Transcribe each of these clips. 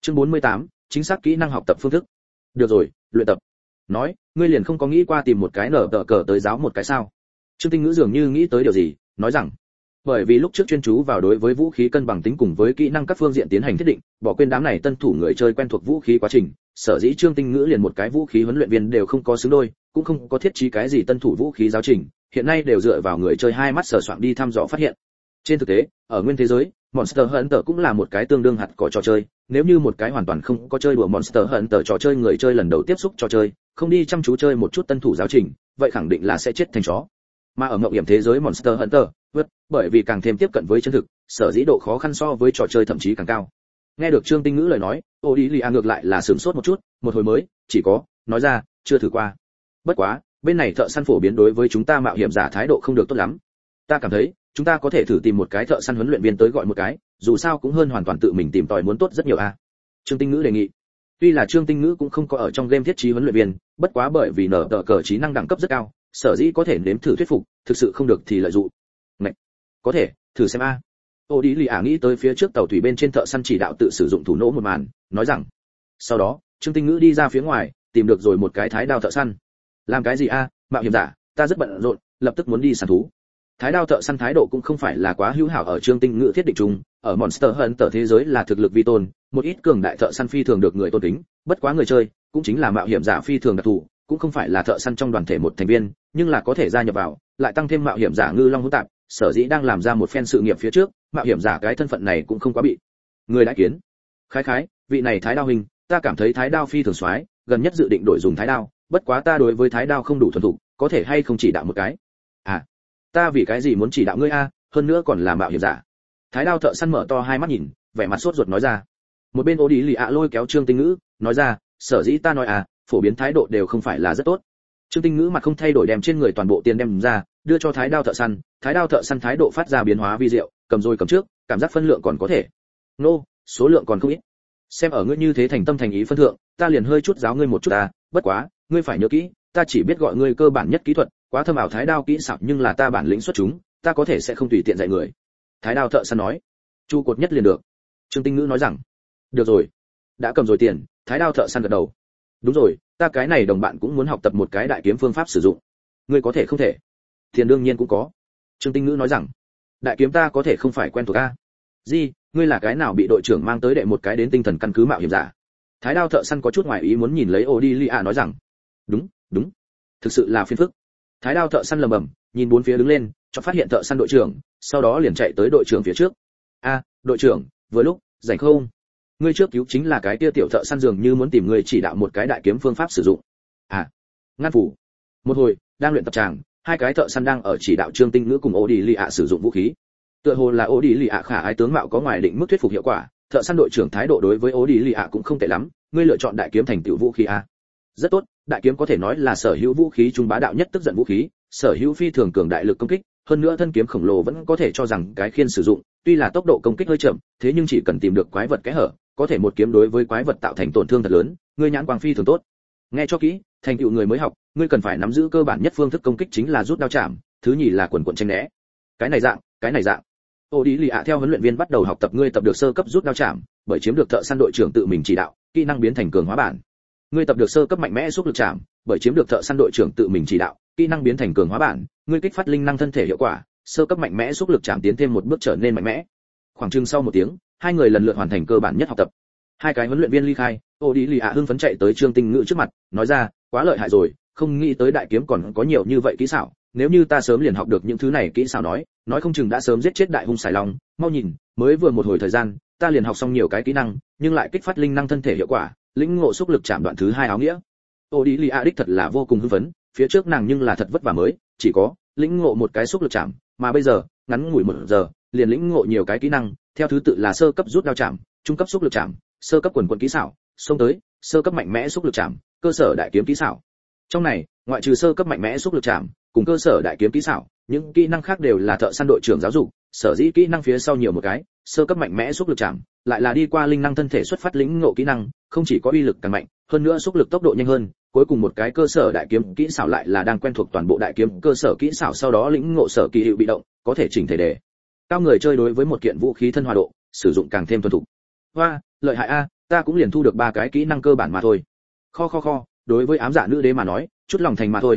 Chương 48, chính xác kỹ năng học tập phương thức. Được rồi, luyện tập. Nói, ngươi liền không có nghĩ qua tìm một cái nở tờ cờ tới giáo một cái sao? Trương Tinh Ngữ dường như nghĩ tới điều gì, nói rằng, bởi vì lúc trước chuyên chú vào đối với vũ khí cân bằng tính cùng với kỹ năng các phương diện tiến hành thiết định, bỏ quên đám này tân thủ người chơi quen thuộc vũ khí quá trình, sở dĩ Trương Tinh Ngữ liền một cái vũ khí huấn luyện viên đều không có xứng đôi, cũng không có thiết trí cái gì tân thủ vũ khí giáo trình, hiện nay đều dựa vào người chơi hai mắt sờ soạng đi thăm dò phát hiện. Trên thực tế, ở nguyên thế giới, Monster Hunter cũng là một cái tương đương hạt cỏ trò chơi, nếu như một cái hoàn toàn không có chơi đùa Monster Hunter trò chơi người chơi lần đầu tiếp xúc trò chơi, không đi chăm chú chơi một chút tân thủ giáo trình, vậy khẳng định là sẽ chết thành chó. Mà ở mộng hiểm thế giới Monster Hunter, bởi vì càng thêm tiếp cận với chân thực, sở dĩ độ khó khăn so với trò chơi thậm chí càng cao. Nghe được Trương Tinh Ngữ lời nói, Odilia ngược lại là sửng sốt một chút, một hồi mới, chỉ có, nói ra, chưa thử qua. Bất quá, bên này thợ săn phổ biến đối với chúng ta mạo hiểm giả thái độ không được tốt lắm. Ta cảm thấy, chúng ta có thể thử tìm một cái thợ săn huấn luyện viên tới gọi một cái, dù sao cũng hơn hoàn toàn tự mình tìm tòi muốn tốt rất nhiều a. Trương Tinh Ngữ đề nghị. Tuy là Trương Tinh Ngữ cũng không có ở trong game thiết trí huấn luyện viên, bất quá bởi vì nở tờ cờ trí năng đẳng cấp rất cao, sở dĩ có thể nếm thử thuyết phục, thực sự không được thì lợi dụng. Này, có thể, thử xem a. Odilia nghĩ tới phía trước tàu thủy bên trên thợ săn chỉ đạo tự sử dụng thủ nỗ một màn, nói rằng. Sau đó, Trương Tinh Ngữ đi ra phía ngoài, tìm được rồi một cái thái đao thợ săn. Làm cái gì a, mạo hiểm giả, ta rất bận rộn, lập tức muốn đi săn thú. Thái đao thợ săn thái độ cũng không phải là quá hữu hảo ở Trương Tinh Ngữ thiết định chung, ở Monster Hunter thế giới là thực lực vi tôn, một ít cường đại thợ săn phi thường được người tôn kính, bất quá người chơi, cũng chính là mạo hiểm giả phi thường đặc thù, cũng không phải là thợ săn trong đoàn thể một thành viên, nhưng là có thể gia nhập vào, lại tăng thêm mạo hiểm giả ngư long hỗn tạp, sở dĩ đang làm ra một phen sự nghiệp phía trước, mạo hiểm giả cái thân phận này cũng không quá bị người đã kiến. Khái, vị này thái đao hình, ta cảm thấy thái đao phi thường soái, gần nhất dự định đổi dùng thái đao, bất quá ta đối với thái đao không đủ thuần thục, có thể hay không chỉ đạo một cái? À, ta vì cái gì muốn chỉ đạo ngươi a, hơn nữa còn là mạo hiểm giả. Thái đao thợ săn mở to hai mắt nhìn, vẻ mặt sốt ruột nói ra. Một bên Odilia lôi kéo Trương Tinh Ngữ, nói ra, sở dĩ ta nói phổ biến thái độ đều không phải là rất tốt. Trương Tinh Ngữ mặt không thay đổi đem trên người toàn bộ tiền đem ra, đưa cho thái đao thợ săn thái độ phát ra biến hóa vi diệu, cầm rồi cầm trước, cảm giác phân lượng còn có thể. Nô, số lượng còn không ít. Xem ở ngươi như thế thành tâm thành ý phân thượng, ta liền hơi chút giáo ngươi một chút bất quá, ngươi phải nhớ kỹ, ta chỉ biết gọi ngươi cơ bản nhất kỹ thuật, quá thâm ảo thái đao kỹ xảo nhưng là ta bản lĩnh xuất chúng, ta có thể sẽ không tùy tiện dạy người. Thái đao thợ săn nói. Chu cột nhất liền được. Trương Tinh Ngữ nói rằng. Được rồi. Đã cầm rồi tiền, thái đao thợ săn gật đầu. Đúng rồi, ta cái này đồng bạn cũng muốn học tập một cái đại kiếm phương pháp sử dụng. Ngươi có thể không thể? Tiền đương nhiên cũng có. Trương Tinh Ngữ nói rằng. Đại kiếm ta có thể không phải quen thuộc a. Gì, ngươi là cái nào bị đội trưởng mang tới đệ một cái đến tinh thần căn cứ mạo hiểm giả? Thái đao thợ săn có chút ngoài ý muốn nhìn lấy Odilia nói rằng. Đúng. Thực sự là phiền phức. Thái đao thợ săn lầm bầm, nhìn bốn phía đứng lên, cho phát hiện thợ săn đội trưởng, sau đó liền chạy tới đội trưởng phía trước. Đội trưởng, vừa lúc, rảnh không? Ngươi trước cứu chính là cái kia tiểu thợ săn dường như muốn tìm người chỉ đạo một cái đại kiếm phương pháp sử dụng. Ngăn phủ. Một hồi, đang luyện tập tràng, hai cái thợ săn đang ở chỉ đạo Trương Tinh Ngữ cùng Odilia sử dụng vũ khí. Tựa hồ là Odilia khả ái tướng mạo có ngoài định mức thuyết phục hiệu quả, thợ săn đội trưởng thái độ đối với Odilia cũng không tệ lắm, ngươi lựa chọn đại kiếm thành tựu vũ khí Rất tốt, đại kiếm có thể nói là sở hữu vũ khí trung bá đạo nhất tức giận vũ khí, sở hữu phi thường cường đại lực công kích, hơn nữa thân kiếm khổng lồ vẫn có thể cho rằng cái khiên sử dụng, tuy là tốc độ công kích hơi chậm, thế nhưng chỉ cần tìm được quái vật kẽ hở, có thể một kiếm đối với quái vật tạo thành tổn thương thật lớn, ngươi nhãn quang phi thường tốt. Nghe cho kỹ, thành tựu người mới học, ngươi cần phải nắm giữ cơ bản nhất phương thức công kích chính là rút đao chạm, thứ nhì là quần quần tranh né. Cái này dạng. Odilia theo huấn luyện viên bắt đầu học tập ngươi tập được sơ cấp rút đao chạm, bởi chiếm được thợ săn đội trưởng tự mình chỉ đạo, kỹ năng biến thành cường hóa bản. Ngươi tập được sơ cấp mạnh mẽ xúc lực chạm, bởi chiếm được thợ săn đội trưởng tự mình chỉ đạo, kỹ năng biến thành cường hóa bản. Ngươi kích phát linh năng thân thể hiệu quả, sơ cấp mạnh mẽ xúc lực chạm tiến thêm một bước trở nên mạnh mẽ. Khoảng chừng sau một tiếng, hai người lần lượt hoàn thành cơ bản nhất học tập. Hai cái huấn luyện viên ly khai, Odilia hưng phấn chạy tới Trương Tinh Ngữ trước mặt, nói ra, quá lợi hại rồi, không nghĩ tới đại kiếm còn có nhiều như vậy kỹ xảo, nếu như ta sớm liền học được những thứ này kỹ xảo nói không chừng đã sớm giết chết đại hung xài long, mau nhìn, mới vừa một hồi thời gian, ta liền học xong nhiều cái kỹ năng, nhưng lại kích phát linh năng thân thể hiệu quả, lĩnh ngộ xúc lực chạm đoạn thứ 2 áo nghĩa. Odilia đích thật là vô cùng hưng phấn, phía trước nàng nhưng là thật vất vả mới, chỉ có lĩnh ngộ một cái xúc lực chạm, mà bây giờ, ngắn ngủi 1 giờ, liền lĩnh ngộ nhiều cái kỹ năng, theo thứ tự là sơ cấp rút đao chạm, trung cấp xúc lực chạm, sơ cấp quần quần kỹ xảo, xông tới, sơ cấp mạnh mẽ xúc lực chạm, cơ sở đại kiếm kỹ xảo. Trong này, ngoại trừ sơ cấp mạnh mẽ xúc lực chạm, cùng cơ sở đại kiếm kỹ xảo, những kỹ năng khác đều là thợ săn đội trưởng giáo dục, sở dĩ kỹ năng phía sau nhiều một cái, sơ cấp mạnh mẽ xúc lực chạm, lại là đi qua linh năng thân thể xuất phát lĩnh ngộ kỹ năng, không chỉ có uy lực càng mạnh, hơn nữa xúc lực tốc độ nhanh hơn, cuối cùng một cái cơ sở đại kiếm kỹ xảo lại là đang quen thuộc toàn bộ đại kiếm cơ sở kỹ xảo, sau đó lĩnh ngộ sở kỳ hiệu bị động, có thể chỉnh thể đề cao người chơi đối với một kiện vũ khí thân hòa độ, sử dụng càng thêm thuần thục. Hoa, lợi hại ta cũng liền thu được 3 cái kỹ năng cơ bản mà thôi. Kho, đối với ám dạ nữ đế mà nói, chút lòng thành mà thôi.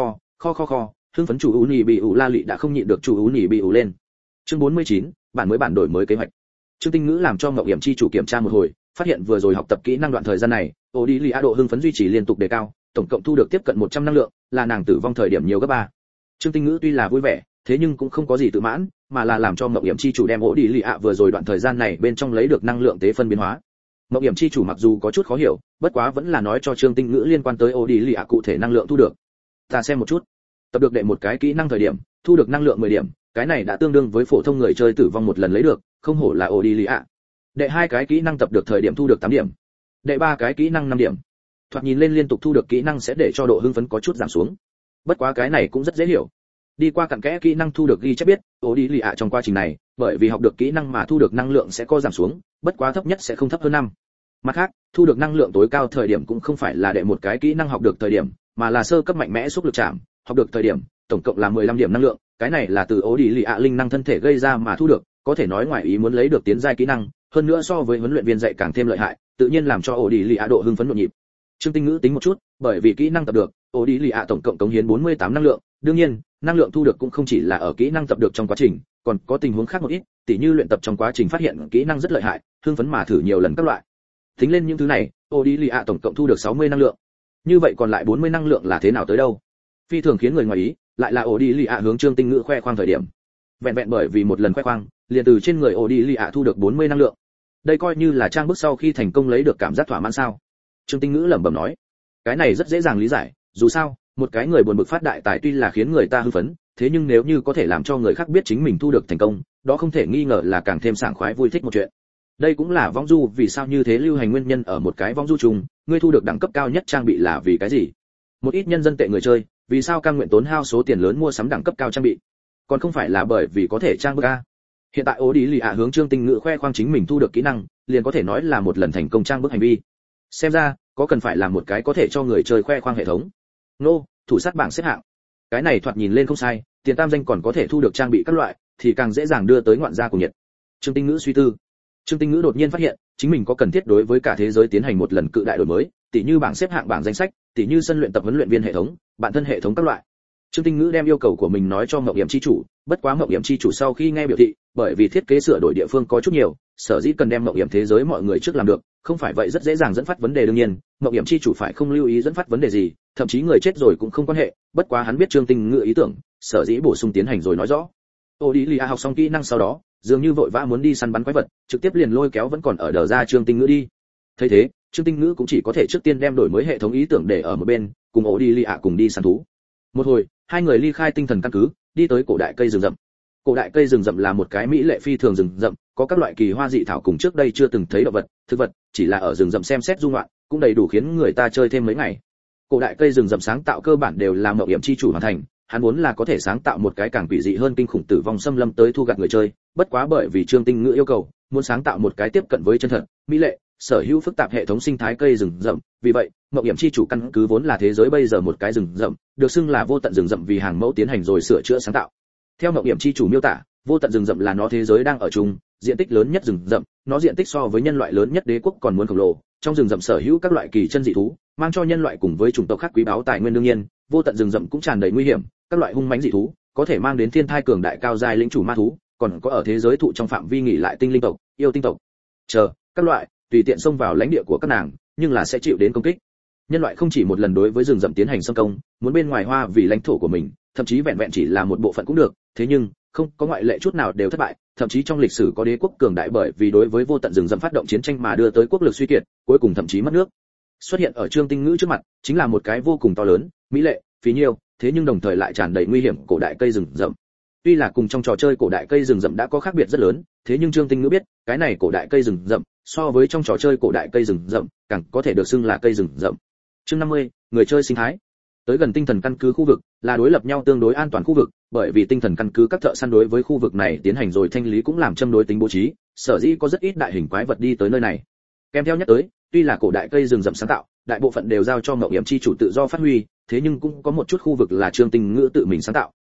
Kho, hưng phấn chủ ú nhì bị ủ La Lị đã không nhịn được chủ ú nhì bị ủ lên. Chương 49, bản đổi mới kế hoạch. Trương Tinh Ngữ làm cho Ngọc Yểm chi chủ kiểm tra một hồi, phát hiện vừa rồi học tập kỹ năng đoạn thời gian này, Odilia độ hưng phấn duy trì liên tục đề cao, tổng cộng thu được tiếp cận 100 năng lượng, là nàng tử vong thời điểm nhiều gấp 3. Trương Tinh Ngữ tuy là vui vẻ, thế nhưng cũng không có gì tự mãn, mà là làm cho Ngọc Yểm chi chủ đem Odilia vừa rồi đoạn thời gian này bên trong lấy được năng lượng tế phân biến hóa. Ngọc Yểm chi chủ mặc dù có chút khó hiểu, bất quá vẫn là nói cho Trương Tinh Ngữ liên quan tới Odilia cụ thể năng lượng thu được. Ta xem một chút. Tập được đệ một cái kỹ năng thời điểm, thu được năng lượng 10 điểm, cái này đã tương đương với phổ thông người chơi tử vong một lần lấy được, không hổ là Odilia. Đệ 2 cái kỹ năng tập được thời điểm thu được 8 điểm. Đệ 3 cái kỹ năng 5 điểm. Thoạt nhìn lên liên tục thu được kỹ năng sẽ để cho độ hưng phấn có chút giảm xuống. Bất quá cái này cũng rất dễ hiểu. Đi qua cặn kẽ kỹ năng thu được ghi chép biết, Odilia trong quá trình này, bởi vì học được kỹ năng mà thu được năng lượng sẽ có giảm xuống, bất quá thấp nhất sẽ không thấp hơn 5. Mặt khác, thu được năng lượng tối cao thời điểm cũng không phải là đệ một cái kỹ năng học được thời điểm, mà là sơ cấp mạnh mẽ xúc lực chạm, học được thời điểm, tổng cộng là 15 điểm năng lượng, cái này là từ Odilia linh năng thân thể gây ra mà thu được, có thể nói ngoài ý muốn lấy được tiến giai kỹ năng, hơn nữa so với huấn luyện viên dạy càng thêm lợi hại, tự nhiên làm cho Odilia độ hưng phấn nhộn nhịp. Trương Tinh Ngữ tính một chút, bởi vì kỹ năng tập được, Odilia tổng cộng cống hiến 48 năng lượng, đương nhiên, năng lượng thu được cũng không chỉ là ở kỹ năng tập được trong quá trình, còn có tình huống khác một ít, tỉ như luyện tập trong quá trình phát hiện kỹ năng rất lợi hại, hưng phấn mà thử nhiều lần các loại. Tính lên những thứ này, Odilia tổng cộng thu được 60 năng lượng. Như vậy còn lại 40 năng lượng là thế nào tới đâu? Phi thường khiến người ngoài ý, lại là Odilia hướng Trương Tinh Ngữ khoe khoang thời điểm. Vẹn bởi vì một lần khoe khoang, liền từ trên người Odilia thu được 40 năng lượng. Đây coi như là trang bức sau khi thành công lấy được cảm giác thỏa mãn sao? Trương Tinh Ngữ lẩm bẩm nói. Cái này rất dễ dàng lý giải, dù sao, một cái người buồn bực phát đại tài tuy là khiến người ta hưng phấn, thế nhưng nếu như có thể làm cho người khác biết chính mình thu được thành công, đó không thể nghi ngờ là càng thêm sảng khoái vui thích một chuyện. Đây cũng là vong du vì sao như thế lưu hành nguyên nhân ở một cái vong du chung, ngươi thu được đẳng cấp cao nhất trang bị là vì cái gì? Một ít nhân dân tệ người chơi, vì sao cam nguyện tốn hao số tiền lớn mua sắm đẳng cấp cao trang bị? Còn không phải là bởi vì có thể trang bức a. Hiện tại Odilia hướng Trương Tinh Ngữ khoe khoang chính mình thu được kỹ năng, liền có thể nói là một lần thành công trang bức hành vi. Xem ra, có cần phải làm một cái có thể cho người chơi khoe khoang hệ thống. Nô, thủ sát bảng xếp hạng. Cái này thoạt nhìn lên không sai, tiền tam danh còn có thể thu được trang bị các loại, thì càng dễ dàng đưa tới ngoạn gia cùng nhiệt. Trương Tinh Ngữ suy tư. Trương Tinh Ngữ đột nhiên phát hiện, chính mình có cần thiết đối với cả thế giới tiến hành một lần cự đại đổi mới, tỉ như bảng xếp hạng bảng danh sách, tỉ như sân luyện tập huấn luyện viên hệ thống, bản thân hệ thống các loại. Trương Tinh Ngữ đem yêu cầu của mình nói cho Ngọc Yểm chi chủ, bất quá Ngọc Yểm chi chủ sau khi nghe biểu thị, bởi vì thiết kế sửa đổi địa phương có chút nhiều, sở dĩ cần đem Ngọc Yểm thế giới mọi người trước làm được, không phải vậy rất dễ dàng dẫn phát vấn đề đương nhiên, Ngọc Yểm chi chủ phải không lưu ý dẫn phát vấn đề gì, thậm chí người chết rồi cũng không quan hệ, bất quá hắn biết Trương Tinh Ngữ ý tưởng, sở dĩ bổ sung tiến hành rồi nói rõ. Odilia học xong kỹ năng sau đó, dường như vội vã muốn đi săn bắn quái vật, trực tiếp liền lôi kéo vẫn còn ở đờ ra Trương Tinh Ngữ đi. Thấy thế, Trương Tinh Ngữ cũng chỉ có thể trước tiên đem đổi mới hệ thống ý tưởng để ở một bên, cùng Odilia cùng đi săn thú. Một hồi, hai người ly khai tinh thần căn cứ, đi tới cổ đại cây rừng rậm. Cổ đại cây rừng rậm là một cái mỹ lệ phi thường rừng rậm, có các loại kỳ hoa dị thảo cùng trước đây chưa từng thấy động vật, thực vật, chỉ là ở rừng rậm xem xét dung loạn, cũng đầy đủ khiến người ta chơi thêm mấy ngày. Cổ đại cây rừng rậm sáng tạo cơ bản đều là Ngọc Yểm chi chủ hoàn thành, hắn muốn là có thể sáng tạo một cái càng quỷ dị hơn kinh khủng tử vong xâm lâm tới thu gặt người chơi, bất quá bởi vì Trương Tinh Ngữ yêu cầu, muốn sáng tạo một cái tiếp cận với chân thật, mỹ lệ, sở hữu phức tạp hệ thống sinh thái cây rừng rậm, vì vậy, Ngọc Yểm chi chủ căn cứ vốn là thế giới bây giờ một cái rừng rậm, được xưng là vô tận rừng rậm vì hàng mẫu tiến hành rồi sửa chữa sáng tạo. Theo Ngọc Yểm chi chủ miêu tả, vô tận rừng rậm là nó thế giới đang ở chung, diện tích lớn nhất rừng rậm, nó diện tích so với nhân loại lớn nhất đế quốc còn muốn khổng lồ, trong rừng rậm sở hữu các loại kỳ chân dị thú, mang cho nhân loại cùng với chủng tộc khác quý báu tài nguyên đương nhiên, vô tận rừng rậm cũng tràn đầy nguy hiểm, các loại hung mãnh dị thú, có thể mang đến thiên thai cường đại cao giai lĩnh chủ ma thú, còn có ở thế giới thụ trong phạm vi nghỉ lại tinh linh tộc, yêu tinh tộc. Chờ, các loại tùy tiện xông vào lãnh địa của các nàng, nhưng là sẽ chịu đến công kích. Nhân loại không chỉ một lần đối với rừng rậm tiến hành xâm công, muốn bên ngoài hoa vì lãnh thổ của mình, thậm chí vẹn vẹn chỉ là một bộ phận cũng được, thế nhưng không có ngoại lệ chút nào đều thất bại, thậm chí trong lịch sử có đế quốc cường đại bởi vì đối với vô tận rừng rậm phát động chiến tranh mà đưa tới quốc lực suy kiệt, cuối cùng thậm chí mất nước. Xuất hiện ở Trương Tinh Ngữ trước mặt, chính là một cái vô cùng to lớn, mỹ lệ, phí nhiêu, thế nhưng đồng thời lại tràn đầy nguy hiểm cổ đại cây rừng rậm. Tuy là cùng trong trò chơi cổ đại cây rừng rậm đã có khác biệt rất lớn, thế nhưng Trương Tinh Ngữ biết, cái này cổ đại cây rừng rậm, so với trong trò chơi cổ đại cây rừng rậm, càng có thể được xưng là cây rừng rậm. Chương 50, người chơi sinh thái. Tới gần tinh thần căn cứ khu vực, là đối lập nhau tương đối an toàn khu vực, bởi vì tinh thần căn cứ các thợ săn đối với khu vực này tiến hành rồi thanh lý cũng làm châm đối tính bố trí, sở dĩ có rất ít đại hình quái vật đi tới nơi này. Kèm theo nhắc tới, tuy là cổ đại cây rừng rậm sáng tạo, đại bộ phận đều giao cho Ngọc Yểm chi chủ tự do phát huy, thế nhưng cũng có một chút khu vực là Trương Tinh Ngữ tự mình sáng tạo,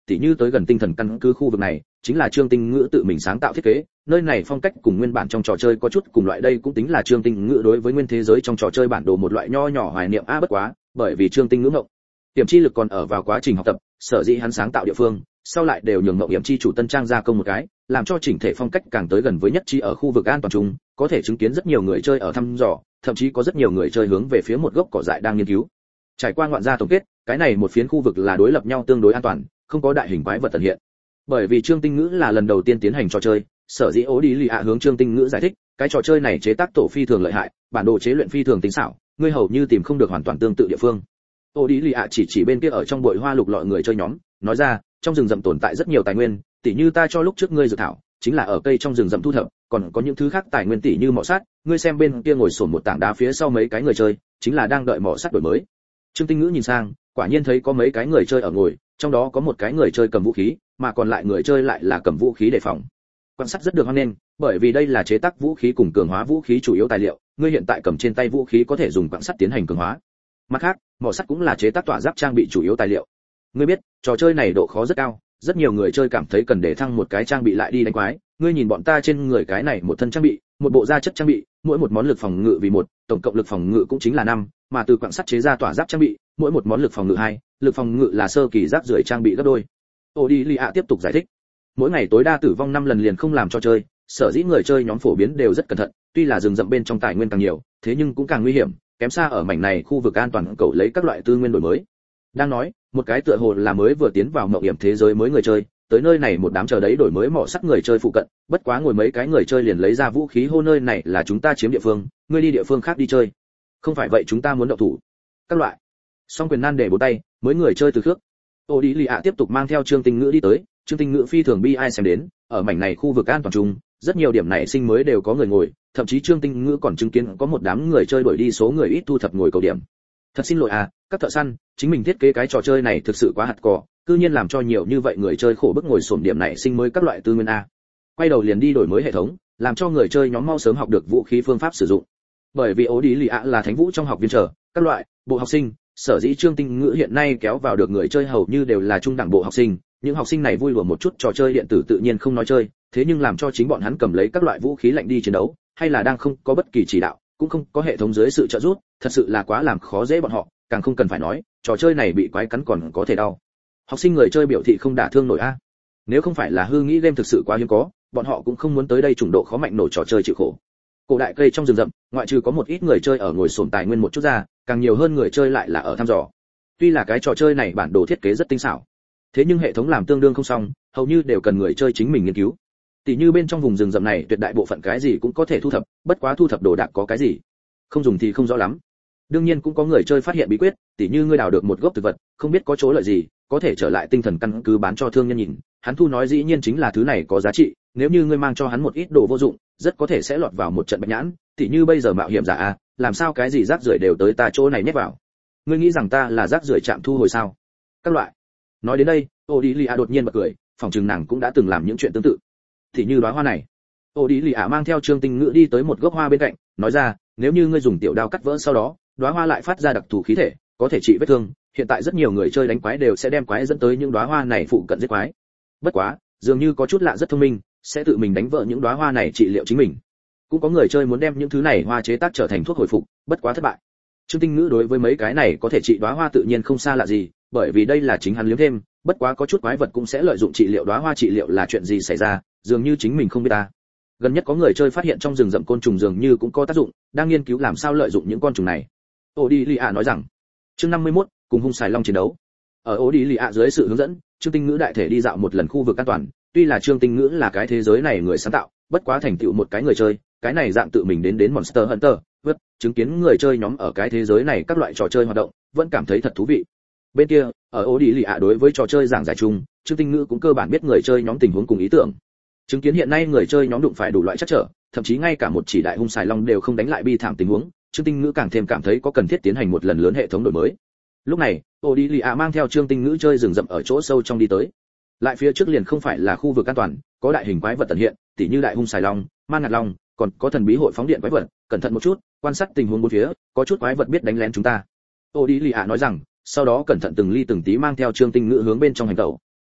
tỉ như tới gần tinh thần căn cứ khu vực này chính là Trương Tinh Ngữ tự mình sáng tạo thiết kế, nơi này phong cách cùng nguyên bản trong trò chơi có chút cùng loại, đây cũng tính là Trương Tinh Ngữ đối với nguyên thế giới trong trò chơi bản đồ một loại nho nhỏ hoài niệm. Bất quá, bởi vì Trương Tinh Ngữ ngộng hiểm chi lực còn ở vào quá trình học tập, sở dĩ hắn sáng tạo địa phương sau lại đều nhường ngộng hiểm chi chủ tân trang gia công một cái, làm cho chỉnh thể phong cách càng tới gần với nhất trí ở khu vực an toàn chung, có thể chứng kiến rất nhiều người chơi ở thăm dò, thậm chí có rất nhiều người chơi hướng về phía một gốc cỏ dại đang nghiên cứu. Trải qua ngoạn gia tổng kết, cái này một phiến khu vực là đối lập nhau tương đối an toàn, không có đại hình quái vật tận hiện. Bởi vì Trương Tinh Ngữ là lần đầu tiên tiến hành trò chơi, sở dĩ Ố Đi Lì ạ hướng Trương Tinh Ngữ giải thích, cái trò chơi này chế tác tổ phi thường lợi hại, bản đồ chế luyện phi thường tinh xảo, ngươi hầu như tìm không được hoàn toàn tương tự địa phương. Ố Đi Lì ạ chỉ bên kia ở trong bụi hoa lục lọi người chơi nhóm, nói ra, trong rừng rậm tồn tại rất nhiều tài nguyên, tỉ như ta cho lúc trước ngươi dược thảo, chính là ở cây trong rừng rậm thu thập, còn có những thứ khác tài nguyên tỉ như mỏ sắt, ngươi xem bên kia ngồi xổm một tảng đá phía sau mấy cái người chơi, chính là đang đợi mỏ sắt đổi mới. Trương Tinh Ngữ nhìn sang, quả nhiên thấy có mấy cái người chơi ở ngồi, trong đó có một cái người chơi cầm vũ khí, mà còn lại người chơi lại là cầm vũ khí đề phòng. Quan sát rất được hoan nghênh, bởi vì đây là chế tác vũ khí cùng cường hóa vũ khí chủ yếu tài liệu, ngươi hiện tại cầm trên tay vũ khí có thể dùng quặng sắt tiến hành cường hóa. Mặt khác, mỏ sắt cũng là chế tác tỏa giáp trang bị chủ yếu tài liệu. Ngươi biết, trò chơi này độ khó rất cao, rất nhiều người chơi cảm thấy cần để thăng một cái trang bị lại đi đánh quái, ngươi nhìn bọn ta trên người cái này một thân trang bị, một bộ da chất trang bị, mỗi một món lực phòng ngự vì một, tổng cộng lực phòng ngự cũng chính là 5, mà từ quặng sắt chế ra tỏa giáp trang bị, mỗi một món lực phòng ngự 2, lực phòng ngự là sơ kỳ rác rưởi trang bị gấp đôi. Odilia tiếp tục giải thích, mỗi ngày tối đa tử vong 5 lần liền không làm cho chơi, sở dĩ người chơi nhóm phổ biến đều rất cẩn thận, tuy là rừng rậm bên trong tài nguyên càng nhiều, thế nhưng cũng càng nguy hiểm, kém xa ở mảnh này khu vực an toàn cậu lấy các loại tư nguyên đổi mới. Đang nói, một cái tựa hồ là mới vừa tiến vào mộng hiểm thế giới mới người chơi, tới nơi này một đám chờ đấy đổi mới mỏ sắt người chơi phụ cận, bất quá ngồi mấy cái người chơi liền lấy ra vũ khí hô nơi này là chúng ta chiếm địa phương, ngươi đi địa phương khác đi chơi. Không phải vậy chúng ta muốn động thủ. Các loại. Song quyền nan để bốn tay, mới người chơi từ khước. Odilia tiếp tục mang theo Trương Tinh Ngữ đi tới, Trương Tinh Ngữ phi thường bi ai xem đến, ở mảnh này khu vực an toàn chung, rất nhiều điểm này sinh mới đều có người ngồi, thậm chí Trương Tinh Ngữ còn chứng kiến có một đám người chơi đuổi đi số người ít thu thập ngồi cầu điểm. Thật xin lỗi các thợ săn, chính mình thiết kế cái trò chơi này thực sự quá hạt cỏ, cư nhiên làm cho nhiều như vậy người chơi khổ bức ngồi xổm điểm này sinh mới các loại tư nguyên quay đầu liền đi đổi mới hệ thống, làm cho người chơi nhóm mau sớm học được vũ khí phương pháp sử dụng. Bởi vì Odilia là thánh vũ trong học viên trở, các loại bộ học sinh, sở dĩ Trương Tinh Ngữ hiện nay kéo vào được người chơi hầu như đều là trung đẳng bộ học sinh, những học sinh này vui lùa một chút trò chơi điện tử tự nhiên không nói chơi, thế nhưng làm cho chính bọn hắn cầm lấy các loại vũ khí lạnh đi chiến đấu, hay là đang không có bất kỳ chỉ đạo, cũng không có hệ thống dưới sự trợ giúp, thật sự là quá làm khó dễ bọn họ, càng không cần phải nói, trò chơi này bị quái cắn còn có thể đau. Học sinh người chơi biểu thị không đả thương nổi Nếu không phải là hư nghĩ game thực sự quá hiếm có, bọn họ cũng không muốn tới đây trùng độ khó mạnh nổi trò chơi chịu khổ. Cổ đại cây trong rừng rậm, ngoại trừ có một ít người chơi ở ngồi xổm tài nguyên một chút ra, càng nhiều hơn người chơi lại là ở thăm dò. Tuy là cái trò chơi này bản đồ thiết kế rất tinh xảo, thế nhưng hệ thống làm tương đương không xong, hầu như đều cần người chơi chính mình nghiên cứu. Tỷ như bên trong vùng rừng rậm này tuyệt đại bộ phận cái gì cũng có thể thu thập, bất quá thu thập đồ đạc có cái gì, không dùng thì không rõ lắm. Đương nhiên cũng có người chơi phát hiện bí quyết, tỷ như ngươi đào được một gốc thực vật, không biết có chỗ lợi gì, có thể trở lại tinh thần căn cứ bán cho thương nhân nhìn, hắn thu nói dĩ nhiên chính là thứ này có giá trị, nếu như ngươi mang cho hắn một ít đồ vô dụng, rất có thể sẽ lọt vào một trận bạch nhãn, tỷ như bây giờ mạo hiểm giả làm sao cái gì rác rưởi đều tới ta chỗ này nhét vào. Ngươi nghĩ rằng ta là rác rưởi trạm thu hồi sao? Các loại. Nói đến đây, Odilia đột nhiên bật cười, phòng trừng nàng cũng đã từng làm những chuyện tương tự. Tỷ như đóa hoa này. Odilia mang theo Trương Tinh Ngữ đi tới một gốc hoa bên cạnh, nói ra, nếu như ngươi dùng tiểu đao cắt vỡ sau đó, đóa hoa lại phát ra đặc thù khí thể, có thể trị vết thương, hiện tại rất nhiều người chơi đánh quái đều sẽ đem quái dẫn tới những đóa hoa này phụ cận giết quái. Bất quá, dường như có chút lạ rất thông minh, sẽ tự mình đánh vỡ những đóa hoa này trị liệu chính mình. Cũng có người chơi muốn đem những thứ này hoa chế tác trở thành thuốc hồi phục, bất quá thất bại. Trương Tinh Ngữ đối với mấy cái này có thể trị đóa hoa tự nhiên không xa lạ gì, bởi vì đây là chính hắn liếm thêm, bất quá có chút quái vật cũng sẽ lợi dụng trị liệu đóa hoa, trị liệu là chuyện gì xảy ra, dường như chính mình không biết Gần nhất có người chơi phát hiện trong rừng rậm côn trùng dường như cũng có tác dụng, đang nghiên cứu làm sao lợi dụng những con trùng này. Odilia nói rằng, chương 51, cùng hung xài long chiến đấu. Ở Odilia dưới sự hướng dẫn, Trương Tinh Ngữ đại thể đi dạo một lần khu vực an toàn, tuy là Trương Tinh Ngữ là cái thế giới này người sáng tạo, bất quá thành tựu một cái người chơi, cái này dạng tự mình đến Monster Hunter, chứng kiến người chơi nhóm ở cái thế giới này các loại trò chơi hoạt động, vẫn cảm thấy thật thú vị. Bên kia, ở Odilia đối với trò chơi giảng giải chung, Trương Tinh Ngữ cũng cơ bản biết người chơi nhóm tình huống cùng ý tưởng. Chứng kiến hiện nay người chơi nhóm đụng phải đủ loại trắc trở, thậm chí ngay cả một chỉ đại hung xài long đều không đánh lại bi thảm tình huống, Trương Tinh Ngữ càng thêm cảm thấy có cần thiết tiến hành một lần lớn hệ thống đổi mới. Lúc này, Odilia mang theo Trương Tinh Ngữ chơi rừng rậm ở chỗ sâu trong đi tới. Lại phía trước liền không phải là khu vực an toàn, có đại hình quái vật tận hiện, tỉ như đại hung xài long, man ngạc long, còn có thần bí hội phóng điện quái vật, cẩn thận một chút, quan sát tình huống bốn phía, có chút quái vật biết đánh lén chúng ta. Odilia nói rằng, sau đó cẩn thận từng ly từng tí mang theo Trương Tinh Ngữ hướng bên trong hành tẩu.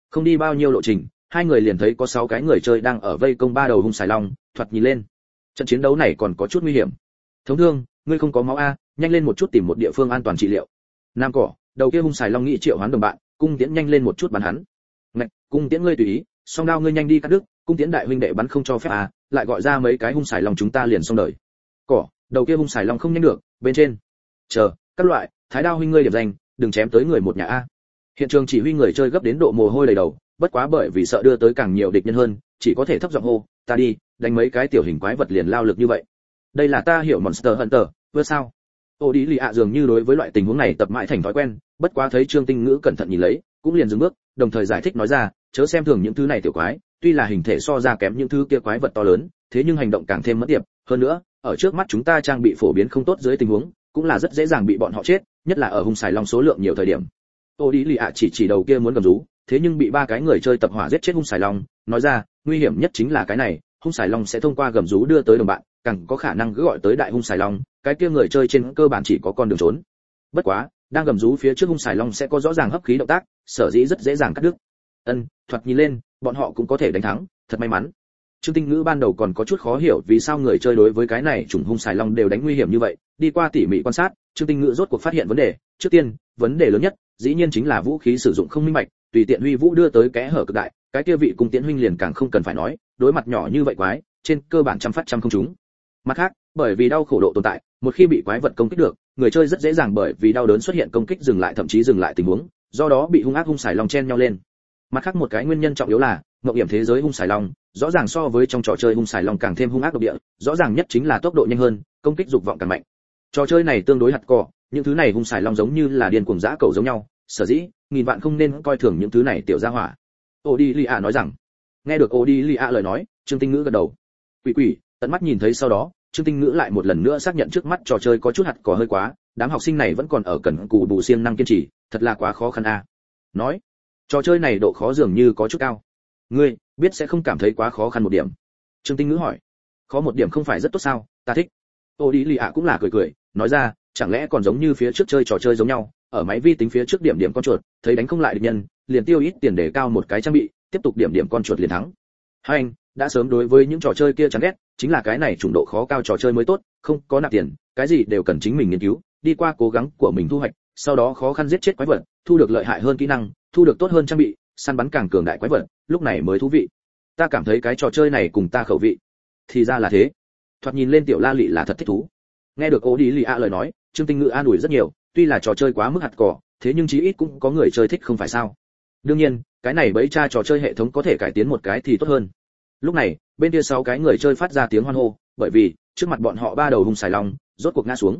Không đi bao nhiêu lộ trình, hai người liền thấy có 6 cái người chơi đang ở vây công ba đầu hung xài long, thoạt nhìn lên trận chiến đấu này còn có chút nguy hiểm. Thống thương, ngươi không có máu a, nhanh lên một chút tìm một địa phương an toàn trị liệu. Nam cỏ, đầu kia hung xài long nghĩ triệu hoán đồng bạn, cung tiễn nhanh lên một chút bắn hắn. Ngạch, cung tiễn ngươi tùy ý, song đao ngươi nhanh đi cắt đứt, cung tiễn đại huynh đệ bắn không cho phép à, lại gọi ra mấy cái hung xài long chúng ta liền xong đời. Cỏ, đầu kia hung xài long không nhanh được, bên trên. Chờ, các loại, thái đao huynh ngươi điểm danh, đừng chém tới người một nhà a. Hiện trường chỉ huy người chơi gấp đến độ mồ hôi đầy đầu, bất quá bởi vì sợ đưa tới càng nhiều địch nhân hơn, chỉ có thể thấp giọng hô, ta đi, đánh mấy cái tiểu hình quái vật liền lao lực như vậy. Đây là ta hiểu Monster Hunter, vừa sao? Ô đi lì ạ dường như đối với loại tình huống này tập mãi thành thói quen, bất quá thấy Trương Tinh Ngữ cẩn thận nhìn lấy, cũng liền dừng bước, đồng thời giải thích nói ra, chớ xem thường những thứ này tiểu quái, tuy là hình thể so ra kém những thứ kia quái vật to lớn, thế nhưng hành động càng thêm mất tiệp, hơn nữa, ở trước mắt chúng ta trang bị phổ biến không tốt dưới tình huống, cũng là rất dễ dàng bị bọn họ chết, nhất là ở hung xài long số lượng nhiều thời điểm. Ô đi lì ạ chỉ đầu kia muốn gầm rú, thế nhưng bị 3 cái người chơi tập hỏa giết chết hung xài long, nói ra, nguy hiểm nhất chính là cái này, hung xài long sẽ thông qua gầm rú đưa tới đồng bạn, càng có khả năng cứ gọi tới đại hung xài long, cái kia người chơi trên cơ bản chỉ có con đường trốn. Bất quá, đang gầm rú phía trước hung xài long sẽ có rõ ràng hấp khí động tác, sở dĩ rất dễ dàng cắt đứt. Thoạt nhìn lên, bọn họ cũng có thể đánh thắng, thật may mắn. Trương Tinh Ngữ ban đầu còn có chút khó hiểu vì sao người chơi đối với cái này chủng hung xài long đều đánh nguy hiểm như vậy, đi qua tỉ mỉ quan sát, Trương Tinh Ngữ rốt cuộc phát hiện vấn đề, trước tiên, vấn đề lớn nhất, dĩ nhiên chính là vũ khí sử dụng không minh bạch, tùy tiện huy vũ đưa tới kẽ hở cực đại, cái kia vị cung tiễn huynh liền càng không cần phải nói, đối mặt nhỏ như vậy quái, trên cơ bản trăm phát trăm không trúng. Mặt khác, bởi vì đau khổ độ tồn tại, một khi bị quái vật công kích được, người chơi rất dễ dàng bởi vì đau đớn xuất hiện công kích dừng lại thậm chí dừng lại tình huống, do đó bị hung ác hung xài long chen nhau lên. Mặt khác một cái nguyên nhân trọng yếu là, ngộ hiểm thế giới hung xài long, rõ ràng so với trong trò chơi hung xài long càng thêm hung ác độc địa, rõ ràng nhất chính là tốc độ nhanh hơn, công kích dục vọng càng mạnh. Trò chơi này tương đối hạt cỏ, những thứ này hung xài long giống như là điên cuồng dã cẩu giống nhau, sở dĩ, nghìn vạn không nên coi thường những thứ này tiểu gia hỏa. Odelia nói rằng. Nghe được Odelia lời nói, Trương Tinh Ngữ gật đầu. Quỷ, tận mắt nhìn thấy sau đó, Trương Tinh Ngữ lại một lần nữa xác nhận trước mắt trò chơi có chút hạt cỏ hơi quá, đám học sinh này vẫn còn ở cần cù bù siêng năng kiên trì, thật là quá khó khăn a. Nói, trò chơi này độ khó dường như có chút cao. Ngươi biết sẽ không cảm thấy quá khó khăn một điểm? Trương Tinh Ngữ hỏi. Khó một điểm không phải rất tốt sao? Ta thích. Odelia cũng là cười, nói ra, chẳng lẽ còn giống như phía trước chơi trò chơi giống nhau, ở máy vi tính phía trước điểm con chuột, thấy đánh không lại địch nhân, liền tiêu ít tiền để cao một cái trang bị, tiếp tục điểm con chuột liền thắng. Hai anh đã sớm đối với những trò chơi kia chán ghét, chính là cái này trùng độ khó cao trò chơi mới tốt, không có nạp tiền, cái gì đều cần chính mình nghiên cứu, đi qua cố gắng của mình thu hoạch, sau đó khó khăn giết chết quái vật, thu được lợi hại hơn kỹ năng, thu được tốt hơn trang bị, săn bắn càng cường đại quái vật, lúc này mới thú vị. Ta cảm thấy cái trò chơi này cùng ta khẩu vị. Thì ra là thế. Thoạt nhìn lên tiểu La Lị là thật thích thú. Nghe được Odelia lời nói, Trương Tinh Ngữ an ủi rất nhiều, tuy là trò chơi quá mức hạt cỏ, thế nhưng chí ít cũng có người chơi thích không phải sao? Đương nhiên, cái này bấy cha trò chơi hệ thống có thể cải tiến một cái thì tốt hơn. Lúc này, bên kia 6 cái người chơi phát ra tiếng hoan hô, bởi vì trước mặt bọn họ 3 đầu hung xài long rốt cuộc ngã xuống.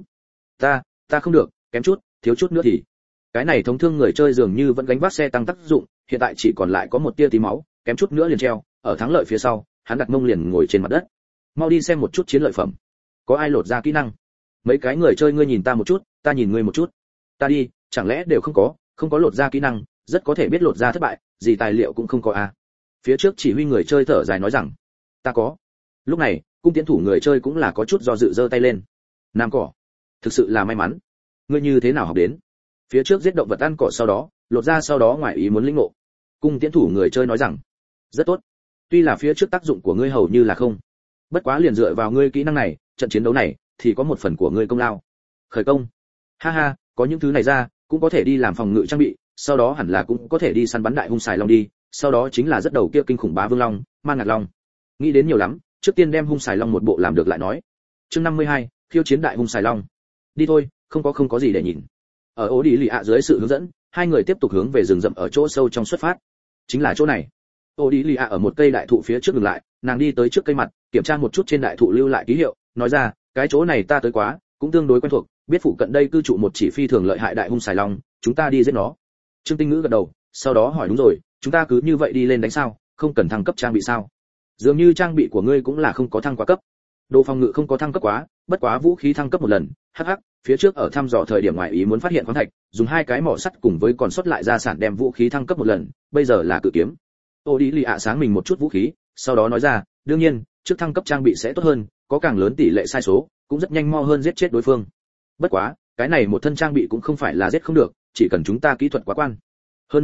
Ta không được, kém chút, thiếu chút nữa thì. Cái này thống thương người chơi dường như vẫn gánh vác xe tăng tác dụng, hiện tại chỉ còn lại có một tia tí máu, kém chút nữa liền treo, ở thắng lợi phía sau, hắn đặt mông liền ngồi trên mặt đất. Mau đi xem một chút chiến lợi phẩm. Có ai lột ra kỹ năng? Mấy cái người chơi ngươi nhìn ta một chút, ta nhìn ngươi một chút. Ta đi, chẳng lẽ đều không có lột ra kỹ năng, rất có thể biết lột ra thất bại, gì tài liệu cũng không có à. Phía trước chỉ huy người chơi thở dài nói rằng, ta có. Lúc này, cung tiến thủ người chơi cũng là có chút do dự giơ tay lên. Nam cỏ, thực sự là may mắn. Ngươi như thế nào học đến? Phía trước giết động vật ăn cỏ sau đó, lột ra sau đó ngoài ý muốn lĩnh ngộ. Cung tiến thủ người chơi nói rằng, rất tốt. Tuy là phía trước tác dụng của ngươi hầu như là không, bất quá liền dựa vào ngươi kỹ năng này, trận chiến đấu này thì có một phần của ngươi công lao. Khởi công. Ha ha, có những thứ này ra, cũng có thể đi làm phòng ngự trang bị, sau đó hẳn là cũng có thể đi săn bắn đại hung xài long đi, sau đó chính là rất đầu kia kinh khủng bá vương long, man ngạc long. Nghĩ đến nhiều lắm, trước tiên đem hung xài long một bộ làm được lại nói. Chương 52, khiêu chiến đại hung xài long. Đi thôi, không có gì để nhìn. Ở ố đi lì ạ dưới sự hướng dẫn, hai người tiếp tục hướng về rừng rậm ở chỗ sâu trong xuất phát. Chính là chỗ này. Ố đi lì ạ ở một cây đại thụ phía trước dừng lại, nàng đi tới trước cây mặt, kiểm tra một chút trên đại thụ lưu lại ký hiệu, nói ra, cái chỗ này ta tới quá, cũng tương đối quen thuộc, biết phụ cận đây cư trụ một chỉ phi thường lợi hại đại hung xài long, chúng ta đi giết nó. Trương Tinh Ngữ gật đầu, sau đó hỏi đúng rồi, chúng ta cứ như vậy đi lên đánh sao, không cần thăng cấp trang bị sao? Dường như trang bị của ngươi cũng là không có thăng quá cấp. Đồ phòng ngự không có thăng cấp quá, bất quá vũ khí thăng cấp một lần. Hắc, phía trước ở thăm dò thời điểm ngoài ý muốn phát hiện khoáng thạch, dùng 2 cái mỏ sắt cùng với còn sót lại gia sản đem vũ khí thăng cấp một lần, bây giờ là cự kiếm. Tô đi lì ạ sáng mình một chút vũ khí, sau đó nói ra, đương nhiên, trước thăng cấp trang bị sẽ tốt hơn, có càng lớn tỷ lệ sai số, cũng rất nhanh mo hơn giết chết đối phương. Bất quá, cái này một thân trang bị cũng không phải là giết không được, chỉ cần chúng ta kỹ thuật quá quan. Hơn nữa,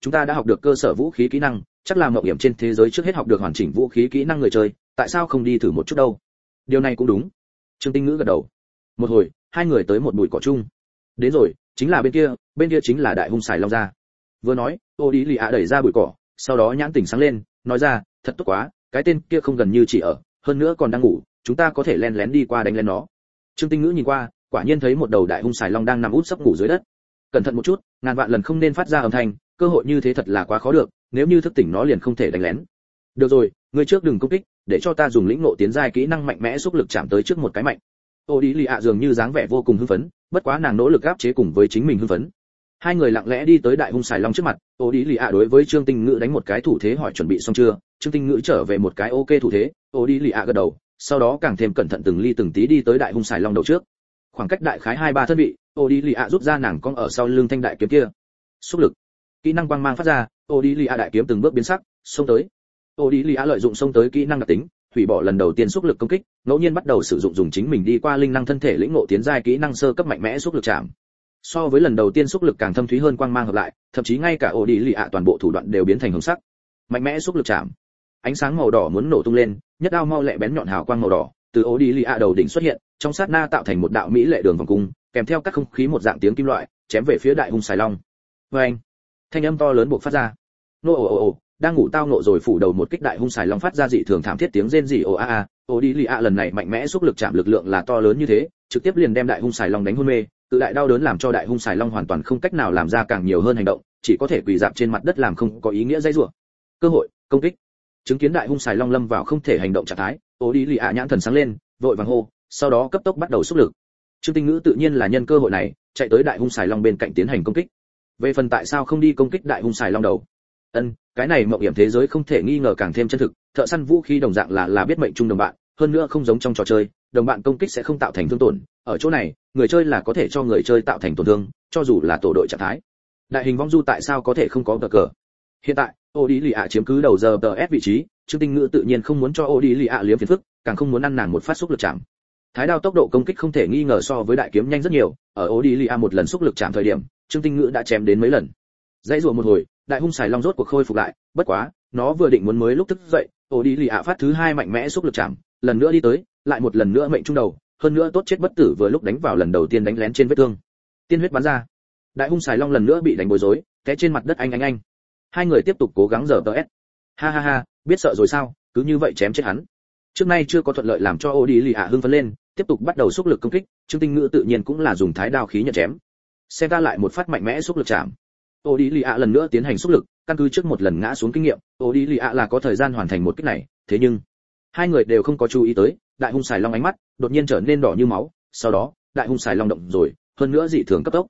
chúng ta đã học được cơ sở vũ khí kỹ năng, chắc là mạo hiểm trên thế giới trước hết học được hoàn chỉnh vũ khí kỹ năng người chơi, tại sao không đi thử một chút đâu? Điều này cũng đúng. Trương Tinh Ngữ gật đầu. Một hồi, hai người tới một bụi cỏ chung. Đến rồi, chính là bên kia chính là đại hung xài long ra. Vừa nói, Ô Đi Lì ạ đẩy ra bụi cỏ, sau đó nhãn tỉnh sáng lên, nói ra, thật tốt quá, cái tên kia không gần như chỉ ở, hơn nữa còn đang ngủ, chúng ta có thể len lén đi qua đánh lên nó. Trương Tinh Ngữ nhìn qua, quả nhiên thấy một đầu đại hung xài long đang nằm úp sấp ngủ dưới đất. Cẩn thận một chút, ngàn vạn lần không nên phát ra âm thanh, cơ hội như thế thật là quá khó được, nếu như thức tỉnh nó liền không thể đánh lén. Được rồi, ngươi trước đừng công kích, để cho ta dùng lĩnh ngộ tiến giai kỹ năng mạnh mẽ xúc lực chạm tới trước một cái mạnh. Ô Đi Lì ạ dường như dáng vẻ vô cùng hưng phấn, bất quá nàng nỗ lực áp chế cùng với chính mình hưng phấn. Hai người lặng lẽ đi tới đại hung xài long trước mặt, Ô Đi Lì ạ đối với Trương Tinh Ngữ đánh một cái thủ thế hỏi chuẩn bị xong chưa. Trương Tinh Ngữ trở về một cái ok thủ thế, Ô Đi Lì ạ gật đầu, sau đó càng thêm cẩn thận từng ly từng tí đi tới đại hung xài long đầu trước. Khoảng cách đại khái 2-3 thân vị, Ô Đi Lì ạ rút ra nàng cong ở sau lưng thanh đại kiếm kia. Xúc lực, kỹ năng quang mang phát ra, Ô Đi Lì ạ đại kiếm từng bước biến sắc, xông tới. Ô Đi Lì ạ lợi dụng xông tới kỹ năng đặc tính, hủy bỏ lần đầu tiên xúc lực công kích, ngẫu nhiên bắt đầu sử dụng dùng chính mình đi qua linh năng thân thể lĩnh ngộ tiến giai kỹ năng sơ cấp mạnh mẽ xúc lực chạm. So với lần đầu tiên xúc lực càng thâm thúy hơn quang mang hợp lại, thậm chí ngay cả Ô Đi Lì ạ toàn bộ thủ đoạn đều biến thành hồng sắc. Mạnh mẽ xúc lực chạm. Ánh sáng màu đỏ muốn nổ tung lên, nhất đao mau lẹ bén nhọn hào quang màu đỏ, từ Ô Đi Lì ạ đầu đỉnh xuất hiện, trong sát na tạo thành một đạo mỹ lệ đường vòng cung, kèm theo các không khí một dạng tiếng kim loại, chém về phía đại hung xài long. Oeng! Thanh âm to lớn buộc phát ra. Nô ồ ồ ồ, đang ngủ tao nộ rồi phủ đầu một kích đại hung xài long phát ra dị thường thảm thiết tiếng rên rỉ ồ a a. Ô Đi Lì ạ lần này mạnh mẽ xúc lực chạm lực lượng là to lớn như thế, trực tiếp liền đem đại hung xài long đánh hôn mê, tự đại đau đớn làm cho đại hung xài long hoàn toàn không cách nào làm ra càng nhiều hơn hành động, chỉ có thể quỳ dạp trên mặt đất làm không có ý nghĩa dây rủa. Cơ hội, công kích. Chứng kiến đại hung xài long lâm vào không thể hành động trạng thái, Ô Đi Lì ạ nhãn thần sáng lên, vội vàng hô, sau đó cấp tốc bắt đầu xúc lực. Trương Tinh Ngữ tự nhiên là nhân cơ hội này, chạy tới đại hung xài long bên cạnh tiến hành công kích. Về phần tại sao không đi công kích đại hung xài long đầu, cái này mộng hiểm thế giới không thể nghi ngờ càng thêm chân thực, thợ săn vũ khí đồng dạng là biết mệnh chung đồng bạn, hơn nữa không giống trong trò chơi, đồng bạn công kích sẽ không tạo thành thương tổn, ở chỗ này, người chơi là có thể cho người chơi tạo thành tổn thương, cho dù là tổ đội trạng thái. Đại hình vong du tại sao có thể không có cờ? Hiện tại, Ô Đi Lì ạ chiếm cứ đầu giờ TS vị trí, Trương Tinh Ngữ tự nhiên không muốn cho Ô Đi Lì ạ liếm phiền phức, càng không muốn ăn nàng một phát xúc lực chạm. Thái đao tốc độ công kích không thể nghi ngờ so với đại kiếm nhanh rất nhiều, ở Ô Đi Lì ạ một lần xúc lực chạm thời điểm, Trương Tinh Ngữ đã chém đến mấy lần. Dãy rùa một hồi, đại hung xài long rốt cuộc khôi phục lại, bất quá, nó vừa định muốn mới lúc thức dậy, Ô Đi Lì ạ phát thứ 2 mạnh mẽ xúc lực chạm, lần nữa đi tới, lại một lần nữa mệnh trung đầu, hơn nữa tốt chết bất tử vừa lúc đánh vào lần đầu tiên đánh lén trên vết thương. Tiên huyết bắn ra. Đại hung xài long lần nữa bị đánh bối rối, té trên mặt đất anh. Hai người tiếp tục cố gắng giở TS. Ha ha ha, biết sợ rồi sao, cứ như vậy chém chết hắn. Trước nay chưa có thuận lợi làm cho Ô Đi Lì ạ hưng phấn lên, tiếp tục bắt đầu xúc lực công kích, Trương Tinh Ngữ tự nhiên cũng là dùng thái đao khí nhận chém. Xem ra lại một phát mạnh mẽ xúc lực chạm. Ô Đi Lì ạ lần nữa tiến hành xúc lực, căn cứ trước một lần ngã xuống kinh nghiệm, Ô Đi Lì ạ là có thời gian hoàn thành một kích này, thế nhưng hai người đều không có chú ý tới, đại hung xài long ánh mắt đột nhiên trở nên đỏ như máu, sau đó, đại hung xài long động rồi, hơn nữa dị thường cấp tốc.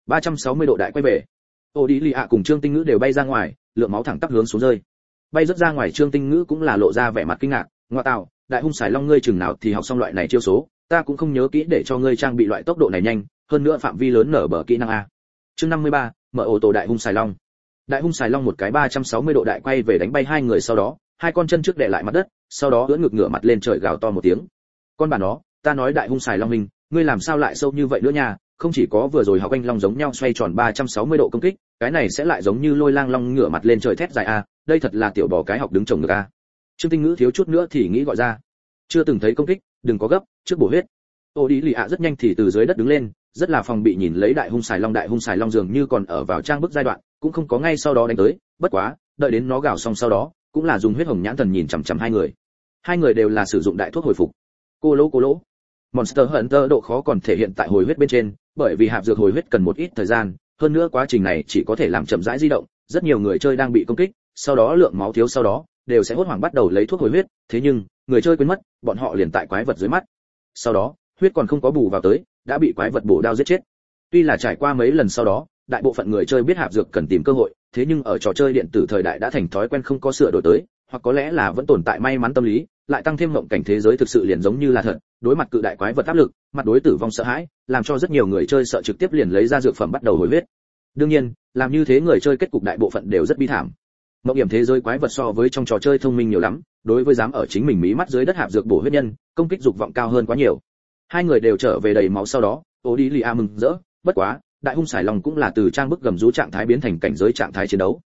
360 độ đại quay về. Ô Đi Lì ạ cùng Trương Tinh Ngữ đều bay ra ngoài, lượng máu thẳng tắp hướng xuống rơi. Bay rất ra ngoài Trương Tinh Ngữ cũng là lộ ra vẻ mặt kinh ngạc, ngoa tạo, đại hung xài long ngươi chừng nào thì học xong loại này chiêu số, ta cũng không nhớ kỹ để cho ngươi trang bị loại tốc độ này nhanh, hơn nữa phạm vi lớn nở bờ kỹ năng a. Chương 53, mở ô tô đại hung xài long. Đại hung xài long một cái 360 độ đại quay về đánh bay hai người, sau đó, hai con chân trước đè lại mặt đất, sau đó ưỡn ngực ngửa mặt lên trời gào to một tiếng. Con bà nó, ta nói đại hung xài long mình, ngươi làm sao lại sâu như vậy nữa nha, không chỉ có vừa rồi học anh long giống nhau xoay tròn 360 độ công kích, cái này sẽ lại giống như lôi lang long ngửa mặt lên trời thét dài a, đây thật là tiểu bò cái học đứng trồng ngược a. Trương Tinh Ngữ thiếu chút nữa thì nghĩ gọi ra. Chưa từng thấy công kích, đừng có gấp, trước bổ huyết. Ô Đi Lì ạ rất nhanh thì từ dưới đất đứng lên, rất là phòng bị nhìn lấy đại hung xài long dường như còn ở vào trang bức giai đoạn, cũng không có ngay sau đó đánh tới, bất quá, đợi đến nó gào xong sau đó, cũng là dùng huyết hồng nhãn thần nhìn chằm chằm hai người. Hai người đều là sử dụng đại thuốc hồi phục. Cô lỗ. Monster Hunter độ khó còn thể hiện tại hồi huyết bên trên, bởi vì hạp dược hồi huyết cần một ít thời gian, hơn nữa quá trình này chỉ có thể làm chậm rãi di động, rất nhiều người chơi đang bị công kích, sau đó lượng máu thiếu sau đó, đều sẽ hốt hoảng bắt đầu lấy thuốc hồi huyết, thế nhưng, người chơi quên mất, bọn họ liền tại quái vật dưới mắt. Sau đó, huyết còn không có bù vào tới, đã bị quái vật bổ đao giết chết. Tuy là trải qua mấy lần sau đó, đại bộ phận người chơi biết hạp dược cần tìm cơ hội, thế nhưng ở trò chơi điện tử thời đại đã thành thói quen không có sửa đổi tới, hoặc có lẽ là vẫn tồn tại may mắn tâm lý, lại tăng thêm mộng cảnh thế giới thực sự liền giống như là thật, đối mặt cự đại quái vật áp lực, mặt đối tử vong sợ hãi, làm cho rất nhiều người chơi sợ trực tiếp liền lấy ra dược phẩm bắt đầu hồi huyết. Đương nhiên, làm như thế người chơi kết cục đại bộ phận đều rất bi thảm. Mộng hiểm thế giới quái vật so với trong trò chơi thông minh nhiều lắm, đối với dám ở chính mình mí mắt dưới đất hạp dược bổ huyết nhân, công kích dục vọng cao hơn quá nhiều. Hai người đều trở về đầy máu sau đó, Ô Đi Lì ạ mừng rỡ, bất quá, đại hung xài long cũng là từ trang bức gầm rú trạng thái biến thành cảnh giới trạng thái chiến đấu.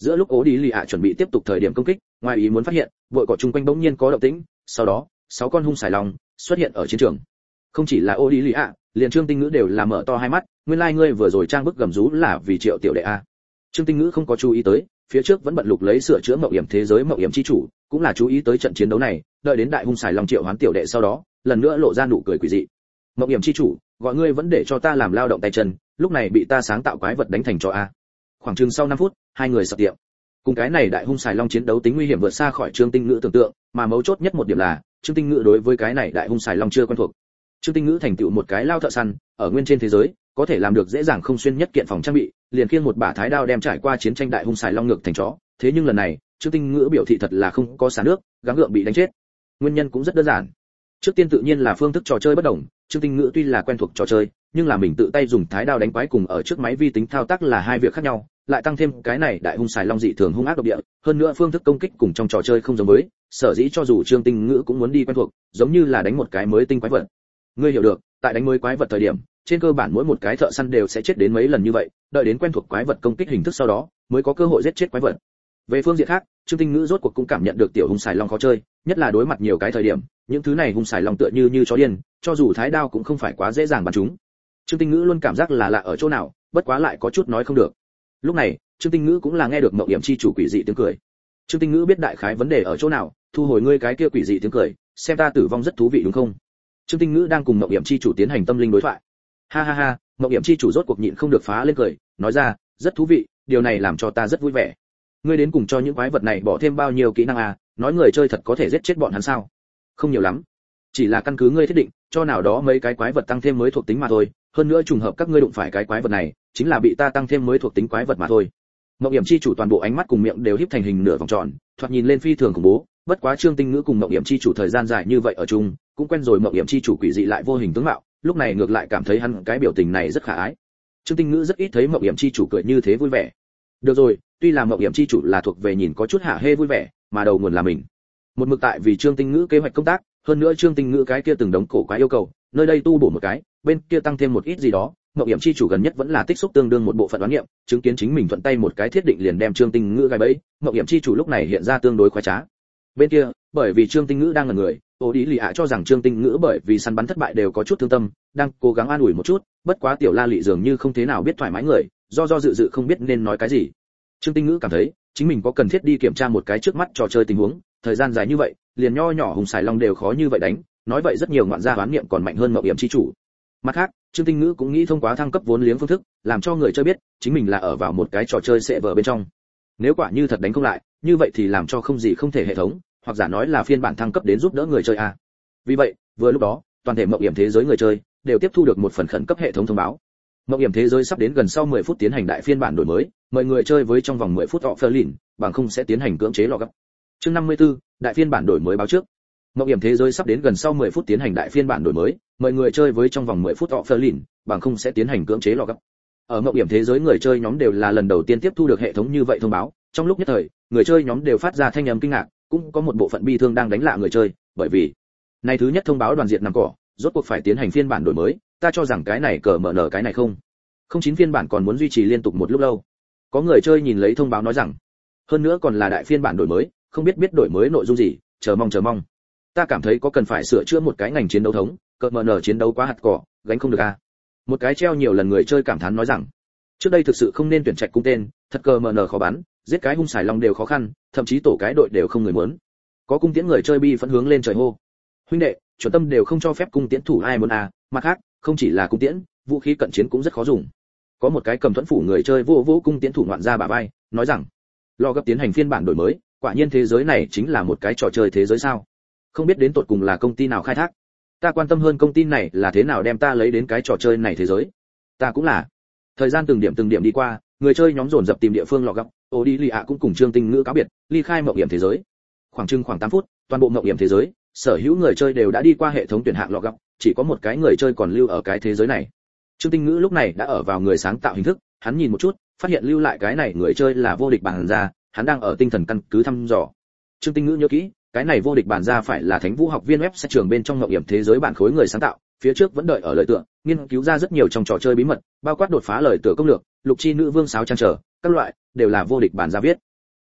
Giữa lúc ố đi lì ạ chuẩn bị tiếp tục thời điểm công kích, ngoài ý muốn phát hiện vội cỏ chung quanh bỗng nhiên có động tĩnh, sau đó 6 con hung xài long xuất hiện ở chiến trường. Không chỉ là ố đi lì ạ, liền Trương Tinh Ngữ đều là mở to hai mắt, nguyên lai ngươi vừa rồi trang bức gầm rú là vì Triệu tiểu đệ a. Trương Tinh Ngữ không có chú ý tới, phía trước vẫn bận lục lấy sửa chữa mộng hiểm thế giới mộng hiểm chi chủ, cũng là chú ý tới trận chiến đấu này, đợi đến đại hung xài long Triệu Hoán tiểu đệ sau đó, lần nữa lộ ra nụ cười quỷ dị. Mộng hiểm chi chủ, gọi ngươi vẫn để cho ta làm lao động tay chân, lúc này bị ta sáng tạo quái vật đánh thành cho a. Khoảng chừng sau 5 phút, hai người sập tiệm. Cùng cái này đại hung xài long chiến đấu tính nguy hiểm vượt xa khỏi Trương Tinh Ngữ tưởng tượng, mà mấu chốt nhất một điểm là, Trương Tinh Ngữ đối với cái này đại hung xài long chưa quen thuộc. Trương Tinh Ngữ thành tựu một cái lao thợ săn, ở nguyên trên thế giới, có thể làm được dễ dàng không xuyên nhất kiện phòng trang bị, liền khiêng một bả thái đao đem trải qua chiến tranh đại hung xài long ngược thành chó. Thế nhưng lần này, Trương Tinh Ngữ biểu thị thật là không có xả nước, gắng gượng bị đánh chết. Nguyên nhân cũng rất đơn giản. Trước tiên tự nhiên là phương thức trò chơi bất đồng, Trương Tinh Ngữ tuy là quen thuộc trò chơi, nhưng là mình tự tay dùng thái đao đánh quái cùng ở trước máy vi tính thao tác là hai việc khác nhau, lại tăng thêm cái này đại hung xài long dị thường hung ác độc địa, hơn nữa phương thức công kích cùng trong trò chơi không giống với, sở dĩ cho dù Trương Tinh Ngữ cũng muốn đi quen thuộc, giống như là đánh một cái mới tinh quái vật. Ngươi hiểu được, tại đánh mới quái vật thời điểm, trên cơ bản mỗi một cái thợ săn đều sẽ chết đến mấy lần như vậy, đợi đến quen thuộc quái vật công kích hình thức sau đó, mới có cơ hội giết chết quái vật. Về phương diện khác, Trương Tinh Ngữ rốt cuộc cũng cảm nhận được tiểu hung xài long khó chơi, nhất là đối mặt nhiều cái thời điểm, những thứ này hung xài long tựa như chó điên, cho dù thái đao cũng không phải quá dễ dàng bắn chúng. Trương Tinh Ngữ luôn cảm giác là lạ ở chỗ nào, bất quá lại có chút nói không được. Lúc này, Trương Tinh Ngữ cũng là nghe được mộng hiểm chi chủ quỷ dị tiếng cười. Trương Tinh Ngữ biết đại khái vấn đề ở chỗ nào, thu hồi ngươi cái kia quỷ dị tiếng cười, xem ta tử vong rất thú vị đúng không? Trương Tinh Ngữ đang cùng mộng hiểm chi chủ tiến hành tâm linh đối thoại. Ha ha ha, mộng hiểm chi chủ rốt cuộc nhịn không được phá lên cười, nói ra, rất thú vị, điều này làm cho ta rất vui vẻ. Ngươi đến cùng cho những quái vật này bỏ thêm bao nhiêu kỹ năng à, nói người chơi thật có thể giết chết bọn hắn sao? Không nhiều lắm, chỉ là căn cứ ngươi thiết định, cho nào đó mấy cái quái vật tăng thêm mới thuộc tính mà thôi, hơn nữa trùng hợp các ngươi đụng phải cái quái vật này, chính là bị ta tăng thêm mới thuộc tính quái vật mà thôi. Mộng hiểm chi chủ toàn bộ ánh mắt cùng miệng đều híp thành hình nửa vòng tròn, thoạt nhìn lên phi thường khủng bố, bất quá Trương Tinh Ngữ cùng mộng hiểm chi chủ thời gian dài như vậy ở chung, cũng quen rồi mộng hiểm chi chủ quỷ dị lại vô hình tướng mạo, lúc này ngược lại cảm thấy hắn cái biểu tình này rất khả ái. Trương Tinh Ngữ rất ít thấy mộng hiểm chi chủ cười như thế vui vẻ. Được rồi, tuy là mộng hiểm chi chủ là thuộc về nhìn có chút hả hê vui vẻ, mà đầu nguồn là mình. Một mực tại vì Trương Tinh Ngữ kế hoạch công tác, hơn nữa Trương Tinh Ngữ cái kia từng đống cổ quái yêu cầu, nơi đây tu bổ một cái, bên kia tăng thêm một ít gì đó, mộng hiểm chi chủ gần nhất vẫn là tích xúc tương đương một bộ phận đoán nghiệm, chứng kiến chính mình thuận tay một cái thiết định liền đem Trương Tinh Ngữ gài bẫy, mộng hiểm chi chủ lúc này hiện ra tương đối khoái trá. Bên kia, bởi vì Trương Tinh Ngữ đang ngẩn người, Ô Đi Lì ạ cho rằng Trương Tinh Ngữ bởi vì săn bắn thất bại đều có chút thương tâm, đang cố gắng an ủi một chút, bất quá tiểu La Lị dường như không thế nào biết thoải mái người, do dự không biết nên nói cái gì. Trương Tinh Ngữ cảm thấy, chính mình có cần thiết đi kiểm tra một cái trước mắt trò chơi tình huống, thời gian dài như vậy, liền nho nhỏ hùng xài long đều khó như vậy đánh, nói vậy rất nhiều ngoạn gia đoán niệm còn mạnh hơn mộng hiểm chi chủ. Mặt khác, Trương Tinh Ngữ cũng nghĩ thông qua thăng cấp vốn liếng phương thức, làm cho người chơi biết, chính mình là ở vào một cái trò chơi sẽ vở bên trong. Nếu quả như thật đánh không lại, như vậy thì làm cho không gì không thể hệ thống, hoặc giả nói là phiên bản thăng cấp đến giúp đỡ người chơi a. Vì vậy, vừa lúc đó, toàn thể mộng hiểm thế giới người chơi đều tiếp thu được một phần khẩn cấp hệ thống thông báo. Mộng hiểm thế giới sắp đến gần sau 10 phút tiến hành đại phiên bản đổi mới, mời người chơi với trong vòng 10 phút offline, bằng không sẽ tiến hành cưỡng chế login. Chương 54, đại phiên bản đổi mới báo trước. Mộng hiểm thế giới sắp đến gần sau 10 phút tiến hành đại phiên bản đổi mới, mời người chơi với trong vòng 10 phút offline, bằng không sẽ tiến hành cưỡng chế login. Ở mộng hiểm thế giới người chơi nhóm đều là lần đầu tiên tiếp thu được hệ thống như vậy thông báo, trong lúc nhất thời, người chơi nhóm đều phát ra thanh âm kinh ngạc, cũng có một bộ phận bi thương đang đánh lạ người chơi, bởi vì này thứ nhất thông báo đoàn diệt nằm cỏ, rốt cuộc phải tiến hành phiên bản đổi mới, ta cho rằng cái này cờ mở nở cái này không. Không chín phiên bản còn muốn duy trì liên tục một lúc lâu. Có người chơi nhìn lấy thông báo nói rằng, hơn nữa còn là đại phiên bản đổi mới, không biết đổi mới nội dung gì, chờ mong. Ta cảm thấy có cần phải sửa chữa một cái ngành chiến đấu thống, cờ mở nở chiến đấu quá hạt cỏ, gánh không được a. Một cái treo nhiều lần người chơi cảm thán nói rằng, trước đây thực sự không nên tuyển trạch cung tên, thật cờ mở nở khó bắn, giết cái hung xài long đều khó khăn, thậm chí tổ cái đội đều không người muốn. Có cung tiễn người chơi bi phẫn hướng lên trời hô, huynh đệ, chuẩn tâm đều không cho phép cung tiễn thủ ai muốn a. Mặt khác, không chỉ là cung tiễn, vũ khí cận chiến cũng rất khó dùng. Có một cái cầm thuẫn phủ người chơi vô cung tiễn thủ ngoạn ra bả vai, nói rằng, lo gấp tiến hành phiên bản đổi mới, quả nhiên thế giới này chính là một cái trò chơi thế giới sao? Không biết đến tột cùng là công ty nào khai thác. Ta quan tâm hơn công ty này là thế nào đem ta lấy đến cái trò chơi này thế giới. Ta cũng là. Thời gian từng điểm đi qua, người chơi nhóm dồn dập tìm địa phương lọ gấp, Ô Đi Lì ạ cũng cùng Trương Tinh Ngữ cáo biệt, ly khai mộng hiểm thế giới. Khoảng 8 phút, toàn bộ mộng hiểm thế giới, sở hữu người chơi đều đã đi qua hệ thống tuyển hạng lọ gấp, chỉ có một cái người chơi còn lưu ở cái thế giới này. Trương Tinh Ngữ lúc này đã ở vào người sáng tạo hình thức, hắn nhìn một chút, phát hiện lưu lại cái này người chơi là vô địch bản gia, hắn đang ở tinh thần căn cứ thăm dò. Trương Tinh Ngữ nhớ kỹ, cái này vô địch bản gia phải là Thánh Vũ học viên web sẽ trường bên trong ngộng hiểm thế giới bản khối người sáng tạo, phía trước vẫn đợi ở lời tựa, nghiên cứu ra rất nhiều trong trò chơi bí mật, bao quát đột phá lời tựa công lược, lục chi nữ vương sáo trang trở, các loại đều là vô địch bản gia viết.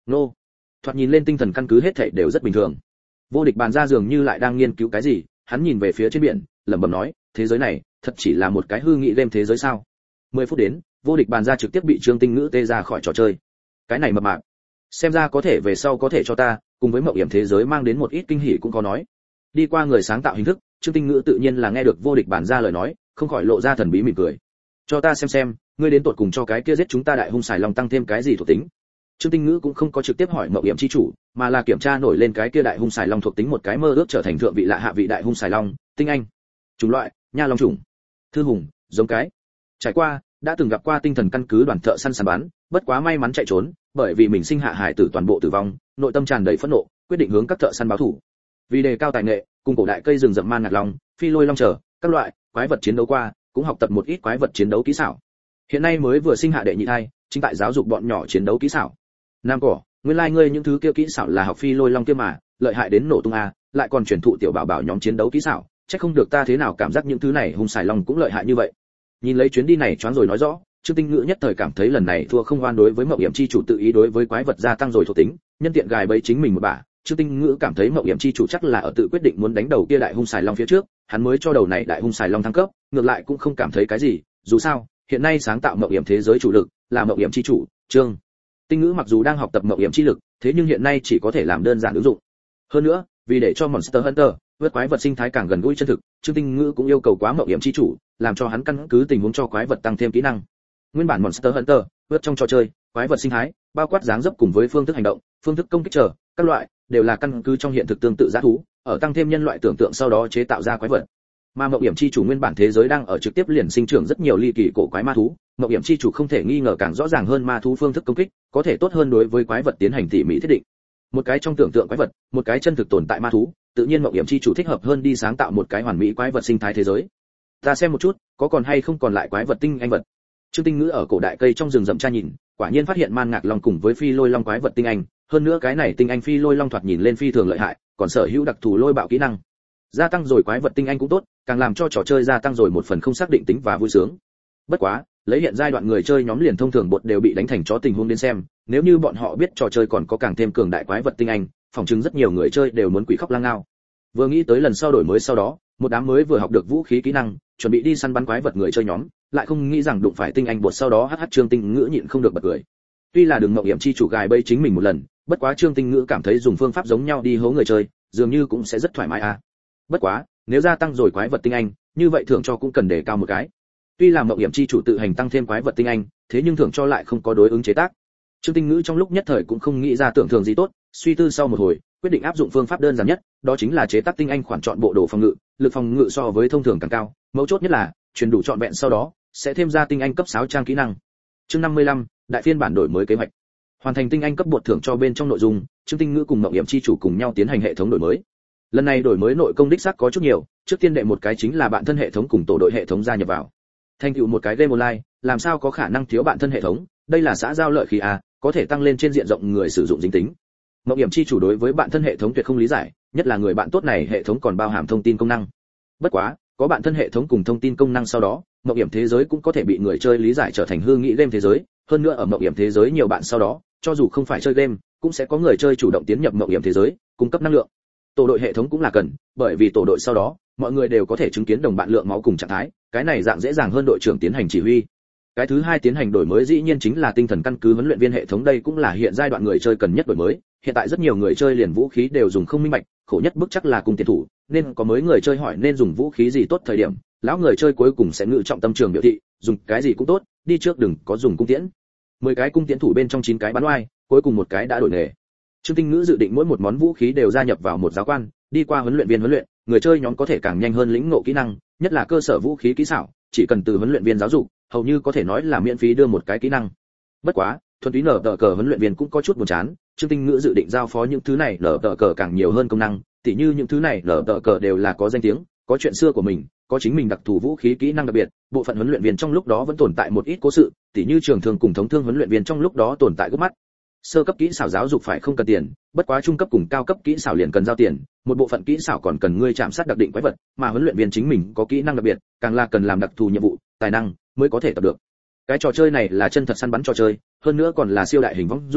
Nô. Thoạt nhìn lên tinh thần căn cứ hết thảy đều rất bình thường. Vô địch bàn ra dường như lại đang nghiên cứu cái gì, hắn nhìn về phía trên biển, lẩm bẩm nói, thế giới này, thật chỉ là một cái hư nghị game thế giới sao? 10 phút đến, vô địch bàn ra trực tiếp bị Trương Tinh Ngữ tê ra khỏi trò chơi. Cái này mập mạp. Xem ra có thể về sau có thể cho ta, cùng với mộng hiểm thế giới mang đến một ít kinh hỉ cũng có nói. Đi qua người sáng tạo hình thức, Trương Tinh Ngữ tự nhiên là nghe được vô địch bàn ra lời nói, không khỏi lộ ra thần bí mỉm cười. Cho ta xem, ngươi đến tột cùng cho cái kia giết chúng ta đại hung xài long tăng thêm cái gì thuộc tính? Trương Tinh Ngữ cũng không có trực tiếp hỏi mộng hiểm chi chủ, mà là kiểm tra nổi lên cái kia đại hung xài long thuộc tính một cái mơ ước trở thành thượng vị lạ hạ vị đại hung xài long, tinh anh, chủng loại, nha long chủng, thư hùng, giống cái. Trải qua, đã từng gặp qua tinh thần căn cứ đoàn thợ săn săn bắn, bất quá may mắn chạy trốn, bởi vì mình sinh hạ hải tử toàn bộ tử vong, nội tâm tràn đầy phẫn nộ, quyết định hướng các thợ săn báo thù. Vì đề cao tài nghệ, cùng cổ đại cây rừng rậm man ngạc long, phi lôi long trở, các loại quái vật chiến đấu qua, cũng học tập một ít quái vật chiến đấu kỹ xảo. Hiện nay mới vừa sinh hạ đệ nhị thai, chính tại giáo dục bọn nhỏ chiến đấu kỹ xảo. Nam cỏ, nguyên lai ngươi những thứ kia kỹ xảo là học phi lôi long kia mà, lợi hại đến nổ tung a, lại còn truyền thụ tiểu bảo bảo nhóm chiến đấu kỹ xảo, chắc không được ta thế nào cảm giác những thứ này hung xài long cũng lợi hại như vậy. Nhìn lấy chuyến đi này choáng rồi nói rõ, Trương Tinh Ngữ nhất thời cảm thấy lần này thua không oan đối với Mộng Hiểm chi chủ tự ý đối với quái vật gia tăng rồi thuộc tính, nhân tiện gài bẫy chính mình một bả. Trương Tinh Ngữ cảm thấy Mộng Hiểm chi chủ chắc là ở tự quyết định muốn đánh đầu kia đại hung xài long phía trước, hắn mới cho đầu này đại hung xài long thăng cấp, ngược lại cũng không cảm thấy cái gì, dù sao, hiện nay sáng tạo Mộng Hiểm thế giới chủ lực là Mộng Hiểm chi chủ, Trương Tinh Ngữ mặc dù đang học tập Mộng Hiểm chi lực, thế nhưng hiện nay chỉ có thể làm đơn giản ứng dụng. Hơn nữa, vì để cho Monster Hunter vượt quái vật sinh thái càng gần gũi chân thực, Trương Tinh Ngữ cũng yêu cầu quá Mộng Hiểm chi chủ, làm cho hắn căn cứ tình huống cho quái vật tăng thêm kỹ năng. Nguyên bản Monster Hunter vượt trong trò chơi, quái vật sinh thái, bao quát dáng dấp cùng với phương thức hành động, phương thức công kích trở, các loại đều là căn cứ trong hiện thực tương tự dã thú, ở tăng thêm nhân loại tưởng tượng sau đó chế tạo ra quái vật. Mà Mộng Hiểm chi chủ nguyên bản thế giới đang ở trực tiếp liền sinh trưởng rất nhiều ly kỳ cổ quái ma thú, Mộng Hiểm chi chủ không thể nghi ngờ càng rõ ràng hơn ma thú phương thức công kích, có thể tốt hơn đối với quái vật tiến hành tỉ mỉ thiết định. Một cái trong tưởng tượng quái vật, một cái chân thực tồn tại ma thú, tự nhiên Mộng Hiểm chi chủ thích hợp hơn đi sáng tạo một cái hoàn mỹ quái vật sinh thái thế giới. Ta xem một chút, có còn hay không còn lại quái vật tinh anh vật. Trương Tinh Ngữ ở cổ đại cây trong rừng rậm tra nhìn, quả nhiên phát hiện man ngạc long cùng với phi lôi long quái vật tinh anh, hơn nữa cái này tinh anh phi lôi long thoạt nhìn lên phi thường lợi hại, còn sở hữu đặc thù lôi bạo kỹ năng. Gia tăng rồi quái vật tinh anh cũng tốt, càng làm cho trò chơi gia tăng rồi một phần không xác định tính và vui sướng. Bất quá, lấy hiện giai đoạn người chơi nhóm liền thông thường bột đều bị đánh thành chó tình huống đến xem, nếu như bọn họ biết trò chơi còn có càng thêm cường đại quái vật tinh anh, phòng chứng rất nhiều người chơi đều muốn quỷ khóc lang ngao. Vừa nghĩ tới lần sau đổi mới sau đó, một đám mới vừa học được vũ khí kỹ năng, chuẩn bị đi săn bắn quái vật người chơi nhóm, lại không nghĩ rằng đụng phải tinh anh bột sau đó hắc Trương Tinh Ngữ nhịn không được bật cười. Tuy là Đường Mộng Hiểm chi chủ gài bẫy chính mình một lần, bất quá Trương Tinh Ngữ cảm thấy dùng phương pháp giống nhau đi hố người chơi, dường như cũng sẽ rất thoải mái à. Bất quá, nếu gia tăng rồi quái vật tinh anh, như vậy thưởng cho cũng cần đề cao một cái. Tuy là Mộng Hiểm chi chủ tự hành tăng thêm quái vật tinh anh, thế nhưng thưởng cho lại không có đối ứng chế tác. Trương Tinh Ngữ trong lúc nhất thời cũng không nghĩ ra tưởng thưởng gì tốt, suy tư sau một hồi, quyết định áp dụng phương pháp đơn giản nhất, đó chính là chế tác tinh anh khoản chọn bộ đồ phòng ngự, lực phòng ngự so với thông thường càng cao, mấu chốt nhất là truyền đủ chọn vẹn sau đó sẽ thêm ra tinh anh cấp 6 trang kỹ năng. Chương 55, đại phiên bản đổi mới kế hoạch. Hoàn thành tinh anh cấp bột thưởng cho bên trong nội dung, Trương Tinh Ngữ cùng Mộng Hiểm chi chủ cùng nhau tiến hành hệ thống đổi mới. Lần này đổi mới nội công đích xác có chút nhiều, trước tiên đệ một cái chính là bạn thân hệ thống cùng tổ đội hệ thống gia nhập vào. Thành tựu một cái game online, làm sao có khả năng thiếu bạn thân hệ thống, đây là xã giao lợi khí a, có thể tăng lên trên diện rộng người sử dụng dính tính. Mộng Hiểm chi chủ đối với bạn thân hệ thống tuyệt không lý giải, nhất là người bạn tốt này hệ thống còn bao hàm thông tin công năng. Bất quá, có bạn thân hệ thống cùng thông tin công năng sau đó, Mộng Hiểm thế giới cũng có thể bị người chơi lý giải trở thành hư nghĩ game thế giới, hơn nữa ở Mộng Hiểm thế giới nhiều bạn sau đó, cho dù không phải chơi game, cũng sẽ có người chơi chủ động tiến nhập Mộng Hiểm thế giới, cung cấp năng lượng. Tổ đội hệ thống cũng là cần, bởi vì tổ đội sau đó, mọi người đều có thể chứng kiến đồng bạn lượng máu cùng trạng thái, cái này dạng dễ dàng hơn đội trưởng tiến hành chỉ huy. Cái thứ hai tiến hành đổi mới dĩ nhiên chính là tinh thần căn cứ huấn luyện viên hệ thống, đây cũng là hiện giai đoạn người chơi cần nhất đổi mới. Hiện tại rất nhiều người chơi liền vũ khí đều dùng không minh bạch, khổ nhất bức chắc là cung tiến thủ, nên có mới người chơi hỏi nên dùng vũ khí gì tốt thời điểm, lão người chơi cuối cùng sẽ ngự trọng tâm trường biểu thị, dùng cái gì cũng tốt, đi trước đừng có dùng cung tiễn. 10 cái cung tiễn thủ bên trong 9 cái bắn oai, cuối cùng một cái đã đổi nghề. Trương Tinh Ngữ dự định mỗi một món vũ khí đều gia nhập vào một giáo quan, đi qua huấn luyện viên huấn luyện, người chơi nhóm có thể càng nhanh hơn lĩnh ngộ kỹ năng, nhất là cơ sở vũ khí kỹ xảo, chỉ cần từ huấn luyện viên giáo dục, hầu như có thể nói là miễn phí đưa một cái kỹ năng. Bất quá, thuần túy nở tờ cờ huấn luyện viên cũng có chút buồn chán, Trương Tinh Ngữ dự định giao phó những thứ này nở tờ cờ càng nhiều hơn công năng, tỉ như những thứ này nở tờ cờ đều là có danh tiếng, có chuyện xưa của mình, có chính mình đặc thù vũ khí kỹ năng đặc biệt, bộ phận huấn luyện viên trong lúc đó vẫn tồn tại một ít cố sự, tỉ như trường thương cùng thống thương huấn luyện viên trong lúc đó tồn tại gấp mắt. Sơ cấp kỹ xảo giáo dục phải không cần tiền, bất quá trung cấp cùng cao cấp kỹ xảo liền cần giao tiền, một bộ phận kỹ xảo còn cần ngươi chạm sát đặc định quái vật, mà huấn luyện viên chính mình có kỹ năng đặc biệt, càng là cần làm đặc thù nhiệm vụ, tài năng mới có thể tập được. Cái trò chơi này là chân thật săn bắn trò chơi, hơn nữa còn là siêu đại hình võng du,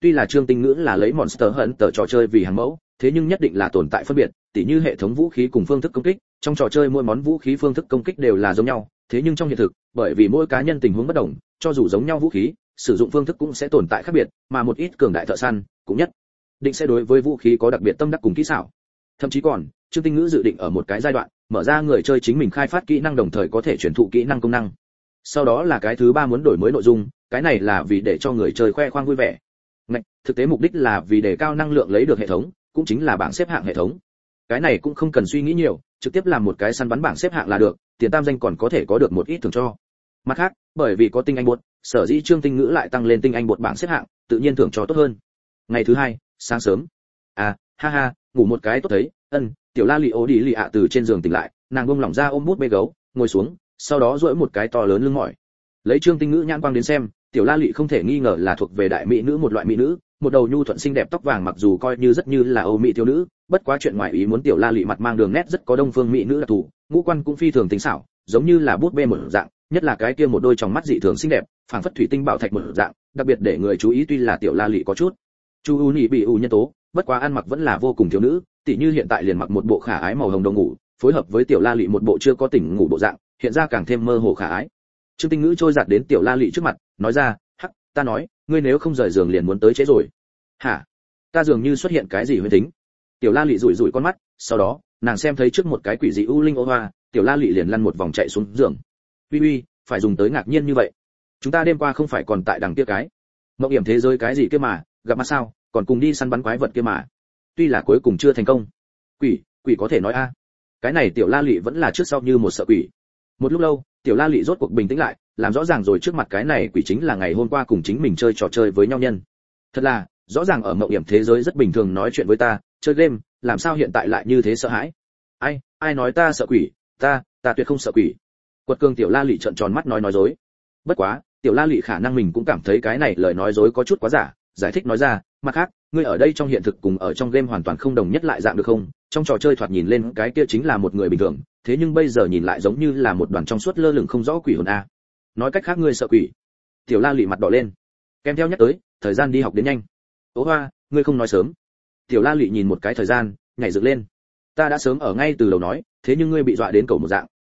Tuy là Trương Tinh Ngữ là lấy Monster Hunter trò chơi vì hàng mẫu, thế nhưng nhất định là tồn tại phân biệt, tỉ như hệ thống vũ khí cùng phương thức công kích, trong trò chơi mỗi món vũ khí phương thức công kích đều là giống nhau, thế nhưng trong hiện thực, bởi vì mỗi cá nhân tình huống bất đồng, cho dù giống nhau vũ khí, sử dụng phương thức cũng sẽ tồn tại khác biệt, mà một ít cường đại thợ săn cũng nhất định sẽ đối với vũ khí có đặc biệt tâm đắc cùng kỹ xảo. Thậm chí còn, Trương Tinh Ngữ dự định ở một cái giai đoạn, mở ra người chơi chính mình khai phát kỹ năng đồng thời có thể truyền thụ kỹ năng công năng. Sau đó là cái thứ ba muốn đổi mới nội dung, cái này là vì để cho người chơi khoe khoang vui vẻ. Ngạch, thực tế mục đích là vì đề cao năng lượng lấy được hệ thống, cũng chính là bảng xếp hạng hệ thống. Cái này cũng không cần suy nghĩ nhiều, trực tiếp làm một cái săn bắn bảng xếp hạng là được, tiền tam danh còn có thể có được một ít thưởng cho. Mặt khác, bởi vì có tinh anh bột, sở dĩ Trương Tinh Ngữ lại tăng lên tinh anh bột bảng xếp hạng, tự nhiên thưởng cho tốt hơn. Ngày thứ hai, sáng sớm. À, ha ha, ngủ một cái tốt thấy, tiểu La Lị ố đi lì ạ từ trên giường tỉnh lại, nàng buông lỏng ra ôm bút bê gấu, ngồi xuống, sau đó duỗi một cái to lớn lưng mỏi. Lấy Trương Tinh Ngữ nhãn quang đến xem, tiểu La Lị không thể nghi ngờ là thuộc về đại mỹ nữ một loại mỹ nữ, một đầu nhu thuận xinh đẹp tóc vàng mặc dù coi như rất như là Âu mỹ thiếu nữ, bất quá chuyện ngoài ý muốn tiểu La Lị mặt mang đường nét rất có đông phương mỹ nữ đặc thù, ngũ quan cũng phi thường tinh xảo, giống như là bút bê một dạng, nhất là cái kia một đôi tròng mắt dị thường xinh đẹp, phảng phất thủy tinh bảo thạch một dạng, đặc biệt để người chú ý tuy là tiểu La Lị có chút chu u nhị bị u nhân tố, bất quá ăn mặc vẫn là vô cùng thiếu nữ, tỉ như hiện tại liền mặc một bộ khả ái màu hồng đồ ngủ, phối hợp với tiểu La Lị một bộ chưa có tỉnh ngủ bộ dạng, hiện ra càng thêm mơ hồ khả ái. Trương Tinh Ngữ trôi giạt đến tiểu La Lị trước mặt, nói ra, hắc, ta nói, ngươi nếu không rời giường liền muốn tới trễ rồi. Hả? Ta dường như xuất hiện cái gì huyễn tính. Tiểu La Lị rủi rủi con mắt, sau đó, nàng xem thấy trước một cái quỷ dị u linh ô hoa, tiểu La Lị liền lăn một vòng chạy xuống giường. Uy uy, phải dùng tới ngạc nhiên như vậy. Chúng ta đêm qua không phải còn tại đằng kia cái mộng hiểm thế giới cái gì kia mà, gặp mặt sao, còn cùng đi săn bắn quái vật kia mà. Tuy là cuối cùng chưa thành công. Quỷ có thể nói a. Cái này tiểu La Lị vẫn là trước sau như một sợ quỷ. Một lúc lâu, tiểu La Lị rốt cuộc bình tĩnh lại, làm rõ ràng rồi trước mặt cái này quỷ chính là ngày hôm qua cùng chính mình chơi trò chơi với nhau nhân. Thật là, rõ ràng ở mộng hiểm thế giới rất bình thường nói chuyện với ta, chơi game, làm sao hiện tại lại như thế sợ hãi? Ai nói ta sợ quỷ? Ta tuyệt không sợ quỷ. Quật cường tiểu La Lị trợn tròn mắt nói dối. Bất quá, tiểu La Lị khả năng mình cũng cảm thấy cái này lời nói dối có chút quá giả, giải thích nói ra, mặt khác, ngươi ở đây trong hiện thực cùng ở trong game hoàn toàn không đồng nhất lại dạng được không? Trong trò chơi thoạt nhìn lên cái kia chính là một người bình thường, thế nhưng bây giờ nhìn lại giống như là một đoàn trong suốt lơ lửng không rõ quỷ hồn a. Nói cách khác ngươi sợ quỷ? Tiểu La Lị mặt đỏ lên. Kèm theo nhắc tới, thời gian đi học đến nhanh. Ố hoa, ngươi không nói sớm. Tiểu La Lị nhìn một cái thời gian, nhảy dựng lên. Ta đã sớm ở ngay từ đầu nói, thế nhưng ngươi bị dọa đến cầu một dạng.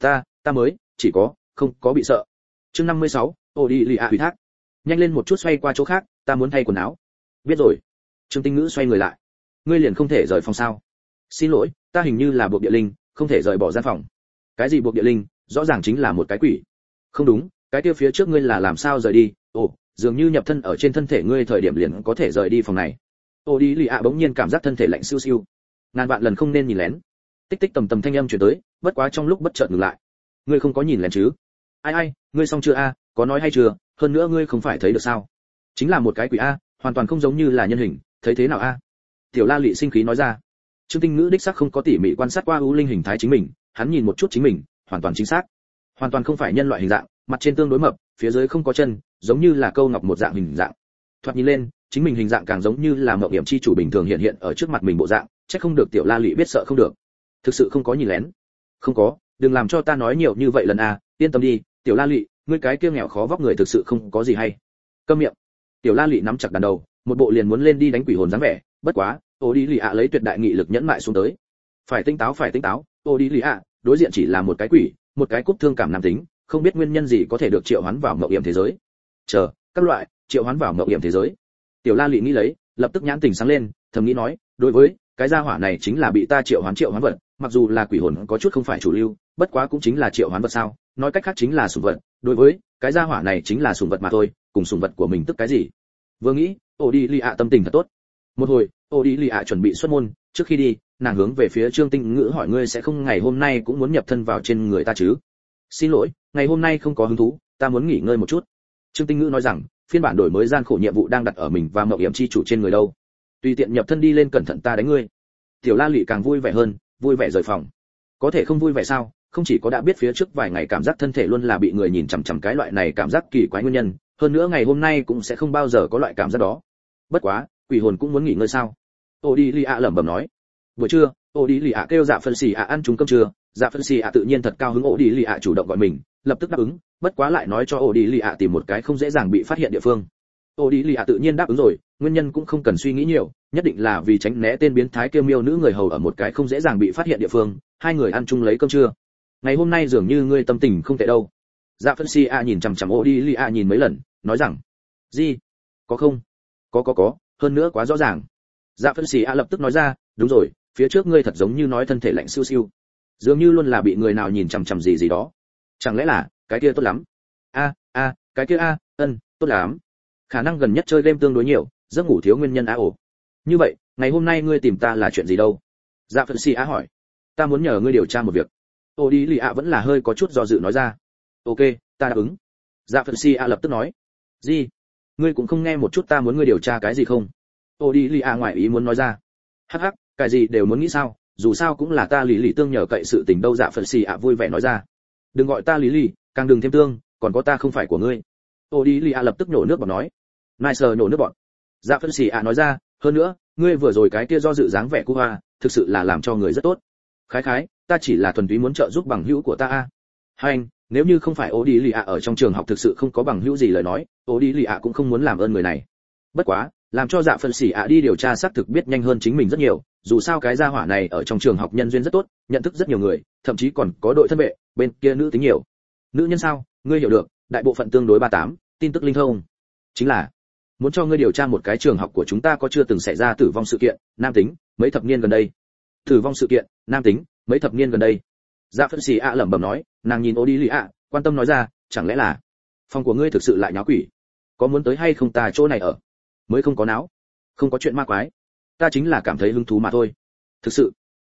Ta mới, chỉ có, không có bị sợ. Chương 56, ô đi lì ạ ủy thác. Nhanh lên một chút xoay qua chỗ khác, ta muốn thay quần áo. Biết rồi. Trương Tinh Ngữ xoay người lại. Ngươi liền không thể rời phòng sao? Xin lỗi, ta hình như là buộc địa linh, không thể rời bỏ gian phòng. Cái gì buộc địa linh, rõ ràng chính là một cái quỷ. Không đúng, cái kia phía trước ngươi là làm sao rời đi? Ồ, dường như nhập thân ở trên thân thể ngươi thời điểm liền có thể rời đi phòng này. Ô đi lì ạ bỗng nhiên cảm giác thân thể lạnh siêu siêu. Ngàn vạn lần không nên nhìn lén. Tích tích tầm tầm thanh âm truyền tới, bất quá trong lúc bất chợt ngừng lại. Ngươi không có nhìn lén chứ? Ai, ngươi xong chưa a? Có nói hay chưa? Hơn nữa ngươi không phải thấy được sao? Chính là một cái quỷ a, hoàn toàn không giống như là nhân hình, thấy thế nào a? Tiểu La Lị sinh khí nói ra. Trương Tinh Ngữ đích xác không có tỉ mỉ quan sát qua u linh hình thái chính mình, hắn nhìn một chút chính mình, hoàn toàn chính xác. Hoàn toàn không phải nhân loại hình dạng, mặt trên tương đối mập, phía dưới không có chân, giống như là câu ngọc một dạng hình dạng. Thoạt nhìn lên, chính mình hình dạng càng giống như là mộng hiểm chi chủ bình thường hiện hiện ở trước mặt mình bộ dạng, chắc không được tiểu La Lị biết sợ không được. Thực sự không có nhìn lén. Không có, đừng làm cho ta nói nhiều như vậy lần a, yên tâm đi, tiểu La Lị, ngươi cái kia nghèo khó vóc người thực sự không có gì hay. Câm miệng. Tiểu La Lị nắm chặt đàn đầu, một bộ liền muốn lên đi đánh quỷ hồn dáng vẻ, bất quá, ô đi lì ạ lấy tuyệt đại nghị lực nhẫn mại xuống tới. Phải tinh táo, ô đi lì ạ, đối diện chỉ là một cái quỷ, một cái cúc thương cảm nam tính, không biết nguyên nhân gì có thể được triệu hoán vào mộng hiểm thế giới. Chờ, các loại, triệu hoán vào mộng hiểm thế giới. Tiểu La Lị nghĩ lấy, lập tức nhãn tình sáng lên, thầm nghĩ nói, đối với cái gia hỏa này chính là bị ta triệu hoán vật, mặc dù là quỷ hồn có chút không phải chủ lưu, bất quá cũng chính là triệu hoán vật sao, nói cách khác chính là sủng vật, đối với cái gia hỏa này chính là sủng vật mà thôi, cùng sủng vật của mình tức cái gì. Vừa nghĩ, ô đi lì ạ tâm tình thật tốt. Một hồi, ô đi lì ạ chuẩn bị xuất môn, trước khi đi, nàng hướng về phía Trương Tinh Ngữ hỏi, ngươi sẽ không ngày hôm nay cũng muốn nhập thân vào trên người ta chứ? Xin lỗi, ngày hôm nay không có hứng thú, ta muốn nghỉ ngơi một chút. Trương Tinh Ngữ nói rằng, phiên bản đổi mới gian khổ nhiệm vụ đang đặt ở mình và mộng hiểm chi chủ trên người đâu. Tùy tiện nhập thân đi lên, cẩn thận ta đánh ngươi. Tiểu La Lị càng vui vẻ hơn, vui vẻ rời phòng. Có thể không vui vẻ sao? Không chỉ có đã biết phía trước vài ngày cảm giác thân thể luôn là bị người nhìn chằm chằm cái loại này cảm giác kỳ quái nguyên nhân, hơn nữa ngày hôm nay cũng sẽ không bao giờ có loại cảm giác đó. Bất quá, quỷ hồn cũng muốn nghỉ ngơi sao? Ô đi lì ạ lẩm bẩm nói. Buổi trưa, ô đi lì ạ kêu Dạ Phân Xì ạ ăn chung cơm trưa, Dạ Phân Xì ạ tự nhiên thật cao hứng, ô đi lì ạ chủ động gọi mình, lập tức đáp ứng, bất quá lại nói cho ô đi lì ạ tìm một cái không dễ dàng bị phát hiện địa phương. Ô đi lì ạ tự nhiên đáp ứng rồi, nguyên nhân cũng không cần suy nghĩ nhiều, nhất định là vì tránh né tên biến thái kia miêu nữ người hầu ở một cái không dễ dàng bị phát hiện địa phương, hai người ăn chung lấy cơm trưa. Ngày hôm nay dường như ngươi tâm tình không tệ đâu. Dạ Phân Si A nhìn chằm chằm Odelia nhìn mấy lần, nói rằng, gì? Có không? Có, hơn nữa quá rõ ràng. Dạ Phân Si A lập tức nói ra, đúng rồi, phía trước ngươi thật giống như nói thân thể lạnh siêu siêu, dường như luôn là bị người nào nhìn chằm chằm gì đó. Chẳng lẽ là cái kia tốt lắm? Cái kia tốt lắm. Khả năng gần nhất chơi game tương đối nhiều, giấc ngủ thiếu nguyên nhân ồ. Như vậy, ngày hôm nay ngươi tìm ta là chuyện gì đâu? Dạ Phân Si A hỏi. Ta muốn nhờ ngươi điều tra một việc. Odelia vẫn là hơi có chút do dự nói ra. Ok, ta đáp ứng. Dạ Phân Si A lập tức nói. Gì? Ngươi cũng không nghe một chút ta muốn ngươi điều tra cái gì không? Odelia ngoại ý muốn nói ra. Hắc, cái gì đều muốn nghĩ sao? Dù sao cũng là ta lý tương nhờ cậy sự tình đâu. Dạ Phân Si A vui vẻ nói ra. Đừng gọi ta lý, càng đừng thêm tương, còn có ta không phải của ngươi. Odelia lập tức nổ nước bọt nói. Nice nổ nước bọt. Dạ Phân Si A nói ra, hơn nữa, ngươi vừa rồi cái kia do dự dáng vẻ của hoa, thực sự là làm cho người rất tốt. Khái, ta chỉ là thuần túy muốn trợ giúp bằng hữu của ta a. Hành, nếu như không phải Odelia ở trong trường học thực sự không có bằng hữu gì lời nói, Odelia cũng không muốn làm ơn người này. Bất quá, làm cho Dạ Phân Si A đi điều tra xác thực biết nhanh hơn chính mình rất nhiều, dù sao cái gia hỏa này ở trong trường học nhân duyên rất tốt, nhận thức rất nhiều người, thậm chí còn có đội thân vệ, bên kia nữ tính nhiều. Nữ nhân sao? Ngươi hiểu được, đại bộ phận tương đối 38, tin tức linh thông. Chính là muốn cho ngươi điều tra một cái trường học của chúng ta có chưa từng xảy ra tử vong sự kiện, nam tính, mấy thập niên gần đây. Tử vong sự kiện, nam tính, mấy thập niên gần đây. Dạ Phân Si A lẩm bẩm nói, nàng nhìn Odelia, quan tâm nói ra, chẳng lẽ là phòng của ngươi thực sự lại nháo quỷ? Có muốn tới hay không ta chỗ này ở? Mới không có náo, không có chuyện ma quái. Ta chính là cảm thấy hứng thú mà thôi. Thực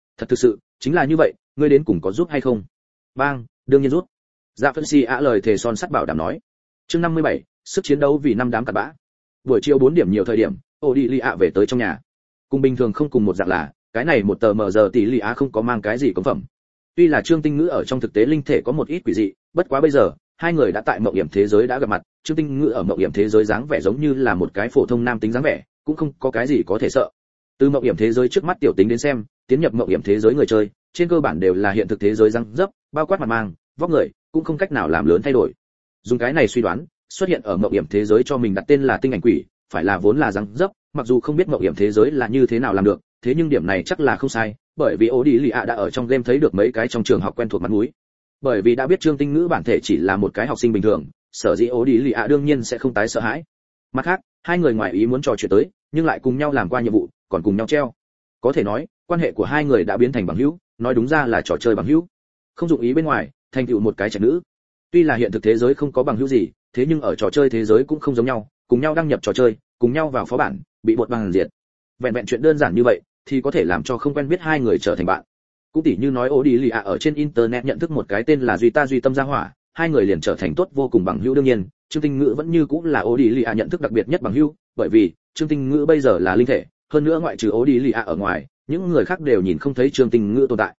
sự, chính là như vậy, ngươi đến cùng có giúp hay không? Bang, đương nhiên giúp. Dạ Phân Si A lời thề son sắt bảo đảm nói. Chương 57, sức chiến đấu vì năm đám cặn bã. Buổi chiều 4 điểm nhiều thời điểm, Odelia về tới trong nhà. Cùng bình thường không cùng một dạng là, cái này một tờ mờ giờ tỷ lì á không có mang cái gì cống phẩm. Tuy là Trương Tinh Ngữ ở trong thực tế linh thể có một ít quỷ dị, bất quá bây giờ, hai người đã tại mộng hiểm thế giới đã gặp mặt, Trương Tinh Ngữ ở mộng hiểm thế giới dáng vẻ giống như là một cái phổ thông nam tính dáng vẻ, cũng không có cái gì có thể sợ. Từ mộng hiểm thế giới trước mắt tiểu tính đến xem, tiến nhập mộng hiểm thế giới người chơi, trên cơ bản đều là hiện thực thế giới răng dấp, bao quát mặt mang, vóc người, cũng không cách nào làm lớn thay đổi. Dùng cái này suy đoán, xuất hiện ở mộng hiểm thế giới cho mình đặt tên là tinh ảnh quỷ, phải là vốn là răng dấp, mặc dù không biết mộng hiểm thế giới là như thế nào làm được, thế nhưng điểm này chắc là không sai, bởi vì Odelia đã ở trong game thấy được mấy cái trong trường học quen thuộc mặt mũi. Bởi vì đã biết Trương Tinh Ngữ bản thể chỉ là một cái học sinh bình thường, sở dĩ Odelia đương nhiên sẽ không tái sợ hãi. Mặt khác, hai người ngoài ý muốn trò chuyện tới, nhưng lại cùng nhau làm qua nhiệm vụ, còn cùng nhau treo. Có thể nói, quan hệ của hai người đã biến thành bằng hữu, nói đúng ra là trò chơi bằng hữu. Không dụng ý bên ngoài, thành tựu một cái trẻ nữ. Tuy là hiện thực thế giới không có bằng hữu gì, thế nhưng ở trò chơi thế giới cũng không giống nhau, cùng nhau đăng nhập trò chơi, cùng nhau vào phó bản, bị bột bằng diệt. Vẹn chuyện đơn giản như vậy, thì có thể làm cho không quen biết hai người trở thành bạn. Cũng tỉ như nói Odelia ở trên internet nhận thức một cái tên là Duy Tâm gia hỏa, hai người liền trở thành tốt vô cùng bằng hữu. Đương nhiên, Trương Tinh Ngữ vẫn như cũng là Odelia nhận thức đặc biệt nhất bằng hữu, bởi vì Trương Tinh Ngữ bây giờ là linh thể, hơn nữa ngoại trừ Odelia ở ngoài, những người khác đều nhìn không thấy Trương Tinh Ngữ tồn tại.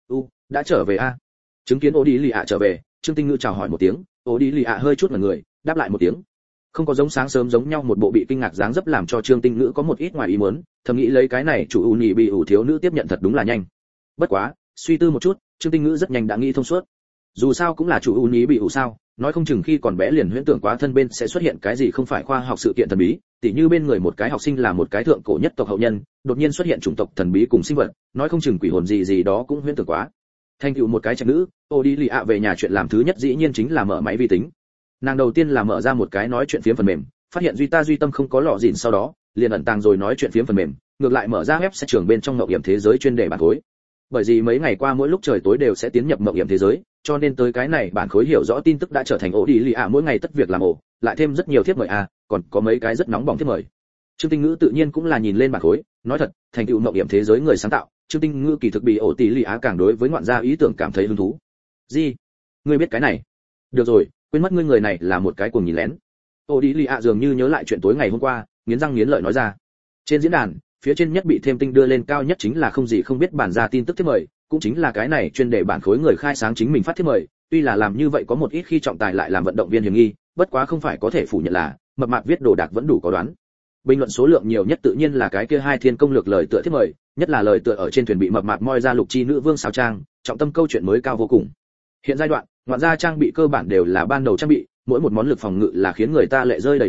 Đã trở về a? Chứng kiến Odelia trở về, Trương Tinh Ngữ chào hỏi một tiếng, Odelia hơi chút ngẩn người, đáp lại một tiếng. Không có giống sáng sớm giống nhau một bộ bị kinh ngạc dáng dấp làm cho Trương Tinh Ngữ có một ít ngoài ý muốn, thầm nghĩ lấy cái này chủ Uni bị thiếu nữ tiếp nhận thật đúng là nhanh. Bất quá, suy tư một chút, Trương Tinh Ngữ rất nhanh đã nghĩ thông suốt. Dù sao cũng là chủ Uni bị sao, nói không chừng khi còn bé liền huyễn tưởng quá thân bên sẽ xuất hiện cái gì không phải khoa học sự kiện thần bí, tỉ như bên người một cái học sinh là một cái thượng cổ nhất tộc hậu nhân, đột nhiên xuất hiện chủng tộc thần bí cùng sinh vật, nói không chừng quỷ hồn gì đó cũng huyễn tưởng quá. Thành tựu một cái trẻ nữ, Odelia về nhà chuyện làm thứ nhất dĩ nhiên chính là mở máy vi tính. Nàng đầu tiên là mở ra một cái nói chuyện phiếm phần mềm, phát hiện Duy Tâm không có lọ gìn, sau đó liền ẩn tàng rồi nói chuyện phiếm phần mềm, ngược lại mở ra web sẽ trường bên trong mộng hiểm thế giới chuyên đề bản khối. Bởi vì mấy ngày qua mỗi lúc trời tối đều sẽ tiến nhập mộng hiểm thế giới, cho nên tới cái này bản khối hiểu rõ tin tức đã trở thành Odelia mỗi ngày tất việc làm ổ, lại thêm rất nhiều thiếp mời còn có mấy cái rất nóng bỏng thiếp mời. Trương Tinh Ngữ tự nhiên cũng là nhìn lên bản khối, nói thật, thành tựu mộng hiểm thế giới người sáng tạo, Trương Tinh Ngữ kỳ thực bị Odelia càng đối với ngoạn gia ý tưởng cảm thấy hứng thú. Gì? Ngươi biết cái này? Được rồi, quên mất ngươi người này là một cái cuồng nhìn lén. Odelia dường như nhớ lại chuyện tối ngày hôm qua, nghiến răng nghiến lợi nói ra. Trên diễn đàn, phía trên nhất bị thêm tinh đưa lên cao nhất chính là không gì không biết bản ra tin tức thiếp mời, cũng chính là cái này chuyên để bản khối người khai sáng chính mình phát thiếp mời, tuy là làm như vậy có một ít khi trọng tài lại làm vận động viên hiểm nghi, bất quá không phải có thể phủ nhận là mập mạp viết đồ đạc vẫn đủ có đoán. Bình luận số lượng nhiều nhất tự nhiên là cái kia hai thiên công lược lời tựa thiếp mời, nhất là lời tựa ở trên thuyền bị mập mạp moi ra lục chi nữ vương sáo trang, trọng tâm câu chuyện mới cao vô cùng. Hiện giai đoạn, ngoạn gia trang bị cơ bản đều là ban đầu trang bị, mỗi một món lực phòng ngự là khiến người ta lệ rơi đầy mặt một,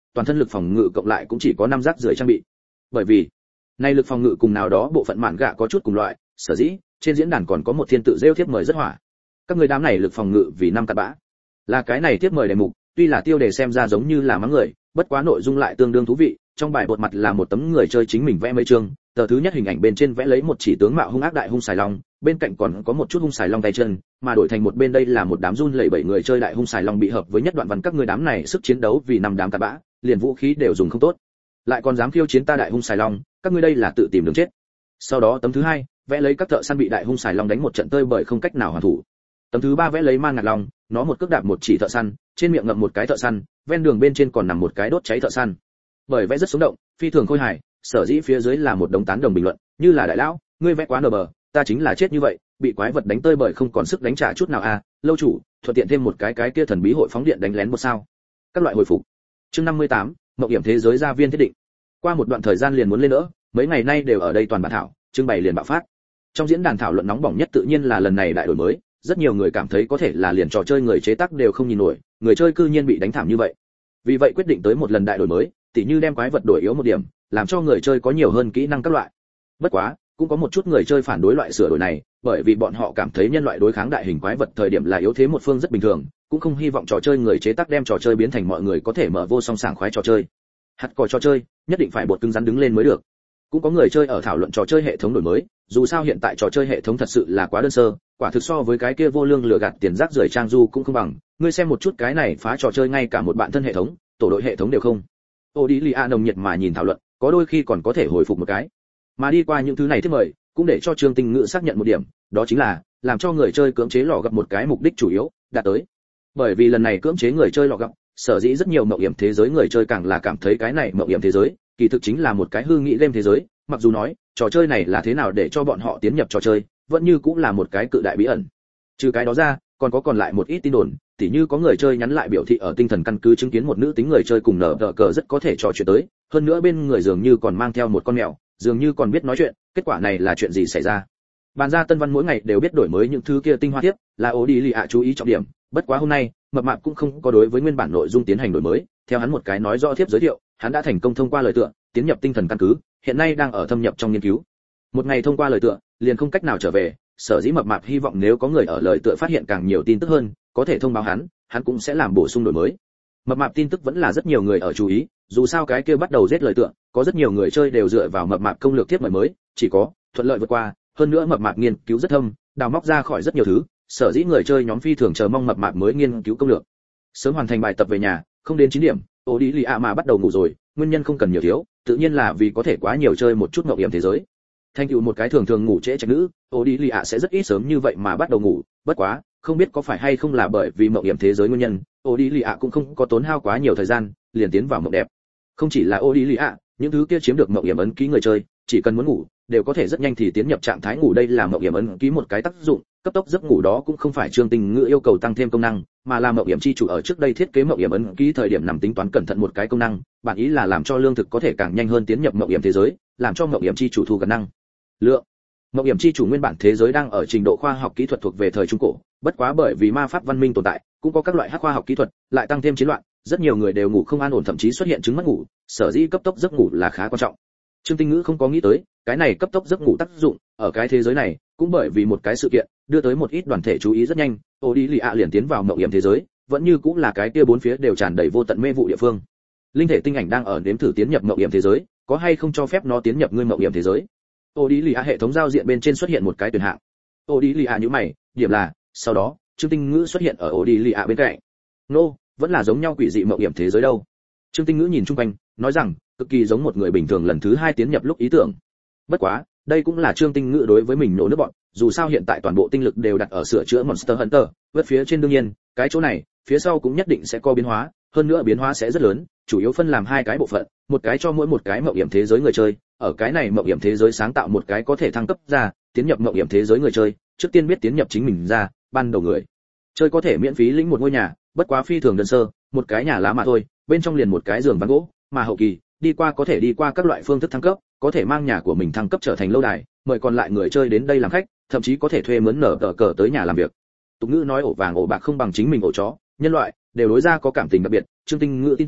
toàn thân lực phòng ngự cộng lại cũng chỉ có 5 rác rưởi trang bị. Bởi vì này lực phòng ngự cùng nào đó bộ phận mạn gạ có chút cùng loại, sở dĩ trên diễn đàn còn có một thiên tự rêu thiếp mời rất hỏa. Các người đám này lực phòng ngự vì 5 cặn bã. Là cái này thiếp mời đề mục, tuy là tiêu đề xem ra giống như là mắng người, bất quá nội dung lại tương đương thú vị. Trong bài bột mặt là một tấm người chơi chính mình vẽ mấy chương, tờ thứ nhất hình ảnh bên trên vẽ lấy một chỉ tướng mạo hung ác đại hung xài long, bên cạnh còn có một chút hung xài long tay chân, mà đổi thành một bên đây là một đám run lẩy bẩy người chơi đại hung xài long bị hợp với nhất đoạn văn các người đám này sức chiến đấu vì 5 đám cặn bã, liền vũ khí đều dùng không tốt, lại còn dám khiêu chiến ta đại hung xài long, các ngươi đây là tự tìm đường chết. Sau đó tấm thứ hai vẽ lấy các thợ săn bị đại hung xài long đánh một trận tơi bởi không cách nào hoàn thủ. Tấm thứ ba vẽ lấy man ngạc long, nó một cước đạp một chỉ thợ săn, trên miệng ngậm một cái thợ săn, ven đường bên trên còn nằm một cái đốt cháy thợ săn. Bởi vẽ rất sống động, phi thường khôi hài, sở dĩ phía dưới là một đống tán đồng bình luận, như là đại lão, ngươi vẽ quá nở bờ, ta chính là chết như vậy, bị quái vật đánh tơi bởi không còn sức đánh trả chút nào à, lâu chủ, thuận tiện thêm một cái kia thần bí hội phóng điện đánh lén một sao. Các loại hồi phục. Chương 58, mộng hiểm thế giới gia viên thiết định. Qua một đoạn thời gian liền muốn lên nữa, mấy ngày nay đều ở đây toàn bản thảo, trưng bày liền bạo phát. Trong diễn đàn thảo luận nóng bỏng nhất tự nhiên là lần này đại đổi mới, rất nhiều người cảm thấy có thể là liền trò chơi người chế tác đều không nhìn nổi, người chơi cư nhiên bị đánh thảm như vậy. Vì vậy quyết định tới một lần đại đổi mới, tỉ như đem quái vật đổi yếu một điểm, làm cho người chơi có nhiều hơn kỹ năng các loại. Bất quá, cũng có một chút người chơi phản đối loại sửa đổi này, bởi vì bọn họ cảm thấy nhân loại đối kháng đại hình quái vật thời điểm là yếu thế một phương rất bình thường, cũng không hy vọng trò chơi người chế tác đem trò chơi biến thành mọi người có thể mở vô song sảng khoái trò chơi. Hạt cò trò chơi, nhất định phải bột cứng rắn đứng lên mới được. Cũng có người chơi ở thảo luận trò chơi hệ thống đổi mới, dù sao hiện tại trò chơi hệ thống thật sự là quá đơn sơ, quả thực so với cái kia vô lương lừa gạt tiền rác rưởi trang du cũng không bằng. Ngươi xem một chút cái này phá trò chơi ngay cả một bạn thân hệ thống, tổ đội hệ thống đều không. Odilia nồng nhiệt mà nhìn thảo luận, có đôi khi còn có thể hồi phục một cái. Mà đi qua những thứ này thiết mời, cũng để cho Trương Tinh Ngữ xác nhận một điểm, đó chính là làm cho người chơi cưỡng chế lò gặp một cái mục đích chủ yếu, đạt tới. Bởi vì lần này cưỡng chế người chơi lò gặp, sở dĩ rất nhiều mộng hiểm thế giới người chơi càng là cảm thấy cái này mộng hiểm thế giới, kỳ thực chính là một cái hư nghĩ game thế giới, mặc dù nói, trò chơi này là thế nào để cho bọn họ tiến nhập trò chơi, vẫn như cũng là một cái cự đại bí ẩn. Trừ cái đó ra, còn lại một ít tin đồn, tỉ như có người chơi nhắn lại biểu thị ở tinh thần căn cứ chứng kiến một nữ tính người chơi cùng nở tờ cờ rất có thể trò chuyện tới, hơn nữa bên người dường như còn mang theo một con mèo, dường như còn biết nói chuyện, kết quả này là chuyện gì xảy ra? Bàn ra Tân Văn mỗi ngày đều biết đổi mới những thứ kia tinh hoa tiếp, là Odilia chú ý trọng điểm, bất quá hôm nay, mập mạp cũng không có đối với nguyên bản nội dung tiến hành đổi mới, theo hắn một cái nói rõ tiếp giới thiệu, hắn đã thành công thông qua lời tựa, tiến nhập tinh thần căn cứ, hiện nay đang ở thâm nhập trong nghiên cứu. Một ngày thông qua lời tựa, liền không cách nào trở về, sở dĩ mập mạp hy vọng nếu có người ở lời tựa phát hiện càng nhiều tin tức hơn, có thể thông báo hắn cũng sẽ làm bổ sung đổi mới. Mập mạp tin tức vẫn là rất nhiều người ở chú ý, dù sao cái kia bắt đầu giết lời tựa, có rất nhiều người chơi đều dựa vào mập mạp công lược tiếp mời mới, chỉ có thuận lợi vượt qua, hơn nữa mập mạp nghiên cứu rất thâm, đào móc ra khỏi rất nhiều thứ, sở dĩ người chơi nhóm phi thường chờ mong mập mạp mới nghiên cứu công lược. Sớm hoàn thành bài tập về nhà, không đến 9 điểm, Odilia mà bắt đầu ngủ rồi, nguyên nhân không cần nhiều thiếu, tự nhiên là vì có thể quá nhiều chơi một chút ngộng hiểm thế giới. Thành tựu một cái thường thường ngủ trễ trạch nữ, Odilia sẽ rất ít sớm như vậy mà bắt đầu ngủ, bất quá, không biết có phải hay không là bởi vì mộng hiểm thế giới nguyên nhân, Odilia cũng không có tốn hao quá nhiều thời gian, liền tiến vào mộng đẹp. Không chỉ là Odilia, những thứ kia chiếm được mộng hiểm ấn ký người chơi, chỉ cần muốn ngủ, đều có thể rất nhanh thì tiến nhập trạng thái ngủ, đây là mộng hiểm ấn ký một cái tác dụng, cấp tốc giấc ngủ đó cũng không phải Trương Tinh Ngữ yêu cầu tăng thêm công năng, mà là mộng hiểm chi chủ ở trước đây thiết kế mộng hiểm ấn ký thời điểm nằm tính toán cẩn thận một cái công năng, bản ý là làm cho lương thực có thể càng nhanh hơn tiến nhập mộng hiểm thế giới, làm cho mộng hiểm chi chủ thu gần năng lượng. Mộng hiểm chi chủ nguyên bản thế giới đang ở trình độ khoa học kỹ thuật thuộc về thời trung cổ, bất quá bởi vì ma pháp văn minh tồn tại, cũng có các loại hắc khoa học kỹ thuật, lại tăng thêm chiến loạn, rất nhiều người đều ngủ không an ổn, thậm chí xuất hiện chứng mất ngủ, sở dĩ cấp tốc giấc ngủ là khá quan trọng. Trương Tinh Ngữ không có nghĩ tới, cái này cấp tốc giấc ngủ tác dụng, ở cái thế giới này, cũng bởi vì một cái sự kiện, đưa tới một ít đoàn thể chú ý rất nhanh, Odilia liền tiến vào mộng hiểm thế giới, vẫn như cũng là cái kia bốn phía đều tràn đầy vô tận mê vụ địa phương. Linh thể tinh ảnh đang ở nếm thử tiến nhập mộng hiểm thế giới, có hay không cho phép nó tiến nhập ngươi mộng hiểm thế giới? Odilia hệ thống giao diện bên trên xuất hiện một cái tuyển hạng. Odilia nhíu mày, điểm là, sau đó, Trương Tinh Ngữ xuất hiện ở Odilia bên cạnh. Nô, vẫn là giống nhau quỷ dị mộng hiểm thế giới đâu. Trương Tinh Ngữ nhìn chung quanh, nói rằng, cực kỳ giống một người bình thường lần thứ 2 tiến nhập lúc ý tưởng. Bất quá, đây cũng là Trương Tinh Ngữ đối với mình nổ nước bọn, dù sao hiện tại toàn bộ tinh lực đều đặt ở sửa chữa Monster Hunter, vượt phía trên đương nhiên, cái chỗ này, phía sau cũng nhất định sẽ có biến hóa, hơn nữa biến hóa sẽ rất lớn, chủ yếu phân làm 2 cái bộ phận, một cái cho mỗi một cái mộng hiểm thế giới người chơi, ở cái này mộng hiểm thế giới sáng tạo một cái có thể thăng cấp ra, tiến nhập mộng hiểm thế giới người chơi, trước tiên biết tiến nhập chính mình ra, ban đầu người chơi có thể miễn phí lĩnh một ngôi nhà, bất quá phi thường đơn sơ, một cái nhà lá mà thôi, bên trong liền một cái giường ván gỗ, mà hậu kỳ, đi qua có thể đi qua các loại phương thức thăng cấp, có thể mang nhà của mình thăng cấp trở thành lâu đài, mời còn lại người chơi đến đây làm khách, thậm chí có thể thuê mướn nở tờ cờ tới nhà làm việc. Tục ngữ nói ổ vàng ổ bạc không bằng chính mình ổ chó, nhân loại đều đối ra có cảm tình đặc biệt, Trương Tinh Ngữ tin tưởng,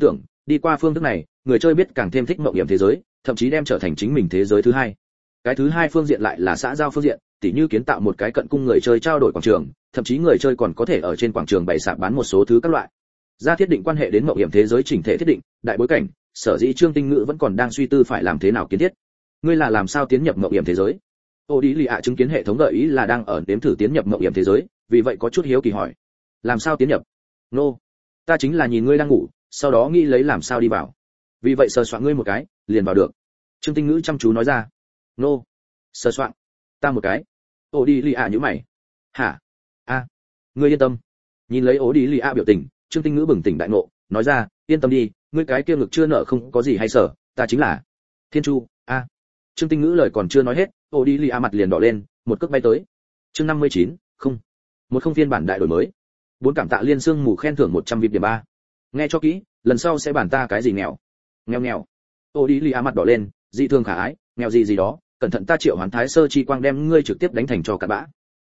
đi qua phương thức này, người chơi biết càng thêm thích mộng hiểm thế giới, thậm chí đem trở thành chính mình thế giới thứ hai. Cái thứ hai phương diện lại là xã giao phương diện, tỉ như kiến tạo một cái cận cung người chơi trao đổi quảng trường, thậm chí người chơi còn có thể ở trên quảng trường bày sạp bán một số thứ các loại. Ra thiết định quan hệ đến mộng hiểm thế giới chỉnh thể thiết định, đại bối cảnh, sở dĩ Trương Tinh Ngữ vẫn còn đang suy tư phải làm thế nào kiến thiết. Ngươi là làm sao tiến nhập mộng hiểm thế giới? Ô Đi Lì ạ chứng kiến hệ thống gợi ý là đang ở nếm thử tiến nhập mộng hiểm thế giới, vì vậy có chút hiếu kỳ hỏi. Làm sao tiến nhập? Nô, ta chính là nhìn ngươi đang ngủ, sau đó nghĩ lấy làm sao đi vào. Vì vậy sờ soạn ngươi một cái, liền vào được. Trương Tinh Ngữ chăm chú nói ra. Nô, sờ soạn, ta một cái. Ô Đi Lì ạ nhíu mày. Hả? A, ngươi yên tâm. Nhìn lấy Ô Đi Lì ạ biểu tình, Trương Tinh Ngữ bừng tỉnh đại ngộ, nói ra, yên tâm đi, ngươi cái kia ngực chưa nở không có gì hay sợ, ta chính là Thiên Chu. A. Trương Tinh Ngữ lời còn chưa nói hết, Ô Đi Lì ạ mặt liền đỏ lên, một cước bay tới. Chương 59, không. Một không phiên bản đại đổi mới. Bốn cảm tạ liên xương mù khen thưởng 100 VIP điểm 3. Nghe cho kỹ, lần sau sẽ bản ta cái gì nghèo. Nghèo. Ô Đi Lì ạ mặt đỏ lên, dị thường khả ái, nghèo gì đó, cẩn thận ta triệu hoán thái sơ chi quang đem ngươi trực tiếp đánh thành cho cả bã.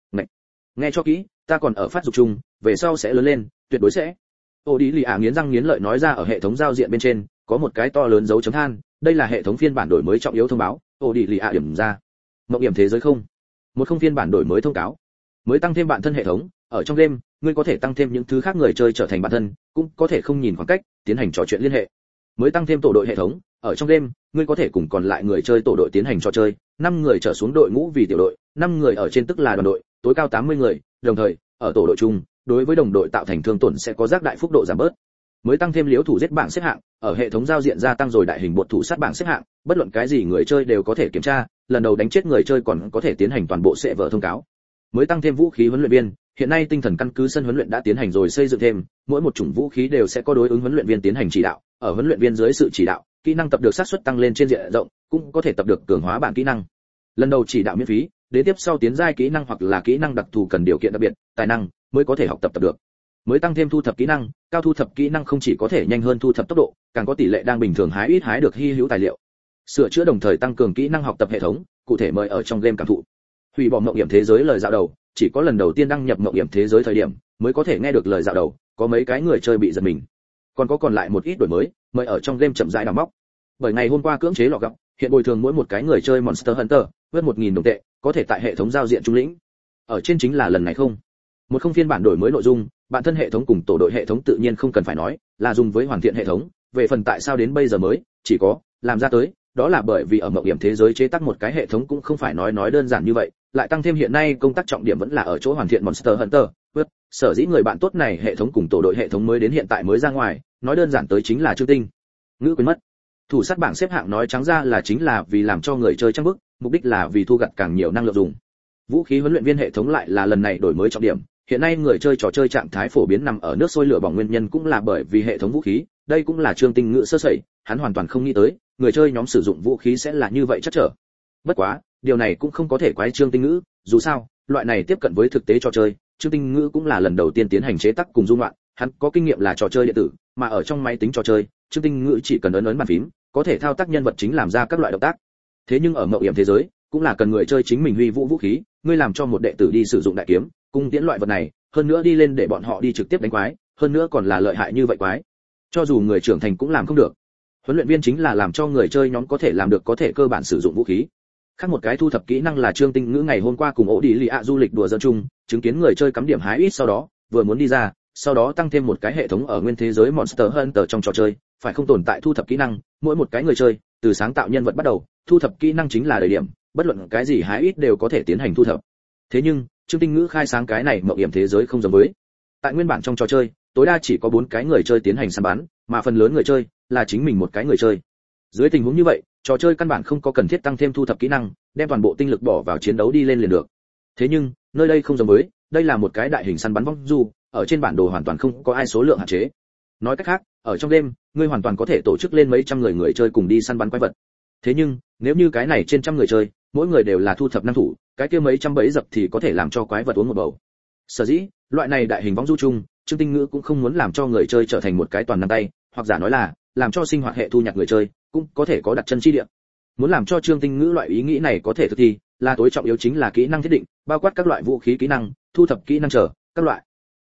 Nghe cho kỹ, ta còn ở phát dục chung, về sau sẽ lớn lên, tuyệt đối sẽ. Ô Đi Lì ạ nghiến răng nghiến lợi nói ra. Ở hệ thống giao diện bên trên có một cái to lớn dấu chấm than, đây là hệ thống phiên bản đổi mới trọng yếu thông báo. Ô Đi Lì ạ điểm ra. Mộng hiểm thế giới không. Một không phiên bản đổi mới thông cáo. Mới tăng thêm bạn thân hệ thống, ở trong game, ngươi có thể tăng thêm những thứ khác người chơi trở thành bạn thân, cũng có thể không nhìn khoảng cách, tiến hành trò chuyện liên hệ. Mới tăng thêm tổ đội hệ thống, ở trong game, ngươi có thể cùng còn lại người chơi tổ đội tiến hành trò chơi, 5 người trở xuống đội ngũ vì tiểu đội, 5 người ở trên tức là đoàn đội, tối cao 80 người, đồng thời, ở tổ đội chung, đối với đồng đội tạo thành thương tổn sẽ có giác đại phúc độ giảm bớt. Mới tăng thêm liễu thủ giết bảng xếp hạng, ở hệ thống giao diện gia tăng rồi đại hình bột thủ sát bảng xếp hạng, bất luận cái gì người chơi đều có thể kiểm tra, lần đầu đánh chết người chơi còn có thể tiến hành toàn bộ sẽ vở thông cáo. Mới tăng thêm vũ khí huấn luyện viên, hiện nay tinh thần căn cứ sân huấn luyện đã tiến hành rồi xây dựng thêm, mỗi một chủng vũ khí đều sẽ có đối ứng huấn luyện viên tiến hành chỉ đạo, ở huấn luyện viên dưới sự chỉ đạo, kỹ năng tập được xác suất tăng lên trên diện rộng, cũng có thể tập được cường hóa bản kỹ năng. Lần đầu chỉ đạo miễn phí, đến tiếp sau tiến giai kỹ năng hoặc là kỹ năng đặc thù cần điều kiện đặc biệt, tài năng mới có thể học tập được. Mới tăng thêm thu thập kỹ năng, cao thu thập kỹ năng không chỉ có thể nhanh hơn thu thập tốc độ, càng có tỷ lệ đang bình thường hái ít hái được hy hữu tài liệu. Sửa chữa đồng thời tăng cường kỹ năng học tập hệ thống, cụ thể mời ở trong game cảm thụ. Hủy bỏ mộng hiểm thế giới lời dạo đầu, chỉ có lần đầu tiên đăng nhập mộng hiểm thế giới thời điểm mới có thể nghe được lời dạo đầu, có mấy cái người chơi bị giật mình. Còn lại một ít đổi mới, mời ở trong game chậm rãi đào móc. Bởi ngày hôm qua cưỡng chế lọ gọng, hiện bồi thường mỗi một cái người chơi Monster Hunter, vớt 1000 đồng tệ, có thể tại hệ thống giao diện trung lĩnh. Ở trên chính là lần này không. Một không phiên bản đổi mới nội dung, bản thân hệ thống cùng tổ đội hệ thống tự nhiên không cần phải nói, là dùng với hoàn thiện hệ thống, về phần tại sao đến bây giờ mới, chỉ có làm ra tới, đó là bởi vì ở mộng hiểm thế giới chế tác một cái hệ thống cũng không phải nói đơn giản như vậy, lại tăng thêm hiện nay công tác trọng điểm vẫn là ở chỗ hoàn thiện Monster Hunter, sở dĩ người bạn tốt này hệ thống cùng tổ đội hệ thống mới đến hiện tại mới ra ngoài, nói đơn giản tới chính là Trương Tinh Ngữ quên mất. Thủ sát bảng xếp hạng nói trắng ra là chính là vì làm cho người chơi trăng bức, mục đích là vì thu gặt càng nhiều năng lượng dùng. Vũ khí huấn luyện viên hệ thống lại là lần này đổi mới trọng điểm, hiện nay người chơi trò chơi trạng thái phổ biến nằm ở nước sôi lửa bỏng, nguyên nhân cũng là bởi vì hệ thống vũ khí, đây cũng là Trương Tinh Ngữ sơ sẩy, hắn hoàn toàn không nghĩ tới, người chơi nhóm sử dụng vũ khí sẽ là như vậy chắc trở. Bất quá, điều này cũng không có thể quái Trương Tinh Ngữ, dù sao, loại này tiếp cận với thực tế trò chơi, Trương Tinh Ngữ cũng là lần đầu tiên tiến hành chế tác cùng dung loạn, hắn có kinh nghiệm là trò chơi điện tử, mà ở trong máy tính trò chơi, Trương Tinh Ngữ chỉ cần ấn bàn phím, có thể thao tác nhân vật chính làm ra các loại động tác. Thế nhưng ở mộng hiểm thế giới, cũng là cần người chơi chính mình huy vũ vũ khí, ngươi làm cho một đệ tử đi sử dụng đại kiếm, cung tiễn loại vật này, hơn nữa đi lên để bọn họ đi trực tiếp đánh quái, hơn nữa còn là lợi hại như vậy quái. Cho dù người trưởng thành cũng làm không được. Huấn luyện viên chính là làm cho người chơi nhóm có thể làm được, có thể cơ bản sử dụng vũ khí. Khác một cái thu thập kỹ năng là Trương Tinh Ngữ ngày hôm qua cùng Ô Đi Lì ạ du lịch đùa giỡn chung, chứng kiến người chơi cắm điểm hái ít sau đó, vừa muốn đi ra, sau đó tăng thêm một cái hệ thống ở nguyên thế giới Monster Hunter trong trò chơi, phải không tồn tại thu thập kỹ năng, mỗi một cái người chơi, từ sáng tạo nhân vật bắt đầu, thu thập kỹ năng chính là đời điểm, bất luận cái gì hái ít đều có thể tiến hành thu thập. Thế nhưng, Trương Tinh Ngữ khai sáng cái này mộng hiểm thế giới không giống với. Tại nguyên bản trong trò chơi, tối đa chỉ có 4 cái người chơi tiến hành săn bắn, mà phần lớn người chơi là chính mình một cái người chơi. Dưới tình huống như vậy, trò chơi căn bản không có cần thiết tăng thêm thu thập kỹ năng, đem toàn bộ tinh lực bỏ vào chiến đấu đi lên liền được. Thế nhưng, nơi đây không giống với, đây là một cái đại hình săn bắn vong du, ở trên bản đồ hoàn toàn không có ai số lượng hạn chế. Nói cách khác, ở trong game, ngươi hoàn toàn có thể tổ chức lên mấy trăm người chơi cùng đi săn bắn quái vật. Thế nhưng, nếu như cái này trên trăm người chơi, mỗi người đều là thu thập năng thủ, cái kia mấy trăm bẫy dập thì có thể làm cho quái vật uống một bầu. Sở dĩ, loại này đại hình vong du chung, Trương Tinh Ngữ cũng không muốn làm cho người chơi trở thành một cái toàn năng tay, hoặc giả nói là, làm cho sinh hoạt hệ thu nhặt người chơi, cũng có thể có đặt chân chi địa. Muốn làm cho Trương Tinh Ngữ loại ý nghĩ này có thể thực thi, là tối trọng yếu chính là kỹ năng thiết định, bao quát các loại vũ khí kỹ năng, thu thập kỹ năng trở, các loại.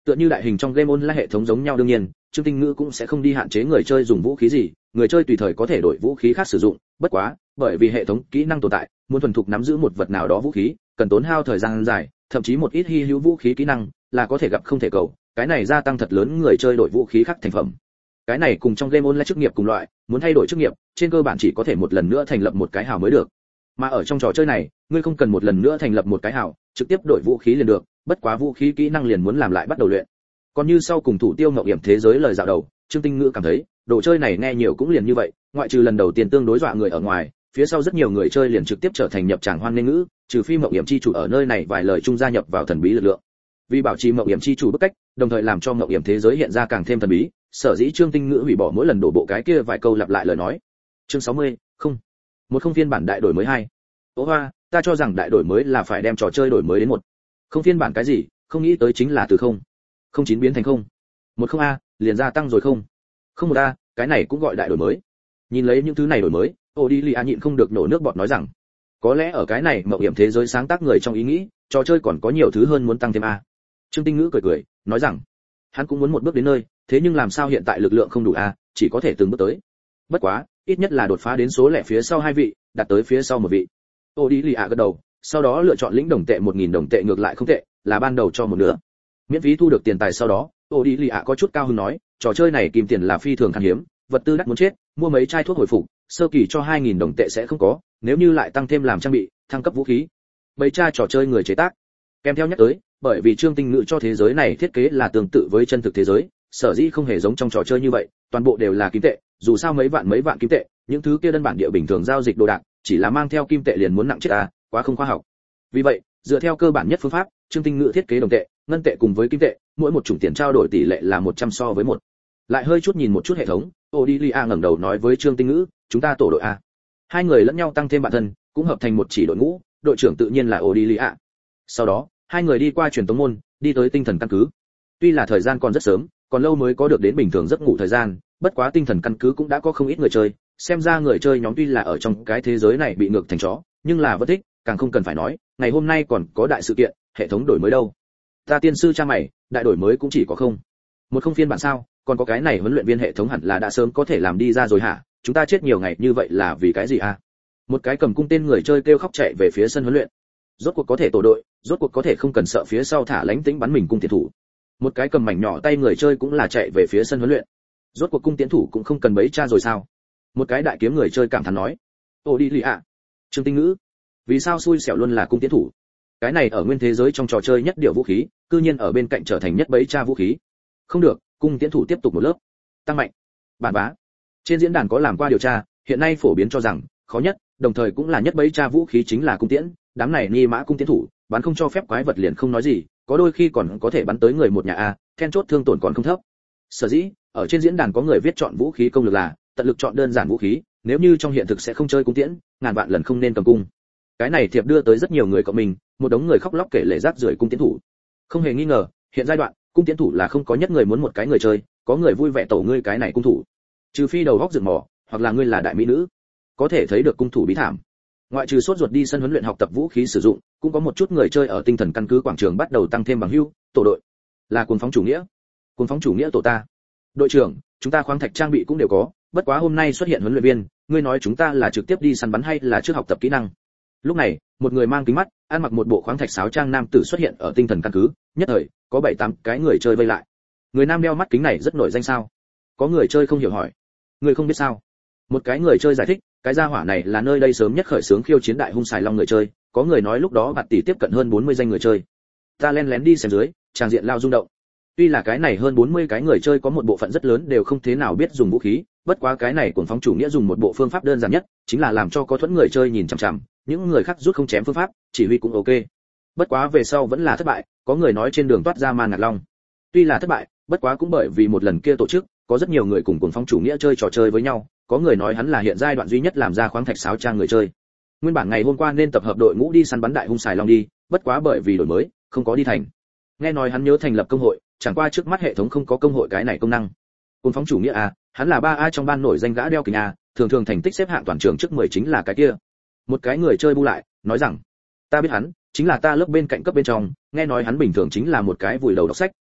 Tựa như đại hình trong game online hệ thống giống nhau, đương nhiên, Trương Tinh Ngữ cũng sẽ không đi hạn chế người chơi dùng vũ khí gì, người chơi tùy thời có thể đổi vũ khí khác sử dụng, bất quá, bởi vì hệ thống kỹ năng tồn tại, muốn thuần thục nắm giữ một vật nào đó vũ khí, cần tốn hao thời gian dài, thậm chí một ít hy hữu vũ khí kỹ năng là có thể gặp không thể cầu, cái này gia tăng thật lớn người chơi đổi vũ khí khác thành phẩm. Cái này cùng trong game online chức nghiệp cùng loại, muốn thay đổi chức nghiệp, trên cơ bản chỉ có thể một lần nữa thành lập một cái hào mới được. Mà ở trong trò chơi này, ngươi không cần một lần nữa thành lập một cái hào, trực tiếp đổi vũ khí liền được, bất quá vũ khí kỹ năng liền muốn làm lại bắt đầu luyện. Còn như sau cùng thủ tiêu ngọc hiểm thế giới lời dạo đầu, Trương Tinh Ngữ cảm thấy, đồ chơi này nghe nhiều cũng liền như vậy, ngoại trừ lần đầu tiên tương đối dọa người ở ngoài, phía sau rất nhiều người chơi liền trực tiếp trở thành nhập tràng hoan nghênh ngữ, trừ phi mộng hiểm chi chủ ở nơi này vài lời trung gia nhập vào thần bí lực lượng. Vì bảo trì mộng hiểm chi chủ bức cách, đồng thời làm cho mộng hiểm thế giới hiện ra càng thêm thần bí, sở dĩ Trương Tinh Ngữ hủy bỏ mỗi lần đổ bộ cái kia vài câu lặp lại lời nói. Chương 60, không. Một không phiên bản đại đổi mới 2. Ô hoa, ta cho rằng đại đổi mới là phải đem trò chơi đổi mới đến một. Không phiên bản cái gì, không nghĩ tới chính là từ không. 09 biến thành không. 10a, liền gia tăng rồi không. 01a, cái này cũng gọi đại đổi mới. Nhìn lấy những thứ này đổi mới, Odilia nhịn không được nổ nước bọt nói rằng, có lẽ ở cái này mộng hiểm thế giới sáng tác người trong ý nghĩ, trò chơi còn có nhiều thứ hơn muốn tăng thêm a. Trương Tinh Ngữ cười cười, nói rằng, hắn cũng muốn một bước đến nơi, thế nhưng làm sao hiện tại lực lượng không đủ a, chỉ có thể từng bước tới. Bất quá, ít nhất là đột phá đến số lẻ phía sau hai vị, đạt tới phía sau một vị. Odilia gật đầu, sau đó lựa chọn lĩnh đồng tệ 1000 đồng tệ ngược lại không tệ, là ban đầu cho một nửa. Miễn phí thu được tiền tài sau đó, Odilia có chút cao hứng nói, trò chơi này kim tiền là phi thường khan hiếm, vật tư đắt muốn chết, mua mấy chai thuốc hồi phục, sơ kỳ cho 2000 đồng tệ sẽ không có, nếu như lại tăng thêm làm trang bị, thăng cấp vũ khí. Mấy chai trò chơi người chế tác. Kèm theo nhắc tới, bởi vì Trương Tinh Ngữ cho thế giới này thiết kế là tương tự với chân thực thế giới, sở dĩ không hề giống trong trò chơi như vậy, toàn bộ đều là kim tệ, dù sao mấy vạn kim tệ, những thứ kia đơn bản địa bình thường giao dịch đồ đạc, chỉ là mang theo kim tệ liền muốn nặng chết à, quá không khoa học. Vì vậy, dựa theo cơ bản nhất phương pháp, Trương Tinh Ngữ thiết kế đồng tệ, ngân tệ cùng với kim tệ, mỗi một chủng tiền trao đổi tỷ lệ là 100 so với 1. Lại hơi chút nhìn một chút hệ thống, Odilia ngẩng đầu nói với Trương Tinh Ngữ, chúng ta tổ đội a. Hai người lẫn nhau tăng thêm bản thân, cũng hợp thành một chỉ đội ngũ, đội trưởng tự nhiên là Odilia. Sau đó, hai người đi qua truyền tống môn, đi tới tinh thần căn cứ. Tuy là thời gian còn rất sớm, còn lâu mới có được đến bình thường giấc ngủ thời gian, bất quá tinh thần căn cứ cũng đã có không ít người chơi, xem ra người chơi nhóm tuy là ở trong cái thế giới này bị ngược thành chó, nhưng là vẫn thích, càng không cần phải nói, ngày hôm nay còn có đại sự kiện, hệ thống đổi mới đâu. Ta tiên sư cha mày, đại đổi mới cũng chỉ có không. Một không phiên bản sao, còn có cái này huấn luyện viên hệ thống hẳn là đã sớm có thể làm đi ra rồi hả? Chúng ta chết nhiều ngày như vậy là vì cái gì a? Một cái cầm cung tên người chơi kêu khóc chạy về phía sân huấn luyện. Rốt cuộc có thể tổ đội, rốt cuộc có thể không cần sợ phía sau thả lánh tính bắn mình cung tiến thủ. Một cái cầm mảnh nhỏ tay người chơi cũng là chạy về phía sân huấn luyện. Rốt cuộc cung tiến thủ cũng không cần bấy cha rồi sao? Một cái đại kiếm người chơi cảm thán nói. Odilia, Trương Tinh Ngữ, vì sao xui xẻo luôn là cung tiến thủ? Cái này ở nguyên thế giới trong trò chơi nhất điều vũ khí, cư nhiên ở bên cạnh trở thành nhất bấy cha vũ khí. Không được, cung tiến thủ tiếp tục một lớp tăng mạnh. Bản bá, trên diễn đàn có làm qua điều tra, hiện nay phổ biến cho rằng khó nhất, đồng thời cũng là nhất bấy cha vũ khí chính là cung tiễn. Đám này ni mã cung tiến thủ, bắn không cho phép quái vật liền không nói gì, có đôi khi còn có thể bắn tới người một nhà a, then chốt thương tổn còn không thấp. Sở dĩ, ở trên diễn đàn có người viết chọn vũ khí công lược là tận lực chọn đơn giản vũ khí, nếu như trong hiện thực sẽ không chơi cung tiễn, ngàn vạn lần không nên cầm cung. Cái này thiệp đưa tới rất nhiều người cộng mình, một đống người khóc lóc kể lể rác rưởi cung tiến thủ. Không hề nghi ngờ, hiện giai đoạn, cung tiến thủ là không có nhất người muốn một cái người chơi, có người vui vẻ tổ ngươi cái này cung thủ. Trừ phi đầu góc dựng mỏ, hoặc là ngươi là đại mỹ nữ, có thể thấy được cung thủ bí thảm. Ngoại trừ sốt ruột đi sân huấn luyện học tập vũ khí sử dụng, cũng có một chút người chơi ở tinh thần căn cứ quảng trường bắt đầu tăng thêm bằng hữu, tổ đội. Là cuồng phóng chủ nghĩa. Cuồng phóng chủ nghĩa tổ ta. Đội trưởng, chúng ta khoáng thạch trang bị cũng đều có, bất quá hôm nay xuất hiện huấn luyện viên, ngươi nói chúng ta là trực tiếp đi săn bắn hay là trước học tập kỹ năng? Lúc này, một người mang kính mắt, ăn mặc một bộ khoáng thạch sáo trang nam tử xuất hiện ở tinh thần căn cứ, nhất thời, có 7-8 cái người chơi vây lại. Người nam đeo mắt kính này rất nổi danh sao? Có người chơi không hiểu hỏi. Người không biết sao? Một cái người chơi giải thích, cái gia hỏa này là nơi đây sớm nhất khởi xướng khiêu chiến đại hung xài long người chơi, có người nói lúc đó bạt tỷ tiếp cận hơn 40 danh người chơi. Ta len lén đi xem dưới, tràng diện lao rung động. Tuy là cái này hơn 40 cái người chơi có một bộ phận rất lớn đều không thế nào biết dùng vũ khí, bất quá cái này cuồng phóng chủ nghĩa dùng một bộ phương pháp đơn giản nhất, chính là làm cho có thuẫn người chơi nhìn chằm chằm, những người khác rút không chém phương pháp, chỉ huy cũng ok. Bất quá về sau vẫn là thất bại, có người nói trên đường toát ra ma ngạc long. Tuy là thất bại, bất quá cũng bởi vì một lần kia tổ chức, có rất nhiều người cùng cuồng phóng chủ nghĩa chơi trò chơi với nhau, có người nói hắn là hiện giai đoạn duy nhất làm ra khoáng thạch sáo trang người chơi. Nguyên bản ngày hôm qua nên tập hợp đội ngũ đi săn bắn đại hung xài long đi, bất quá bởi vì đổi mới, không có đi thành. Nghe nói hắn nhớ thành lập công hội, chẳng qua trước mắt hệ thống không có công hội cái này công năng. Cuồng phóng chủ nghĩa à, hắn là 3A trong ban nổi danh gã đeo kính a, thường thường thành tích xếp hạng toàn trường trước 10 chính là cái kia. Một cái người chơi bu lại, nói rằng, ta biết hắn, chính là ta lớp bên cạnh cấp bên trong, nghe nói hắn bình thường chính là một cái vùi đầu đọc sách,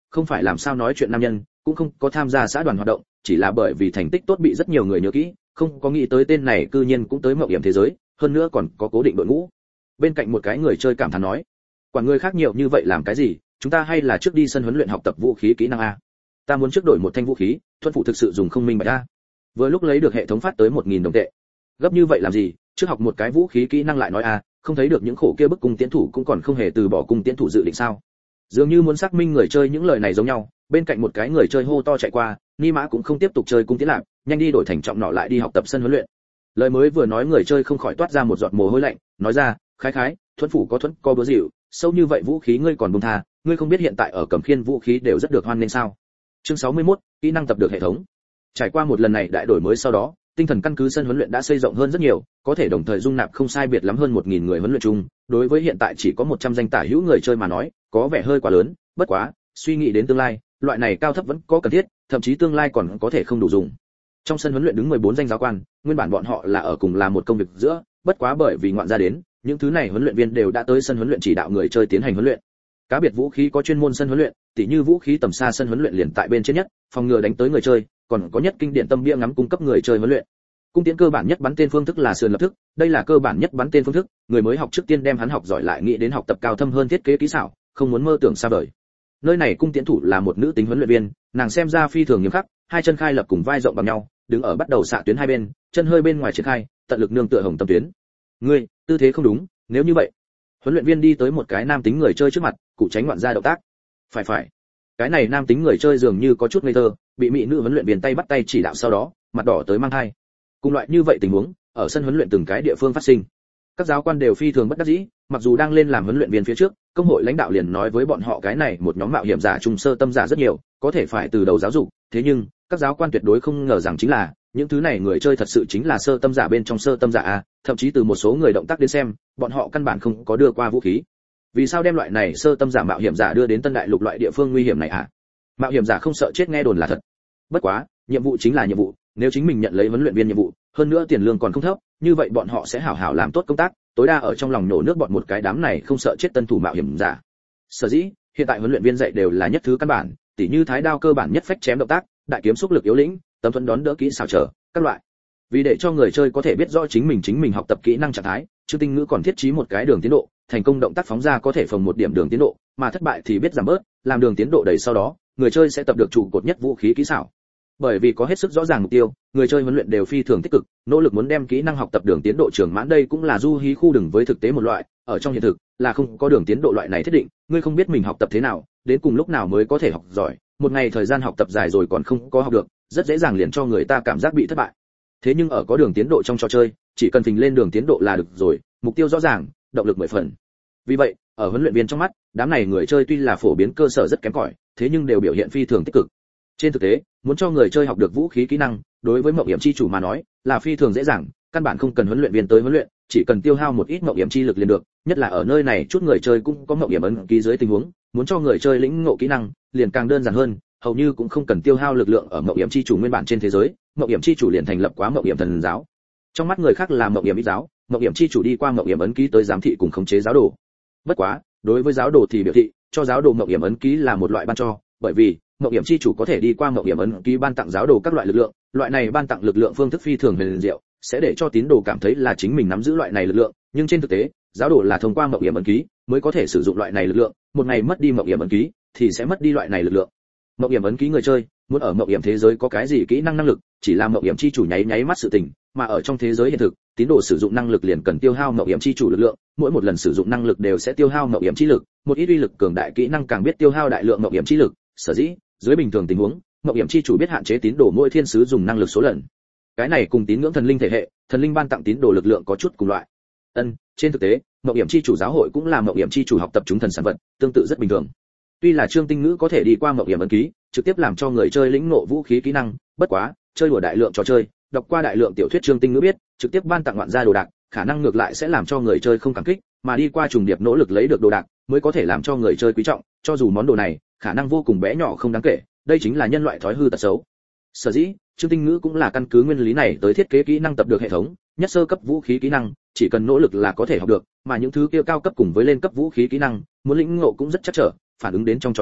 không phải làm sao nói chuyện nam nhân, cũng không có tham gia xã đoàn hoạt động, chỉ là bởi vì thành tích tốt bị rất nhiều người nhớ kỹ, không có nghĩ tới tên này cư nhiên cũng tới mạo hiểm thế giới, hơn nữa còn có cố định đội ngũ. Bên cạnh một cái người chơi cảm thán nói, quản người khác nhiều như vậy làm cái gì, chúng ta hay là trước đi sân huấn luyện học tập vũ khí kỹ năng a. Ta muốn trước đổi một thanh vũ khí, thuần phụ thực sự dùng không minh bạch a. Vừa lúc lấy được hệ thống phát tới 1000 đồng tệ. Gấp như vậy làm gì, trước học một cái vũ khí kỹ năng lại nói a, không thấy được những khổ kia bức cung tiến thủ cũng còn không hề từ bỏ cung tiến thủ dự định sao? Dường như muốn xác minh người chơi những lời này giống nhau, bên cạnh một cái người chơi hô to chạy qua, Ni Mã cũng không tiếp tục chơi cung tiến lạc, nhanh đi đổi thành trọng nọ lại đi học tập sân huấn luyện. Lời mới vừa nói người chơi không khỏi toát ra một giọt mồ hôi lạnh, nói ra, khái khái, thuẫn phủ có thuẫn có búa dịu, sâu như vậy vũ khí ngươi còn buông tha, ngươi không biết hiện tại ở Cẩm Khiên vũ khí đều rất được hoan nghênh sao? Chương 61, kỹ năng tập được hệ thống. Trải qua một lần này đại đổi mới sau đó, tinh thần căn cứ sân huấn luyện đã xây rộng hơn rất nhiều, có thể đồng thời dung nạp không sai biệt lắm hơn 1000 người huấn luyện chung, đối với hiện tại chỉ có 100 danh tả hữu người chơi mà nói, có vẻ hơi quá lớn, bất quá, suy nghĩ đến tương lai, loại này cao thấp vẫn có cần thiết, thậm chí tương lai còn có thể không đủ dùng. Trong sân huấn luyện đứng 14 danh giáo quan, nguyên bản bọn họ là ở cùng làm một công việc giữa, bất quá bởi vì ngoạn ra đến, những thứ này huấn luyện viên đều đã tới sân huấn luyện chỉ đạo người chơi tiến hành huấn luyện. Cá biệt vũ khí có chuyên môn sân huấn luyện, tỉ như vũ khí tầm xa sân huấn luyện liền tại bên trên nhất, phòng ngừa đánh tới người chơi, còn có nhất kinh điển tâm bia ngắm cung cấp người chơi huấn luyện. Cung tiễn cơ bản nhất bắn tên phương thức là sườn lập thức, đây là cơ bản nhất bắn tên phương thức, người mới học trước tiên đem hắn học giỏi lại nghĩ đến học tập cao thâm hơn thiết kế kỹ xảo, không muốn mơ tưởng xa vời. Nơi này cung tiễn thủ là một nữ tính huấn luyện viên, nàng xem ra phi thường nghiêm khắc, hai chân khai lập cùng vai rộng bằng nhau, đứng ở bắt đầu xạ tuyến hai bên, chân hơi bên ngoài triển khai, tận lực nương tựa hồng tâm tuyến. Ngươi, tư thế không đúng, nếu như vậy. Huấn luyện viên đi tới một cái nam tính người chơi trước mặt, cụ tránh ngoạn ra động tác. Phải. Cái này nam tính người chơi dường như có chút ngây thơ, bị mỹ nữ huấn luyện viên tay bắt tay chỉ đạo sau đó, mặt đỏ tới mang hai. Cùng loại như vậy tình huống, ở sân huấn luyện từng cái địa phương phát sinh. Các giáo quan đều phi thường bất đắc dĩ, mặc dù đang lên làm huấn luyện viên phía trước, công hội lãnh đạo liền nói với bọn họ cái này một nhóm mạo hiểm giả trung sơ tâm giả rất nhiều, có thể phải từ đầu giáo dục, thế nhưng, các giáo quan tuyệt đối không ngờ rằng chính là, những thứ này người chơi thật sự chính là sơ tâm giả bên trong sơ tâm giả a, thậm chí từ một số người động tác đến xem, bọn họ căn bản không có đưa qua vũ khí. Vì sao đem loại này sơ tâm giả mạo hiểm giả đưa đến Tân Đại Lục loại địa phương nguy hiểm này à? Mạo hiểm giả không sợ chết nghe đồn là thật. Bất quá, nhiệm vụ chính là nhiệm vụ, nếu chính mình nhận lấy huấn luyện viên nhiệm vụ, hơn nữa tiền lương còn không thấp, như vậy bọn họ sẽ hảo hảo làm tốt công tác, tối đa ở trong lòng nổ nước bọn một cái đám này không sợ chết tân thủ mạo hiểm giả. Sở dĩ, hiện tại huấn luyện viên dạy đều là nhất thứ căn bản, tỉ như thái đao cơ bản nhất phách chém động tác, đại kiếm xúc lực yếu lĩnh, tấm thuẫn đón đỡ kỹ xảo trở, các loại. Vì để cho người chơi có thể biết rõ chính mình học tập kỹ năng trạng thái, Trương Tinh Ngữ còn thiết trí một cái đường tiến độ, thành công động tác phóng ra có thể phòng một điểm đường tiến độ, mà thất bại thì biết giảm bớt, làm đường tiến độ đầy sau đó, người chơi sẽ tập được trụ cột nhất vũ khí kỹ xảo. Bởi vì có hết sức rõ ràng mục tiêu, người chơi huấn luyện đều phi thường tích cực, nỗ lực muốn đem kỹ năng học tập đường tiến độ trường mãn, đây cũng là du hí khu đừng với thực tế một loại, ở trong hiện thực là không có đường tiến độ loại này thiết định, ngươi không biết mình học tập thế nào, đến cùng lúc nào mới có thể học giỏi, một ngày thời gian học tập dài rồi còn không có học được, rất dễ dàng liền cho người ta cảm giác bị thất bại. Thế nhưng ở có đường tiến độ trong trò chơi, chỉ cần phình lên đường tiến độ là được rồi, mục tiêu rõ ràng, động lực 10 phần. Vì vậy, ở huấn luyện viên trong mắt, đám này người chơi tuy là phổ biến cơ sở rất kém cỏi, thế nhưng đều biểu hiện phi thường tích cực. Trên thực tế, muốn cho người chơi học được vũ khí kỹ năng, đối với mộng hiểm chi chủ mà nói, là phi thường dễ dàng, căn bản không cần huấn luyện viên tới huấn luyện, chỉ cần tiêu hao một ít mộng hiểm chi lực liền được, nhất là ở nơi này chút người chơi cũng có mộng hiểm ấn ký dưới tình huống, muốn cho người chơi lĩnh ngộ kỹ năng, liền càng đơn giản hơn, hầu như cũng không cần tiêu hao lực lượng ở mộng hiểm chi chủ nguyên bản trên thế giới, mộng hiểm chi chủ liền thành lập quá mộng hiểm thần giáo. Trong mắt người khác là mộng hiểm ít giáo, mộng hiểm chi chủ đi qua mộng hiểm ấn ký tới giám thị cùng khống chế giáo đồ. Bất quá, đối với giáo đồ thì biểu thị, cho giáo đồ mộng hiểm ấn ký là một loại ban cho, bởi vì mộng hiểm chi chủ có thể đi qua mộng hiểm ấn ký ban tặng giáo đồ các loại lực lượng, loại này ban tặng lực lượng phương thức phi thường huyền diệu, sẽ để cho tín đồ cảm thấy là chính mình nắm giữ loại này lực lượng, nhưng trên thực tế, giáo đồ là thông qua mộng hiểm ấn ký mới có thể sử dụng loại này lực lượng, một ngày mất đi mộng hiểm ấn ký thì sẽ mất đi loại này lực lượng. Mộng hiểm ấn ký người chơi muốn ở mộng hiểm thế giới có cái gì kỹ năng năng lực, chỉ là mộng hiểm chi chủ nháy mắt sự tình, mà ở trong thế giới hiện thực, tín đồ sử dụng năng lực liền cần tiêu hao mộng hiểm chi chủ lực lượng, mỗi một lần sử dụng năng lực đều sẽ tiêu hao mộng hiểm chi lực, một ít uy lực cường đại kỹ năng càng biết tiêu hao đại lượng mộng hiểm chi lực, sở dĩ, dưới bình thường tình huống, mộng hiểm chi chủ biết hạn chế tín đồ mỗi thiên sứ dùng năng lực số lần. Cái này cùng tín ngưỡng thần linh thể hệ, thần linh ban tặng tín đồ lực lượng có chút cùng loại. Trên thực tế, mộng hiểm chi chủ giáo hội cũng là mộng hiểm chi chủ học tập chúng thần sản vật, tương tự rất bình thường. Tuy là Trương Tinh Ngữ có thể đi qua mộng hiểm ấn ký, trực tiếp làm cho người chơi lĩnh ngộ vũ khí kỹ năng, bất quá, chơi đùa đại lượng trò chơi, đọc qua đại lượng tiểu thuyết Trương Tinh Ngữ biết, trực tiếp ban tặng ngoạn gia đồ đạc, khả năng ngược lại sẽ làm cho người chơi không cảm kích, mà đi qua trùng điệp nỗ lực lấy được đồ đạc, mới có thể làm cho người chơi quý trọng, cho dù món đồ này, khả năng vô cùng bé nhỏ không đáng kể, đây chính là nhân loại thói hư tật xấu. Sở dĩ, Trương Tinh Ngữ cũng là căn cứ nguyên lý này tới thiết kế kỹ năng tập được hệ thống, nhất sơ cấp vũ khí kỹ năng, chỉ cần nỗ lực là có thể học được, mà những thứ kia cao cấp cùng với lên cấp vũ khí kỹ năng, muốn lĩnh ngộ cũng rất chắc trở, phản ứng đến trong trò chơi,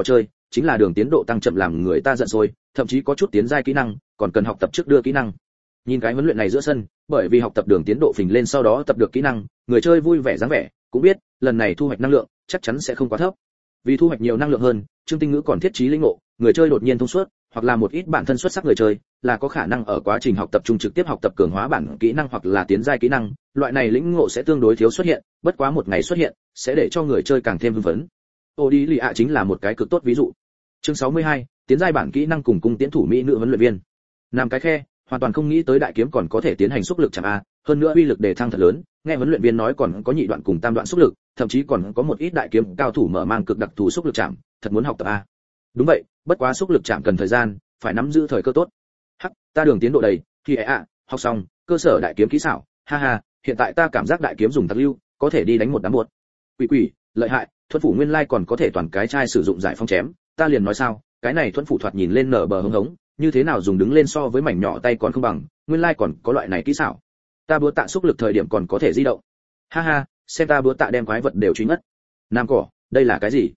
chính là đường tiến độ tăng chậm làm người ta giận sôi, thậm chí có chút tiến giai kỹ năng, còn cần học tập trước đưa kỹ năng. Nhìn cái huấn luyện này giữa sân, bởi vì học tập đường tiến độ phình lên sau đó tập được kỹ năng, người chơi vui vẻ dáng vẻ, cũng biết, lần này thu hoạch năng lượng chắc chắn sẽ không quá thấp. Vì thu hoạch nhiều năng lượng hơn, Trương Tinh Ngữ còn thiết trí lĩnh ngộ, người chơi đột nhiên thông suốt, hoặc là một ít bản thân xuất sắc người chơi, là có khả năng ở quá trình học tập trung trực tiếp học tập cường hóa bản kỹ năng hoặc là tiến giai kỹ năng, loại này lĩnh ngộ sẽ tương đối thiếu xuất hiện, bất quá một ngày xuất hiện, sẽ để cho người chơi càng thêm hưng phấn. Odilia chính là một cái cực tốt ví dụ. Chương 62, tiến giai bản kỹ năng cùng cung tiễn thủ mỹ nữ huấn luyện viên. Nam cái khe, hoàn toàn không nghĩ tới đại kiếm còn có thể tiến hành xúc lực chẳng a, hơn nữa uy lực đề thăng thật lớn, nghe huấn luyện viên nói còn có nhị đoạn cùng tam đoạn xúc lực, thậm chí còn có một ít đại kiếm cao thủ mở mang cực đặc thù xúc lực chạm, thật muốn học tập a. Đúng vậy, bất quá xúc lực chạm cần thời gian, phải nắm giữ thời cơ tốt. Hắc, ta đường tiến độ đầy, thì học xong, cơ sở đại kiếm kỹ xảo, ha ha, hiện tại ta cảm giác đại kiếm dùng tặc lưu, có thể đi đánh một đám buột. Quỷ, lợi hại, thuần phủ nguyên lai còn có thể toàn cái chai sử dụng giải phong chém, ta liền nói sao, cái này thuần phủ thoạt nhìn lên nở bờ hống hống, như thế nào dùng đứng lên so với mảnh nhỏ tay còn không bằng, nguyên lai còn có loại này kỹ xảo. Ta búa tạ xúc lực thời điểm còn có thể di động. Ha ha, xem ta búa tạ đem quái vật đều truy mất. Nam cỏ, đây là cái gì?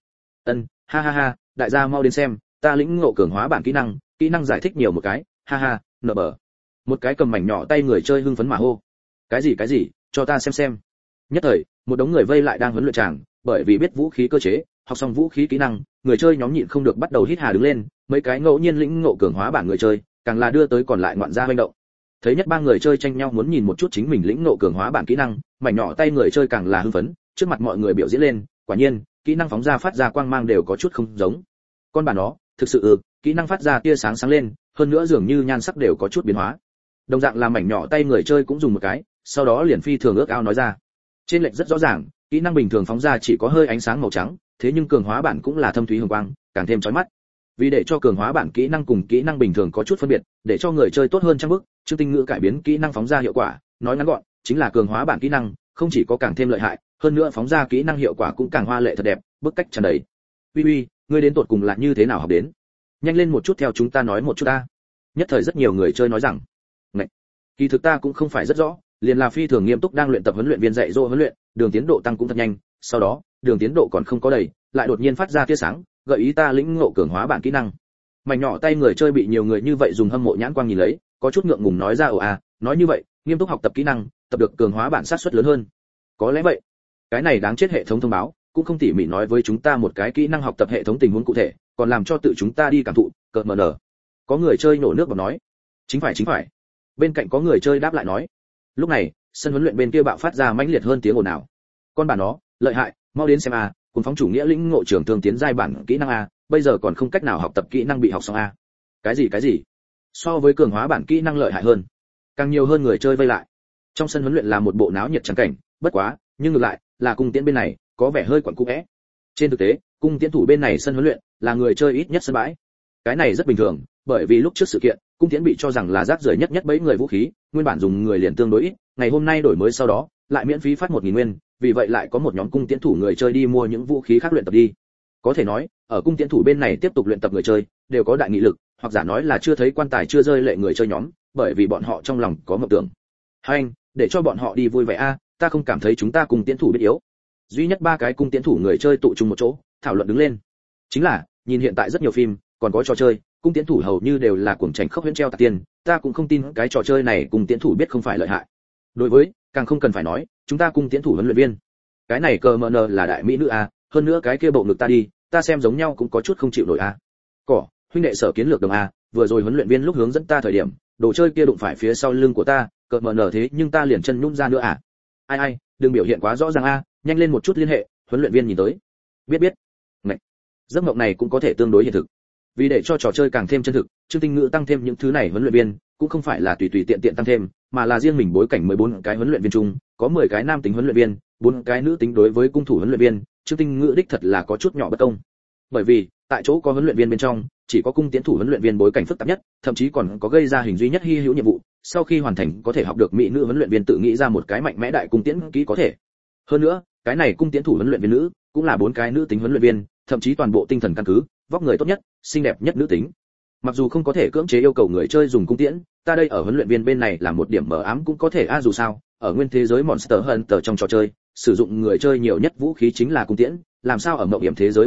Ha ha ha, đại gia mau đến xem, ta lĩnh ngộ cường hóa bản kỹ năng giải thích nhiều một cái, ha ha, nở bờ. Một cái cầm mảnh nhỏ tay người chơi hưng phấn mà hô. Cái gì, cho ta xem. Nhất thời, một đống người vây lại đang huấn luyện tràng, bởi vì biết vũ khí cơ chế, học xong vũ khí kỹ năng, người chơi nhóm nhịn không được bắt đầu hít hà đứng lên, mấy cái ngẫu nhiên lĩnh ngộ cường hóa bản người chơi, càng là đưa tới còn lại ngoạn gia hoành động. Thấy nhất ba người chơi tranh nhau muốn nhìn một chút chính mình lĩnh ngộ cường hóa bản kỹ năng, mảnh nhỏ tay người chơi càng là hưng phấn, trước mặt mọi người biểu diễn lên, quả nhiên, kỹ năng phóng ra phát ra quang mang đều có chút không giống. Con bản đó, thực sự kỹ năng phát ra tia sáng sáng lên, hơn nữa dường như nhan sắc đều có chút biến hóa. Đồng dạng là mảnh nhỏ tay người chơi cũng dùng một cái, sau đó liền phi thường ước ao nói ra. Trên lệch rất rõ ràng, kỹ năng bình thường phóng ra chỉ có hơi ánh sáng màu trắng, thế nhưng cường hóa bản cũng là thâm thúy hồng quang, càng thêm chói mắt. Vì để cho cường hóa bản kỹ năng cùng kỹ năng bình thường có chút phân biệt, để cho người chơi tốt hơn trang bức, Trương Tinh Ngữ cải biến kỹ năng phóng ra hiệu quả, nói ngắn gọn, chính là cường hóa bản kỹ năng, không chỉ có càng thêm lợi hại, hơn nữa phóng ra kỹ năng hiệu quả cũng càng hoa lệ thật đẹp, bức cách tràn đầy. Uy, ngươi đến tột cùng là như thế nào học đến? Nhanh lên một chút theo chúng ta nói một chút ta. Nhất thời rất nhiều người chơi nói rằng, "Ngậy, kỳ thực ta cũng không phải rất rõ, liền là phi thường nghiêm túc đang luyện tập huấn luyện viên dạy dỗ huấn luyện, đường tiến độ tăng cũng thật nhanh, sau đó, đường tiến độ còn không có đầy, lại đột nhiên phát ra tia sáng, gợi ý ta lĩnh ngộ cường hóa bản kỹ năng." Mảnh nhỏ tay người chơi bị nhiều người như vậy dùng hâm mộ nhãn quang nhìn lấy, có chút ngượng ngùng nói ra nói như vậy, nghiêm túc học tập kỹ năng, tập được cường hóa bản xác suất lớn hơn. Có lẽ vậy. Cái này đáng chết hệ thống thông báo, cũng không tỉ mỉ nói với chúng ta một cái kỹ năng học tập hệ thống tình huống cụ thể, còn làm cho tự chúng ta đi cảm thụ, cợt mờ nở. Có người chơi nổ nước bọt nói. Chính phải. Bên cạnh có người chơi đáp lại nói. Lúc này, sân huấn luyện bên kia bạo phát ra mãnh liệt hơn tiếng ồn ào. Con bà nó, lợi hại, mau đến xem cùng phóng chủ nghĩa lĩnh ngộ trưởng thường tiến giai bản kỹ năng bây giờ còn không cách nào học tập kỹ năng bị học xong Cái gì? So với cường hóa bản kỹ năng lợi hại hơn. Càng nhiều hơn người chơi vây lại. Trong sân huấn luyện là một bộ náo nhiệt trắng cảnh, bất quá, nhưng ngược lại, là cung tiễn bên này có vẻ hơi quẩn cũ. Trên thực tế, cung tiễn thủ bên này sân huấn luyện là người chơi ít nhất sân bãi. Cái này rất bình thường, bởi vì lúc trước sự kiện, cung tiễn bị cho rằng là rác rưởi nhất bấy người vũ khí, nguyên bản dùng người liền tương đối ít, ngày hôm nay đổi mới sau đó, lại miễn phí phát 1000 nguyên, vì vậy lại có một nhóm cung tiễn thủ người chơi đi mua những vũ khí khác luyện tập đi. Có thể nói, ở cung tiễn thủ bên này tiếp tục luyện tập người chơi, đều có đại nghị lực, hoặc giả nói là chưa thấy quan tài chưa rơi lệ người chơi nhóm, bởi vì bọn họ trong lòng có mộng tưởng. Hành, để cho bọn họ đi vui vẻ ta không cảm thấy chúng ta cung tiễn thủ biết yếu. Duy nhất 3 cái cung tiễn thủ người chơi tụ chung một chỗ, thảo luận đứng lên. Chính là, nhìn hiện tại rất nhiều phim, còn có trò chơi, cung tiễn thủ hầu như đều là cuồng trành khốc huyễn treo tạc tiền, ta cũng không tin cái trò chơi này cung tiễn thủ biết không phải lợi hại. Đối với, càng không cần phải nói, chúng ta cung tiễn thủ huấn luyện viên. Cái này cờ mờ nờ là đại mỹ nữ hơn nữa cái kia bộ ngực ta đi, ta xem giống nhau cũng có chút không chịu nổi Cỏ, huynh đệ Sở Kiến Lược đồng vừa rồi huấn luyện viên lúc hướng dẫn ta thời điểm, đồ chơi kia đụng phải phía sau lưng của ta, cờ mờ nờ thế nhưng ta liền chân nhũn ra nữa Ai, đừng biểu hiện quá rõ ràng nhanh lên một chút liên hệ, huấn luyện viên nhìn tới. Biết. Ngậy. Giấc mộng này cũng có thể tương đối hiện thực. Vì để cho trò chơi càng thêm chân thực, Trương Tinh Ngữ tăng thêm những thứ này huấn luyện viên, cũng không phải là tùy tiện tăng thêm, mà là riêng mình bối cảnh 14 cái huấn luyện viên chung, có 10 cái nam tính huấn luyện viên, 4 cái nữ tính đối với cung thủ huấn luyện viên, Trương Tinh Ngữ đích thật là có chút nhỏ bất công. Bởi vì, tại chỗ có huấn luyện viên bên trong, chỉ có cung tiễn thủ huấn luyện viên bối cảnh phức tạp nhất, thậm chí còn có gây ra hình duy nhất hy hữu nhiệm vụ, sau khi hoàn thành có thể học được mỹ nữ huấn luyện viên tự nghĩ ra một cái mạnh mẽ đại cung tiễn kỹ có thể. Hơn nữa, cái này cung tiễn thủ huấn luyện viên nữ, cũng là 4 cái nữ tính huấn luyện viên, thậm chí toàn bộ tinh thần căn cứ, vóc người tốt nhất, xinh đẹp nhất nữ tính. Mặc dù không có thể cưỡng chế yêu cầu người chơi dùng cung tiễn, ta đây ở huấn luyện viên bên này là một điểm mờ ám cũng có thể dù sao, ở nguyên thế giới Monster Hunter trong trò chơi, sử dụng người chơi nhiều nhất vũ khí chính là cung tiễn, làm sao ở mộng hiểm thế giới bên này,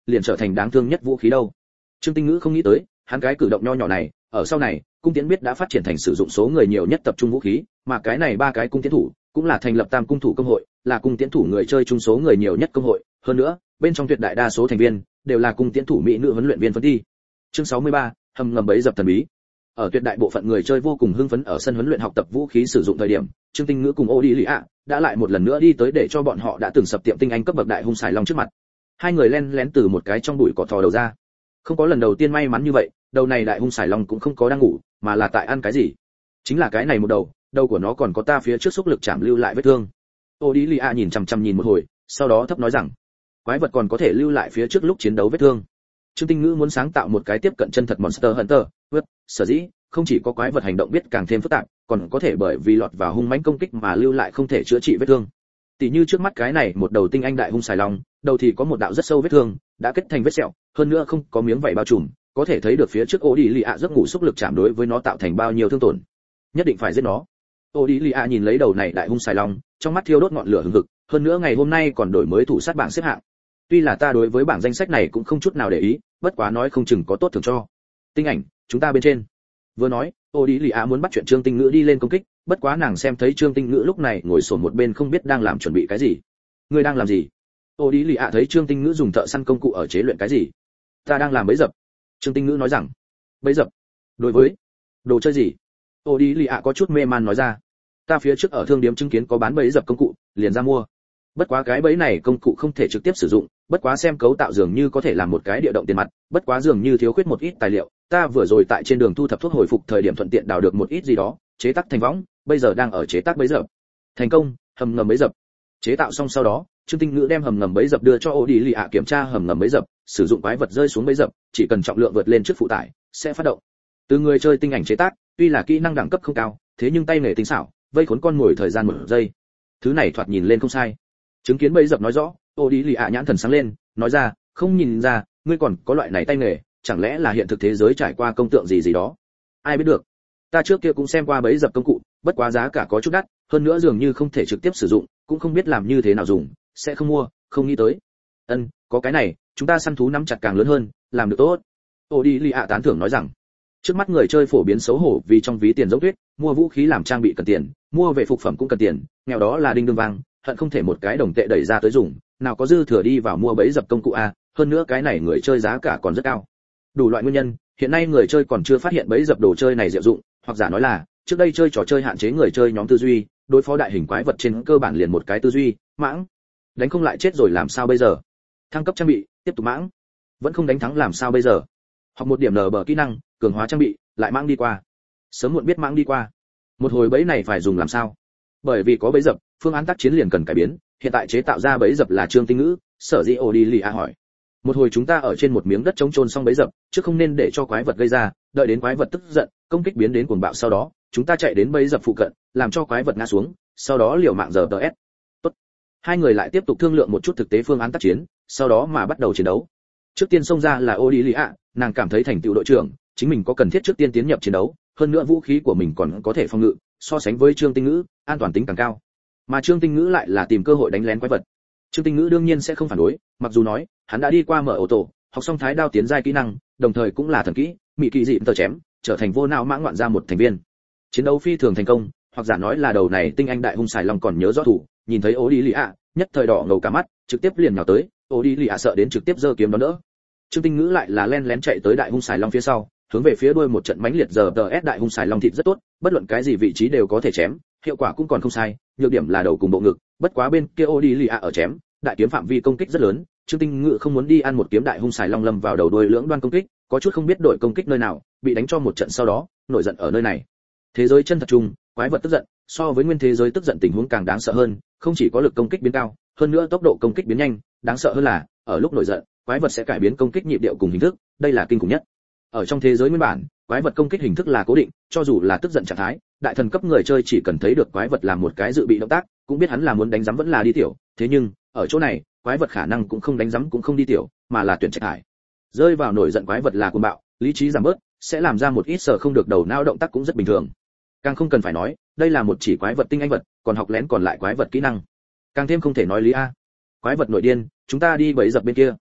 liền trở thành đáng thương nhất vũ khí đâu. Trương Tinh Ngữ không nghĩ tới, hắn cái cử động nho nhỏ này, ở sau này, cung tiễn biết đã phát triển thành sử dụng số người nhiều nhất tập trung vũ khí, mà cái này ba cái cung tiễn thủ, cũng là thành lập tam cung thủ công hội, là cung tiễn thủ người chơi chung số người nhiều nhất công hội, hơn nữa, bên trong tuyệt đại đa số thành viên đều là cung tiễn thủ mỹ nữ huấn luyện viên phân thi. Chương 63, hầm ngầm bẫy dập thần bí. Ở tuyệt đại bộ phận người chơi vô cùng hưng phấn ở sân huấn luyện học tập vũ khí sử dụng thời điểm, Trương Tinh Ngữ cùng Odelia đã lại một lần nữa đi tới để cho bọn họ đã từng sập tiệm tinh anh cấp bậc đại hung xài long trước mặt. Hai người len lén từ một cái trong bụi cỏ thò đầu ra. Không có lần đầu tiên may mắn như vậy, đầu này đại hung xài long cũng không có đang ngủ, mà là tại ăn cái gì. Chính là cái này một đầu của nó còn có ta phía trước xúc lực chạm lưu lại vết thương. Odelia nhìn chằm chằm nhìn một hồi, sau đó thấp nói rằng, quái vật còn có thể lưu lại phía trước lúc chiến đấu vết thương. Trương Tinh Ngữ muốn sáng tạo một cái tiếp cận chân thật Monster Hunter, sở dĩ không chỉ có quái vật hành động biết càng thêm phức tạp, còn có thể bởi vì lọt vào hung mãnh công kích mà lưu lại không thể chữa trị vết thương. Tỷ như trước mắt cái này một đầu tinh anh đại hung xài long, đầu thì có một đạo rất sâu vết thương, đã kết thành vết sẹo, hơn nữa không có miếng vảy bao trùm, có thể thấy được phía trước Odelia giấc ngủ xúc lực chạm đối với nó tạo thành bao nhiêu thương tổn. Nhất định phải giết nó. Odelia nhìn lấy đầu này đại hung xài long, trong mắt thiêu đốt ngọn lửa hừng hực, hơn nữa ngày hôm nay còn đổi mới thủ sát bảng xếp hạng. Tuy là ta đối với bảng danh sách này cũng không chút nào để ý, bất quá nói không chừng có tốt thưởng cho. Tinh ảnh, chúng ta bên trên. Vừa nói, Odelia muốn bắt chuyện Trương Tinh Ngữ đi lên công kích, bất quá nàng xem thấy Trương Tinh Ngữ lúc này ngồi xổm một bên không biết đang làm chuẩn bị cái gì. Ngươi đang làm gì? Odelia thấy Trương Tinh Ngữ dùng thợ săn công cụ ở chế luyện cái gì? Ta đang làm bẫy dập. Trương Tinh Ngữ nói rằng. Bẫy dập? Đối với đồ chơi gì? Odelia có chút mê man nói ra. Ta phía trước ở thương điếm chứng kiến có bán bẫy dập công cụ, liền ra mua. Bất quá cái bẫy này công cụ không thể trực tiếp sử dụng, bất quá xem cấu tạo dường như có thể làm một cái địa động tiền mặt, bất quá dường như thiếu khuyết một ít tài liệu, ta vừa rồi tại trên đường thu thập thuốc hồi phục thời điểm thuận tiện đào được một ít gì đó, chế tác thành võng, bây giờ đang ở chế tác bẫy dập. Thành công, hầm ngầm bẫy dập. Chế tạo xong sau đó, Trương Tinh Ngữ đem hầm ngầm bẫy dập đưa cho Odelia kiểm tra hầm ngầm bẫy dập, sử dụng quái vật rơi xuống bẫy dập, chỉ cần trọng lượng vượt lên trước phụ tải, sẽ phát động. Từ người chơi tinh ảnh chế tác, tuy là kỹ năng đẳng cấp không cao, thế nhưng tay nghề tinh xảo, vây khốn con mồi thời gian 1 giây. Thứ này thoạt nhìn lên không sai. Chứng kiến bẫy dập nói rõ, Odelia nhãn thần sáng lên, nói ra, không nhìn ra, ngươi còn có loại này tay nghề, chẳng lẽ là hiện thực thế giới trải qua công tượng gì gì đó? Ai biết được. Ta trước kia cũng xem qua bẫy dập công cụ, bất quá giá cả có chút đắt, hơn nữa dường như không thể trực tiếp sử dụng, cũng không biết làm như thế nào dùng, sẽ không mua, không nghĩ tới. Có cái này, chúng ta săn thú nắm chặt càng lớn hơn, làm được tốt. Odelia tán thưởng nói rằng, trước mắt người chơi phổ biến xấu hổ vì trong ví tiền dốc tuyết, mua vũ khí làm trang bị cần tiền, mua về phục phẩm cũng cần tiền, nghèo đó là đinh đương vàng, hận không thể một cái đồng tệ đẩy ra tới dùng, nào có dư thừa đi vào mua bẫy dập công cụ a, hơn nữa cái này người chơi giá cả còn rất cao. Đủ loại nguyên nhân, hiện nay người chơi còn chưa phát hiện bẫy dập đồ chơi này diệu dụng, hoặc giả nói là, trước đây chơi trò chơi hạn chế người chơi nhóm tư duy, đối phó đại hình quái vật trên cơ bản liền một cái tư duy, mãng. Đánh không lại chết rồi làm sao bây giờ? Thăng cấp trang bị, tiếp tục mãng. Vẫn không đánh thắng làm sao bây giờ? Học một điểm nở bờ kỹ năng, cường hóa trang bị, lại mãng đi qua. Sớm muộn biết mãng đi qua. Một hồi bẫy này phải dùng làm sao? Bởi vì có bẫy dập, phương án tác chiến liền cần cải biến, hiện tại chế tạo ra bẫy dập là Trương Tinh Ngữ, sở dĩ Odelia hỏi. Một hồi chúng ta ở trên một miếng đất trống trôn xong bẫy dập, chứ không nên để cho quái vật gây ra, đợi đến quái vật tức giận, công kích biến đến cuồng bạo sau đó, chúng ta chạy đến bẫy dập phụ cận, làm cho quái vật ngã xuống, sau đó liều mạng giờ DS. Tốt. Hai người lại tiếp tục thương lượng một chút thực tế phương án tác chiến, sau đó mà bắt đầu chiến đấu. Trước tiên xông ra là Odelia, nàng cảm thấy thành tựu đội trưởng, chính mình có cần thiết trước tiên tiến nhập chiến đấu, hơn nữa vũ khí của mình còn có thể phòng ngự, so sánh với Trương Tinh Ngữ, an toàn tính càng cao. Mà Trương Tinh Ngữ lại là tìm cơ hội đánh lén quái vật. Trương Tinh Ngữ đương nhiên sẽ không phản đối, mặc dù nói, hắn đã đi qua mở ô tô, học xong thái đao tiến giai kỹ năng, đồng thời cũng là thần kỹ, mỹ kỳ dị tờ chém, trở thành vô não mãng ngoạn ra một thành viên. Chiến đấu phi thường thành công, hoặc giả nói là đầu này tinh anh đại hung xài long còn nhớ rõ thủ, nhìn thấy Odelia, nhất thời đỏ ngầu cả mắt, trực tiếp liền nhào tới, Odelia sợ đến trực tiếp giơ kiếm đón đỡ. Trương Tinh Ngữ lại là len lén chạy tới đại hung xài long phía sau, hướng về phía đuôi một trận mãnh liệt giờ DS đại hung xài long thịt rất tốt, bất luận cái gì vị trí đều có thể chém, hiệu quả cũng còn không sai, nhược điểm là đầu cùng bộ ngực, bất quá bên kia Odelia ở chém, đại kiếm phạm vi công kích rất lớn, Trương Tinh Ngữ không muốn đi ăn một kiếm đại hung xài long lâm vào đầu đuôi lưỡng đoan công kích, có chút không biết đội công kích nơi nào, bị đánh cho một trận sau đó, nổi giận ở nơi này. Thế giới chân thật chung, quái vật tức giận, so với nguyên thế giới tức giận tình huống càng đáng sợ hơn, không chỉ có lực công kích biến cao, hơn nữa tốc độ công kích biến nhanh, đáng sợ hơn là, ở lúc nổi giận, quái vật sẽ cải biến công kích nhịp điệu cùng hình thức, đây là kinh khủng nhất. Ở trong thế giới nguyên bản, quái vật công kích hình thức là cố định, cho dù là tức giận trạng thái, đại thần cấp người chơi chỉ cần thấy được quái vật làm một cái dự bị động tác, cũng biết hắn là muốn đánh giấm vẫn là đi tiểu, thế nhưng, ở chỗ này, quái vật khả năng cũng không đánh giấm cũng không đi tiểu, mà là tuyển trạch hải. Rơi vào nổi giận quái vật là cuồng bạo, lý trí giảm bớt, sẽ làm ra một ít sở không được đầu não động tác cũng rất bình thường. Càng không cần phải nói, đây là một chỉ quái vật tinh anh vật, còn học lén còn lại quái vật kỹ năng. Càng thêm không thể nói lý a. Quái vật nội điên, chúng ta đi bẫy dập bên kia.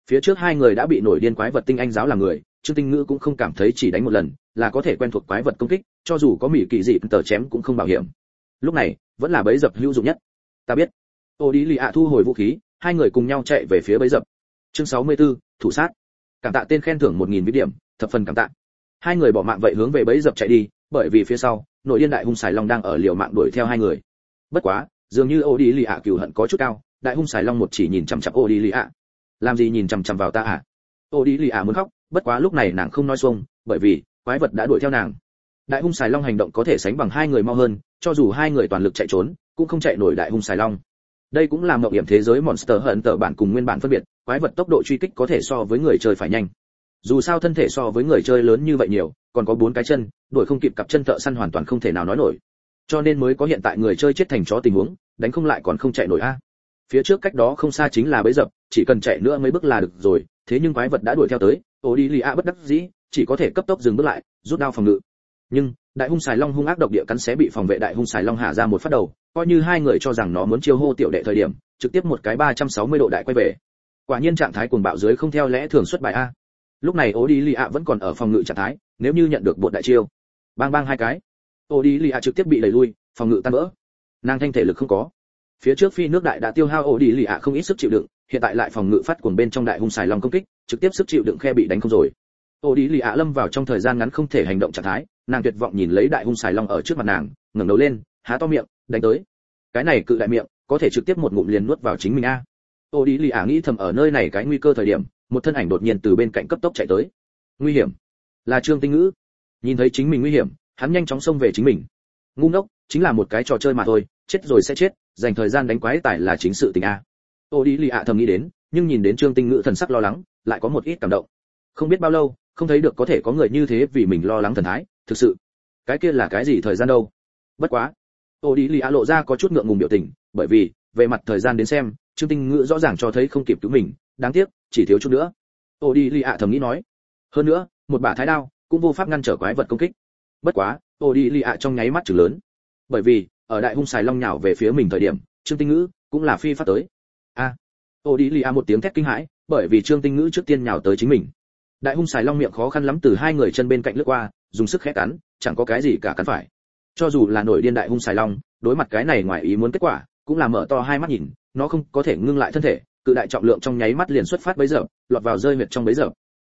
Phía trước hai người đã bị nổi điên quái vật tinh anh giáo làm người, Trương Tinh Ngữ cũng không cảm thấy chỉ đánh một lần là có thể quen thuộc quái vật công kích, cho dù có mỹ kỳ dị tờ chém cũng không bảo hiểm. Lúc này, vẫn là bẫy dập hữu dụng nhất. Ta biết. Ô Đi Lì ạ thu hồi vũ khí, hai người cùng nhau chạy về phía bẫy dập. Chương 64, thủ sát. Cảm tạ tên khen thưởng 1000 điểm, thập phần cảm tạ. Hai người bỏ mạng vậy hướng về bẫy dập chạy đi, bởi vì phía sau, nội điên đại hung xài long đang ở liều mạng đuổi theo hai người. Bất quá, dường như Ô Đi Lì ạ cừu hận có chút cao, đại hung xài long một chỉ nhìn chằm chằm Ô Đi Lì ạ. Làm gì nhìn chằm chằm vào ta à? Ô Đi Lì ạ muốn khóc, bất quá lúc này nàng không nói xuông, bởi vì quái vật đã đuổi theo nàng. Đại hung xài long hành động có thể sánh bằng hai người mau hơn, cho dù hai người toàn lực chạy trốn, cũng không chạy nổi đại hung xài long. Đây cũng là mộng hiểm thế giới Monster Hunter bản cùng nguyên bản phân biệt, quái vật tốc độ truy kích có thể so với người chơi phải nhanh. Dù sao thân thể so với người chơi lớn như vậy nhiều, còn có 4 cái chân, đuổi không kịp cặp chân thợ săn hoàn toàn không thể nào nói nổi. Cho nên mới có hiện tại người chơi chết thành chó tình huống, đánh không lại còn không chạy nổi a. Phía trước cách đó không xa chính là bẫy dập, chỉ cần chạy nữa mấy bước là được rồi, thế nhưng quái vật đã đuổi theo tới, Ô Đi Lì ạ bất đắc dĩ, chỉ có thể cấp tốc dừng bước lại, rút đao phòng ngự. Nhưng đại hung xài long hung ác độc địa cắn xé bị phòng vệ đại hung xài long hạ ra một phát đầu, coi như hai người cho rằng nó muốn chiêu hô tiểu đệ thời điểm, trực tiếp một cái 360 độ đại quay về. Quả nhiên trạng thái cuồng bạo dưới không theo lẽ thường xuất bài a. Lúc này Ô Đi Lì ạ vẫn còn ở phòng ngự trạng thái, nếu như nhận được bộ đại chiêu, bang bang hai cái, Ô Đi Lì ạ trực tiếp bị đẩy lui, phòng ngự tan vỡ. Nàng thanh thể lực không có. Phía trước phi nước đại đã tiêu hao Ô Đi Lì ạ không ít sức chịu đựng, hiện tại lại phòng ngự phát cuồng bên trong đại hung xài long công kích, trực tiếp sức chịu đựng khe bị đánh không rồi. Ô Đi Lì ạ lâm vào trong thời gian ngắn không thể hành động trạng thái, nàng tuyệt vọng nhìn lấy đại hung xài long ở trước mặt nàng, ngẩng đầu lên, há to miệng, đánh tới. Cái này cự đại miệng, có thể trực tiếp một ngụm liền nuốt vào chính mình a. Ô Đi Lì ạ nghĩ thầm ở nơi này cái nguy cơ thời điểm, một thân ảnh đột nhiên từ bên cạnh cấp tốc chạy tới. Nguy hiểm, là Trương Tinh Ngữ. Nhìn thấy chính mình nguy hiểm, hắn nhanh chóng xông về chính mình. Ngu ngốc, chính là một cái trò chơi mà thôi, chết rồi sẽ chết, dành thời gian đánh quái tài là chính sự tình a. Ô Đi Lì ạ thầm nghĩ đến, nhưng nhìn đến Trương Tinh Ngữ thần sắc lo lắng, lại có một ít cảm động. Không biết bao lâu, không thấy được có thể có người như thế vì mình lo lắng thần thái, thực sự. Cái kia là cái gì thời gian đâu? Bất quá, Ô Đi Lì ạ lộ ra có chút ngượng ngùng biểu tình, bởi vì, về mặt thời gian đến xem, Trương Tinh Ngữ rõ ràng cho thấy không kịp cứu mình, đáng tiếc, chỉ thiếu chút nữa. Ô Đi Lì ạ thầm nghĩ nói. Hơn nữa, một bả thái đao cũng vô pháp ngăn trở quái vật công kích. Bất quá, Ô Đi Lì ạ trong nháy mắt trừng lớn. Bởi vì, ở đại hung xài long nhào về phía mình thời điểm, Trương Tinh Ngữ cũng là phi phát tới. A. Ô Đi Lì ạ một tiếng thét kinh hãi, bởi vì Trương Tinh Ngữ trước tiên nhào tới chính mình. Đại hung xài long miệng khó khăn lắm từ hai người chân bên cạnh lướt qua, dùng sức khẽ cắn, chẳng có cái gì cả cắn phải. Cho dù là nổi điên đại hung xài long, đối mặt cái này ngoài ý muốn kết quả, cũng là mở to hai mắt nhìn, nó không có thể ngưng lại thân thể, cự đại trọng lượng trong nháy mắt liền xuất phát bấy giờ, lọt vào rơi huyệt trong bấy giờ.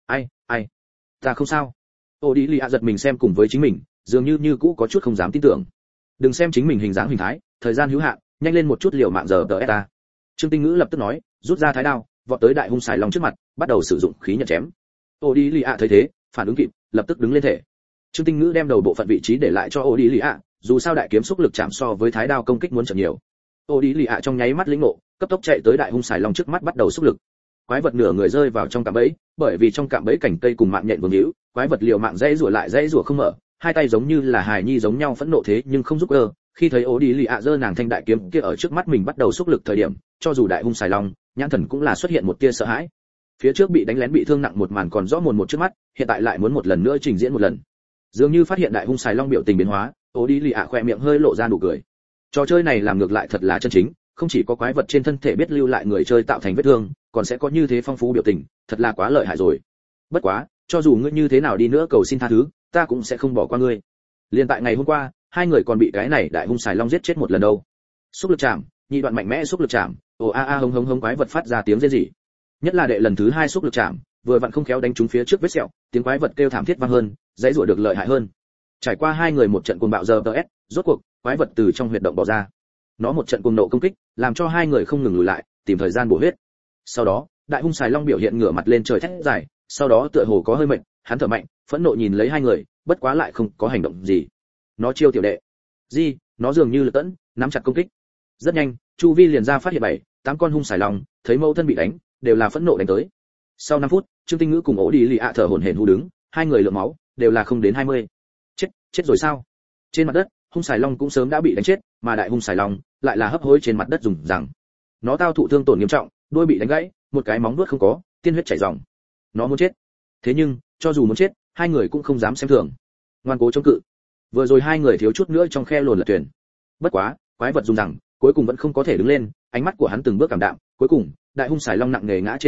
Ai, ta không sao. Ô Đi Lì ạ giật mình xem cùng với chính mình, dường như cũ có chút không dám tin tưởng. Đừng xem chính mình hình dáng hình thái, thời gian hữu hạn, nhanh lên một chút liều mạng giờ đỡ ta. Trương Tinh Ngữ lập tức nói, rút ra thái đao, vọt tới đại hung xài long trước mặt, bắt đầu sử dụng khí nhận chém. Ô Đi Lì ạ thấy thế, phản ứng kịp, lập tức đứng lên thể. Trương Tinh Ngữ đem đầu bộ phận vị trí để lại cho Ô Đi Lì ạ, dù sao đại kiếm xúc lực chạm so với thái đao công kích muốn chậm nhiều. Ô Đi Lì ạ trong nháy mắt lĩnh ngộ, cấp tốc chạy tới đại hung xài long trước mắt bắt đầu xúc lực. Quái vật nửa người rơi vào trong cạm bẫy, bởi vì trong cạm bẫy cảnh cây cùng mạng nhện vương hữu, quái vật liều mạng dãy rủa lại dãy rủa không mở, hai tay giống như là hài nhi giống nhau phẫn nộ thế nhưng không giúp ơ. Khi thấy Ô Đi Lì ạ giơ nàng thanh đại kiếm kia ở trước mắt mình bắt đầu xúc lực thời điểm, cho dù đại hung xài long, nhãn thần cũng là xuất hiện một tia sợ hãi. Phía trước bị đánh lén bị thương nặng một màn còn rõ mồn một trước mắt, hiện tại lại muốn một lần nữa trình diễn một lần. Dường như phát hiện đại hung xài long biểu tình biến hóa, Ô Đi Lì ạ khỏe miệng hơi lộ ra nụ cười. Trò chơi này làm ngược lại thật là chân chính, không chỉ có quái vật trên thân thể biết lưu lại người chơi tạo thành vết thương, còn sẽ có như thế phong phú biểu tình, thật là quá lợi hại rồi. Bất quá, cho dù ngươi như thế nào đi nữa cầu xin tha thứ, ta cũng sẽ không bỏ qua ngươi. Liên tại ngày hôm qua, hai người còn bị cái này đại hung xài long giết chết một lần đâu. Xúc lực chạm, nhị đoạn mạnh mẽ xúc lực chạm, hống hống hống quái vật phát ra tiếng rên rỉ. Nhất là đệ lần thứ hai xúc lực chạm, vừa vặn không khéo đánh trúng phía trước vết sẹo, tiếng quái vật kêu thảm thiết vang hơn, dãy rủa được lợi hại hơn. Trải qua hai người một trận cuồng bạo giờ DS, rốt cuộc, quái vật từ trong huyệt động bò ra. Nó một trận cuồng nộ công kích, làm cho hai người không ngừng lùi lại, tìm thời gian bổ huyết. Sau đó, đại hung xài long biểu hiện ngửa mặt lên trời thét dài, sau đó tựa hồ có hơi mệt, hắn thở mạnh, phẫn nộ nhìn lấy hai người, bất quá lại không có hành động gì. Nó chiêu tiểu đệ. Gì? Nó dường như là tẫn, nắm chặt công kích. Rất nhanh, chu vi liền ra phát hiện 7, 8 con hung xài long, thấy mẫu thân bị đánh, đều là phẫn nộ đánh tới. Sau 5 phút, Trương Tinh Ngữ cùng Ô Đi Lì ạ thở hổn hển hú đứng, hai người lượng máu đều là không đến 20. Chết rồi sao? Trên mặt đất, hung xài long cũng sớm đã bị đánh chết, mà đại hung xài long lại là hấp hối trên mặt đất dùng rằng. Nó tao thụ thương tổn nghiêm trọng, đuôi bị đánh gãy, một cái móng vuốt không có, tiên huyết chảy ròng. Nó muốn chết. Thế nhưng, cho dù muốn chết, hai người cũng không dám xem thường. Ngoan cố chống cự. Vừa rồi hai người thiếu chút nữa trong khe lồn lật thuyền. Bất quá, quái vật dùng rằng, cuối cùng vẫn không có thể đứng lên, ánh mắt của hắn từng bước cảm đạm, cuối cùng, đại hung xài long nặng nề ngã trên mặt đất,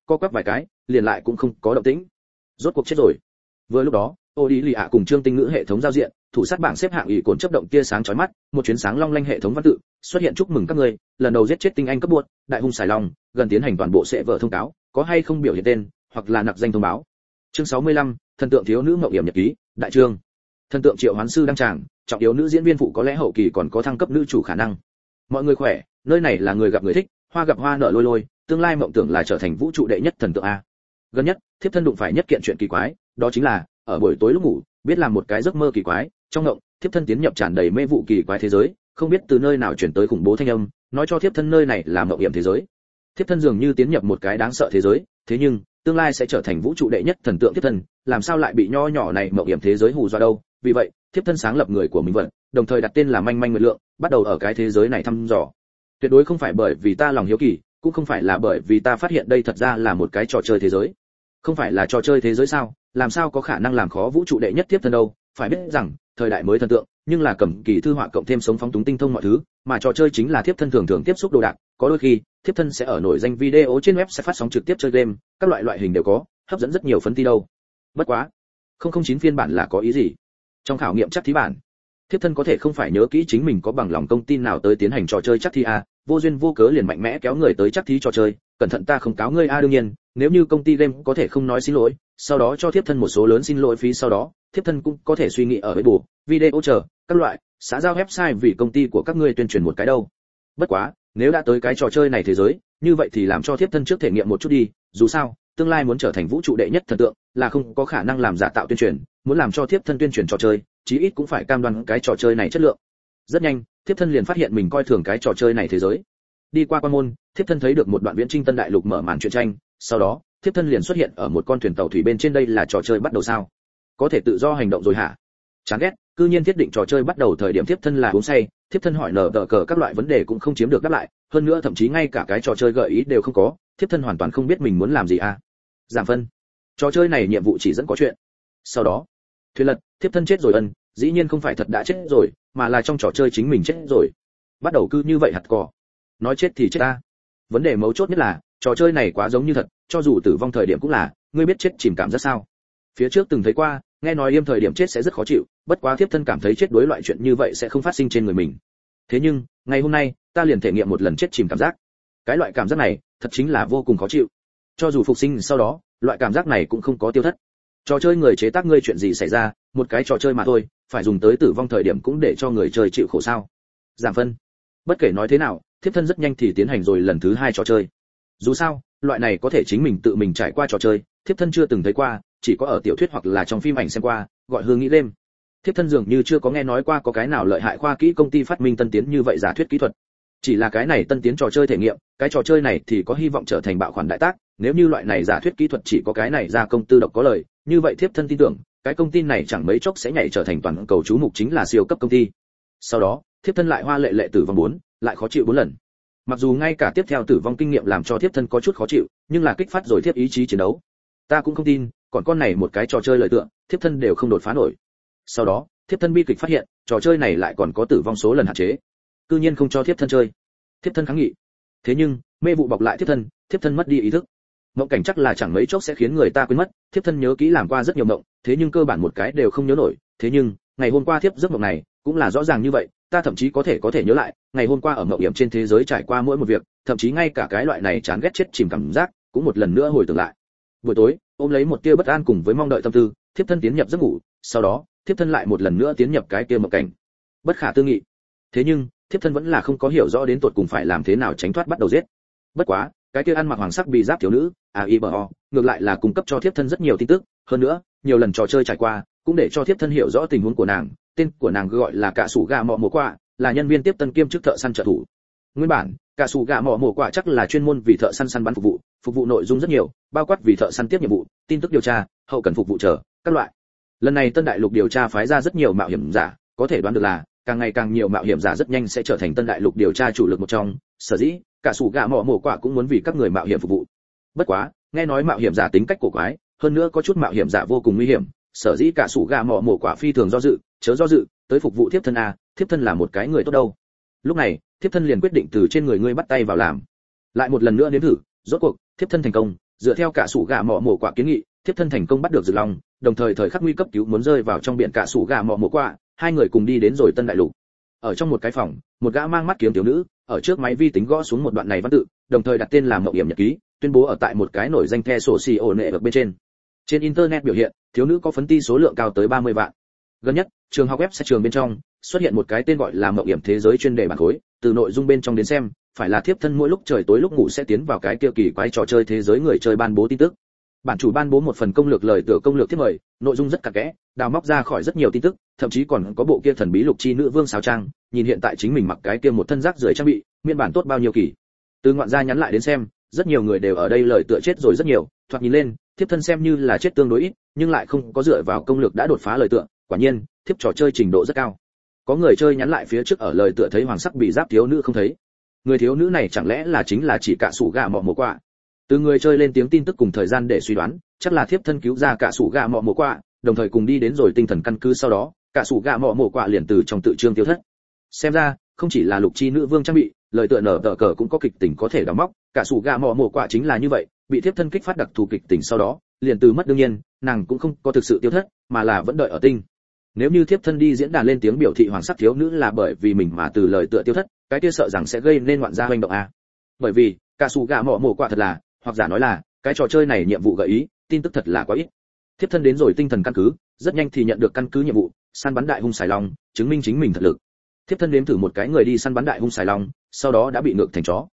co quắp vài cái liền lại cũng không có động tĩnh. Rốt cuộc chết rồi. Vừa lúc đó ô đi lì ạ cùng Trương Tinh Ngữ hệ thống giao diện, thủ sát bảng xếp hạng ỷ cồn chớp động tia sáng chói mắt, một chuyến sáng long lanh hệ thống văn tự xuất hiện chúc mừng các ngươi lần đầu giết chết tinh anh cấp buộc đại hung xài long, gần tiến hành toàn bộ sẽ vở thông cáo, có hay không biểu hiện tên hoặc là nặc danh thông báo. Chương 65, thần tượng thiếu nữ mộng hiểm nhật ký, đại chương. Thần tượng triệu hoán sư đăng tràng, trọng yếu nữ diễn viên phụ có lẽ hậu kỳ còn có thăng cấp nữ chủ khả năng. Mọi người khỏe, nơi này là người gặp người thích, hoa gặp hoa nở lôi lôi, tương lai mộng tưởng là trở thành vũ trụ đệ nhất thần tượng a. Gần nhất, thiếp thân đụng phải nhất kiện chuyện kỳ quái, đó chính là ở buổi tối lúc ngủ, biết làm một cái giấc mơ kỳ quái, trong ngộng, thiếp thân tiến nhập tràn đầy mê vụ kỳ quái thế giới, không biết từ nơi nào truyền tới khủng bố thanh âm, nói cho thiếp thân nơi này là mộng hiểm thế giới. Thiếp thân dường như tiến nhập một cái đáng sợ thế giới, thế nhưng tương lai sẽ trở thành vũ trụ đệ nhất thần tượng thiếp thân, làm sao lại bị nho nhỏ này mộng hiểm thế giới hù dọa đâu? Vì vậy, thiếp thân sáng lập người của mình vận, đồng thời đặt tên là Manh Manh Nguyệt Lượng, bắt đầu ở cái thế giới này thăm dò. Tuyệt đối không phải bởi vì ta lòng hiếu kỳ, cũng không phải là bởi vì ta phát hiện đây thật ra là một cái trò chơi thế giới. Không phải là trò chơi thế giới sao? Làm sao có khả năng làm khó vũ trụ đệ nhất thiếp thân đâu? Phải biết rằng, thời đại mới thần tượng, nhưng là cầm kỳ thư họa cộng thêm sống phóng túng tinh thông mọi thứ, mà trò chơi chính là thiếp thân thường thường tiếp xúc đồ đạc, có đôi khi, thiếp thân sẽ ở nổi danh video trên web sẽ phát sóng trực tiếp chơi game, các loại hình đều có, hấp dẫn rất nhiều phấn ti đâu. Bất quá, 009 phiên bản là có ý gì? Trong khảo nghiệm chắc thí bản, thiếp thân có thể không phải nhớ kỹ chính mình có bằng lòng công ty nào tới tiến hành trò chơi chắc thí a, vô duyên vô cớ liền mạnh mẽ kéo người tới chắc thí trò chơi, cẩn thận ta không cáo ngươi a. Đương nhiên, nếu như công ty game có thể không nói xin lỗi, sau đó cho thiếp thân một số lớn xin lỗi phí, sau đó thiếp thân cũng có thể suy nghĩ ở với bù video chờ các loại xã giao website vì công ty của các ngươi tuyên truyền một cái đâu. Bất quá, nếu đã tới cái trò chơi này thế giới, như vậy thì làm cho thiếp thân trước thể nghiệm một chút đi, dù sao tương lai muốn trở thành vũ trụ đệ nhất thần tượng là không có khả năng làm giả tạo tuyên truyền, muốn làm cho thiếp thân tuyên truyền trò chơi, chí ít cũng phải cam đoan cái trò chơi này chất lượng. Rất nhanh, thiếp thân liền phát hiện mình coi thường cái trò chơi này thế giới. Đi qua quan môn, thiếp thân thấy được một đoạn viễn trinh tân đại lục mở màn truyện tranh, sau đó thiếp thân liền xuất hiện ở một con thuyền tàu thủy bên trên. Đây là trò chơi bắt đầu sao? Có thể tự do hành động rồi hả? Chán ghét, cư nhiên thiết định trò chơi bắt đầu thời điểm thiếp thân là uống say, thiếp thân hỏi nở tờ cờ các loại vấn đề cũng không chiếm được đáp lại, hơn nữa thậm chí ngay cả cái trò chơi gợi ý đều không có, thiếp thân hoàn toàn không biết mình muốn làm gì a. Giảm phân. Trò chơi này nhiệm vụ chỉ dẫn có chuyện. Sau đó, thuyền lật, thiếp thân chết rồi ân, dĩ nhiên không phải thật đã chết rồi, mà là trong trò chơi chính mình chết rồi. Bắt đầu cứ như vậy hạt cỏ. Nói chết thì chết ta. Vấn đề mấu chốt nhất là, trò chơi này quá giống như thật, cho dù tử vong thời điểm cũng là, ngươi biết chết chìm cảm giác sao? Phía trước từng thấy qua, nghe nói yêm thời điểm chết sẽ rất khó chịu, bất quá thiếp thân cảm thấy chết đối loại chuyện như vậy sẽ không phát sinh trên người mình. Thế nhưng, ngày hôm nay, ta liền thể nghiệm một lần chết chìm cảm giác. Cái loại cảm giác này, thật chính là vô cùng khó chịu. Cho dù phục sinh sau đó, loại cảm giác này cũng không có tiêu thất. Trò chơi người chế tác ngươi chuyện gì xảy ra, một cái trò chơi mà thôi, phải dùng tới tử vong thời điểm cũng để cho người chơi chịu khổ sao? Giảm phân. Bất kể nói thế nào, thiếp thân rất nhanh thì tiến hành rồi lần thứ 2 trò chơi. Dù sao, loại này có thể chính mình tự mình trải qua trò chơi, thiếp thân chưa từng thấy qua, chỉ có ở tiểu thuyết hoặc là trong phim ảnh xem qua, gọi hương nghĩ game. Thiếp thân dường như chưa có nghe nói qua có cái nào lợi hại khoa kỹ công ty phát minh tân tiến như vậy giả thuyết kỹ thuật. Chỉ là cái này tân tiến trò chơi thể nghiệm, cái trò chơi này thì có hy vọng trở thành bạo khoản đại tác, nếu như loại này giả thuyết kỹ thuật chỉ có cái này ra công tư độc có lời, như vậy thiếp thân tin tưởng, cái công ty này chẳng mấy chốc sẽ nhảy trở thành toàn cầu chú mục chính là siêu cấp công ty. Sau đó, thiếp thân lại hoa lệ lệ tử vong 4, lại khó chịu 4 lần. Mặc dù ngay cả tiếp theo tử vong kinh nghiệm làm cho thiếp thân có chút khó chịu, nhưng là kích phát rồi thiếp ý chí chiến đấu. Ta cũng không tin, còn con này một cái trò chơi lợi tượng, thiếp thân đều không đột phá nổi. Sau đó, thiếp thân bi kịch phát hiện, trò chơi này lại còn có tử vong số lần hạn chế. Cư nhiên không cho thiếp thân chơi. Thiếp thân kháng nghị. Thế nhưng, mê vụ bọc lại thiếp thân mất đi ý thức. Mộng cảnh chắc là chẳng mấy chốc sẽ khiến người ta quên mất, thiếp thân nhớ kỹ làm qua rất nhiều mộng, thế nhưng cơ bản một cái đều không nhớ nổi. Thế nhưng, ngày hôm qua thiếp giấc mộng này, cũng là rõ ràng như vậy, ta thậm chí có thể nhớ lại, ngày hôm qua ở mộng hiểm trên thế giới trải qua mỗi một việc, thậm chí ngay cả cái loại này chán ghét chết chìm cảm giác, cũng một lần nữa hồi tưởng lại. Buổi tối, ôm lấy một tia bất an cùng với mong đợi tâm tư, thiếp thân tiến nhập giấc ngủ, sau đó, thiếp thân lại một lần nữa tiến nhập cái kia mộng cảnh. Bất khả tư nghị. Thế nhưng, thiếp thân vẫn là không có hiểu rõ đến tột cùng phải làm thế nào tránh thoát bắt đầu giết. Bất quá, cái kia ăn mặc hoàng sắc bị giáp thiếu nữ, AIBO, ngược lại là cung cấp cho thiếp thân rất nhiều tin tức, hơn nữa, nhiều lần trò chơi trải qua, cũng để cho thiếp thân hiểu rõ tình huống của nàng. Tên của nàng gọi là Cả Sủ Gà Mọ Mùa Quạ, là nhân viên tiếp tân kiêm chức thợ săn trợ thủ. Nguyên bản, Cả Sủ Gà Mọ Mùa Quạ chắc là chuyên môn vì thợ săn săn bắn phục vụ nội dung rất nhiều, bao quát vì thợ săn tiếp nhiệm vụ, tin tức điều tra, hậu cần phục vụ chờ các loại. Lần này Tân Đại Lục điều tra phái ra rất nhiều mạo hiểm giả, có thể đoán được là càng ngày càng nhiều mạo hiểm giả rất nhanh sẽ trở thành Tân Đại Lục điều tra chủ lực một trong, sở dĩ Cả Sủ Gà Mọ Mùa Quạ cũng muốn vì các người mạo hiểm phục vụ. Bất quá, nghe nói mạo hiểm giả tính cách cổ quái, hơn nữa có chút mạo hiểm giả vô cùng nguy hiểm, sở dĩ Cả Sủ Gà Mọ Mùa Quạ phi thường do dự, chớ do dự, tới phục vụ thiếp thân a, thiếp thân là một cái người tốt đâu. Lúc này, thiếp thân liền quyết định từ trên người ngươi bắt tay vào làm. Lại một lần nữa nếm thử, rốt cuộc, thiếp thân thành công, Dựa theo cả sủ gà mọ mổ quả kiến nghị, thiếp thân thành công bắt được Dược Long, đồng thời thời khắc nguy cấp cứu muốn rơi vào trong biển cả sủ gà mọ mổ quả, hai người cùng đi đến rồi Tân Đại Lục. Ở trong một cái phòng, một gã mang mắt kiếm thiếu nữ, ở trước máy vi tính gõ xuống một đoạn này văn tự, đồng thời đặt tên là Mộng Hiểm Nhật Ký, tuyên bố ở tại một cái nổi danh the sổ xì ổ nệ ở bên trên. Trên internet biểu hiện, thiếu nữ có phấn ti số lượng cao tới 30 vạn. Gần nhất, trường học web sẽ trường bên trong xuất hiện một cái tên gọi là Mộng Hiểm Thế Giới chuyên đề bản khối, từ nội dung bên trong đến xem, phải là thiếp thân mỗi lúc trời tối lúc ngủ sẽ tiến vào cái kia kỳ quái trò chơi thế giới người chơi ban bố tin tức. Bản chủ ban bố một phần công lược lời tựa công lược thiết mời, nội dung rất cặn kẽ, đào móc ra khỏi rất nhiều tin tức, thậm chí còn có bộ kia thần bí lục chi nữ vương sáo trang, nhìn hiện tại chính mình mặc cái kia một thân rác rưởi trang bị, miên bản tốt bao nhiêu kỳ. Từ ngoạn gia nhắn lại đến xem, rất nhiều người đều ở đây lời tựa chết rồi rất nhiều, thoạt nhìn lên, thiếp thân xem như là chết tương đối ít, nhưng lại không có dựa vào công lược đã đột phá lời tựa, quả nhiên, thiếp trò chơi trình độ rất cao. Có người chơi nhắn lại phía trước ở lời tựa thấy hoàng sắc bị giáp thiếu nữ không thấy. Người thiếu nữ này chẳng lẽ là chính là chỉ cả sủ gà mọ mổ quạ. Từ người chơi lên tiếng tin tức cùng thời gian để suy đoán, chắc là thiếp thân cứu ra cả sủ gà mọ mổ quạ, đồng thời cùng đi đến rồi tinh thần căn cứ sau đó, cả sủ gà mọ mổ quạ liền từ trong tự trương tiêu thất. Xem ra, không chỉ là lục chi nữ vương trang bị, lời tựa nở tờ cờ cũng có kịch tình có thể đào móc, cả sủ gà mọ mổ quạ chính là như vậy, bị thiếp thân kích phát đặc thù kịch tình sau đó, liền từ mất đương nhiên, nàng cũng không có thực sự tiêu thất, mà là vẫn đợi ở tinh. Nếu như thiếp thân đi diễn đàn lên tiếng biểu thị hoàng sắc thiếu nữ là bởi vì mình mà từ lời tựa tiêu thất, cái kia sợ rằng sẽ gây nên ngoạn gia hoành động a. Bởi vì, cả sủ gà mọ mổ quạ thật là, hoặc giả nói là, cái trò chơi này nhiệm vụ gợi ý, tin tức thật là quá ít. Thiếp thân đến rồi tinh thần căn cứ, rất nhanh thì nhận được căn cứ nhiệm vụ, săn bắn đại hung xài long, chứng minh chính mình thật lực. Thiếp thân đếm thử một cái người đi săn bắn đại hung xài long, sau đó đã bị ngược thành chó.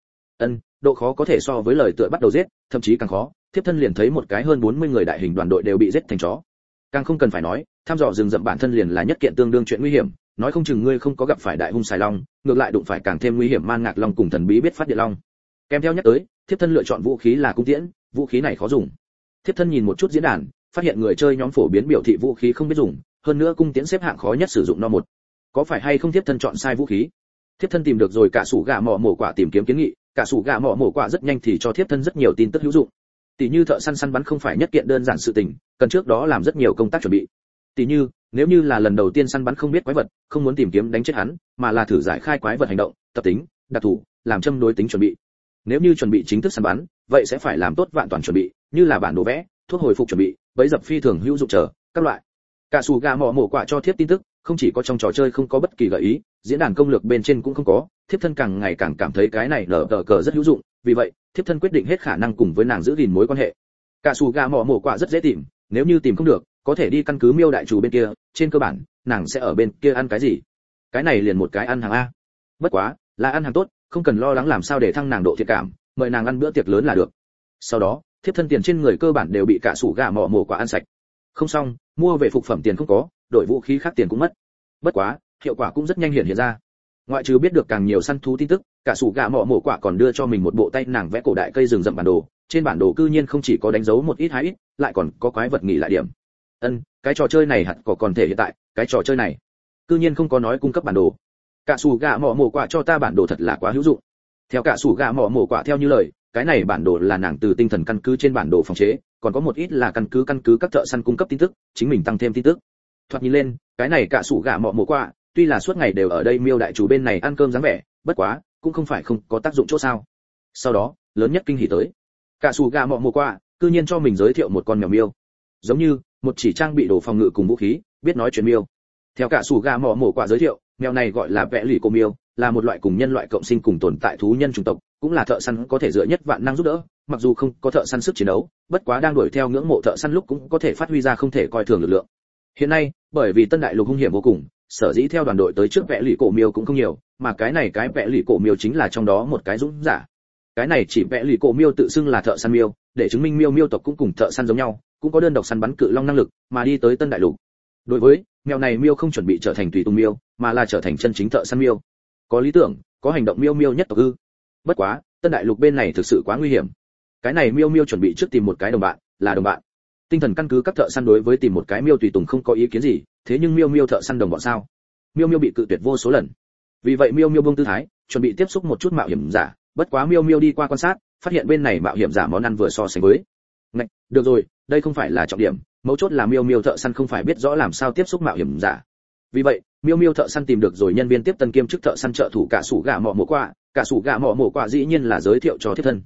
Độ khó có thể so với lời tựa bắt đầu giết, thậm chí càng khó, thiếp thân liền thấy một cái hơn 40 người đại hình đoàn đội đều bị giết thành chó. Càng không cần phải nói, thăm dò rừng rậm bản thân liền là nhất kiện tương đương chuyện nguy hiểm, nói không chừng ngươi không có gặp phải đại hung xài long, ngược lại đụng phải càng thêm nguy hiểm man ngạc long cùng thần bí biết phát điện long. Kèm theo nhắc tới, thiếp thân lựa chọn vũ khí là cung tiễn, vũ khí này khó dùng. Thiếp thân nhìn một chút diễn đàn, phát hiện người chơi nhóm phổ biến biểu thị vũ khí không biết dùng, hơn nữa cung tiễn xếp hạng khó nhất sử dụng no một. Có phải hay không thiếp thân chọn sai vũ khí? Thiếp thân tìm được rồi cả sủ gà mọ mổ quả tìm kiếm kiến nghị, cả sủ gà mọ mổ quả rất nhanh thì cho thiếp thân rất nhiều tin tức hữu dụng. Tỷ như thợ săn săn bắn không phải nhất kiện đơn giản sự tình, cần trước đó làm rất nhiều công tác chuẩn bị. Tỷ như, nếu như là lần đầu tiên săn bắn không biết quái vật, không muốn tìm kiếm đánh chết hắn, mà là thử giải khai quái vật hành động, tập tính, đặc thù, làm châm đối tính chuẩn bị. Nếu như chuẩn bị chính thức săn bắn, vậy sẽ phải làm tốt vạn toàn chuẩn bị, như là bản đồ vẽ, thuốc hồi phục chuẩn bị, bẫy dập phi thường hữu dụng chờ các loại. Cả sủ gà mọ mổ quả cho thiếp tin tức, không chỉ có trong trò chơi không có bất kỳ gợi ý, diễn đàn công lược bên trên cũng không có, thiếp thân càng ngày càng cảm thấy cái này nở tờ cờ rất hữu dụng, vì vậy, thiếp thân quyết định hết khả năng cùng với nàng giữ gìn mối quan hệ. Cả sủ gà mọ mổ quả rất dễ tìm, nếu như tìm không được, có thể đi căn cứ Miêu đại chủ bên kia, trên cơ bản, nàng sẽ ở bên kia ăn cái gì? Cái này liền một cái ăn hàng a. Bất quá, là ăn hàng tốt, không cần lo lắng làm sao để thăng nàng độ thiện cảm, mời nàng ăn bữa tiệc lớn là được. Sau đó, thiếp thân tiền trên người cơ bản đều bị cả sủ gà mọ mổ quả ăn sạch. Không xong, mua về phục phẩm tiền không có, đổi vũ khí khác tiền cũng mất. Bất quá, hiệu quả cũng rất nhanh hiện ra. Ngoại trừ biết được càng nhiều săn thú tin tức, cả sủ gà mọ mổ quả còn đưa cho mình một bộ tay nàng vẽ cổ đại cây rừng rậm bản đồ, trên bản đồ cư nhiên không chỉ có đánh dấu một ít hái ít, lại còn có quái vật nghỉ lại điểm. Cái trò chơi này hẳn có còn thể hiện tại, cái trò chơi này cư nhiên không có nói cung cấp bản đồ. Cả sủ gà mọ mổ quả cho ta bản đồ thật là quá hữu dụng. Theo cả sủ gà mọ mổ quả theo như lời, cái này bản đồ là nàng từ tinh thần căn cứ trên bản đồ phòng chế, còn có một ít là căn cứ các thợ săn cung cấp tin tức, chính mình tăng thêm tin tức. Thoạt nhìn lên, cái này cả sủ gà mọ mổ quả, tuy là suốt ngày đều ở đây Miêu đại chủ bên này ăn cơm dáng vẻ, bất quá, cũng không phải không có tác dụng chỗ sao. Sau đó, lớn nhất kinh hỉ tới. Cả sủ gà mọ mổ quả, cư nhiên cho mình giới thiệu một con mèo Miêu. Giống như, một chỉ trang bị đồ phòng ngự cùng vũ khí, biết nói chuyện Miêu. Theo cả sủ gà mọ mổ quả giới thiệu, mèo này gọi là vẽ lì cô Miêu, là một loại cùng nhân loại cộng sinh cùng tồn tại thú nhân chủng tộc, cũng là thợ săn có thể dựa nhất vạn năng giúp đỡ, mặc dù không có thợ săn sức chiến đấu, bất quá đang đuổi theo ngưỡng mộ thợ săn lúc cũng có thể phát huy ra không thể coi thường lực lượng. Hiện nay, bởi vì Tân Đại Lục hung hiểm vô cùng, sở dĩ theo đoàn đội tới trước vẽ lì cổ Miêu cũng không nhiều, mà cái vẽ lì cổ Miêu chính là trong đó một cái dũng giả. Cái này chỉ vẽ lì cổ Miêu tự xưng là thợ săn Miêu, để chứng minh Miêu tộc cũng cùng thợ săn giống nhau, cũng có đơn độc săn bắn cự long năng lực, mà đi tới Tân Đại Lục. Đối với mèo này Miêu không chuẩn bị trở thành tùy tùng Miêu, mà là trở thành chân chính thợ săn Miêu. Có lý tưởng, có hành động Miêu nhất tộc ư? Bất quá, Tân Đại Lục bên này thực sự quá nguy hiểm. Cái này Miêu chuẩn bị trước tìm một cái đồng bạn, là đồng bạn. Tinh thần căn cứ các thợ săn đối với tìm một cái Miêu tùy tùng không có ý kiến gì, thế nhưng Miêu thợ săn đồng bọn sao? Miêu bị cự tuyệt vô số lần. Vì vậy Miêu buông tư thái, chuẩn bị tiếp xúc một chút mạo hiểm giả, bất quá Miêu đi qua quan sát, phát hiện bên này mạo hiểm giả món ăn vừa so sánh với. Ngạch, được rồi, đây không phải là trọng điểm, mấu chốt là Miêu thợ săn không phải biết rõ làm sao tiếp xúc mạo hiểm giả. Vì vậy, Miêu thợ săn tìm được rồi nhân viên tiếp tân kiêm chức thợ săn trợ thủ cả sủ gà mọ mổ quả, cả sủ gà mọ mổ quả dĩ nhiên là giới thiệu cho thiếp thân.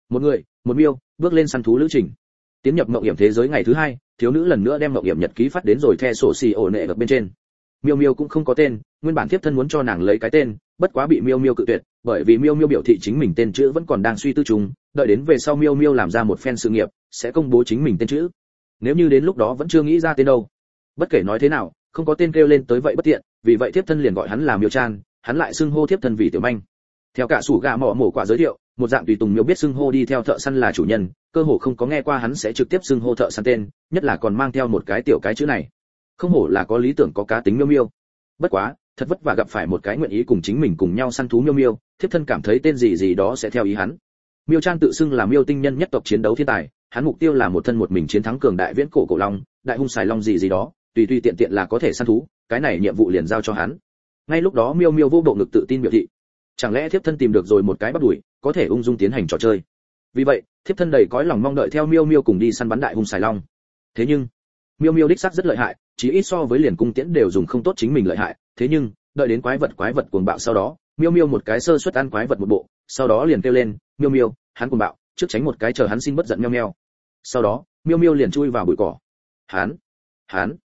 Một người, một miêu, bước lên săn thú lữ trình. Tiến nhập mộng hiểm thế giới ngày thứ 2, thiếu nữ lần nữa đem mộng hiểm nhật ký phát đến rồi the sổ xì ổ nệ ở bên trên. Miêu Miêu cũng không có tên, nguyên bản tiếp thân muốn cho nàng lấy cái tên, bất quá bị Miêu Miêu cự tuyệt, bởi vì Miêu Miêu biểu thị chính mình tên chữ vẫn còn đang suy tư chung, đợi đến về sau Miêu Miêu làm ra một phen sự nghiệp, sẽ công bố chính mình tên chữ. Nếu như đến lúc đó vẫn chưa nghĩ ra tên đâu. Bất kể nói thế nào, không có tên kêu lên tới vậy bất tiện, vì vậy tiếp thân liền gọi hắn là Miêu Chan, hắn lại xưng hô tiếp thân vì Tiểu Manh. Theo cả sủ gà mỏ quả giới thiệu, một dạng tùy tùng Miêu biết xưng hô đi theo thợ săn là chủ nhân, cơ hồ không có nghe qua hắn sẽ trực tiếp xưng hô thợ săn tên, nhất là còn mang theo một cái tiểu cái chữ này. Không hổ là có lý tưởng có cá tính Miêu Miêu. Bất quá, thật vất vả gặp phải một cái nguyện ý cùng chính mình cùng nhau săn thú Miêu Miêu, thiếp thân cảm thấy tên gì gì đó sẽ theo ý hắn. Miêu Chan tự xưng là Miêu tinh nhân nhất tộc chiến đấu thiên tài, hắn mục tiêu là một thân một mình chiến thắng cường đại viễn cổ cổ long, đại hung xài long gì gì đó, tùy tùy tiện tiện là có thể săn thú, cái này nhiệm vụ liền giao cho hắn. Ngay lúc đó Miêu Miêu vô bộ ngực tự tin biểu thị, chẳng lẽ thiếp thân tìm được rồi một cái bắt đuổi, có thể ung dung tiến hành trò chơi. Vì vậy, thiếp thân đầy cõi lòng mong đợi theo Miêu Miêu cùng đi săn bắn đại hung xài long. Thế nhưng, Miêu Miêu đích xác rất lợi hại, chỉ ít so với liền cung tiễn đều dùng không tốt chính mình lợi hại, thế nhưng, đợi đến quái vật cuồng bạo sau đó, Miêu Miêu một cái sơ suất ăn quái vật một bộ, sau đó liền kêu lên, "Miêu Miêu, hắn cuồng bạo, trước tránh một cái chờ hắn xin bất giận meo meo." Sau đó, Miêu Miêu liền chui vào bụi cỏ. Hắn,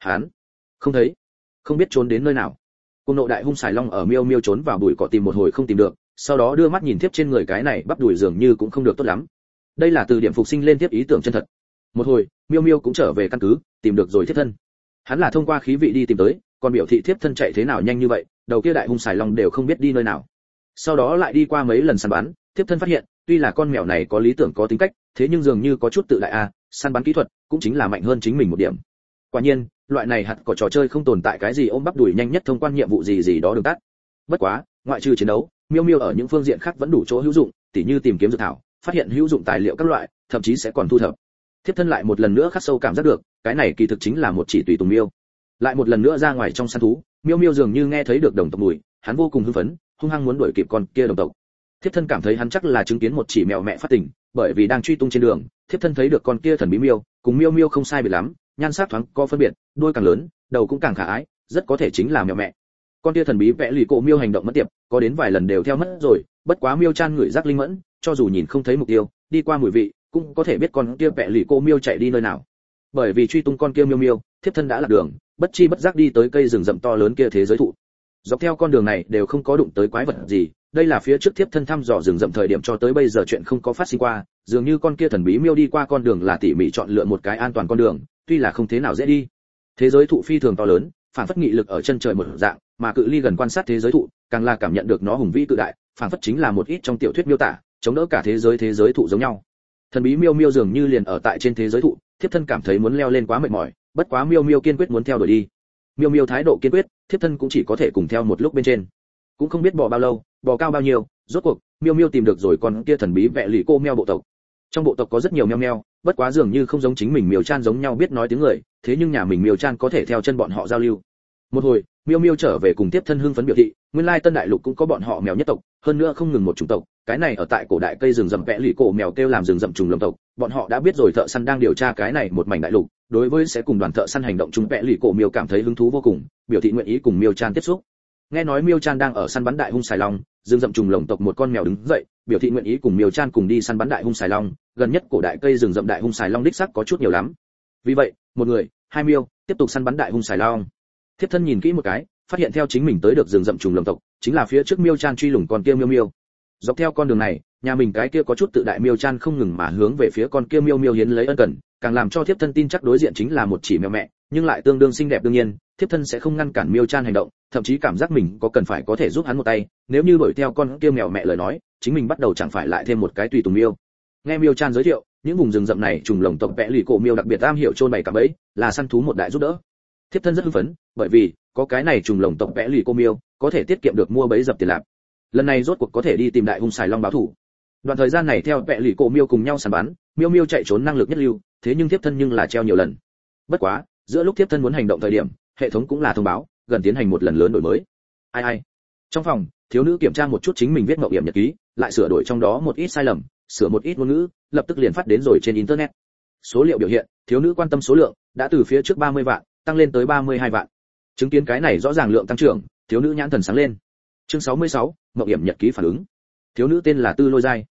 không thấy, không biết trốn đến nơi nào. Cùng nộ đại hung xài long ở Miêu Miêu trốn vào bụi cỏ tìm một hồi không tìm được, sau đó đưa mắt nhìn tiếp trên người cái này bắp đùi dường như cũng không được tốt lắm. Đây là từ điểm phục sinh lên tiếp ý tưởng chân thật. Một hồi, Miêu Miêu cũng trở về căn cứ, tìm được rồi thiết thân. Hắn là thông qua khí vị đi tìm tới, còn biểu thị thiết thân chạy thế nào nhanh như vậy, đầu kia đại hung xài long đều không biết đi nơi nào. Sau đó lại đi qua mấy lần săn bắn, thiết thân phát hiện, tuy là con mèo này có lý tưởng có tính cách, thế nhưng dường như có chút tự đại săn bắn kỹ thuật cũng chính là mạnh hơn chính mình một điểm. Quả nhiên, loại này hạt có trò chơi không tồn tại cái gì ôm bắp đuổi nhanh nhất thông quan nhiệm vụ gì gì đó đường tắt. Bất quá, ngoại trừ chiến đấu, Miêu Miêu ở những phương diện khác vẫn đủ chỗ hữu dụng, tỉ như tìm kiếm dược thảo, phát hiện hữu dụng tài liệu các loại, thậm chí sẽ còn thu thập. Thiếp thân lại một lần nữa khắc sâu cảm giác được, cái này kỳ thực chính là một chỉ tùy tùng miêu. Lại một lần nữa ra ngoài trong săn thú, Miêu Miêu dường như nghe thấy được đồng tộc mùi, hắn vô cùng hưng phấn, hung hăng muốn đuổi kịp con kia đồng tộc. Thiếp thân cảm thấy hắn chắc là chứng kiến một chỉ mèo mẹ phát tình, bởi vì đang truy tung trên đường, thiếp thân thấy được con kia thần bí miêu, cùng Miêu Miêu không sai biệt lắm, nhan sắc thoáng có phân biệt, đuôi càng lớn, đầu cũng càng khả ái, rất có thể chính là mèo mẹ. Con kia thần bí vẽ lì cổ miêu hành động mất tiệp, có đến vài lần đều theo mất rồi, bất quá Miêu Chan ngửi giác linh mẫn, cho dù nhìn không thấy mục tiêu, đi qua mùi vị, cũng có thể biết con kia vẽ lì cổ miêu chạy đi nơi nào. Bởi vì truy tung con kia miêu miêu, thiếp thân đã lạc đường, bất chi bất giác đi tới cây rừng rậm to lớn kia thế giới thụ. Dọc theo con đường này đều không có đụng tới quái vật gì, đây là phía trước thiếp thân thăm dò rừng rậm thời điểm cho tới bây giờ chuyện không có phát sinh qua, dường như con kia thần bí miêu đi qua con đường là tỉ mỉ chọn lựa một cái an toàn con đường, tuy là không thế nào dễ đi. Thế giới thụ phi thường to lớn, phản phất nghị lực ở chân trời một dạng, mà cự ly gần quan sát thế giới thụ, càng là cảm nhận được nó hùng vĩ cự đại, phản phất chính là một ít trong tiểu thuyết miêu tả, chống đỡ cả thế giới thụ giống nhau. Thần bí miêu miêu dường như liền ở tại trên thế giới thụ, thiếp thân cảm thấy muốn leo lên quá mệt mỏi, bất quá miêu miêu kiên quyết muốn theo đuổi đi. Miêu miêu thái độ kiên quyết, thiếp thân cũng chỉ có thể cùng theo một lúc bên trên. Cũng không biết bò bao lâu, bò cao bao nhiêu, rốt cuộc miêu miêu tìm được rồi con kia thần bí vẽ lì cô meo bộ tộc. Trong bộ tộc có rất nhiều meo meo, bất quá dường như không giống chính mình Miêu Chan giống nhau biết nói tiếng người, thế nhưng nhà mình Miêu Chan có thể theo chân bọn họ giao lưu. Một hồi, miêu miêu trở về cùng tiếp thân hưng phấn biểu thị, nguyên lai Tân Đại Lục cũng có bọn họ mèo nhất tộc, hơn nữa không ngừng một chủng tộc, cái này ở tại cổ đại cây rừng rậm vẽ lì cổ mèo kêu làm rừng rậm trùng lồng tộc, bọn họ đã biết rồi thợ săn đang điều tra cái này một mảnh đại lục, đối với sẽ cùng đoàn thợ săn hành động chúng vẽ lì cổ miêu cảm thấy hứng thú vô cùng, biểu thị nguyện ý cùng Miêu Chan tiếp xúc. Nghe nói Miêu Chan đang ở săn bắn đại hung xài long, rừng rậm trùng lồng tộc một con mèo đứng dậy, biểu thị nguyện ý cùng Miêu Chan cùng đi săn bắn đại hung xài long, gần nhất cổ đại cây rừng rậm đại hung xài long đích xác có chút nhiều lắm. Vì vậy, một người, hai miêu, tiếp tục săn bắn đại hung xài long. Thiếp thân nhìn kỹ một cái, phát hiện theo chính mình tới được rừng rậm trùng lồng tộc, chính là phía trước Miêu Chan truy lùng con kia miêu miêu. Dọc theo con đường này, nhà mình cái kia có chút tự đại Miêu Chan không ngừng mà hướng về phía con kia miêu miêu hiến lấy ân cần, càng làm cho thiếp thân tin chắc đối diện chính là một chỉ mèo mẹ, nhưng lại tương đương xinh đẹp đương nhiên, thiếp thân sẽ không ngăn cản Miêu Chan hành động, thậm chí cảm giác mình có cần phải có thể giúp hắn một tay, nếu như đuổi theo con kia mèo mẹ lời nói, chính mình bắt đầu chẳng phải lại thêm một cái tùy tùng miêu. Nghe Miêu Chan giới thiệu, những vùng rừng rậm này trùng lồng tộc vẽ lì cổ miêu đặc biệt am hiểu chôn bày cả bẫy, là săn thú một đại giúp đỡ. Thiếp thân rất hưng phấn, bởi vì có cái này trùng lồng tộc vẽ lì cô miêu, có thể tiết kiệm được mua bẫy dập tiền lạp. Lần này rốt cuộc có thể đi tìm đại hung xài long báo thủ. Đoạn thời gian này theo vẽ lì cô miêu cùng nhau săn bắn, miêu miêu chạy trốn năng lực nhất lưu, thế nhưng thiếp thân nhưng là treo nhiều lần. Bất quá, giữa lúc thiếp thân muốn hành động thời điểm, hệ thống cũng là thông báo, gần tiến hành một lần lớn đổi mới. Ai. Trong phòng, thiếu nữ kiểm tra một chút chính mình viết mộng hiểm nhật ký, lại sửa đổi trong đó một ít sai lầm, sửa một ít ngôn ngữ, lập tức liền phát đến rồi trên internet. Số liệu biểu hiện, thiếu nữ quan tâm số lượng đã từ phía trước 30 vạn tăng lên tới 32 vạn. Chứng kiến cái này rõ ràng lượng tăng trưởng, thiếu nữ nhãn thần sáng lên. Chương 66, mộng hiểm nhật ký phản ứng. Thiếu nữ tên là Tư Lôi Giai.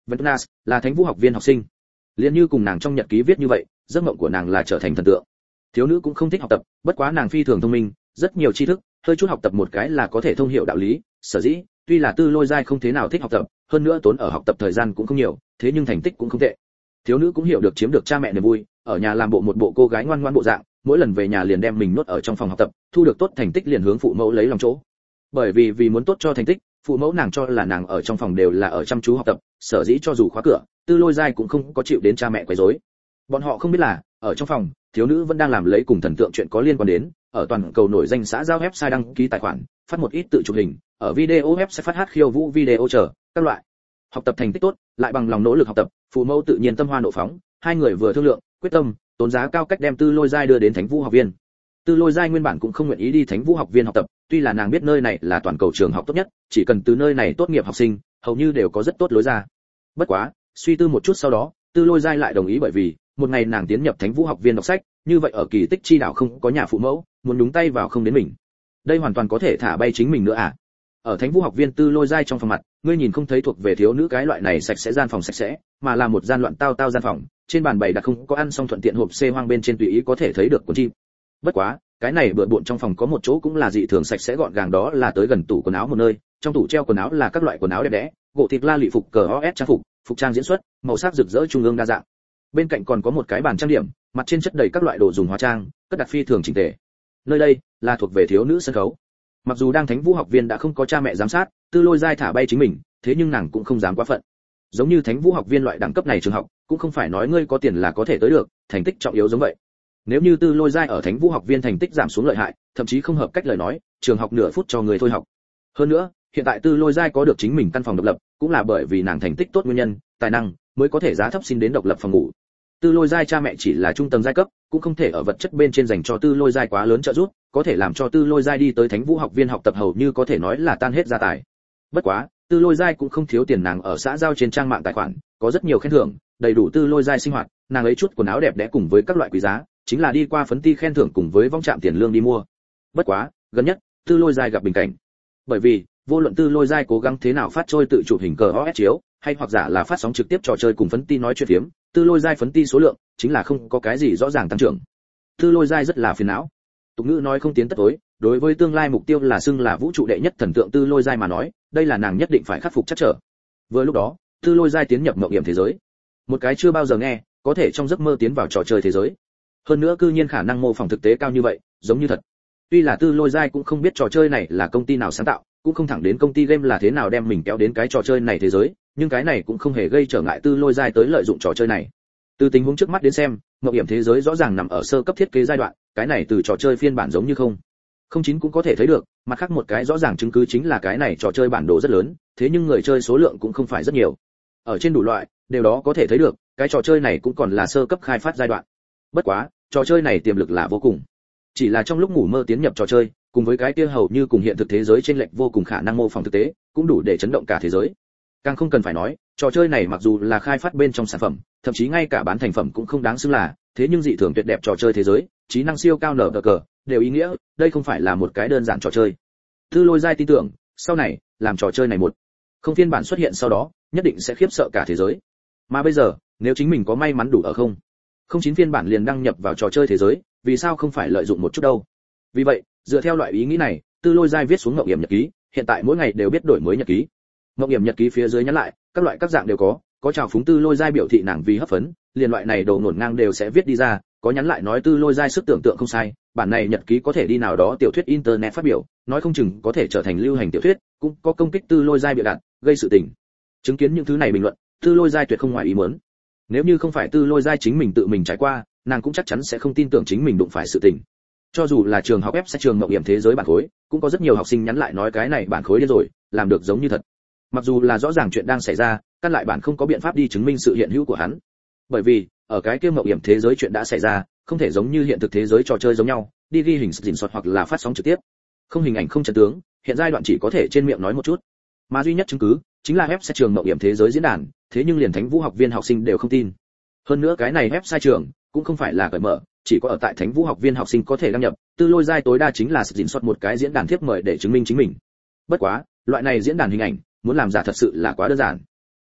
Ventunas là Thánh Vũ học viên học sinh. Liên như cùng nàng trong nhật ký viết như vậy, giấc mộng của nàng là trở thành thần tượng. Thiếu nữ cũng không thích học tập, bất quá nàng phi thường thông minh, rất nhiều tri thức, hơi chút học tập một cái là có thể thông hiểu đạo lý, sở dĩ, tuy là Tư Lôi Giai không thế nào thích học tập, hơn nữa tốn ở học tập thời gian cũng không nhiều, thế nhưng thành tích cũng không tệ. Thiếu nữ cũng hiểu được chiếm được cha mẹ niềm vui, ở nhà làm bộ một bộ cô gái ngoan ngoãn bộ dạng, mỗi lần về nhà liền đem mình nhốt ở trong phòng học tập, thu được tốt thành tích liền hướng phụ mẫu lấy lòng chỗ. Bởi vì muốn tốt cho thành tích, phụ mẫu nàng cho là nàng ở trong phòng đều là ở chăm chú học tập, sở dĩ cho dù khóa cửa, Tư Lôi Giai cũng không có chịu đến cha mẹ quấy rối. Bọn họ không biết là, ở trong phòng, thiếu nữ vẫn đang làm lấy cùng thần tượng chuyện có liên quan đến, ở toàn cầu nổi danh xã giao website đăng ký tài khoản, phát một ít tự chụp hình, ở video website phát hát khiêu vũ video chờ các loại. Học tập thành tích tốt, lại bằng lòng nỗ lực học tập, phụ mẫu tự nhiên tâm hoa nộ phóng, hai người vừa thương lượng, quyết tâm, tốn giá cao cách đem Tư Lôi Giai đưa đến Thánh Vũ học viên. Tư Lôi Giai nguyên bản cũng không nguyện ý đi Thánh Vũ học viên học tập, tuy là nàng biết nơi này là toàn cầu trường học tốt nhất, chỉ cần từ nơi này tốt nghiệp học sinh, hầu như đều có rất tốt lối ra. Bất quá, suy tư một chút sau đó, Tư Lôi Giai lại đồng ý bởi vì, một ngày nàng tiến nhập Thánh Vũ học viên đọc sách, như vậy ở kỳ tích chi đảo không có nhà phụ mẫu, muốn nhúng tay vào không đến mình. Đây hoàn toàn có thể thả bay chính mình nữa à? Ở Thánh Vũ học viên Tư Lôi Giai trong phòng mặt, ngươi nhìn không thấy thuộc về thiếu nữ cái loại này sạch sẽ gian phòng sạch sẽ, mà là một gian loạn tao tao gian phòng, trên bàn bày đặt không có ăn xong thuận tiện hộp xê hoang bên trên tùy ý có thể thấy được cuốn chim. Bất quá, cái này bừa bộn trong phòng có một chỗ cũng là dị thường sạch sẽ gọn gàng, đó là tới gần tủ quần áo một nơi, trong tủ treo quần áo là các loại quần áo đẹp đẽ, gỗ thịt la lụy phục cờ os trang phục, phục trang diễn xuất, màu sắc rực rỡ trung ương đa dạng. Bên cạnh còn có một cái bàn trang điểm, mặt trên chất đầy các loại đồ dùng hóa trang, cất đặt phi thường chỉnh tề. Nơi đây là thuộc về thiếu nữ sân khấu. Mặc dù đang Thánh Vũ học viên đã không có cha mẹ giám sát, Tư Lôi Giai thả bay chính mình, thế nhưng nàng cũng không dám quá phận. Giống như Thánh Vũ học viên loại đẳng cấp này trường học, cũng không phải nói ngươi có tiền là có thể tới được, thành tích trọng yếu giống vậy. Nếu như Tư Lôi Giai ở Thánh Vũ học viên thành tích giảm xuống lợi hại, thậm chí không hợp cách lời nói, trường học nửa phút cho người thôi học. Hơn nữa, hiện tại Tư Lôi Giai có được chính mình căn phòng độc lập, cũng là bởi vì nàng thành tích tốt nguyên nhân, tài năng mới có thể giá thấp xin đến độc lập phòng ngủ. Tư Lôi Giai cha mẹ chỉ là trung tầng giai cấp, cũng không thể ở vật chất bên trên dành cho Tư Lôi Giai quá lớn trợ giúp, có thể làm cho Tư Lôi Giai đi tới Thánh Vũ học viên học tập hầu như có thể nói là tan hết gia tài. Bất quá, Tư Lôi Giai cũng không thiếu tiền, nàng ở xã giao trên trang mạng tài khoản, có rất nhiều khen thưởng, đầy đủ Tư Lôi Giai sinh hoạt, nàng lấy chút quần áo đẹp đẽ cùng với các loại quý giá, chính là đi qua phấn ti khen thưởng cùng với vong trạm tiền lương đi mua. Bất quá, gần nhất, Tư Lôi Giai gặp bình cảnh. Bởi vì, vô luận Tư Lôi Giai cố gắng thế nào phát trôi tự chụp hình cờ OS chiếu, hay hoặc giả là phát sóng trực tiếp trò chơi cùng phấn ti nói chuyện phiếm, Tư Lôi Giai phấn ti số lượng chính là không có cái gì rõ ràng tăng trưởng. Tư Lôi Giai rất là phiền não. Tục ngữ nói không tiến tất tối, đối với tương lai mục tiêu là xưng là vũ trụ đệ nhất thần tượng Tư Lôi Giai mà nói, đây là nàng nhất định phải khắc phục chắc trở. Vừa lúc đó, Tư Lôi Giai tiến nhập mộng hiểm thế giới. Một cái chưa bao giờ nghe, có thể trong giấc mơ tiến vào trò chơi thế giới. Hơn nữa cư nhiên khả năng mô phỏng thực tế cao như vậy, giống như thật. Tuy là Tư Lôi Giai cũng không biết trò chơi này là công ty nào sáng tạo, cũng không thẳng đến công ty game là thế nào đem mình kéo đến cái trò chơi này thế giới, nhưng cái này cũng không hề gây trở ngại Tư Lôi Giai tới lợi dụng trò chơi này. Từ tình huống trước mắt đến xem, mộng hiểm thế giới rõ ràng nằm ở sơ cấp thiết kế giai đoạn, cái này từ trò chơi phiên bản giống như không. 09 cũng có thể thấy được, mặt khác một cái rõ ràng chứng cứ chính là cái này trò chơi bản đồ rất lớn, thế nhưng người chơi số lượng cũng không phải rất nhiều. Ở trên đủ loại, điều đó có thể thấy được, cái trò chơi này cũng còn là sơ cấp khai phát giai đoạn. Bất quá, trò chơi này tiềm lực là vô cùng. Chỉ là trong lúc ngủ mơ tiến nhập trò chơi, cùng với cái kia hầu như cùng hiện thực thế giới trên lệch vô cùng khả năng mô phỏng thực tế, cũng đủ để chấn động cả thế giới. Càng không cần phải nói, trò chơi này mặc dù là khai phát bên trong sản phẩm, thậm chí ngay cả bán thành phẩm cũng không đáng xưng là, thế nhưng dị thường tuyệt đẹp trò chơi thế giới, trí năng siêu cao nở cờ, đều ý nghĩa, đây không phải là một cái đơn giản trò chơi. Tư Lôi Giai tin tưởng, sau này, làm trò chơi này một không phiên bản xuất hiện sau đó, nhất định sẽ khiếp sợ cả thế giới. Mà bây giờ, nếu chính mình có may mắn đủ ở không 09 phiên bản liền đăng nhập vào trò chơi thế giới, vì sao không phải lợi dụng một chút đâu. Vì vậy, dựa theo loại ý nghĩ này, Tư Lôi Giai viết xuống ngọc hiểm nhật ký, hiện tại mỗi ngày đều biết đổi mới nhật ký. Ngọc hiểm nhật ký phía dưới nhắn lại, các loại các dạng đều có chào phúng Tư Lôi Giai biểu thị nàng vì hấp phấn, liền loại này đồ ngổn ngang đều sẽ viết đi ra, có nhắn lại nói Tư Lôi Giai sức tưởng tượng không sai, bản này nhật ký có thể đi nào đó tiểu thuyết internet phát biểu, nói không chừng có thể trở thành lưu hành tiểu thuyết, cũng có công kích Tư Lôi Giai bịa đặt, gây sự tình. Chứng kiến những thứ này bình luận, Tư Lôi Giai tuyệt không ngoài ý muốn. Nếu như không phải Tư Lôi Giai chính mình tự mình trải qua, nàng cũng chắc chắn sẽ không tin tưởng chính mình đụng phải sự tình. Cho dù là trường học website trường mộng hiểm thế giới bản khối, cũng có rất nhiều học sinh nhắn lại nói cái này bản khối điên rồi, làm được giống như thật. Mặc dù là rõ ràng chuyện đang xảy ra, căn lại bản không có biện pháp đi chứng minh sự hiện hữu của hắn. Bởi vì, ở cái kia mộng hiểm thế giới chuyện đã xảy ra, không thể giống như hiện thực thế giới trò chơi giống nhau, đi ghi hình screenshot hoặc là phát sóng trực tiếp. Không hình ảnh không chân tướng, hiện giai đoạn chỉ có thể trên miệng nói một chút. Mà duy nhất chứng cứ chính là website trường mộng hiểm thế giới diễn đàn, thế nhưng liền Thánh Vũ học viên học sinh đều không tin. Hơn nữa cái này website trường cũng không phải là cởi mở, chỉ có ở tại Thánh Vũ học viên học sinh có thể đăng nhập, Tư Lôi Giai tối đa chính là screenshot một cái diễn đàn thiếp mời để chứng minh chính mình. Bất quá, loại này diễn đàn hình ảnh, muốn làm giả thật sự là quá đơn giản.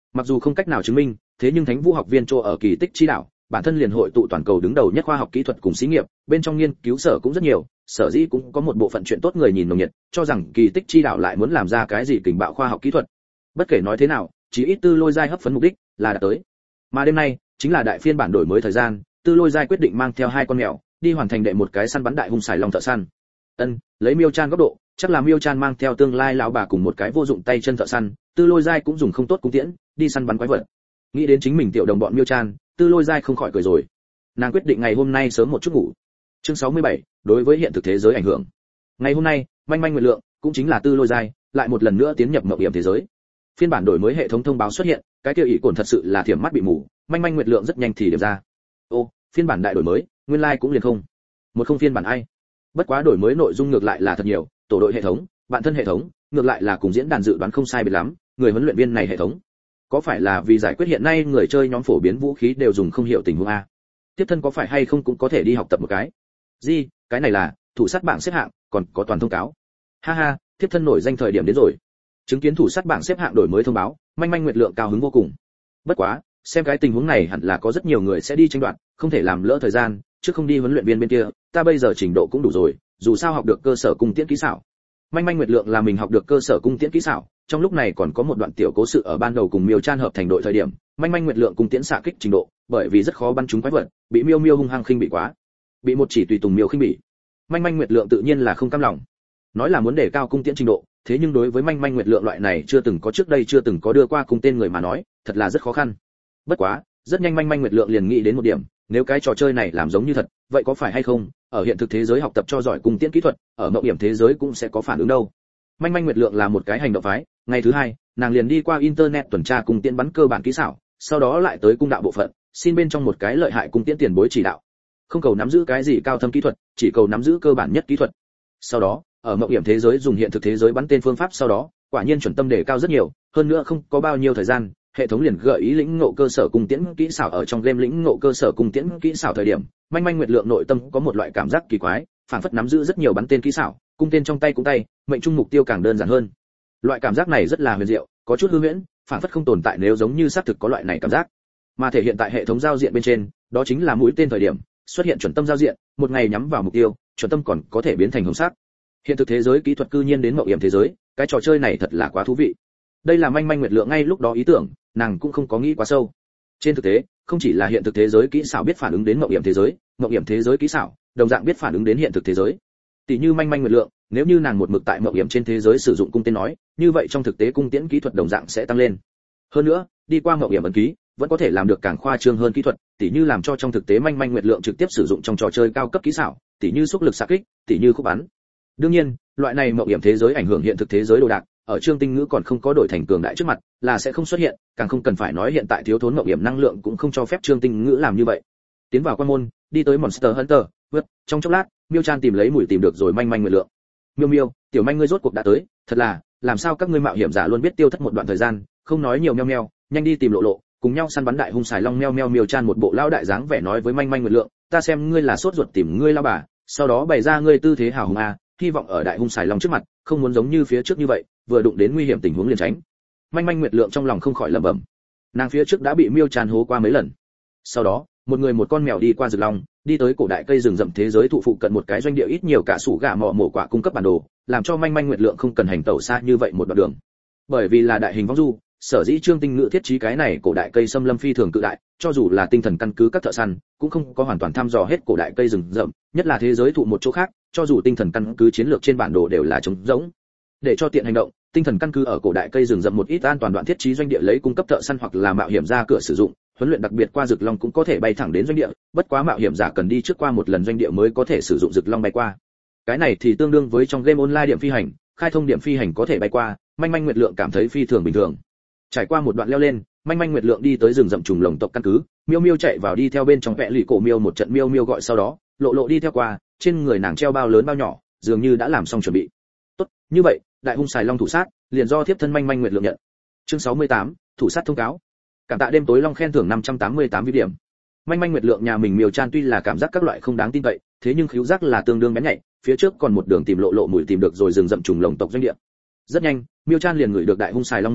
Mặc dù không cách nào chứng minh, thế nhưng Thánh Vũ học viên chỗ ở Kỳ Tích chi đảo, bản thân liền hội tụ toàn cầu đứng đầu nhất khoa học kỹ thuật cùng xí nghiệp, bên trong nghiên cứu sở cũng rất nhiều, sở dĩ cũng có một bộ phận chuyện tốt người nhìn nồng nhiệt, cho rằng Kỳ Tích chi đảo lại muốn làm ra cái gì kình bạo khoa học kỹ thuật. Bất kể nói thế nào, chỉ ít Tư Lôi Giai hấp phấn mục đích là đạt tới. Mà đêm nay chính là đại phiên bản đổi mới thời gian, Tư Lôi Giai quyết định mang theo 2 con mèo đi hoàn thành đệ một cái săn bắn đại hung xài long thợ săn. Lấy Miêu Chan góc độ, chắc là Miêu Chan mang theo tương lai lão bà cùng một cái vô dụng tay chân thợ săn, Tư Lôi Giai cũng dùng không tốt cung tiễn, đi săn bắn quái vật. Nghĩ đến chính mình tiểu đồng bọn Miêu Chan, Tư Lôi Giai không khỏi cười rồi. Nàng quyết định ngày hôm nay sớm một chút ngủ. Chương 67, đối với hiện thực thế giới ảnh hưởng. Ngày hôm nay, Manh Manh Nguyệt Lượng, cũng chính là Tư Lôi Giai, lại một lần nữa tiến nhập mộng hiểm thế giới. Phiên bản đổi mới hệ thống thông báo xuất hiện, cái kia ý cồn thật sự là thiểm mắt bị mù, Manh Manh Nguyệt Lượng rất nhanh thì điểm ra. Ô, phiên bản đại đổi mới, nguyên lai like cũng liền không. Một không phiên bản ai. Bất quá đổi mới nội dung ngược lại là thật nhiều, tổ đội hệ thống, bản thân hệ thống, ngược lại là cùng diễn đàn dự đoán không sai biệt lắm, người huấn luyện viên này hệ thống. Có phải là vì giải quyết hiện nay người chơi nhóm phổ biến vũ khí đều dùng không hiểu tình huống a? Tiếp thân có phải hay không cũng có thể đi học tập một cái. Gì, cái này là thủ sát bảng xếp hạng, còn có toàn thông cáo. Ha ha, tiếp thân nổi danh thời điểm đến rồi. Chứng kiến thủ sát bảng xếp hạng đổi mới thông báo, Manh Manh Nguyệt Lượng cao hứng vô cùng. Bất quá, xem cái tình huống này hẳn là có rất nhiều người sẽ đi tranh đoạt, không thể làm lỡ thời gian, trước không đi huấn luyện viên bên kia, ta bây giờ trình độ cũng đủ rồi, dù sao học được cơ sở cung tiễn kỹ xảo. Manh Manh Nguyệt Lượng là mình học được cơ sở cung tiễn kỹ xảo, trong lúc này còn có một đoạn tiểu cố sự ở ban đầu cùng Miêu Chan hợp thành đội thời điểm, Manh Manh Nguyệt Lượng cung tiễn xạ kích trình độ, bởi vì rất khó bắn trúng quái vật, bị Miêu Miêu hung hăng khinh bị quá, bị một chỉ tùy tùng Miêu khinh bị. Manh Manh Nguyệt Lượng tự nhiên là không cam lòng, nói là muốn đề cao cung tiễn trình độ, thế nhưng đối với Manh Manh Nguyệt Lượng loại này chưa từng có trước đây chưa từng có đưa qua cung tên người mà nói, thật là rất khó khăn. Bất quá, rất nhanh Manh Manh Nguyệt Lượng liền nghĩ đến một điểm, nếu cái trò chơi này làm giống như thật, vậy có phải hay không, ở hiện thực thế giới học tập cho giỏi cung tiễn kỹ thuật, ở mộng hiểm thế giới cũng sẽ có phản ứng đâu. Manh Manh Nguyệt Lượng là một cái hành động phái, ngày thứ hai, nàng liền đi qua internet tuần tra cung tiễn bắn cơ bản kỹ xảo, sau đó lại tới cung đạo bộ phận, xin bên trong một cái lợi hại cung tiễn tiền bối chỉ đạo. Không cầu nắm giữ cái gì cao thâm kỹ thuật, chỉ cầu nắm giữ cơ bản nhất kỹ thuật. Sau đó, ở mộng hiểm thế giới dùng hiện thực thế giới bắn tên phương pháp sau đó, quả nhiên chuẩn tâm đề cao rất nhiều, hơn nữa không có bao nhiêu thời gian, hệ thống liền gợi ý lĩnh ngộ cơ sở cung tiễn kỹ xảo. Ở trong game lĩnh ngộ cơ sở cung tiễn kỹ xảo thời điểm, Manh Manh Nguyệt Lượng nội tâm có một loại cảm giác kỳ quái, phản phất nắm giữ rất nhiều bắn tên kỹ xảo, cung tên trong tay cũng tay, mệnh trung mục tiêu càng đơn giản hơn. Loại cảm giác này rất là huyền diệu, có chút hư huyễn, phản phất không tồn tại nếu giống như xác thực có loại này cảm giác. Mà thể hiện tại hệ thống giao diện bên trên, đó chính là mũi tên thời điểm, xuất hiện chuẩn tâm giao diện, một ngày nhắm vào mục tiêu, chuẩn tâm còn có thể biến thành hồng sắc. Hiện thực thế giới kỹ thuật cư nhiên đến mộng hiểm thế giới, cái trò chơi này thật là quá thú vị. Đây là Manh Manh Nguyệt Lượng ngay lúc đó ý tưởng, nàng cũng không có nghĩ quá sâu. Trên thực tế, không chỉ là hiện thực thế giới kỹ xảo biết phản ứng đến mộng hiểm thế giới kỹ xảo, đồng dạng biết phản ứng đến hiện thực thế giới. Tỷ như Manh Manh Nguyệt Lượng, nếu như nàng một mực tại mộng hiểm trên thế giới sử dụng cung tên nói, như vậy trong thực tế cung tiễn kỹ thuật đồng dạng sẽ tăng lên. Hơn nữa, đi qua mộng hiểm ấn ký, vẫn có thể làm được càng khoa trương hơn kỹ thuật, tỷ như làm cho trong thực tế Manh Manh Nguyệt Lượng trực tiếp sử dụng trong trò chơi cao cấp kỹ xảo, tỷ như xúc lực xạ kích, tỷ như khúc bắn. Đương nhiên, loại này mộng hiểm thế giới ảnh hưởng hiện thực thế giới đồ đạc, ở Trương Tinh Ngữ còn không có đổi thành cường đại trước mặt, là sẽ không xuất hiện, càng không cần phải nói hiện tại thiếu thốn mộng hiểm năng lượng cũng không cho phép Trương Tinh Ngữ làm như vậy. Tiến vào quan môn, đi tới Monster Hunter, vượt, trong chốc lát, Miêu Chan tìm lấy mũi tìm được rồi Manh Manh Nguyệt Lượng. Miêu Miêu, tiểu Manh ngươi rốt cuộc đã tới, thật là, làm sao các ngươi mạo hiểm giả luôn biết tiêu thất một đoạn thời gian, không nói nhiều meo meo, nhanh đi tìm Lộ Lộ, cùng nhau săn bắn đại hung xài long meo meo. Miêu Chan một bộ lão đại dáng vẻ nói với Manh Manh Nguyệt Lượng, ta xem ngươi là sốt ruột tìm ngươi lao bà, sau đó bày ra ngươi tư thế hào hùng a, hy vọng ở đại hung xài long trước mặt, không muốn giống như phía trước như vậy, vừa đụng đến nguy hiểm tình huống liền tránh. Manh Manh Nguyệt Lượng trong lòng không khỏi lẩm bẩm, nàng phía trước đã bị Miêu Chan hố qua mấy lần. Sau đó, một người một con mèo đi qua rừng long, đi tới cổ đại cây rừng rậm thế giới thụ phụ cận một cái doanh địa ít nhiều cả sủ gà mỏ mổ quả cung cấp bản đồ, làm cho Manh Manh Nguyệt Lượng không cần hành tẩu xa như vậy một đoạn đường. Bởi vì là đại hình vong du, sở dĩ Trương Tinh Ngữ thiết trí cái này cổ đại cây xâm lâm phi thường cự đại, cho dù là tinh thần căn cứ các thợ săn, cũng không có hoàn toàn thăm dò hết cổ đại cây rừng rậm, nhất là thế giới thụ một chỗ khác, cho dù tinh thần căn cứ chiến lược trên bản đồ đều là trống rỗng. Để cho tiện hành động, tinh thần căn cứ ở cổ đại cây rừng rậm một ít an toàn đoạn thiết trí doanh địa lấy cung cấp thợ săn hoặc là mạo hiểm ra cửa sử dụng, huấn luyện đặc biệt qua rực long cũng có thể bay thẳng đến doanh địa, bất quá mạo hiểm giả cần đi trước qua một lần doanh địa mới có thể sử dụng rực long bay qua. Cái này thì tương đương với trong game online điểm phi hành, khai thông điểm phi hành có thể bay qua, Manh Manh Nguyệt Lượng cảm thấy phi thường bình thường. Trải qua một đoạn leo lên, Manh Manh Nguyệt Lượng đi tới rừng rậm trùng lồng tộc căn cứ, Miêu Miêu chạy vào đi theo bên trong vẽ lì cổ Miêu một trận Miêu Miêu gọi, sau đó Lộ Lộ đi theo qua, trên người nàng treo bao lớn bao nhỏ, dường như đã làm xong chuẩn bị. Tốt, như vậy, đại hung xài long thủ sát, liền do thiếp thân Manh Manh Nguyệt Lượng nhận. Chương 68, thủ sát thông cáo. Cảm tạ đêm tối long khen thưởng 588 vi điểm. Manh Manh Nguyệt Lượng nhà mình Miêu Chan tuy là cảm giác các loại không đáng tin cậy, thế nhưng khứu giác là tương đương bén nhạy, phía trước còn một đường tìm Lộ Lộ mùi tìm được rồi rừng rậm trùng lồng tộc doanh địa. Rất nhanh, Miêu Chan liền ngửi được đại hung xài long mùi,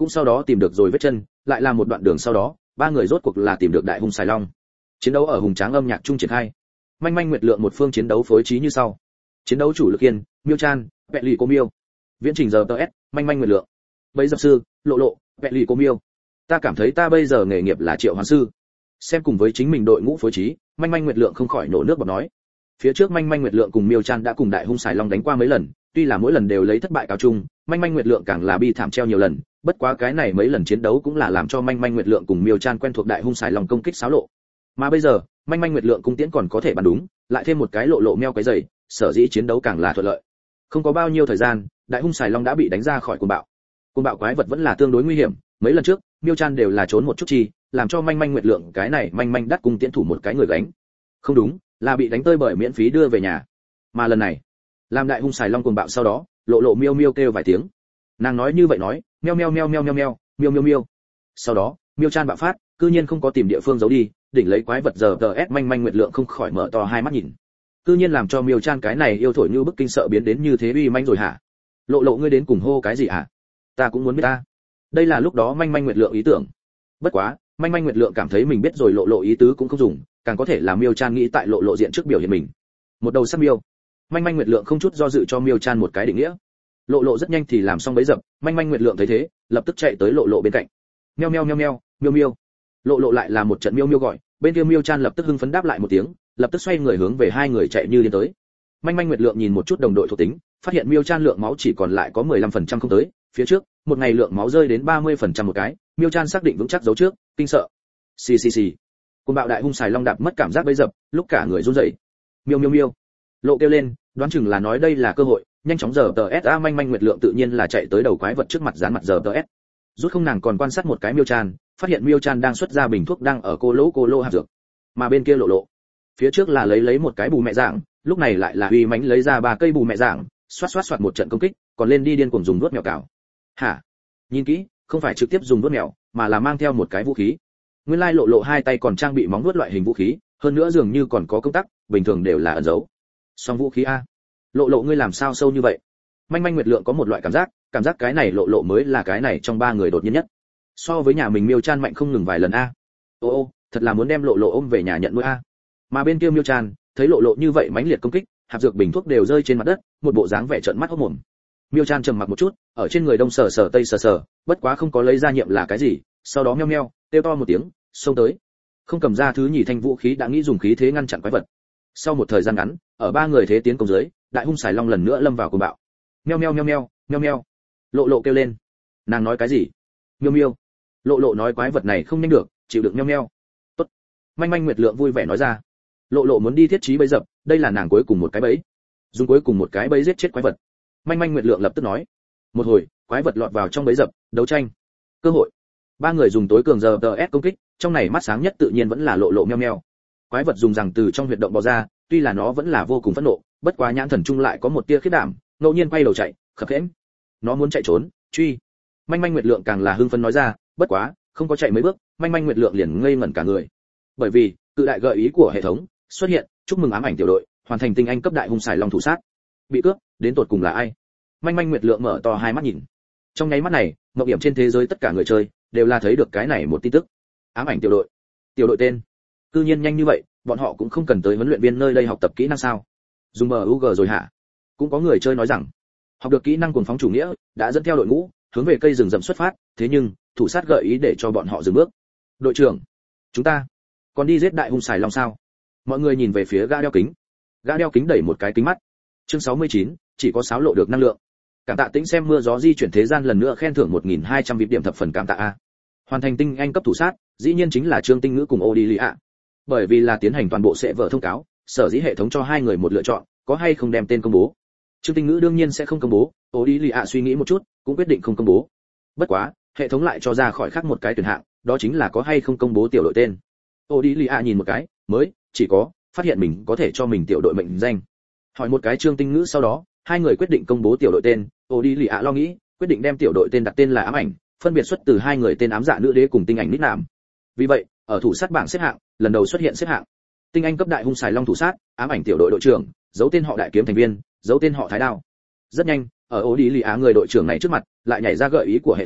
cũng sau đó tìm được rồi vết chân, lại là một đoạn đường sau đó, ba người rốt cuộc là tìm được đại hung xài long. Chiến đấu ở hùng tráng âm nhạc trung triển khai. Manh manh nguyệt lượng một phương chiến đấu phối trí như sau. Chiến đấu chủ lực Yên, Miêu Chan, Vẹ Lì Cô Miêu. Viễn trình giờ TS, manh manh nguyệt lượng. Bấy dập sư, Lộ Lộ, Vẹ Lì Cô Miêu. Ta cảm thấy ta bây giờ nghề nghiệp là triệu hoán sư. Xem cùng với chính mình đội ngũ phối trí, manh manh nguyệt lượng không khỏi nổ nước bọt nói. Phía trước manh manh nguyệt lượng cùng Miêu Chan đã cùng đại hung xài long đánh qua mấy lần, tuy là mỗi lần đều lấy thất bại cáo chung, manh manh nguyệt lượng càng là bi thảm treo nhiều lần, bất quá cái này mấy lần chiến đấu cũng là làm cho manh manh nguyệt lượng cùng Miêu Chan quen thuộc đại hung xài long công kích xáo lộ. Mà bây giờ, manh manh nguyệt lượng cung tiễn còn có thể bắn đúng, lại thêm một cái Lộ Lộ meo cái giày, sở dĩ chiến đấu càng là thuận lợi. Không có bao nhiêu thời gian, đại hung xài long đã bị đánh ra khỏi cuồng bạo. Cuồng bạo quái vật vẫn là tương đối nguy hiểm, mấy lần trước, Miêu Chan đều là trốn một chút chi, làm cho manh manh nguyệt lượng cái này manh manh đắt cung tiễn thủ một cái người gánh. Không đúng, là bị đánh tơi bởi miễn phí đưa về nhà. Mà lần này, làm đại hung xài long cuồng bạo sau đó, Lộ Lộ miêu miêu kêu vài tiếng. Nàng nói như vậy nói, meo meo meo meo meo meo, miêu miêu miêu. Sau đó, Miêu Chan bạo phát, cư nhiên không có tìm địa phương giấu đi, đỉnh lấy quái vật giờ TS manh manh nguyệt lượng không khỏi mở to hai mắt nhìn. Cư nhiên làm cho Miêu Chan cái này yêu thổi như bức kinh sợ biến đến như thế uy manh rồi hả? Lộ Lộ ngươi đến cùng hô cái gì hả? Ta cũng muốn biết ta. Đây là lúc đó manh manh nguyệt lượng ý tưởng. Bất quá, manh manh nguyệt lượng cảm thấy mình biết rồi Lộ Lộ ý tứ cũng không dùng, càng có thể là Miêu Chan nghĩ tại Lộ Lộ diện trước biểu hiện mình. Một đầu sắt miêu. Manh manh nguyệt lượng không chút do dự cho Miêu Chan một cái định nghĩa. Lộ Lộ rất nhanh thì làm xong bấy dập, manh manh nguyệt lượng thấy thế, lập tức chạy tới Lộ Lộ bên cạnh. Meo meo meo meo, miêu miêu. Lộ Lộ lại là một trận miêu miêu gọi, bên kia Miêu Chan lập tức hưng phấn đáp lại một tiếng, lập tức xoay người hướng về hai người chạy như điên tới. Manh manh nguyệt lượng nhìn một chút đồng đội thuộc tính, phát hiện Miêu Chan lượng máu chỉ còn lại có 15% không tới, phía trước, một ngày lượng máu rơi đến 30% một cái, Miêu Chan xác định vững chắc dấu trước, kinh sợ. Xì xì xì. Cùng bạo đại hung xài long đạp mất cảm giác bấy dập, lúc cả người run rẩy. Miêu miêu miêu. Lộ kêu lên, đoán chừng là nói đây là cơ hội, nhanh chóng giờ TS manh manh nguyệt lượng tự nhiên là chạy tới đầu quái vật trước mặt dán mặt giờ TS. Rút không nàng còn quan sát một cái Miêu Chan, phát hiện Miêu Chan đang xuất ra bình thuốc đang ở cô lô hạt dược. Mà bên kia Lộ Lộ, phía trước là lấy một cái bù mẹ dạng, lúc này lại là uy mãnh lấy ra 3 cây bù mẹ dạng, xoát xoát một trận công kích, còn lên đi điên cuồng dùng đuốt mèo cào. Hả? Nhìn kỹ, không phải trực tiếp dùng đuốt mèo, mà là mang theo một cái vũ khí. Nguyên lai Lộ Lộ hai tay còn trang bị móng vuốt loại hình vũ khí, hơn nữa dường như còn có công tắc, bình thường đều là ẩn giấu. Song vũ khí a. Lộ Lộ ngươi làm sao sâu như vậy? Manh manh nguyệt lượng có một loại cảm giác cái này Lộ Lộ mới là cái này trong ba người đột nhiên nhất. So với nhà mình Miêu Chan mạnh không ngừng vài lần a. Ô, thật là muốn đem Lộ Lộ ôm về nhà nhận nuôi a. Mà bên kia Miêu Chan, thấy Lộ Lộ như vậy mãnh liệt công kích, hạt dược bình thuốc đều rơi trên mặt đất, một bộ dáng vẻ trợn mắt hốt mồm. Miêu Chan trầm mặc một chút, ở trên người đông sờ sờ tây sờ sờ, bất quá không có lấy ra nhiệm là cái gì, sau đó meo meo, kêu to một tiếng, xông tới. Không cầm ra thứ nhì thanh vũ khí đã nghĩ dùng khí thế ngăn chặn quái vật. Sau một thời gian ngắn, ở ba người thế tiến công dưới, đại hung xài long lần nữa lâm vào cuồng bạo. Meo meo meo meo, meo meo. Lộ Lộ kêu lên. Nàng nói cái gì? Miêu miêu. Lộ Lộ nói quái vật này không nhanh được, chịu đựng meo meo. Tốt. Manh manh nguyệt lượng vui vẻ nói ra. Lộ Lộ muốn đi thiết trí bẫy dập, đây là nàng cuối cùng một cái bẫy. Dùng cuối cùng một cái bẫy giết chết quái vật. Manh manh nguyệt lượng lập tức nói. Một hồi, quái vật lọt vào trong bẫy dập, đấu tranh. Cơ hội. Ba người dùng tối cường giờ TS công kích, trong này mắt sáng nhất tự nhiên vẫn là Lộ Lộ meo meo. Quái vật dùng rằng từ trong huyệt động bò ra, tuy là nó vẫn là vô cùng phẫn nộ, bất quá nhãn thần trung lại có một tia khiếp đảm, ngẫu nhiên quay đầu chạy, khập khiễng. Nó muốn chạy trốn, truy. Manh manh nguyệt lượng càng là hưng phấn nói ra, bất quá, không có chạy mấy bước, manh manh nguyệt lượng liền ngây ngẩn cả người. Bởi vì, cự đại gợi ý của hệ thống xuất hiện, chúc mừng ám ảnh tiểu đội, hoàn thành tinh anh cấp đại hung xài long thủ sát. Bị cướp, đến tột cùng là ai? Manh manh nguyệt lượng mở to hai mắt nhìn. Trong nháy mắt này, mộng điểm trên thế giới tất cả người chơi đều là thấy được cái này một tin tức. Ám ảnh tiểu đội tên. Cư nhiên nhanh như vậy, bọn họ cũng không cần tới huấn luyện viên nơi đây học tập kỹ năng sao? Dùng MUG rồi hả? Cũng có người chơi nói rằng, học được kỹ năng cuồng phóng chủ nghĩa, đã dẫn theo đội ngũ hướng về cây rừng rậm xuất phát, thế nhưng thủ sát gợi ý để cho bọn họ dừng bước. Đội trưởng, chúng ta còn đi giết đại hung xài long sao? Mọi người nhìn về phía gã đeo kính. Gã đeo kính đẩy một cái kính mắt. Chương 69, chỉ có 6 lộ được năng lượng. Cảm tạ Tĩnh xem mưa gió di chuyển thế gian lần nữa khen thưởng 1200 VIP điểm thập phần cảm tạ a. Hoàn thành tinh anh cấp thủ sát, dĩ nhiên chính là Trương Tinh Ngữ cùng Odilia. Bởi vì là tiến hành toàn bộ sẽ vở thông cáo, sở dĩ hệ thống cho hai người một lựa chọn, có hay không đem tên công bố. Trương Tinh Ngữ đương nhiên sẽ không công bố, Odilia suy nghĩ một chút, cũng quyết định không công bố. Bất quá, hệ thống lại cho ra khỏi khác một cái tuyển hạng, đó chính là có hay không công bố tiểu đội tên. Odilia nhìn một cái, mới chỉ có phát hiện mình có thể cho mình tiểu đội mệnh danh. Hỏi một cái Trương Tinh Ngữ sau đó, hai người quyết định công bố tiểu đội tên. Odilia lo nghĩ, quyết định đem tiểu đội tên đặt tên là ám ảnh, phân biệt xuất từ hai người tên ám dạ nữ đế cùng tinh ảnh nickname. Vì vậy, ở thủ sát bảng xếp hạng, lần đầu xuất hiện xếp hạng. Tinh anh cấp đại hung xài long thủ sát, ám ảnh tiểu đội đội trưởng, giấu tên họ đại kiếm thành viên, giấu tên họ thái đao. Rất nhanh, ở Odilia người đội trưởng này trước mặt, lại nhảy ra gợi ý của hệ thống,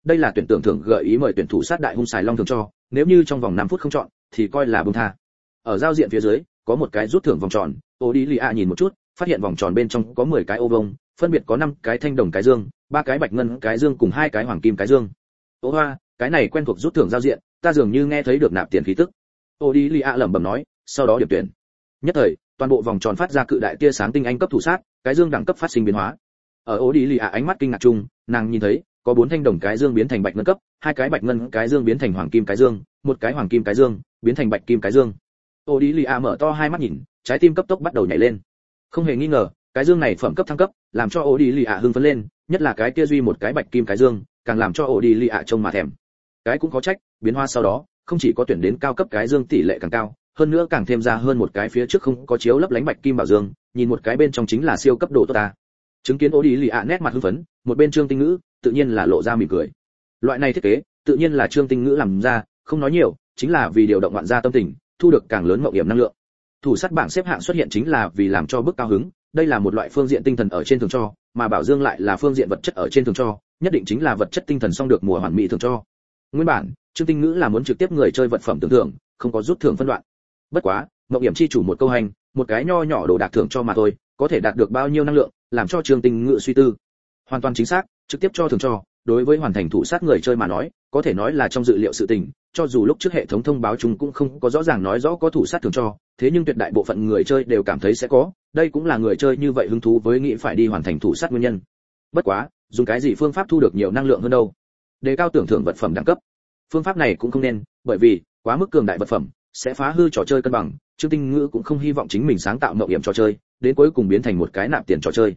đây là tuyển tưởng thưởng gợi ý mời tuyển thủ sát đại hung xài long thường cho, nếu như trong vòng 5 phút không chọn thì coi là buông tha. Ở giao diện phía dưới có một cái rút thưởng vòng tròn, Odilia nhìn một chút, phát hiện vòng tròn bên trong có 10 cái ô vuông, phân biệt có 5 cái thanh đồng cái dương, 3 cái bạch ngân cái dương cùng 2 cái hoàng kim cái dương. Ô hoa, cái này quen thuộc rút thưởng giao diện, ta dường như nghe thấy được nạp tiền khí tức. Odilia lẩm bẩm nói, sau đó điểm tuyển. Nhất thời, toàn bộ vòng tròn phát ra cự đại tia sáng tinh anh cấp thủ sát, cái dương đẳng cấp phát sinh biến hóa. Ở Odilia ánh mắt kinh ngạc chung, nàng nhìn thấy có 4 thanh đồng cái dương biến thành bạch ngân cấp, 2 cái bạch ngân cái dương biến thành hoàng kim cái dương, 1 cái hoàng kim cái dương biến thành bạch kim cái dương. Odilia mở to hai mắt nhìn, trái tim cấp tốc bắt đầu nhảy lên. Không hề nghi ngờ, cái dương này phẩm cấp thăng cấp, làm cho Odilia hưng phấn lên, nhất là cái kia duy một cái bạch kim cái dương, càng làm cho Odilia trông mà thèm. Cái cũng có trách, biến hóa sau đó, không chỉ có tuyển đến cao cấp cái dương tỷ lệ càng cao, hơn nữa càng thêm ra hơn một cái phía trước không có chiếu lấp lánh bạch kim bảo dương, nhìn một cái bên trong chính là siêu cấp đồ tốt ta. Chứng kiến Odilia nét mặt hưng phấn, một bên Trương Tinh Ngữ tự nhiên là lộ ra mỉm cười. Loại này thiết kế, tự nhiên là Trương Tinh Ngữ làm ra, không nói nhiều, chính là vì điều động ngoạn gia tâm tình, thu được càng lớn mạo hiểm năng lượng. Thủ sát bảng xếp hạng xuất hiện chính là vì làm cho bức cao hứng, đây là một loại phương diện tinh thần ở trên thường cho, mà bảo dương lại là phương diện vật chất ở trên thường cho, nhất định chính là vật chất tinh thần song được mùa hoàn mỹ thường cho. Nguyên bản, Trương Tinh Ngữ là muốn trực tiếp người chơi vật phẩm tưởng thưởng, không có rút thưởng phân đoạn. Bất quá, mạo hiểm chi chủ một câu hành, một cái nho nhỏ đồ đạc thưởng cho mà thôi, có thể đạt được bao nhiêu năng lượng, làm cho Trương Tinh Ngữ suy tư. Hoàn toàn chính xác, trực tiếp cho thưởng cho, đối với hoàn thành thủ sát người chơi mà nói, có thể nói là trong dự liệu sự tình, cho dù lúc trước hệ thống thông báo chúng cũng không có rõ ràng nói rõ có thủ sát thưởng cho, thế nhưng tuyệt đại bộ phận người chơi đều cảm thấy sẽ có, đây cũng là người chơi như vậy hứng thú với nghĩ phải đi hoàn thành thủ sát nguyên nhân. Bất quá, dùng cái gì phương pháp thu được nhiều năng lượng hơn đâu? Đề cao tưởng thưởng vật phẩm đẳng cấp. Phương pháp này cũng không nên, bởi vì quá mức cường đại vật phẩm sẽ phá hư trò chơi cân bằng, Trương Tinh Ngữ cũng không hy vọng chính mình sáng tạo mạo hiểm trò chơi, đến cuối cùng biến thành một cái nạp tiền trò chơi.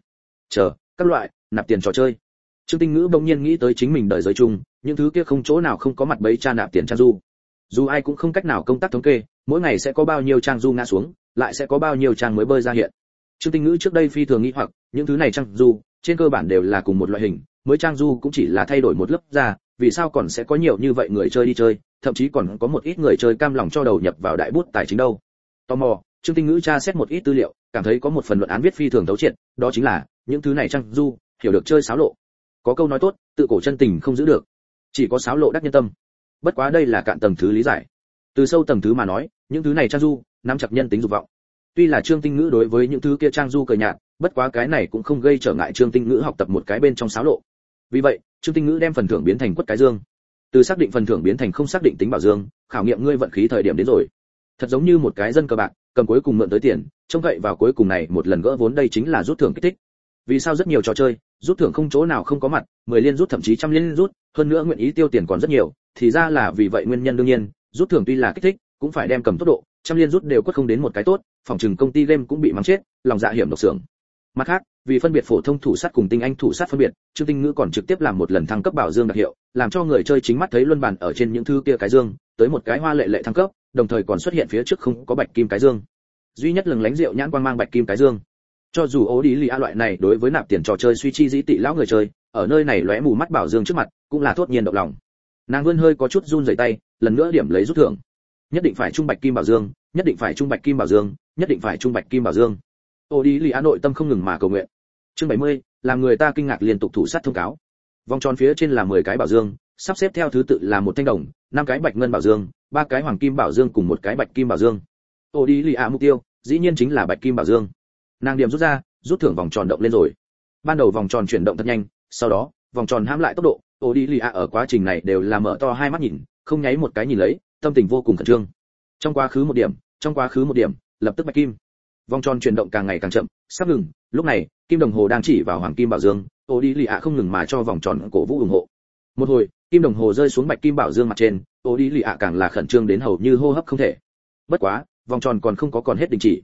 Các loại nạp tiền trò chơi. Trương Tinh Ngữ bỗng nhiên nghĩ tới chính mình đời giới chung, những thứ kia không chỗ nào không có mặt bấy tra nạp tiền trang du. Dù ai cũng không cách nào công tác thống kê, mỗi ngày sẽ có bao nhiêu trang du ngã xuống, lại sẽ có bao nhiêu trang mới bơi ra hiện. Trương Tinh Ngữ trước đây phi thường nghĩ hoặc, những thứ này trang du, trên cơ bản đều là cùng một loại hình, mới trang du cũng chỉ là thay đổi một lớp ra, vì sao còn sẽ có nhiều như vậy người chơi đi chơi, thậm chí còn có một ít người chơi cam lòng cho đầu nhập vào đại bút tài chính đâu. Tò mò, Trương Tinh Ngữ tra xét một ít tư liệu, cảm thấy có một phần luận án viết phi thường thấu triệt, đó chính là những thứ này trang du, hiểu được chơi xáo lộ. Có câu nói tốt, tự cổ chân tình không giữ được, chỉ có xáo lộ đắc nhân tâm. Bất quá đây là cạn tầng thứ lý giải. Từ sâu tầng thứ mà nói, những thứ này trang du, nắm chặt nhân tính dục vọng. Tuy là Trương Tinh Ngữ đối với những thứ kia trang du cười nhạt, bất quá cái này cũng không gây trở ngại Trương Tinh Ngữ học tập một cái bên trong xáo lộ. Vì vậy, Trương Tinh Ngữ đem phần thưởng biến thành quất cái dương. Từ xác định phần thưởng biến thành không xác định tính bảo dương, khảo nghiệm ngươi vận khí thời điểm đến rồi. Thật giống như một cái dân cờ bạc, cầm cuối cùng mượn tới tiền, trông cậy vào cuối cùng này một lần gỡ vốn, đây chính là rút thưởng kích thích. Vì sao rất nhiều trò chơi, rút thưởng không chỗ nào không có mặt, 10 liên rút thậm chí trăm liên rút, hơn nữa nguyện ý tiêu tiền còn rất nhiều, thì ra là vì vậy nguyên nhân đương nhiên, rút thưởng tuy là kích thích, cũng phải đem cầm tốc độ, trăm liên rút đều quất không đến một cái tốt, phòng trừng công ty game cũng bị mắng chết, lòng dạ hiểm độc xưởng. Mặt khác, vì phân biệt phổ thông thủ sát cùng tinh anh thủ sát phân biệt, Trương Tinh Ngữ còn trực tiếp làm một lần thăng cấp bảo dương đặc hiệu, làm cho người chơi chính mắt thấy luân bàn ở trên những thứ kia cái dương, tới một cái hoa lệ lệ thăng cấp, đồng thời còn xuất hiện phía trước không có bạch kim cái dương. Duy nhất lừng lánh rượu nhãn quang mang bạch kim cái dương. Cho dù Odilia loại này đối với nạp tiền trò chơi suy chi dĩ tị lão người chơi, ở nơi này lóe mù mắt bảo dương trước mặt, cũng là thốt nhiên động lòng. Nàng vươn hơi có chút run rẩy tay, lần nữa điểm lấy rút thưởng. Nhất định phải trung bạch kim bảo dương, nhất định phải trung bạch kim bảo dương, nhất định phải trung bạch kim bảo dương. Odilia nội tâm không ngừng mà cầu nguyện. Chương 70, làm người ta kinh ngạc liên tục thủ sát thông cáo. Vòng tròn phía trên là 10 cái bảo dương, sắp xếp theo thứ tự là một thanh đồng, 5 cái bạch ngân bảo dương, 3 cái hoàng kim bảo dương cùng một cái bạch kim bảo dương. Odilia mục tiêu, dĩ nhiên chính là bạch kim bảo dương. Nàng điểm rút ra, rút thưởng vòng tròn động lên rồi. Ban đầu vòng tròn chuyển động thật nhanh, sau đó, vòng tròn hãm lại tốc độ, Odilia ở quá trình này đều là mở to hai mắt nhìn, không nháy một cái nhìn lấy, tâm tình vô cùng khẩn trương. Trong quá khứ một điểm, lập tức bạch kim. Vòng tròn chuyển động càng ngày càng chậm, sắp ngừng, lúc này, kim đồng hồ đang chỉ vào hoàng kim bảo dương, Odilia không ngừng mà cho vòng tròn cổ vũ ủng hộ. Một hồi, kim đồng hồ rơi xuống bạch kim bảo dương mặt trên, Odilia càng là khẩn trương đến hầu như hô hấp không thể. Bất quá, vòng tròn còn không có còn hết đình chỉ.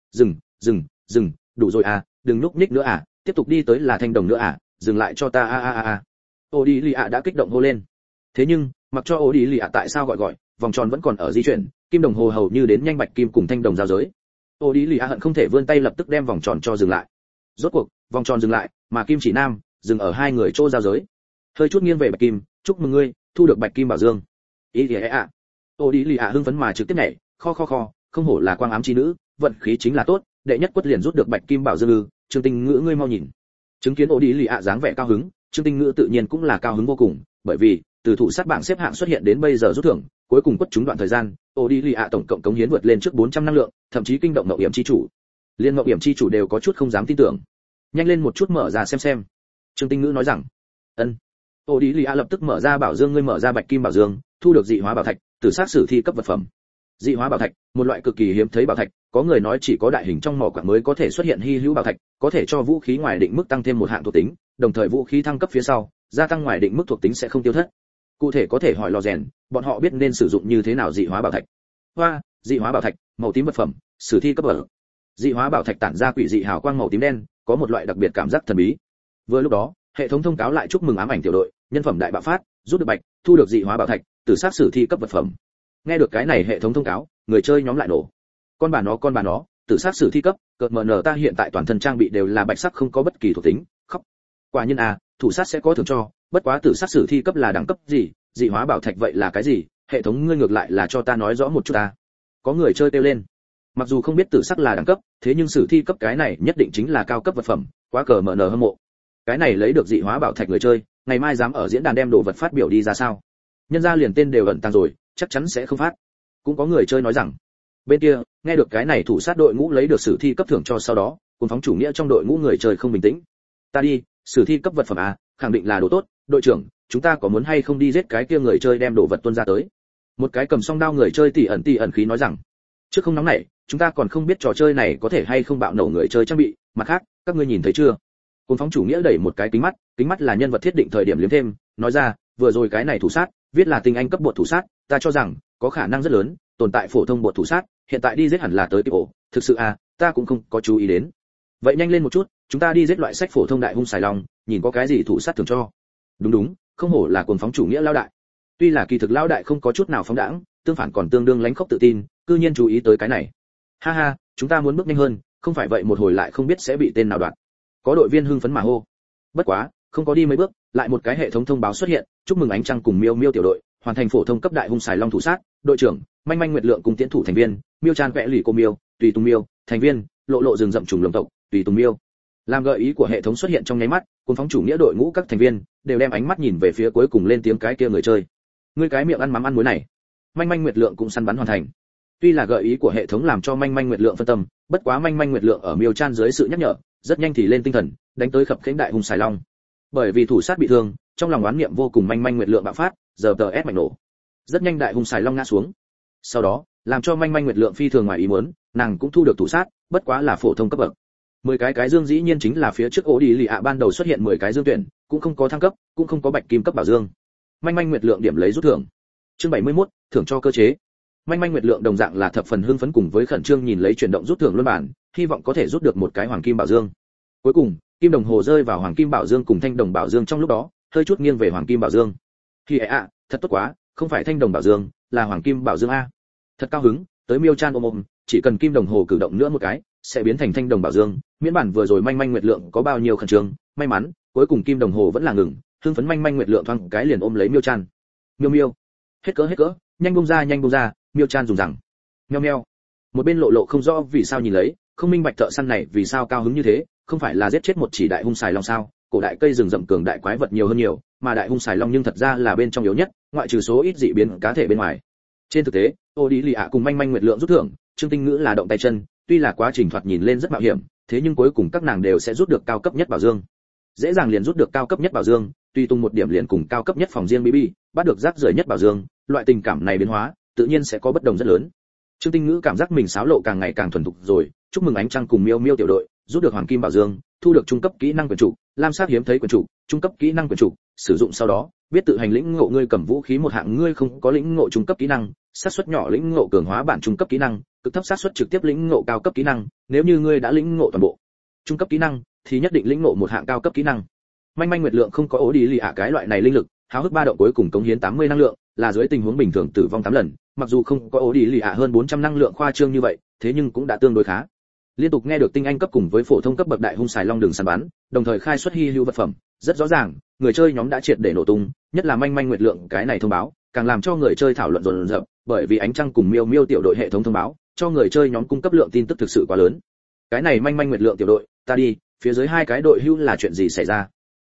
Dừng, đủ rồi à, đừng núp nhích nữa à, tiếp tục đi tới là thanh đồng nữa à, dừng lại cho ta a. Odilia đã kích động hô lên. Thế nhưng, mặc cho Odilia tại sao gọi, vòng tròn vẫn còn ở di chuyển, kim đồng hồ hầu như đến nhanh bạch kim cùng thanh đồng giao giới. Odilia hận không thể vươn tay lập tức đem vòng tròn cho dừng lại. Rốt cuộc, vòng tròn dừng lại, mà kim chỉ nam dừng ở hai người chỗ giao giới. Hơi chút nghiêng về bạch kim, chúc mừng ngươi, thu được bạch kim bảo dương. Ý thì ạ. Odilia hưng phấn mà trực tiếp nhảy, kho, không hổ là quang ám chi nữ, vận khí chính là tốt, đệ nhất quất liền rút được bạch kim bảo dương ư? Trương Tinh Ngữ ngươi mau nhìn. Chứng kiến Odilia dáng vẻ cao hứng, Trương Tinh Ngữ tự nhiên cũng là cao hứng vô cùng, bởi vì từ thủ sát bảng xếp hạng xuất hiện đến bây giờ rút thưởng, cuối cùng quất trúng đoạn thời gian, Odilia tổng cộng cống hiến vượt lên trước 400 năng lượng, thậm chí kinh động Mộng Hiểm chi chủ. Liên Mộng Hiểm chi chủ đều có chút không dám tin tưởng. Nhanh lên một chút mở ra xem. Trương Tinh Ngữ nói rằng. Ân. Odilia lập tức mở ra bảo dương, ngươi mở ra bạch kim bảo dương, thu được dị hóa bảo thạch, tử sát sử thi cấp vật phẩm. Dị hóa bảo thạch, một loại cực kỳ hiếm thấy bảo thạch, có người nói chỉ có đại hình trong mỏ quặng mới có thể xuất hiện hy hữu bảo thạch, có thể cho vũ khí ngoài định mức tăng thêm một hạng thuộc tính, đồng thời vũ khí thăng cấp phía sau, gia tăng ngoài định mức thuộc tính sẽ không tiêu thất. Cụ thể có thể hỏi lò rèn, bọn họ biết nên sử dụng như thế nào dị hóa bảo thạch. Hoa, dị hóa bảo thạch, màu tím vật phẩm, sử thi cấp bậc. Dị hóa bảo thạch tản ra quỷ dị hào quang màu tím đen, có một loại đặc biệt cảm giác thần bí. Vừa lúc đó, hệ thống thông cáo lại chúc mừng ám ảnh tiểu đội, nhân phẩm đại bạo phát, rút được bạch, thu được dị hóa bảo thạch, tử sát sử thi cấp vật phẩm. Nghe được cái này hệ thống thông cáo, người chơi nhóm lại nổ. Con bà nó, tử sát sử thi cấp, cợt mờ nở, ta hiện tại toàn thân trang bị đều là bạch sắc không có bất kỳ thuộc tính, khóc. Quả nhiên à, thủ sát sẽ có thưởng cho, bất quá tử sát sử thi cấp là đẳng cấp gì, dị hóa bảo thạch vậy là cái gì, hệ thống ngươi ngược lại là cho ta nói rõ một chút ta. Có người chơi kêu lên. Mặc dù không biết tử sắc là đẳng cấp, thế nhưng sử thi cấp cái này nhất định chính là cao cấp vật phẩm, quá cờ mờ nở hâm mộ. Cái này lấy được dị hóa bảo thạch người chơi, ngày mai dám ở diễn đàn đem đồ vật phát biểu đi ra sao? Nhân ra liền tên đều ẩn tàng rồi, chắc chắn sẽ không phát. Cũng có người chơi nói rằng, bên kia nghe được cái này thủ sát đội ngũ lấy được sử thi cấp thưởng cho sau đó, cùng phóng chủ nghĩa trong đội ngũ người chơi không bình tĩnh. Ta đi, sử thi cấp vật phẩm à, khẳng định là đồ tốt, đội trưởng, chúng ta có muốn hay không đi giết cái kia người chơi đem đồ vật tuôn ra tới? Một cái cầm song đao người chơi tỉ ẩn khí nói rằng, trước không nóng nảy, chúng ta còn không biết trò chơi này có thể hay không bạo nổ người chơi trang bị, mặt khác, các ngươi nhìn thấy chưa? Cùng phóng chủ nghĩa đẩy một cái kính mắt là nhân vật thiết định thời điểm liếm thêm, nói ra, vừa rồi cái này thủ sát, viết là tinh anh cấp bột thủ sát, ta cho rằng có khả năng rất lớn, tồn tại phổ thông bột thủ sát, hiện tại đi giết hẳn là tới kịp ổ, thực sự à, ta cũng không có chú ý đến. Vậy nhanh lên một chút, chúng ta đi giết loại sách phổ thông đại hung xài long, nhìn có cái gì thủ sát thường cho. Đúng, không hổ là cuồng phóng chủ nghĩa lão đại. Tuy là kỳ thực lão đại không có chút nào phóng đãng, tương phản còn tương đương lánh khốc tự tin, cư nhiên chú ý tới cái này. Ha ha, chúng ta muốn bước nhanh hơn, không phải vậy một hồi lại không biết sẽ bị tên nào đoạt. Có đội viên hưng phấn mà hô. Bất quá, không có đi mấy bước, lại một cái hệ thống thông báo xuất hiện, chúc mừng ánh trăng cùng miêu tiểu đội hoàn thành phổ thông cấp đại hung xài long thủ sát, đội trưởng manh nguyệt lượng cùng tiến thủ thành viên, miêu chan vẽ lì cô miêu, tùy tùng miêu, thành viên lộ rừng rậm trùng lồng tộc, tùy tùng miêu. Làm gợi ý của hệ thống xuất hiện trong nháy mắt, cuốn phóng chủ nghĩa đội ngũ các thành viên đều đem ánh mắt nhìn về phía cuối cùng lên tiếng cái kia người chơi. Ngươi cái miệng ăn mắm ăn muối này. Manh nguyệt lượng cũng săn bắn hoàn thành. Tuy là gợi ý của hệ thống làm cho manh nguyệt lượng phân tâm, bất quá manh nguyệt lượng ở miêu chan dưới sự nhắc nhở, rất nhanh thì lên tinh thần, đánh tới khập khiễng đại hung xài long. Bởi vì thủ sát bị thương, trong lòng oán niệm vô cùng, manh nguyệt lượng bạo phát, giờ tờ ép mạnh nổ. Rất nhanh đại hung xài long ngã xuống. Sau đó, làm cho manh nguyệt lượng phi thường ngoài ý muốn, nàng cũng thu được thủ sát, bất quá là phổ thông cấp bậc. 10 cái dương dĩ nhiên chính là phía trước ổ đi lì ạ ban đầu xuất hiện 10 cái dương tuyển, cũng không có thăng cấp, cũng không có bạch kim cấp bảo dương. Manh nguyệt lượng điểm lấy rút thưởng. Chương 71, thưởng cho cơ chế. Manh nguyệt lượng đồng dạng là thập phần hưng phấn cùng với khẩn trương nhìn lấy chuyển động rút thưởng luân bản, hy vọng có thể rút được một cái hoàng kim bảo dương. Cuối cùng, kim đồng hồ rơi vào hoàng kim bảo dương cùng thanh đồng bảo dương trong lúc đó, hơi chút nghiêng về hoàng kim bảo dương. Thì ạ, thật tốt quá, không phải thanh đồng bảo dương, là hoàng kim bảo dương a. Thật cao hứng, tới miêu chan ôm, chỉ cần kim đồng hồ cử động nữa một cái, sẽ biến thành thanh đồng bảo dương. Miễn bản vừa rồi manh nguyệt lượng có bao nhiêu khẩn trương, may mắn, cuối cùng kim đồng hồ vẫn là ngừng, hưng phấn manh nguyệt lượng thoáng cái liền ôm lấy miêu chan. Miêu, hết cỡ, nhanh buông ra, miêu chan dùng rằng. Meo. Một bên lộ không rõ vì sao nhìn lấy, không minh bạch thợ săn này vì sao cao hứng như thế, không phải là giết chết một chỉ đại hung xài long sao? Cổ đại cây rừng rậm cường đại quái vật nhiều hơn nhiều, mà đại hung xài long nhưng thật ra là bên trong yếu nhất, ngoại trừ số ít dị biến cá thể bên ngoài. Trên thực tế, Odilia cùng manh nguyệt lượng rút thưởng, Trương Tinh Ngữ là động tay chân, tuy là quá trình thoạt nhìn lên rất mạo hiểm, thế nhưng cuối cùng các nàng đều sẽ rút được cao cấp nhất bảo dương. Dễ dàng liền rút được cao cấp nhất bảo dương, tuy tung một điểm liền cùng cao cấp nhất phòng riêng BB, bắt được rác rưởi nhất bảo dương, loại tình cảm này biến hóa, tự nhiên sẽ có bất đồng rất lớn. Trương Tinh Ngữ cảm giác mình xáo lộ càng ngày càng thuần thục rồi, chúc mừng ánh trăng cùng miêu tiểu đội, rút được hoàng kim bảo dương, thu được trung cấp kỹ năng quyền chủ, lam sắc hiếm thấy quyền chủ, trung cấp kỹ năng quyền chủ, sử dụng sau đó, biết tự hành lĩnh ngộ ngươi cầm vũ khí một hạng ngươi không có lĩnh ngộ trung cấp kỹ năng, xác suất nhỏ lĩnh ngộ cường hóa bản trung cấp kỹ năng, cực thấp xác suất trực tiếp lĩnh ngộ cao cấp kỹ năng, nếu như ngươi đã lĩnh ngộ toàn bộ trung cấp kỹ năng thì nhất định lĩnh ngộ một hạng cao cấp kỹ năng. Manh nguyệt lượng không có ố đi lì ạ cái loại này linh lực, háo hức ba động cuối cùng cống hiến 80 năng lượng, là dưới tình huống bình thường tử vong 8 lần, mặc dù không có ố đi lì ạ hơn 400 năng lượng khoa trương như vậy, thế nhưng cũng đã tương đối khá. Liên tục nghe được tinh anh cấp cùng với phổ thông cấp bậc đại hung xài long đường săn bắn, đồng thời khai xuất hy hữu vật phẩm, rất rõ ràng, người chơi nhóm đã triệt để nổ tung, nhất là manh nguyệt lượng cái này thông báo, càng làm cho người chơi thảo luận rồn rập, bởi vì ánh trăng cùng miêu tiểu đội hệ thống thông báo, cho người chơi nhóm cung cấp lượng tin tức thực sự quá lớn. Cái này manh nguyệt lượng tiểu đội, ta đi, phía dưới hai cái đội hưu là chuyện gì xảy ra?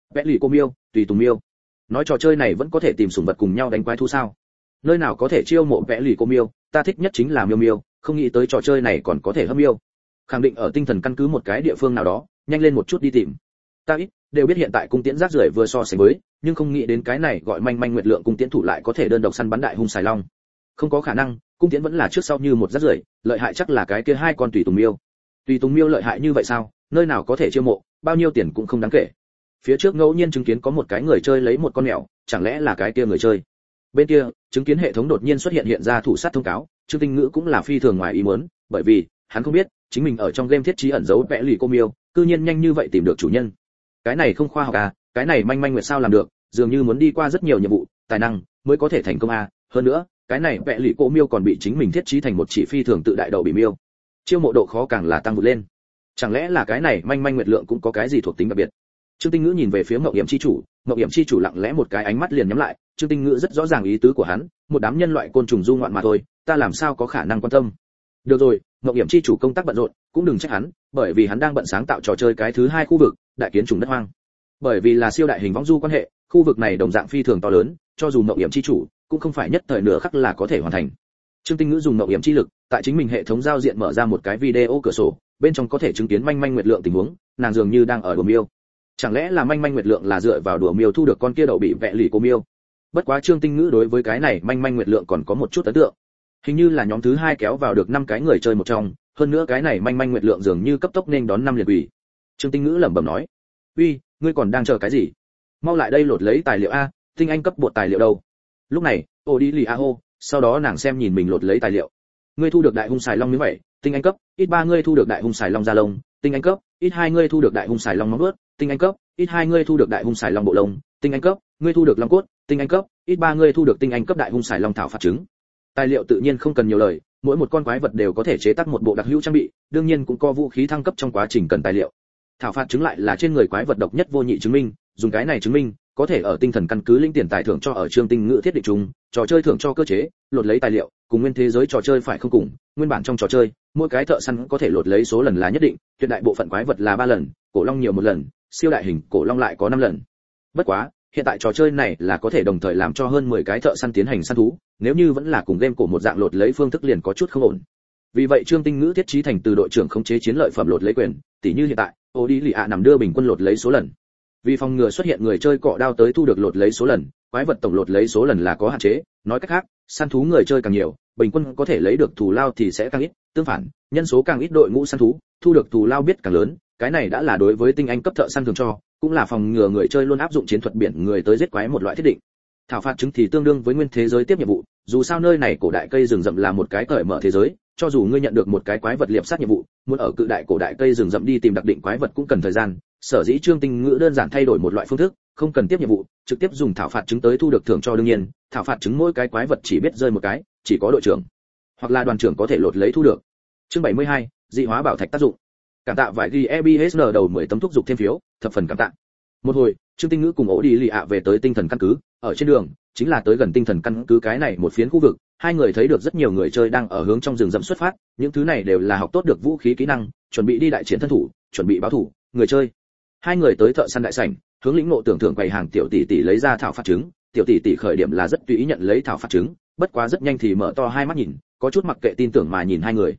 Vẽ lì cô miêu, tùy tùng miêu. Nói trò chơi này vẫn có thể tìm sủng vật cùng nhau đánh quái thú sao? Nơi nào có thể chiêu mộ vẽ lì cô miêu, ta thích nhất chính là miêu miêu, không nghĩ tới trò chơi này còn có thể hấp miêu. Khẳng định ở tinh thần căn cứ một cái địa phương nào đó, nhanh lên một chút đi tìm. Ta ít đều biết hiện tại cung tiễn rác rưởi vừa so sánh với, nhưng không nghĩ đến cái này gọi manh manh nguyệt lượng cung tiễn thủ lại có thể đơn độc săn bắn đại hung xài long. Không có khả năng, cung tiễn vẫn là trước sau như một rác rưởi, lợi hại chắc là cái kia hai con tùy tùng miêu. Tùy tùng miêu lợi hại như vậy sao? Nơi nào có thể chiêu mộ, bao nhiêu tiền cũng không đáng kể. Phía trước ngẫu nhiên chứng kiến có một cái người chơi lấy một con mèo, chẳng lẽ là cái kia người chơi? Bên kia, chứng kiến hệ thống đột nhiên xuất hiện ra thủ sát thông cáo, Trương Tinh Ngữ cũng là phi thường ngoài ý muốn, bởi vì hắn không biết, chính mình ở trong game thiết trí ẩn dấu vẽ lì cô miêu, cư nhiên nhanh như vậy tìm được chủ nhân. Cái này không khoa học à, cái này manh manh nguyệt sao làm được, dường như muốn đi qua rất nhiều nhiệm vụ, tài năng mới có thể thành công à, hơn nữa, cái này vẽ lì cô miêu còn bị chính mình thiết trí thành một chỉ phi thường tự đại đậu bị miêu. Chiêu mộ độ khó càng là tăng vụt lên. Chẳng lẽ là cái này manh manh nguyệt lượng cũng có cái gì thuộc tính đặc biệt? Trương Tinh Ngữ nhìn về phía Mộng Hiểm chi chủ, Mộng Hiểm chi chủ lặng lẽ một cái ánh mắt liền nhắm lại, Trương Tinh Ngữ rất rõ ràng ý tứ của hắn, một đám nhân loại côn trùng du ngoạn mà thôi, ta làm sao có khả năng quan tâm. Được rồi, Mộng Hiểm chi chủ công tác bận rộn, cũng đừng trách hắn, bởi vì hắn đang bận sáng tạo trò chơi cái thứ hai khu vực, đại kiến trùng đất hoang. Bởi vì là siêu đại hình võng du quan hệ, khu vực này đồng dạng phi thường to lớn, cho dù Mộng Hiểm chi chủ cũng không phải nhất thời nửa khắc là có thể hoàn thành. Trương Tinh Ngữ dùng Mộng Hiểm chi lực, tại chính mình hệ thống giao diện mở ra một cái video cửa sổ, bên trong có thể chứng kiến manh manh nguyệt lượng tình huống, nàng dường như đang ở đùa miêu. Chẳng lẽ là manh manh nguyệt lượng là dựa vào đùa miêu thu được con kia đậu bị vẽ lì cô miêu? Bất quá Trương Tinh Ngữ đối với cái này manh manh nguyệt lượng còn có một chút ấn tượng. Hình như là nhóm thứ hai kéo vào được 5 cái người chơi một trong, hơn nữa cái này manh manh nguyệt lượng dường như cấp tốc nên đón 5 liền quỷ. Trương Tinh Ngữ lẩm bẩm nói: "Uy, ngươi còn đang chờ cái gì? Mau lại đây lột lấy tài liệu a, tinh anh cấp bột tài liệu đâu?" Lúc này, ô đi lì a hô, sau đó nàng xem nhìn mình lột lấy tài liệu. Ngươi thu được đại hung xài long miếng vậy, tinh anh cấp, ít 3 ngươi thu được đại hung xài long da lông, tinh anh cấp, ít 2 ngươi thu được đại hung xài long móng vuốt, tinh anh cấp, ít 2 ngươi thu được đại hung xài long bộ lông, tinh anh cấp, ngươi thu được long cốt, tinh anh cấp, ít 3 ngươi thu được tinh anh cấp đại hung xài long thảo phạt trứng. Tài liệu tự nhiên không cần nhiều lời, mỗi một con quái vật đều có thể chế tác một bộ đặc hữu trang bị, đương nhiên cũng có vũ khí thăng cấp trong quá trình cần tài liệu. Thảo phạt trứng lại là trên người quái vật độc nhất vô nhị chứng minh, dùng cái này chứng minh, có thể ở tinh thần căn cứ linh tiền tài thưởng cho ở Trương Tinh Ngữ thiết định chung, trò chơi thưởng cho cơ chế, lột lấy tài liệu, cùng nguyên thế giới trò chơi phải không cùng, nguyên bản trong trò chơi, mỗi cái thợ săn có thể lột lấy số lần là nhất định, tuyệt đại bộ phận quái vật là 3 lần, cổ long nhiều 1 lần, siêu đại hình cổ long lại có 5 lần. Bất quá, hiện tại trò chơi này là có thể đồng thời làm cho hơn 10 cái thợ săn tiến hành săn thú, nếu như vẫn là cùng game cổ một dạng lột lấy phương thức liền có chút không ổn. Vì vậy Trương Tinh Ngữ thiết trí thành từ đội trưởng khống chế chiến lợi phẩm lột lấy quyền, tỉ như hiện tại, Odilia nằm đưa bình quân lột lấy số lần. Vì phòng ngừa xuất hiện người chơi cọ đao tới thu được lột lấy số lần, quái vật tổng lột lấy số lần là có hạn chế, nói cách khác, săn thú người chơi càng nhiều, bình quân có thể lấy được thù lao thì sẽ càng ít, tương phản, nhân số càng ít đội ngũ săn thú, thu được thù lao biết càng lớn, cái này đã là đối với tinh anh cấp thợ săn thường cho, cũng là phòng ngừa người chơi luôn áp dụng chiến thuật biển người tới giết quái một loại thiết định. Thảo phạt trứng thì tương đương với nguyên thế giới tiếp nhiệm vụ, dù sao nơi này cổ đại cây rừng rậm là một cái cởi mở thế giới, cho dù ngươi nhận được một cái quái vật liệp sát nhiệm vụ, muốn ở cự đại cổ đại cây rừng rậm đi tìm đặc định quái vật cũng cần thời gian, sở dĩ Trương Tinh Ngữ đơn giản thay đổi một loại phương thức, không cần tiếp nhiệm vụ, trực tiếp dùng thảo phạt trứng tới thu được thưởng cho. Đương nhiên, thảo phạt trứng mỗi cái quái vật chỉ biết rơi một cái, chỉ có đội trưởng hoặc là đoàn trưởng có thể lột lấy thu được. Chương 72, dị hóa bảo thạch tác dụng. Cảm tạ vài ghi EBSN đầu 10 tấm thúc dục thêm phiếu, thập phần cảm tạ. Một hồi, Trương Tinh Ngữ cùng ổ đi lì ạ về tới tinh thần căn cứ, ở trên đường, chính là tới gần tinh thần căn cứ cái này một phiến khu vực, hai người thấy được rất nhiều người chơi đang ở hướng trong rừng rậm xuất phát, những thứ này đều là học tốt được vũ khí kỹ năng, chuẩn bị đi đại chiến thân thủ, chuẩn bị báo thủ, người chơi. Hai người tới thợ săn đại sảnh, hướng lĩnh ngộ tưởng thưởng quầy hàng tiểu tỷ tỷ lấy ra thảo phạt trứng, tiểu tỷ tỷ khởi điểm là rất tùy ý nhận lấy thảo phạt trứng, bất quá rất nhanh thì mở to hai mắt nhìn, có chút mặc kệ tin tưởng mà nhìn hai người.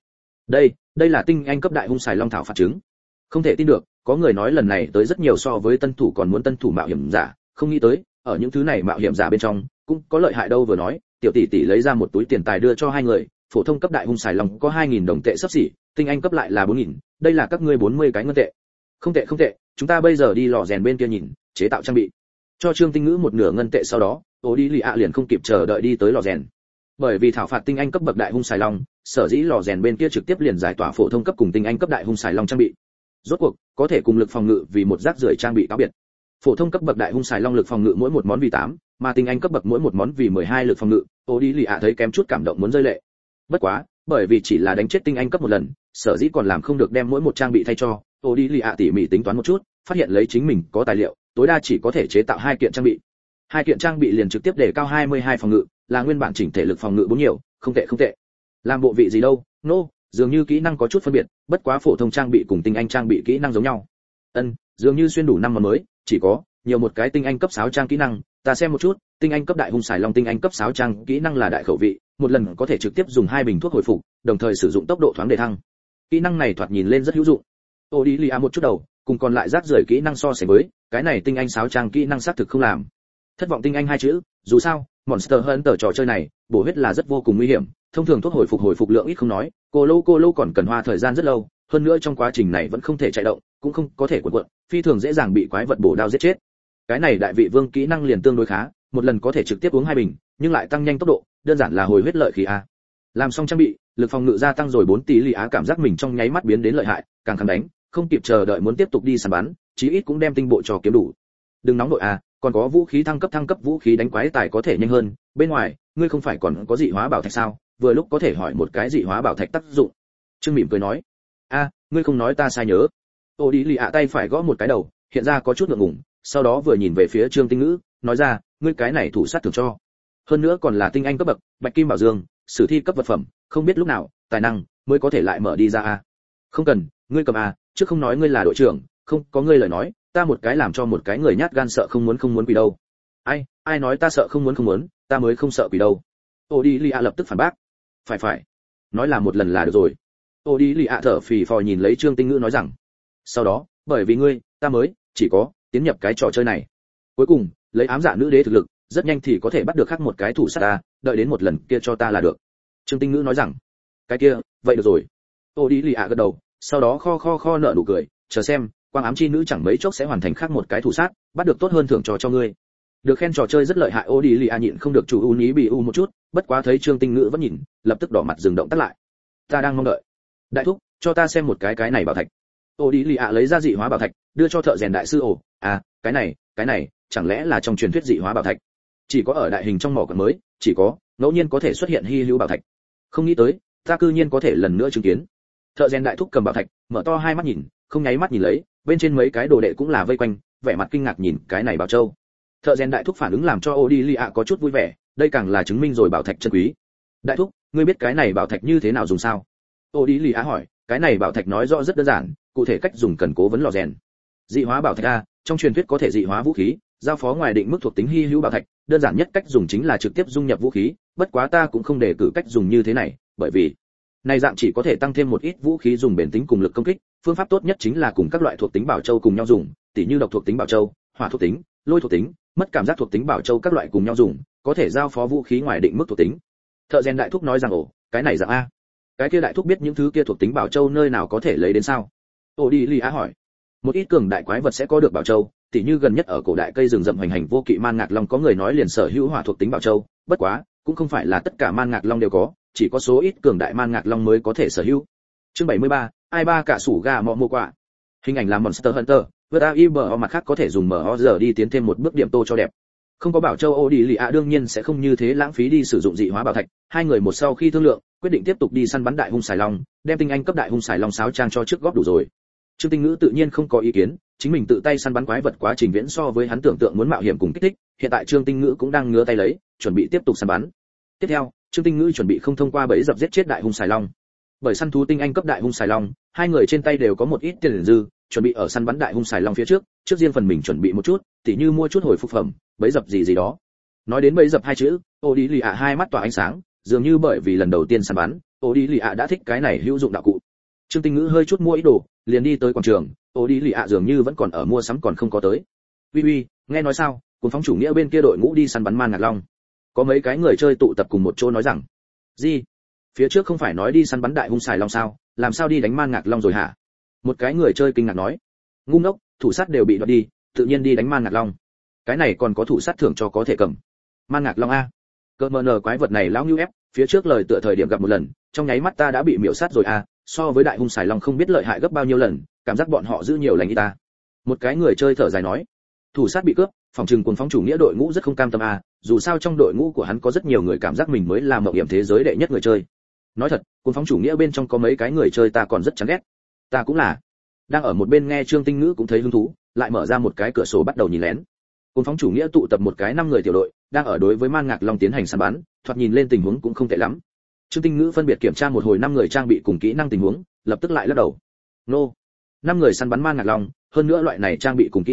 Đây là tinh anh cấp đại hung xài long thảo phạt trứng. Không thể tin được, có người nói lần này tới rất nhiều so với tân thủ còn muốn tân thủ mạo hiểm giả, không nghĩ tới, ở những thứ này mạo hiểm giả bên trong, cũng có lợi hại đâu. Vừa nói, tiểu tỷ tỷ lấy ra một túi tiền tài đưa cho hai người, phổ thông cấp đại hung xài long có 2000 đồng tệ xấp xỉ, tinh anh cấp lại là 4000, đây là các ngươi 40 cái ngân tệ. Không tệ, chúng ta bây giờ đi lò rèn bên kia nhìn, chế tạo trang bị. Cho Trương Tinh Ngữ một nửa ngân tệ, sau đó, Ô Đi Lì ạ liền không kịp chờ đợi đi tới lò rèn. Bởi vì thảo phạt tinh anh cấp bậc đại hung xài long, sở dĩ lò rèn bên kia trực tiếp liền giải tỏa phổ thông cấp cùng tinh anh cấp đại hung xài long trang bị. Rốt cuộc, có thể cùng lực phòng ngự vì một rác rưởi trang bị cáo biệt. Phổ thông cấp bậc đại hung xài long lực phòng ngự mỗi một món vì 8, mà tinh anh cấp bậc mỗi một món vì 12 lực phòng ngự, Ô Đi Lì ạ thấy kém chút cảm động muốn rơi lệ. Bất quá, bởi vì chỉ là đánh chết tinh anh cấp một lần, sở dĩ còn làm không được đem mỗi một trang bị thay cho, Ô Đi Lì ạ tỉ mỉ tính toán một chút, phát hiện lấy chính mình có tài liệu, tối đa chỉ có thể chế tạo 2 kiện trang bị. 2 kiện trang bị liền trực tiếp để cao 22 phòng ngự, là nguyên bản chỉnh thể lực phòng ngự 4 nhiều, không tệ. Làm bộ vị gì đâu, dường như kỹ năng có chút phân biệt, bất quá phổ thông trang bị cùng tinh anh trang bị kỹ năng giống nhau. Dường như xuyên đủ 5 món mới, chỉ có nhiều một cái tinh anh cấp sáo trang kỹ năng, ta xem một chút, tinh anh cấp đại hung xài long tinh anh cấp sáo trang kỹ năng là đại khẩu vị, một lần có thể trực tiếp dùng 2 bình thuốc hồi phục, đồng thời sử dụng tốc độ thoáng đề thăng. Kỹ năng này thoạt nhìn lên rất hữu dụng. Odilia một chút đầu, cùng còn lại rác rưởi kỹ năng so sánh với, cái này tinh anh sáo trang kỹ năng xác thực không làm. Thất vọng tinh anh hai chữ, dù sao, Monster Hunter trò chơi này, bổ huyết là rất vô cùng nguy hiểm, thông thường thuốc hồi phục lượng ít không nói, cô lâu còn cần hoa thời gian rất lâu, hơn nữa trong quá trình này vẫn không thể chạy động, cũng không có thể cuộn, phi thường dễ dàng bị quái vật bổ đao giết chết. Cái này đại vị vương kỹ năng liền tương đối khá, một lần có thể trực tiếp uống 2 bình, nhưng lại tăng nhanh tốc độ, đơn giản là hồi huyết lợi khí a. Làm xong trang bị, lực phòng ngự gia tăng rồi 4 tỷ lì á, cảm giác mình trong nháy mắt biến đến lợi hại, càng kháng đánh, không kịp chờ đợi muốn tiếp tục đi săn bắn, chí ít cũng đem tinh bộ cho kiếm đủ. Đừng nóng nội a, còn có vũ khí thăng cấp vũ khí đánh quái tài có thể nhanh hơn, bên ngoài, ngươi không phải còn có dị hóa bảo thạch sao, vừa lúc có thể hỏi một cái dị hóa bảo thạch tác dụng. Trương mỉm cười nói, ngươi không nói ta sai nhớ. Ô đi lì ạ tay phải gõ một cái đầu, hiện ra có chút ngượng ngùng, sau đó vừa nhìn về phía Trương Tinh Ngữ, nói ra, ngươi cái này thủ sát thưởng cho, hơn nữa còn là tinh anh cấp bậc, bạch kim bảo dương, sử thi cấp vật phẩm, không biết lúc nào tài năng mới có thể lại mở đi ra a. Không cần, ngươi cầm a, chứ không nói ngươi là đội trưởng, không có ngươi lời nói, ta một cái làm cho một cái người nhát gan sợ không muốn quỷ đâu. Ai nói ta sợ không muốn, ta mới không sợ quỷ đâu. Odilia lập tức phản bác. Phải, nói là một lần là được rồi. Odilia thở phì phò nhìn lấy Trương Tinh Ngữ nói rằng, sau đó, bởi vì ngươi, ta mới chỉ có tiến nhập cái trò chơi này. Cuối cùng, lấy ám dạ nữ đế thực lực, rất nhanh thì có thể bắt được khác một cái thủ sát ta, đợi đến một lần kia cho ta là được. Trương Tinh Ngữ nói rằng, cái kia, vậy được rồi. Odilia gật đầu, sau đó kho nở nụ cười, chờ xem, quang ám chi nữ chẳng mấy chốc sẽ hoàn thành khác một cái thủ sát, bắt được tốt hơn thưởng cho ngươi. Được khen trò chơi rất lợi hại, Odilia nhịn không được chủ u ní bị u một chút, bất quá thấy Trương Tinh Ngữ vẫn nhìn, lập tức đỏ mặt dừng động tác lại. Ta đang mong đợi. Đại thúc, cho ta xem một cái này bảo thạch. Odilia lấy ra dị hóa bảo thạch, đưa cho thợ rèn đại sư ổ. Cái này, chẳng lẽ là trong truyền thuyết dị hóa bảo thạch? Chỉ có ở đại hình trong mỏ quặng mới, chỉ có ngẫu nhiên có thể xuất hiện hy hữu bảo thạch. Không nghĩ tới, ta cư nhiên có thể lần nữa chứng kiến. Thợ rèn đại thúc cầm bảo thạch, mở to hai mắt nhìn, không nháy mắt nhìn lấy, bên trên mấy cái đồ đệ cũng là vây quanh, vẻ mặt kinh ngạc nhìn cái này bảo châu. Thợ rèn đại thúc phản ứng làm cho Odilia có chút vui vẻ, đây càng là chứng minh rồi bảo thạch chân quý. Đại thúc, ngươi biết cái này bảo thạch như thế nào dùng sao? Odilia hỏi, cái này bảo thạch nói rõ rất đơn giản, cụ thể cách dùng cần cố vấn lò rèn. Dị hóa bảo thạch a, trong truyền thuyết có thể dị hóa vũ khí, giao phó ngoài định mức thuộc tính hy hữu bảo thạch, đơn giản nhất cách dùng chính là trực tiếp dung nhập vũ khí, bất quá ta cũng không đề cử cách dùng như thế này, bởi vì này dạng chỉ có thể tăng thêm một ít vũ khí dùng bền tính cùng lực công kích, phương pháp tốt nhất chính là cùng các loại thuộc tính bảo châu cùng nhau dùng, tỉ như độc thuộc tính bảo châu, hỏa thuộc tính, lôi thuộc tính, mất cảm giác thuộc tính bảo châu các loại cùng nhau dùng, có thể giao phó vũ khí ngoài định mức thuộc tính. Thợ rèn đại thúc nói rằng, ồ, cái này dạng a. Cái kia đại thúc biết những thứ kia thuộc tính bảo châu nơi nào có thể lấy đến sao? Odilia hỏi. Một ít cường đại quái vật sẽ có được bảo châu, tỉ như gần nhất ở cổ đại cây rừng rậm hoành hành vô kỵ man ngạc long có người nói liền sở hữu hỏa thuộc tính bảo châu, bất quá, cũng không phải là tất cả man ngạc long đều có, chỉ có số ít cường đại man ngạc long mới có thể sở hữu. Chương 73, ai ba cả sủ gà mọ mua quả. Hình ảnh là Monster Hunter, vượt AIBO mặt khác có thể dùng MOR đi tiến thêm một bước điểm tô cho đẹp. Không có bảo châu Odilia đương nhiên sẽ không như thế lãng phí đi sử dụng dị hóa bảo thạch, hai người một sau khi thương lượng, quyết định tiếp tục đi săn bắn đại hung xài long, đem tinh anh cấp đại hung xài long sáo trang cho trước góp đủ rồi. Trương Tinh Ngữ tự nhiên không có ý kiến, chính mình tự tay săn bắn quái vật quá trình viễn so với hắn tưởng tượng muốn mạo hiểm cùng kích thích, hiện tại Trương Tinh Ngữ cũng đang ngứa tay lấy, chuẩn bị tiếp tục săn bắn. Tiếp theo, Trương Tinh Ngữ chuẩn bị không thông qua bẫy dập giết chết đại hung xài long. Bởi săn thú tinh anh cấp đại hung xài long, hai người trên tay đều có một ít tiền dư, chuẩn bị ở săn bắn đại hung xài long phía trước riêng phần mình chuẩn bị một chút, tỉ như mua chút hồi phục phẩm, bẫy dập gì đó. Nói đến bẫy dập hai chữ, Odilia hai mắt tỏa ánh sáng, dường như bởi vì lần đầu tiên săn bắn, Odilia đã thích cái này hữu dụng đạo cụ. Trương Tinh Ngữ hơi chút mua ít đồ, liền đi tới quảng trường, Odilia dường như vẫn còn ở mua sắm còn không có tới. Uy, nghe nói sao, cùng phóng chủ nghĩa bên kia đội ngũ đi săn bắn man ngạc long. Có mấy cái người chơi tụ tập cùng một chỗ nói rằng, gì? Phía trước không phải nói đi săn bắn đại hung xài long sao, làm sao đi đánh man ngạc long rồi hả? Một cái người chơi kinh ngạc nói, ngu ngốc, thủ sát đều bị đoạt đi, tự nhiên đi đánh man ngạc long. Cái này còn có thủ sát thưởng cho có thể cầm. Man ngạc long a, cơ mờ nờ quái vật này lão như ép, phía trước lời tựa thời điểm gặp một lần, trong nháy mắt ta đã bị miểu sát rồi a, so với đại hung xài long không biết lợi hại gấp bao nhiêu lần, cảm giác bọn họ giữ nhiều lành y ta. Một cái người chơi thở dài nói, thủ sát bị cướp, phòng trừng cuồng phóng chủ nghĩa đội ngũ rất không cam tâm a, dù sao trong đội ngũ của hắn có rất nhiều người cảm giác mình mới là mạo hiểm thế giới đệ nhất người chơi. Nói thật, cuồng phóng chủ nghĩa bên trong có mấy cái người chơi ta còn rất chán ghét. Ta cũng là. Đang ở một bên nghe Trương Tinh Ngữ cũng thấy hứng thú, lại mở ra một cái cửa sổ bắt đầu nhìn lén. Cuồng phóng chủ nghĩa tụ tập một cái 5 người tiểu đội, đang ở đối với man ngạc long tiến hành săn bắn, thoạt nhìn lên tình huống cũng không tệ lắm. Trương Tinh Ngữ phân biệt kiểm tra một hồi 5 người trang bị cùng kỹ năng tình huống, lập tức lại lắc đầu. Nô, 5 người săn bắn man ngạc long, hơn nữa loại này trang bị cùng kỹ năng,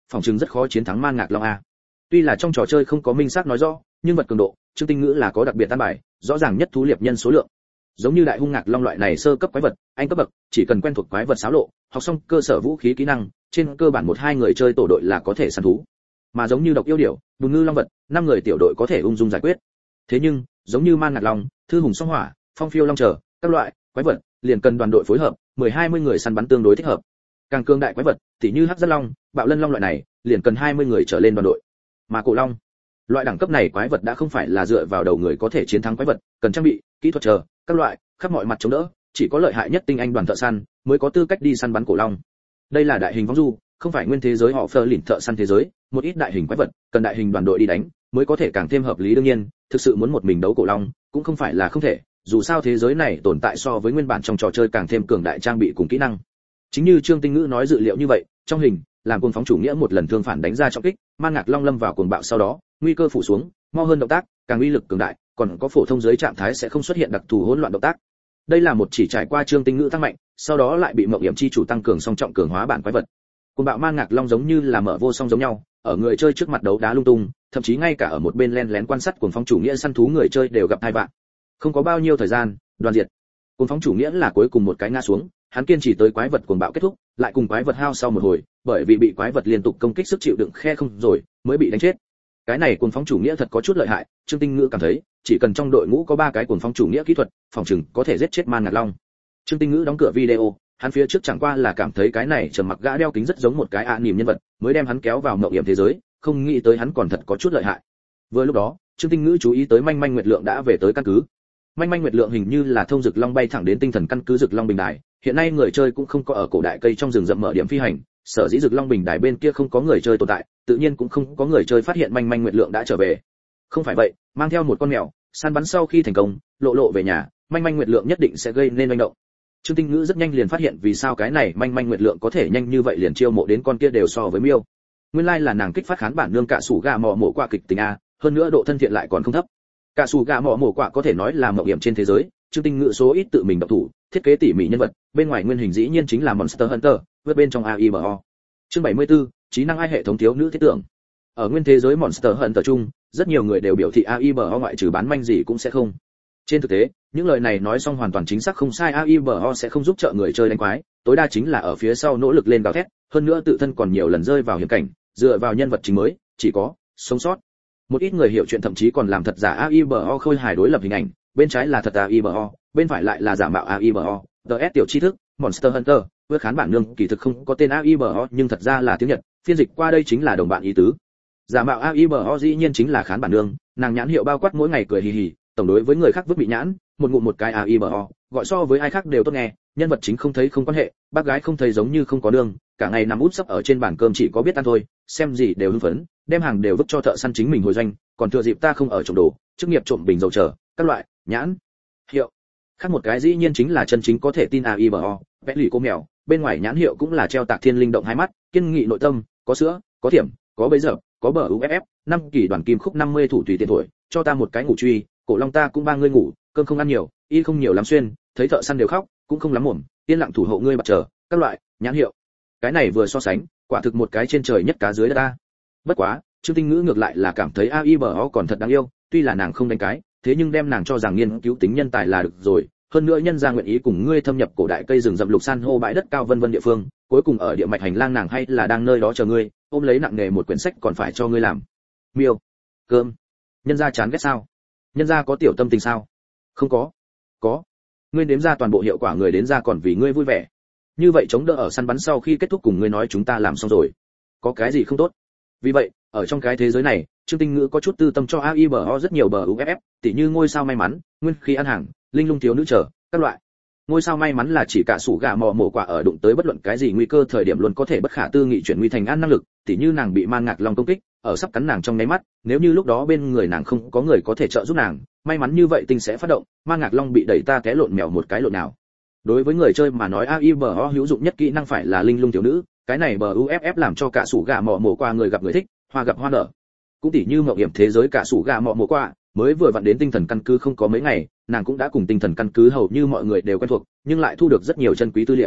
phòng trường rất khó chiến thắng Man Ngạc Long a. Tuy là trong trò chơi không có minh xác nói rõ, nhưng vật cường độ, Trương Tinh Ngữ là có đặc biệt tan bài, rõ ràng nhất thú liệp nhân số lượng. Giống như đại hung ngạc long loại này sơ cấp quái vật, anh cấp bậc, chỉ cần quen thuộc quái vật xáo lộ, học xong cơ sở vũ khí kỹ năng, trên cơ bản 1-2 người chơi tổ đội là có thể săn thú. Mà giống như độc yêu điểu, bùn ngư long vật, 5 người tiểu đội có thể ung dung giải quyết. Thế nhưng, giống như Man Ngạc Long, Thư Hùng Song Hỏa, Phong Phiêu Long chờ, các loại quái vật, liền cần đoàn đội phối hợp, 10-20 người săn bắn tương đối thích hợp. Càng cường đại quái vật, tỉ như Hắc Giác Long, Bạo Lân Long loại này, liền cần 20 người trở lên đoàn đội. Mà Cổ Long, loại đẳng cấp này quái vật đã không phải là dựa vào đầu người có thể chiến thắng quái vật, cần trang bị, kỹ thuật chờ, các loại, khắp mọi mặt chống đỡ, chỉ có lợi hại nhất tinh anh đoàn thợ săn mới có tư cách đi săn bắn cổ long. Đây là đại hình vong du, không phải nguyên thế giới họ phơ lỉnh thợ săn thế giới, một ít đại hình quái vật, cần đại hình đoàn đội đi đánh, mới có thể càng thêm hợp lý. Đương nhiên, thực sự muốn một mình đấu cổ long, cũng không phải là không thể, dù sao thế giới này tồn tại so với nguyên bản trong trò chơi càng thêm cường đại trang bị cùng kỹ năng. Chính như Trương Tinh Ngữ nói dự liệu như vậy, trong hình, làm cuồng phóng chủ nghĩa một lần thương phản đánh ra trọng kích, Man Ngạc Long lâm vào cuồng bạo sau đó, nguy cơ phủ xuống, mo hơn động tác, càng uy lực cường đại, còn có phổ thông giới trạng thái sẽ không xuất hiện đặc thù hỗn loạn động tác. Đây là một chỉ trải qua Trương Tinh Ngữ tăng mạnh, sau đó lại bị Mộng Hiểm chi chủ tăng cường song trọng cường hóa bản quái vật. Cuồng bạo Man Ngạc Long giống như là mở vô song giống nhau, ở người chơi trước mặt đấu đá lung tung, thậm chí ngay cả ở một bên lén lén quan sát cuồng phóng chủ nghĩa săn thú người chơi đều gặp tai vạ. Không có bao nhiêu thời gian, đoàn diệt. Cuồng phóng chủ nghĩa là cuối cùng một cái ngã xuống, hắn kiên trì tới quái vật cuồng bạo kết thúc, lại cùng quái vật hao sau một hồi, bởi vì bị quái vật liên tục công kích sức chịu đựng khe không rồi, mới bị đánh chết. Cái này cuồng phóng chủ nghĩa thật có chút lợi hại, Trương Tinh Ngữ cảm thấy, chỉ cần trong đội ngũ có 3 cái cuồng phóng chủ nghĩa kỹ thuật, phòng chừng có thể giết chết Man Ngạc Long. Trương Tinh Ngữ đóng cửa video, hắn phía trước chẳng qua là cảm thấy cái này trầm mặc gã đeo kính rất giống một cái anime nhân vật, mới đem hắn kéo vào mộng hiểm thế giới, không nghĩ tới hắn còn thật có chút lợi hại. Vừa lúc đó, Trương Tinh Ngữ chú ý tới Manh Manh Nguyệt Lượng đã về tới căn cứ. Manh Manh Nguyệt Lượng hình như là thông Dực Long bay thẳng đến tinh thần căn cứ Dực Long Bình Đài, hiện nay người chơi cũng không có ở cổ đại cây trong rừng rậm mở điểm phi hành, sở dĩ Dực Long Bình Đài bên kia không có người chơi tồn tại, tự nhiên cũng không có người chơi phát hiện Manh Manh Nguyệt Lượng đã trở về. Không phải vậy, mang theo một con mèo, săn bắn sau khi thành công, lộ về nhà, Manh Manh Nguyệt Lượng nhất định sẽ gây nên manh động. Trương Tinh Ngữ rất nhanh liền phát hiện vì sao cái này Manh Manh Nguyệt Lượng có thể nhanh như vậy liền chiêu mộ đến con kia đều so với miêu. Nguyên lai là nàng kích phát khán bản nương cạ sủ gà mỏ mổ quả kịch tính a, hơn nữa độ thân thiện lại còn không thấp. Cạ sủ gà mỏ mổ quả có thể nói là mộng hiểm trên thế giới, Trương Tinh Ngữ số ít tự mình độc thủ, thiết kế tỉ mỉ nhân vật, bên ngoài nguyên hình dĩ nhiên chính là Monster Hunter, với bên trong AIBO. Chương 74, trí năng ai hệ thống thiếu nữ thiết tưởng. Ở nguyên thế giới Monster Hunter chung, rất nhiều người đều biểu thị AIBO ngoại trừ bán manh gì cũng sẽ không. Trên thực tế, những lời này nói xong hoàn toàn chính xác không sai, AIBO sẽ không giúp trợ người chơi đánh quái, tối đa chính là ở phía sau nỗ lực lên gào thét, hơn nữa tự thân còn nhiều lần rơi vào hiểm cảnh, dựa vào nhân vật chính mới, chỉ có sống sót. Một ít người hiểu chuyện thậm chí còn làm thật giả AIBO khôi hài đối lập hình ảnh, bên trái là thật AIBO, bên phải lại là giả mạo AIBO. DS tiểu tri thức, Monster Hunter, với khán bản nương kỳ thực không có tên AIBO nhưng thật ra là tiếng Nhật, phiên dịch qua đây chính là đồng bạn ý tứ. Giả mạo AIBO dĩ nhiên chính là khán bản nương, nàng nhãn hiệu bao quát mỗi ngày cười hì hì, tổng đối với người khác vứt bị nhãn, một ngụm một cái AIBO, gọi so với ai khác đều tốt nghe, nhân vật chính không thấy không quan hệ, bác gái không thấy giống như không có nương, cả ngày nằm út sấp ở trên bàn cơm chỉ có biết ăn thôi, xem gì đều hưng phấn, đem hàng đều vứt cho thợ săn chính mình hồi doanh, còn thừa dịp ta không ở trộm đồ, chức nghiệp trộm bình dầu chờ, các loại nhãn hiệu. Khác một cái dĩ nhiên chính là chân chính có thể tin AIBO, vẽ lì cô mèo, bên ngoài nhãn hiệu cũng là treo tạc thiên linh động hai mắt, kiên nghị nội tâm, có sữa, có thiểm, có bấy giờ, có bờ UFF, 5 kỳ đoàn kim khúc 50 thủ tùy tiện thổi, cho ta một cái ngủ truy, cổ long ta cũng ba ngươi ngủ, cơm không ăn nhiều, y không nhiều lắm xuyên, thấy thợ săn đều khóc, cũng không lắm mồm, yên lặng thủ hộ ngươi mặt trời, các loại nhãn hiệu. Cái này vừa so sánh, quả thực một cái trên trời nhất cá dưới đất ta. Bất quá, Trương Tinh Ngữ ngược lại là cảm thấy AIBO còn thật đáng yêu, tuy là nàng không đánh cái, thế nhưng đem nàng cho rằng nghiên cứu tính nhân tài là được rồi, hơn nữa nhân gia nguyện ý cùng ngươi thâm nhập cổ đại cây rừng rậm lục san hô bãi đất cao vân vân địa phương, cuối cùng ở địa mạch hành lang nàng hay là đang nơi đó chờ ngươi, ôm lấy nặng nề một quyển sách còn phải cho ngươi làm miêu cơm. Nhân gia chán ghét sao? Nhân gia có tiểu tâm tình sao? Không có. Có. Ngươi nếm ra toàn bộ hiệu quả, người đến ra còn vì ngươi vui vẻ. Như vậy chống đỡ ở săn bắn sau khi kết thúc cùng ngươi nói chúng ta làm xong rồi. Có cái gì không tốt? Vì vậy, ở trong cái thế giới này, Trương Tinh Ngữ có chút tư tâm cho AIBO rất nhiều bờ UFF, tỉ như ngôi sao may mắn, nguyên khí ăn hàng, linh lung thiếu nữ trở, các loại. Ngôi sao may mắn là chỉ cả sủ gà mò mổ quả ở đụng tới bất luận cái gì nguy cơ thời điểm luôn có thể bất khả tư nghị chuyển nguy thành an năng lực, tỉ như nàng bị Man Ngạc Long công kích, ở sắp cắn nàng trong nháy mắt, nếu như lúc đó bên người nàng không có người có thể trợ giúp nàng, may mắn như vậy tinh sẽ phát động, Man Ngạc Long bị đẩy ta té lộn mèo một cái lộn nào. Đối với người chơi mà nói AIBO hữu dụng nhất kỹ năng phải là linh lung thiếu nữ, cái này bờ UFF làm cho cả sủ gà mò mổ qua người gặp người thích, hoa gặp hoa nở. Cũng tỉ như mộng hiểm thế giới cả sủ gà mò mổ qua, mới vừa vặn đến tinh thần căn cứ không có mấy ngày, nàng cũng đã cùng tinh thần căn cứ hầu như mọi người đều quen thuộc, nhưng lại thu được rất nhiều chân quý tư liệu.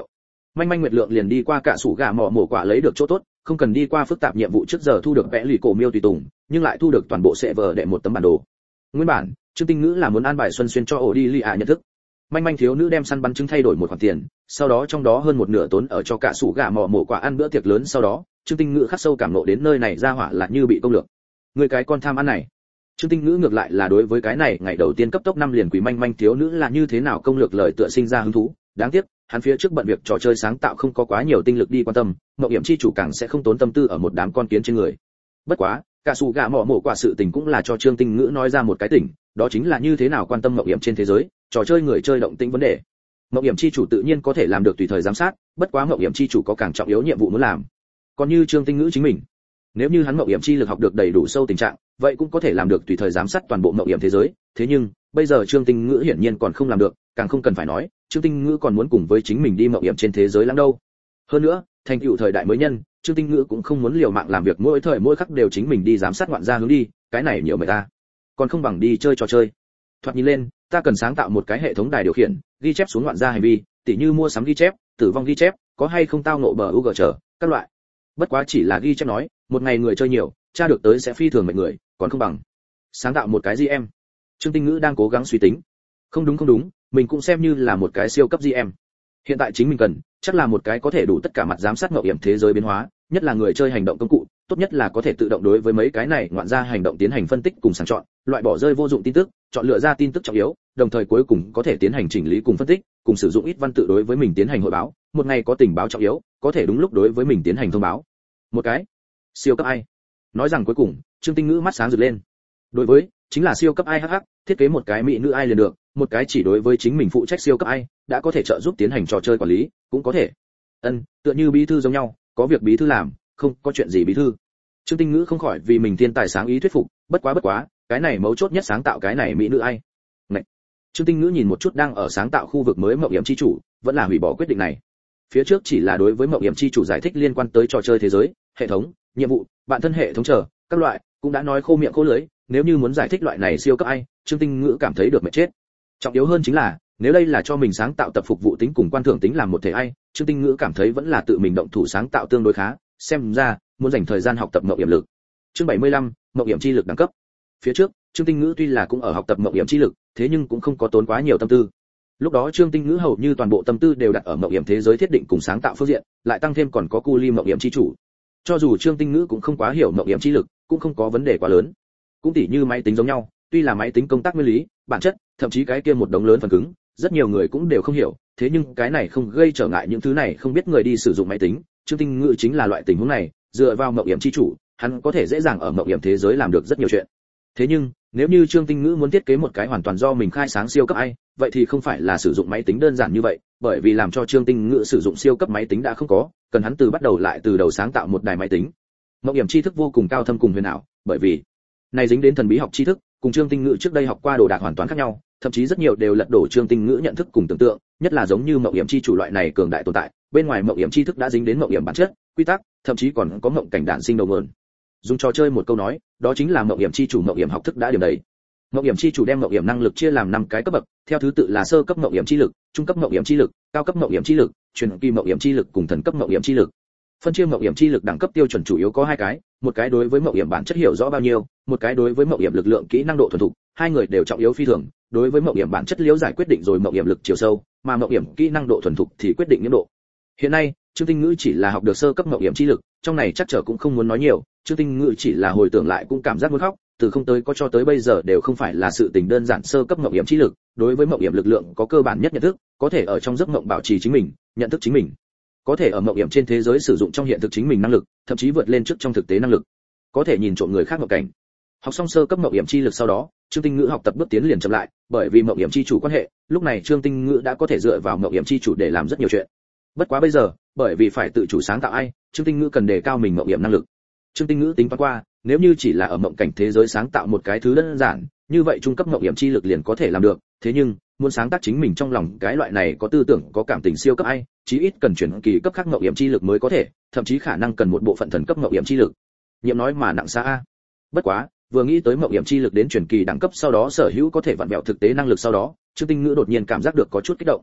Manh manh nguyệt lượng liền đi qua cả sủ gà mỏ mổ quả lấy được chỗ tốt, không cần đi qua phức tạp nhiệm vụ trước giờ thu được vẽ lì cổ miêu tùy tùng, nhưng lại thu được toàn bộ sẽ vở để một tấm bản đồ. Nguyên bản, Trương Tinh Ngữ là muốn an bài Xuân Xuyên cho ổ đi lì nhận thức. Manh manh thiếu nữ đem săn bắn trứng thay đổi một khoản tiền, sau đó trong đó hơn một nửa tốn ở cho cả sủ gà mỏ mổ quả ăn bữa tiệc lớn, sau đó, Trương Tinh Ngữ khắc sâu cảm ngộ đến nơi này ra hỏa là như bị công lược. Người cái con tham ăn này. Trương Tinh Ngữ ngược lại là đối với cái này ngày đầu tiên cấp tốc năm liền quỷ manh manh thiếu nữ là như thế nào công lược lời tựa sinh ra hứng thú, đáng tiếc, hắn phía trước bận việc trò chơi sáng tạo không có quá nhiều tinh lực đi quan tâm, mộng hiểm chi chủ càng sẽ không tốn tâm tư ở một đám con kiến trên người. Bất quá, cả sủ gà mỏ mổ quả sự tình cũng là cho Trương Tinh Ngữ nói ra một cái tỉnh, đó chính là như thế nào quan tâm mộng hiểm trên thế giới, trò chơi người chơi động tĩnh vấn đề. Mộng hiểm chi chủ tự nhiên có thể làm được tùy thời giám sát, bất quá mộng hiểm chi chủ có càng trọng yếu nhiệm vụ muốn làm. Còn như Trương Tinh Ngữ chính mình, nếu như hắn mộng hiểm chi lực học được đầy đủ sâu tình trạng, vậy cũng có thể làm được tùy thời giám sát toàn bộ mộng hiểm thế giới, thế nhưng bây giờ Trương Tinh Ngữ hiển nhiên còn không làm được, càng không cần phải nói Trương Tinh Ngữ còn muốn cùng với chính mình đi mộng hiểm trên thế giới lắm đâu. Hơn nữa, thành tựu thời đại mới nhân, Trương Tinh Ngữ cũng không muốn liều mạng làm việc mỗi thời mỗi khắc đều chính mình đi giám sát ngoạn gia hướng đi, cái này nhiều người ta, còn không bằng đi chơi trò chơi. Thoạt nhìn lên, ta cần sáng tạo một cái hệ thống đài điều khiển, ghi chép xuống ngoạn gia hành vi, tỉ như mua sắm ghi chép, tử vong ghi chép, có hay không tao ngộ bờ UG chờ các loại. Bất quá chỉ là ghi chép nói, một ngày người chơi nhiều, tra được tới sẽ phi thường mệnh người, còn không bằng sáng tạo một cái GM. Trương Tinh Ngữ đang cố gắng suy tính. Không đúng, mình cũng xem như là một cái siêu cấp GM. Hiện tại chính mình cần, chắc là một cái có thể đủ tất cả mặt giám sát mạo hiểm thế giới biến hóa, nhất là người chơi hành động công cụ, tốt nhất là có thể tự động đối với mấy cái này ngoạn gia hành động tiến hành phân tích cùng sàng chọn, loại bỏ rơi vô dụng tin tức, chọn lựa ra tin tức trọng yếu, đồng thời cuối cùng có thể tiến hành chỉnh lý cùng phân tích, cùng sử dụng ít văn tự đối với mình tiến hành hội báo, một ngày có tình báo trọng yếu, có thể đúng lúc đối với mình tiến hành thông báo. Một cái siêu cấp ai. Nói rằng cuối cùng, Trương Tinh Ngữ mắt sáng rực lên. Đối với chính là siêu cấp ai hắc, thiết kế một cái mỹ nữ ai liền được, một cái chỉ đối với chính mình phụ trách siêu cấp ai, đã có thể trợ giúp tiến hành trò chơi quản lý, cũng có thể. Tựa như bí thư giống nhau, có việc bí thư làm, không có chuyện gì bí thư. Trương Tinh Ngữ không khỏi vì mình thiên tài sáng ý thuyết phục, bất quá, cái này mấu chốt nhất sáng tạo cái này mỹ nữ ai. Này. Trương Tinh Ngữ nhìn một chút đang ở sáng tạo khu vực mới mộng hiểm chi chủ, vẫn là hủy bỏ quyết định này. Phía trước chỉ là đối với mộng hiểm chi chủ giải thích liên quan tới trò chơi thế giới, hệ thống, nhiệm vụ, bản thân hệ thống chờ, các loại, cũng đã nói khô miệng khô lưỡi, nếu như muốn giải thích loại này siêu cấp ai, Trương Tinh Ngữ cảm thấy được mệt chết. Trọng yếu hơn chính là, nếu đây là cho mình sáng tạo tập phục vụ tính cùng quan thưởng tính làm một thể ai, Trương Tinh Ngữ cảm thấy vẫn là tự mình động thủ sáng tạo tương đối khá, xem ra muốn dành thời gian học tập mộng hiểm lực. Chương 75, mộng hiểm chi lực đẳng cấp. Phía trước, Trương Tinh Ngữ tuy là cũng ở học tập mộng hiểm chi lực, thế nhưng cũng không có tốn quá nhiều tâm tư. Lúc đó Trương Tinh Ngữ hầu như toàn bộ tâm tư đều đặt ở mộng hiểm thế giới thiết định cùng sáng tạo phương diện, lại tăng thêm còn có cu ly mộng hiểm chi chủ. Cho dù Trương Tinh Ngữ cũng không quá hiểu mộng hiểm chi lực, cũng không có vấn đề quá lớn. Cũng tỉ như máy tính giống nhau, tuy là máy tính công tác nguyên lý, bản chất, thậm chí cái kia một đống lớn phần cứng, rất nhiều người cũng đều không hiểu, thế nhưng cái này không gây trở ngại những thứ này không biết người đi sử dụng máy tính, Trương Tinh Ngữ chính là loại tình huống này, dựa vào mộng hiểm chi chủ, hắn có thể dễ dàng ở mộng hiểm thế giới làm được rất nhiều chuyện. Thế nhưng, nếu như Trương Tinh Ngữ muốn thiết kế một cái hoàn toàn do mình khai sáng siêu cấp ai, vậy thì không phải là sử dụng máy tính đơn giản như vậy, bởi vì làm cho Trương Tinh Ngữ sử dụng siêu cấp máy tính đã không có, cần hắn từ bắt đầu lại từ đầu sáng tạo một đài máy tính. Mộng hiểm tri thức vô cùng cao thâm cùng huyền ảo, bởi vì này dính đến thần bí học tri thức, cùng Trương Tinh Ngữ trước đây học qua đồ đạc hoàn toàn khác nhau, thậm chí rất nhiều đều lật đổ Trương Tinh Ngữ nhận thức cùng tưởng tượng, nhất là giống như mộng hiểm chi chủ loại này cường đại tồn tại, bên ngoài mộng hiểm tri thức đã dính đến mộng hiểm bản chất, quy tắc, thậm chí còn có mộng cảnh đản sinh đầu nguồn. Dùng trò chơi một câu nói, đó chính là mộng hiểm chi chủ mộng hiểm học thức đã điểm đấy. Mộng hiểm chi chủ đem mộng hiểm năng lực chia làm 5 cái cấp bậc, theo thứ tự là sơ cấp mộng hiểm chi lực, trung cấp mộng hiểm chi lực, cao cấp mộng hiểm chi lực, truyền kỳ mộng hiểm chi lực cùng thần cấp mộng hiểm chi lực. Phân chia mộng hiểm chi lực đẳng cấp tiêu chuẩn chủ yếu có 2 cái, một cái đối với mộng hiểm bản chất hiểu rõ bao nhiêu, một cái đối với mộng hiểm lực lượng kỹ năng độ thuần thục, hai người đều trọng yếu phi thường, đối với mộng hiểm bản chất liễu giải quyết định rồi mộng hiểm lực chiều sâu, mà mộng hiểm kỹ năng độ thuần thục thì quyết định những độ. Hiện nay, Trương Tinh Ngữ chỉ là học được sơ cấp mộng hiểm chi lực, trong này chắc trở cũng không muốn nói nhiều, Trương Tinh Ngữ chỉ là hồi tưởng lại cũng cảm giác muốn khóc, từ không tới có cho tới bây giờ đều không phải là sự tình đơn giản sơ cấp mộng hiểm chi lực, đối với mộng hiểm lực lượng có cơ bản nhất nhận thức, có thể ở trong giấc mộng bảo trì chính mình, nhận thức chính mình, có thể ở mộng hiểm trên thế giới sử dụng trong hiện thực chính mình năng lực, thậm chí vượt lên trước trong thực tế năng lực, có thể nhìn trộm người khác mộng cảnh. Học xong sơ cấp mộng hiểm chi lực sau đó, Trương Tinh Ngữ học tập bước tiến liền chậm lại, bởi vì mộng hiểm chi chủ quan hệ, lúc này Trương Tinh Ngữ đã có thể dựa vào mộng hiểm chi chủ để làm rất nhiều chuyện. Bất quá bây giờ, bởi vì phải tự chủ sáng tạo ai, Trương Tinh Ngữ cần đề cao mình mộng hiểm năng lực. Trương Tinh Ngữ tính toán qua, nếu như chỉ là ở mộng cảnh thế giới sáng tạo một cái thứ đơn giản, như vậy trung cấp mộng hiểm chi lực liền có thể làm được, thế nhưng, muốn sáng tác chính mình trong lòng cái loại này có tư tưởng, có cảm tình siêu cấp ai, chí ít cần chuyển kỳ cấp khác mộng hiểm chi lực mới có thể, thậm chí khả năng cần một bộ phận thần cấp mộng hiểm chi lực. Nhiệm nói mà nặng xa a. Bất quá, vừa nghĩ tới mộng hiểm chi lực đến chuyển kỳ đẳng cấp sau đó sở hữu có thể vặn vẹo thực tế năng lực sau đó, Trương Tinh Ngữ đột nhiên cảm giác được có chút kích động.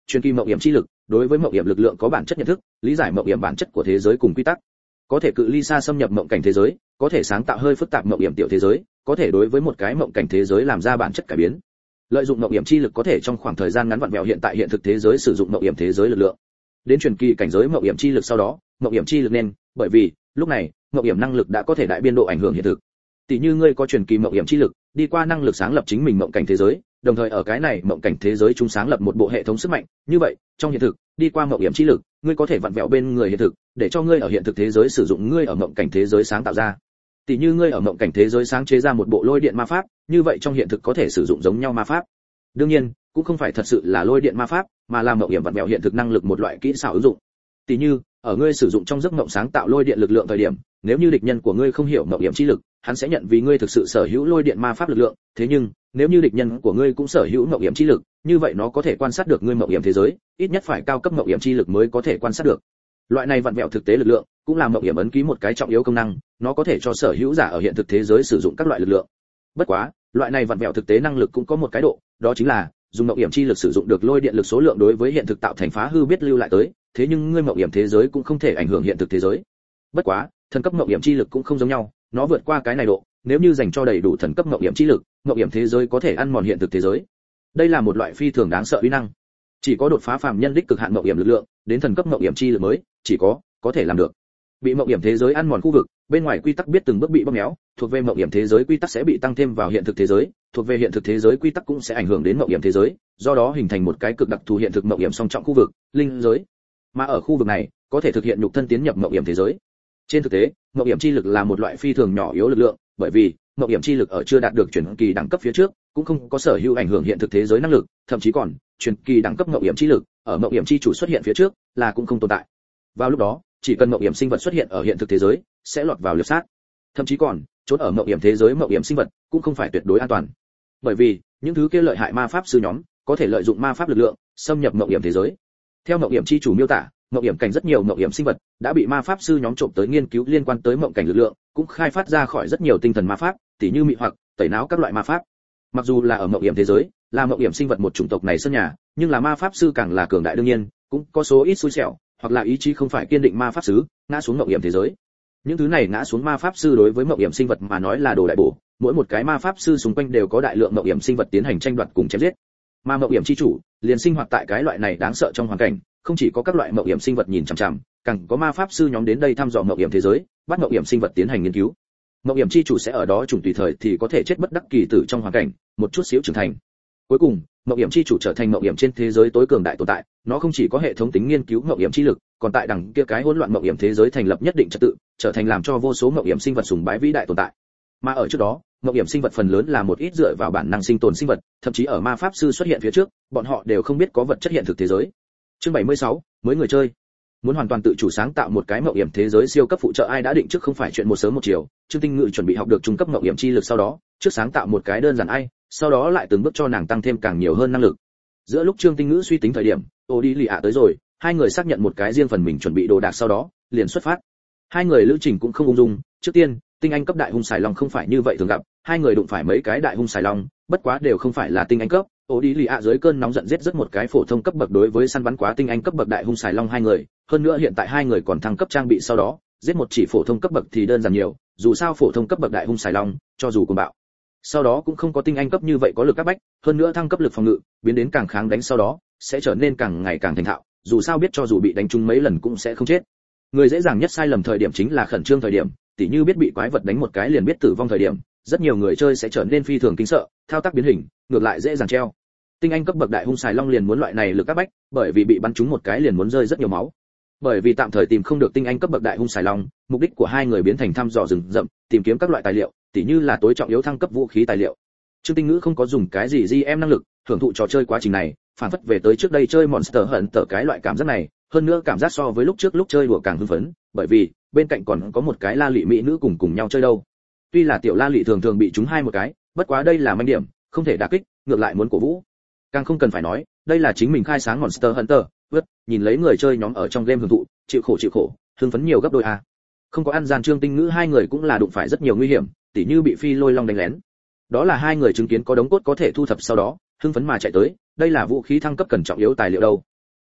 Truyền kỳ mộng hiểm chi lực, đối với mộng hiểm lực lượng có bản chất nhận thức, lý giải mộng hiểm bản chất của thế giới cùng quy tắc, có thể cự ly xa xâm nhập mộng cảnh thế giới, có thể sáng tạo hơi phức tạp mộng hiểm tiểu thế giới, có thể đối với một cái mộng cảnh thế giới làm ra bản chất cải biến. Lợi dụng mộng hiểm chi lực có thể trong khoảng thời gian ngắn vặn vẹo hiện tại hiện thực thế giới sử dụng mộng hiểm thế giới lực lượng. Đến truyền kỳ cảnh giới mộng hiểm chi lực sau đó, mộng hiểm chi lực nên, bởi vì lúc này, mộng hiểm năng lực đã có thể đại biên độ ảnh hưởng hiện thực. Tỷ như ngươi có truyền kỳ mộng hiểm chi lực, đi qua năng lực sáng lập chính mình mộng cảnh thế giới, đồng thời ở cái này mộng cảnh thế giới chúng sáng lập một bộ hệ thống sức mạnh, như vậy, trong hiện thực, đi qua mộng hiểm chi lực, ngươi có thể vặn vẹo bên người hiện thực, để cho ngươi ở hiện thực thế giới sử dụng ngươi ở mộng cảnh thế giới sáng tạo ra. Tỷ như ngươi ở mộng cảnh thế giới sáng chế ra một bộ lôi điện ma pháp, như vậy trong hiện thực có thể sử dụng giống nhau ma pháp. Đương nhiên, cũng không phải thật sự là lôi điện ma pháp, mà là mộng hiểm vặn vẹo hiện thực năng lực một loại kỹ xảo ứng dụng. Tỷ như, ở ngươi sử dụng trong giấc mộng sáng tạo lôi điện lực lượng thời điểm, nếu như địch nhân của ngươi không hiểu mộng hiểm chi lực, hắn sẽ nhận vì ngươi thực sự sở hữu lôi điện ma pháp lực lượng, thế nhưng, nếu như địch nhân của ngươi cũng sở hữu mộng hiểm chi lực, như vậy nó có thể quan sát được ngươi mộng hiểm thế giới, ít nhất phải cao cấp mộng hiểm chi lực mới có thể quan sát được. Loại này vặn vẹo thực tế lực lượng, cũng là mộng hiểm ấn ký một cái trọng yếu công năng, nó có thể cho sở hữu giả ở hiện thực thế giới sử dụng các loại lực lượng. Bất quá, loại này vặn vẹo thực tế năng lực cũng có một cái độ, đó chính là dùng mộng hiểm chi lực sử dụng được lôi điện lực số lượng đối với hiện thực tạo thành phá hư biết lưu lại tới, thế nhưng ngươi mộng hiểm thế giới cũng không thể ảnh hưởng hiện thực thế giới. Bất quá, thần cấp mộng hiểm chi lực cũng không giống nhau, nó vượt qua cái này độ, nếu như dành cho đầy đủ thần cấp mộng hiểm chi lực, mộng hiểm thế giới có thể ăn mòn hiện thực thế giới. Đây là một loại phi thường đáng sợ uy năng. Chỉ có đột phá phàm nhân đích cực hạn mộng hiểm lực lượng, đến thần cấp mộng hiểm chi lực mới, chỉ có thể làm được. Bị mộng hiểm thế giới ăn mòn khu vực, bên ngoài quy tắc biết từng bước bị bóp méo, thuộc về mộng hiểm thế giới quy tắc sẽ bị tăng thêm vào hiện thực thế giới, thuộc về hiện thực thế giới quy tắc cũng sẽ ảnh hưởng đến mộng hiểm thế giới, do đó hình thành một cái cực đặc thù hiện thực mộng hiểm song trọng khu vực, linh giới. Mà ở khu vực này, có thể thực hiện nhục thân tiến nhập mộng hiểm thế giới. Trên thực tế, mộng hiểm chi lực là một loại phi thường nhỏ yếu lực lượng, bởi vì mộng hiểm chi lực ở chưa đạt được chuyển kỳ đẳng cấp phía trước, cũng không có sở hữu ảnh hưởng hiện thực thế giới năng lực, thậm chí còn chuyển kỳ đẳng cấp mộng hiểm chi lực, ở mộng hiểm chi chủ xuất hiện phía trước, là cũng không tồn tại. Vào lúc đó, chỉ cần mộng hiểm sinh vật xuất hiện ở hiện thực thế giới, sẽ lọt vào liệp sát. Thậm chí còn, trốn ở mộng hiểm thế giới mộng hiểm sinh vật cũng không phải tuyệt đối an toàn. Bởi vì, những thứ kia lợi hại ma pháp sư nhóm, có thể lợi dụng ma pháp lực lượng, xâm nhập mộng hiểm thế giới. Theo mộng hiểm chi chủ miêu tả, mộng hiểm cảnh rất nhiều mộng hiểm sinh vật đã bị ma pháp sư nhóm trộm tới nghiên cứu liên quan tới mộng cảnh lực lượng, cũng khai phát ra khỏi rất nhiều tinh thần ma pháp, tỉ như mị hoặc, tẩy não các loại ma pháp. Mặc dù là ở mộng hiểm thế giới, là mộng hiểm sinh vật một chủng tộc này sân nhà, nhưng là ma pháp sư càng là cường đại đương nhiên, cũng có số ít xui xẻo, hoặc là ý chí không phải kiên định ma pháp sư, ngã xuống mộng hiểm thế giới. Những thứ này ngã xuống ma pháp sư đối với mộng hiểm sinh vật mà nói là đồ đại bổ, mỗi một cái ma pháp sư xung quanh đều có đại lượng mộng hiểm sinh vật tiến hành tranh đoạt cùng chém giết. Mà mộng hiểm chi chủ liền sinh hoạt tại cái loại này đáng sợ trong hoàn cảnh, không chỉ có các loại mộng hiểm sinh vật nhìn chằm chằm, càng có ma pháp sư nhóm đến đây thăm dò mộng hiểm thế giới, bắt mộng hiểm sinh vật tiến hành nghiên cứu. Mộng hiểm chi chủ sẽ ở đó trùng tùy thời thì có thể chết bất đắc kỳ tử trong hoàn cảnh, một chút xíu trưởng thành. Cuối cùng, mộng hiểm chi chủ trở thành mộng hiểm trên thế giới tối cường đại tồn tại, nó không chỉ có hệ thống tính nghiên cứu mộng hiểm chi lực, còn tại đằng kia cái hỗn loạn mộng hiểm thế giới thành lập nhất định trật tự, trở thành làm cho vô số mộng hiểm sinh vật sùng bái vĩ đại tồn tại. Mà ở trước đó, mộng hiểm sinh vật phần lớn là một ít dựa vào bản năng sinh tồn sinh vật, thậm chí ở ma pháp sư xuất hiện phía trước, bọn họ đều không biết có vật chất hiện thực thế giới. Chương 76, mới người chơi. Muốn hoàn toàn tự chủ sáng tạo một cái mộng hiểm thế giới siêu cấp phụ trợ ai đã định trước không phải chuyện một sớm một chiều, Trương Tinh Ngự chuẩn bị học được trung cấp mộng hiểm chi lực sau đó, trước sáng tạo một cái đơn giản ai, sau đó lại từng bước cho nàng tăng thêm càng nhiều hơn năng lực. Giữa lúc Trương Tinh Ngữ suy tính thời điểm, Odilia tới rồi, hai người xác nhận một cái riêng phần mình chuẩn bị đồ đạc sau đó, liền xuất phát. Hai người lữ trình cũng không ung dung, trước tiên, tinh anh cấp đại hung xài long không phải như vậy thường gặp, hai người đụng phải mấy cái đại hung xài long, bất quá đều không phải là tinh anh cấp. Odilia dưới cơn nóng giận giết rất một cái phổ thông cấp bậc đối với săn bắn quá tinh anh cấp bậc đại hung xài long hai người, hơn nữa hiện tại hai người còn thăng cấp trang bị sau đó, giết một chỉ phổ thông cấp bậc thì đơn giản nhiều, dù sao phổ thông cấp bậc đại hung xài long, cho dù cuồng bạo, sau đó cũng không có tinh anh cấp như vậy có lực áp bách, hơn nữa thăng cấp lực phòng ngự, biến đến càng kháng đánh sau đó, sẽ trở nên càng ngày càng thành thạo, dù sao biết cho dù bị đánh trúng mấy lần cũng sẽ không chết. Người dễ dàng nhất sai lầm thời điểm chính là khẩn trương thời điểm, tỉ như biết bị quái vật đánh một cái liền biết tử vong thời điểm, rất nhiều người chơi sẽ trở nên phi thường kinh sợ, thao tác biến hình, ngược lại dễ dàng treo. Tinh anh cấp bậc đại hung xài long liền muốn loại này lực áp bách, bởi vì bị bắn trúng một cái liền muốn rơi rất nhiều máu. Bởi vì tạm thời tìm không được tinh anh cấp bậc đại hung xài long, mục đích của hai người biến thành thăm dò rừng rậm, tìm kiếm các loại tài liệu, tỉ như là tối trọng yếu thăng cấp vũ khí tài liệu. Trương Tinh Ngữ không có dùng cái gì GM năng lực, hưởng thụ trò chơi quá trình này, phản phất về tới trước đây chơi Monster Hunter cái loại cảm giác này, hơn nữa cảm giác so với lúc trước lúc chơi đùa càng hưng phấn, bởi vì bên cạnh còn có một cái la lị mỹ nữ cùng nhau chơi đâu. Tuy là tiểu la lị thường thường bị trúng hai một cái, bất quá đây là manh điểm, không thể đả kích, ngược lại muốn cổ vũ. Càng không cần phải nói, đây là chính mình khai sáng Monster Hunter, nhìn lấy người chơi nhóm ở trong game hưởng thụ, chịu khổ, hưng phấn nhiều gấp đôi a. Không có ăn gian Trương Tinh Ngữ hai người cũng là đụng phải rất nhiều nguy hiểm, tỉ như bị phi lôi long đánh lén. Đó là hai người chứng kiến có đống cốt có thể thu thập sau đó, hưng phấn mà chạy tới, đây là vũ khí thăng cấp cần trọng yếu tài liệu đâu.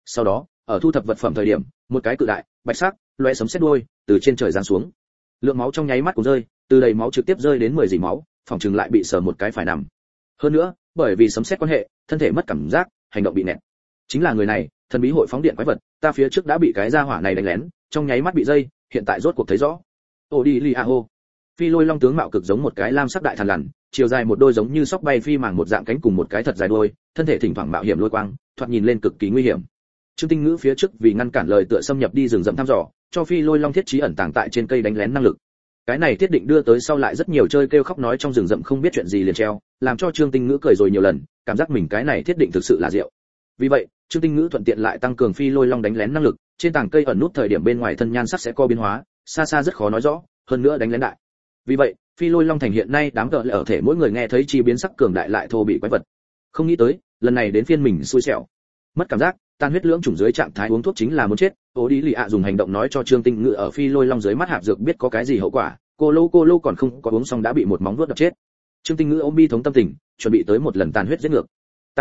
Sau đó, ở thu thập vật phẩm thời điểm, một cái cự đại, bạch sắc, loé sấm sét đuôi từ trên trời giáng xuống. Lượng máu trong nháy mắt cũng rơi, từ đầy máu trực tiếp rơi đến 10 dì máu, phòng trường lại bị sờ một cái phải nằm. Hơn nữa, bởi vì sấm sét quan hệ, thân thể mất cảm giác, hành động bị nẹt. Chính là người này, thần bí hội phóng điện quái vật, ta phía trước đã bị cái gia hỏa này đánh lén, trong nháy mắt bị dây, hiện tại rốt cuộc thấy rõ. Odiliao. Phi Lôi Long tướng mạo cực giống một cái lam sắc đại thần lằn, chiều dài một đôi giống như sóc bay phi màng một dạng cánh cùng một cái thật dài đuôi, thân thể thỉnh thoảng mạo hiểm lôi quang, thoạt nhìn lên cực kỳ nguy hiểm. Trương Tinh Ngữ phía trước vì ngăn cản lời tựa xâm nhập đi rừng rậm thăm dò, cho Phi Lôi Long thiết trí ẩn tàng tại trên cây đánh lén năng lực. Cái này thiết định đưa tới sau lại rất nhiều chơi kêu khóc nói trong rừng rậm không biết chuyện gì liền treo, làm cho Trương Tinh Ngữ cười rồi nhiều lần, cảm giác mình cái này thiết định thực sự là diệu. Vì vậy, Trương Tinh Ngữ thuận tiện lại tăng cường Phi Lôi Long đánh lén năng lực, trên tảng cây ẩn nút thời điểm bên ngoài thân nhan sắc sẽ co biến hóa, xa xa rất khó nói rõ, hơn nữa đánh lén đại. Vì vậy, Phi Lôi Long thành hiện nay đám cỡ ở thể mỗi người nghe thấy chi biến sắc cường đại lại thô bị quái vật. Không nghĩ tới, lần này đến phiên mình xui xẻo. Mất cảm giác, tan huyết lưỡng chủng dưới trạng thái uống thuốc chính là muốn chết. Odiliao dùng hành động nói cho Trương Tinh Ngữ ở Phi Lôi Long dưới mắt hạp dược biết có cái gì hậu quả, cô lô còn không có uống xong đã bị một móng vuốt đập chết. Trương Tinh Ngữ ôm bi thống tâm tình, chuẩn bị tới một lần tàn huyết giết ngược.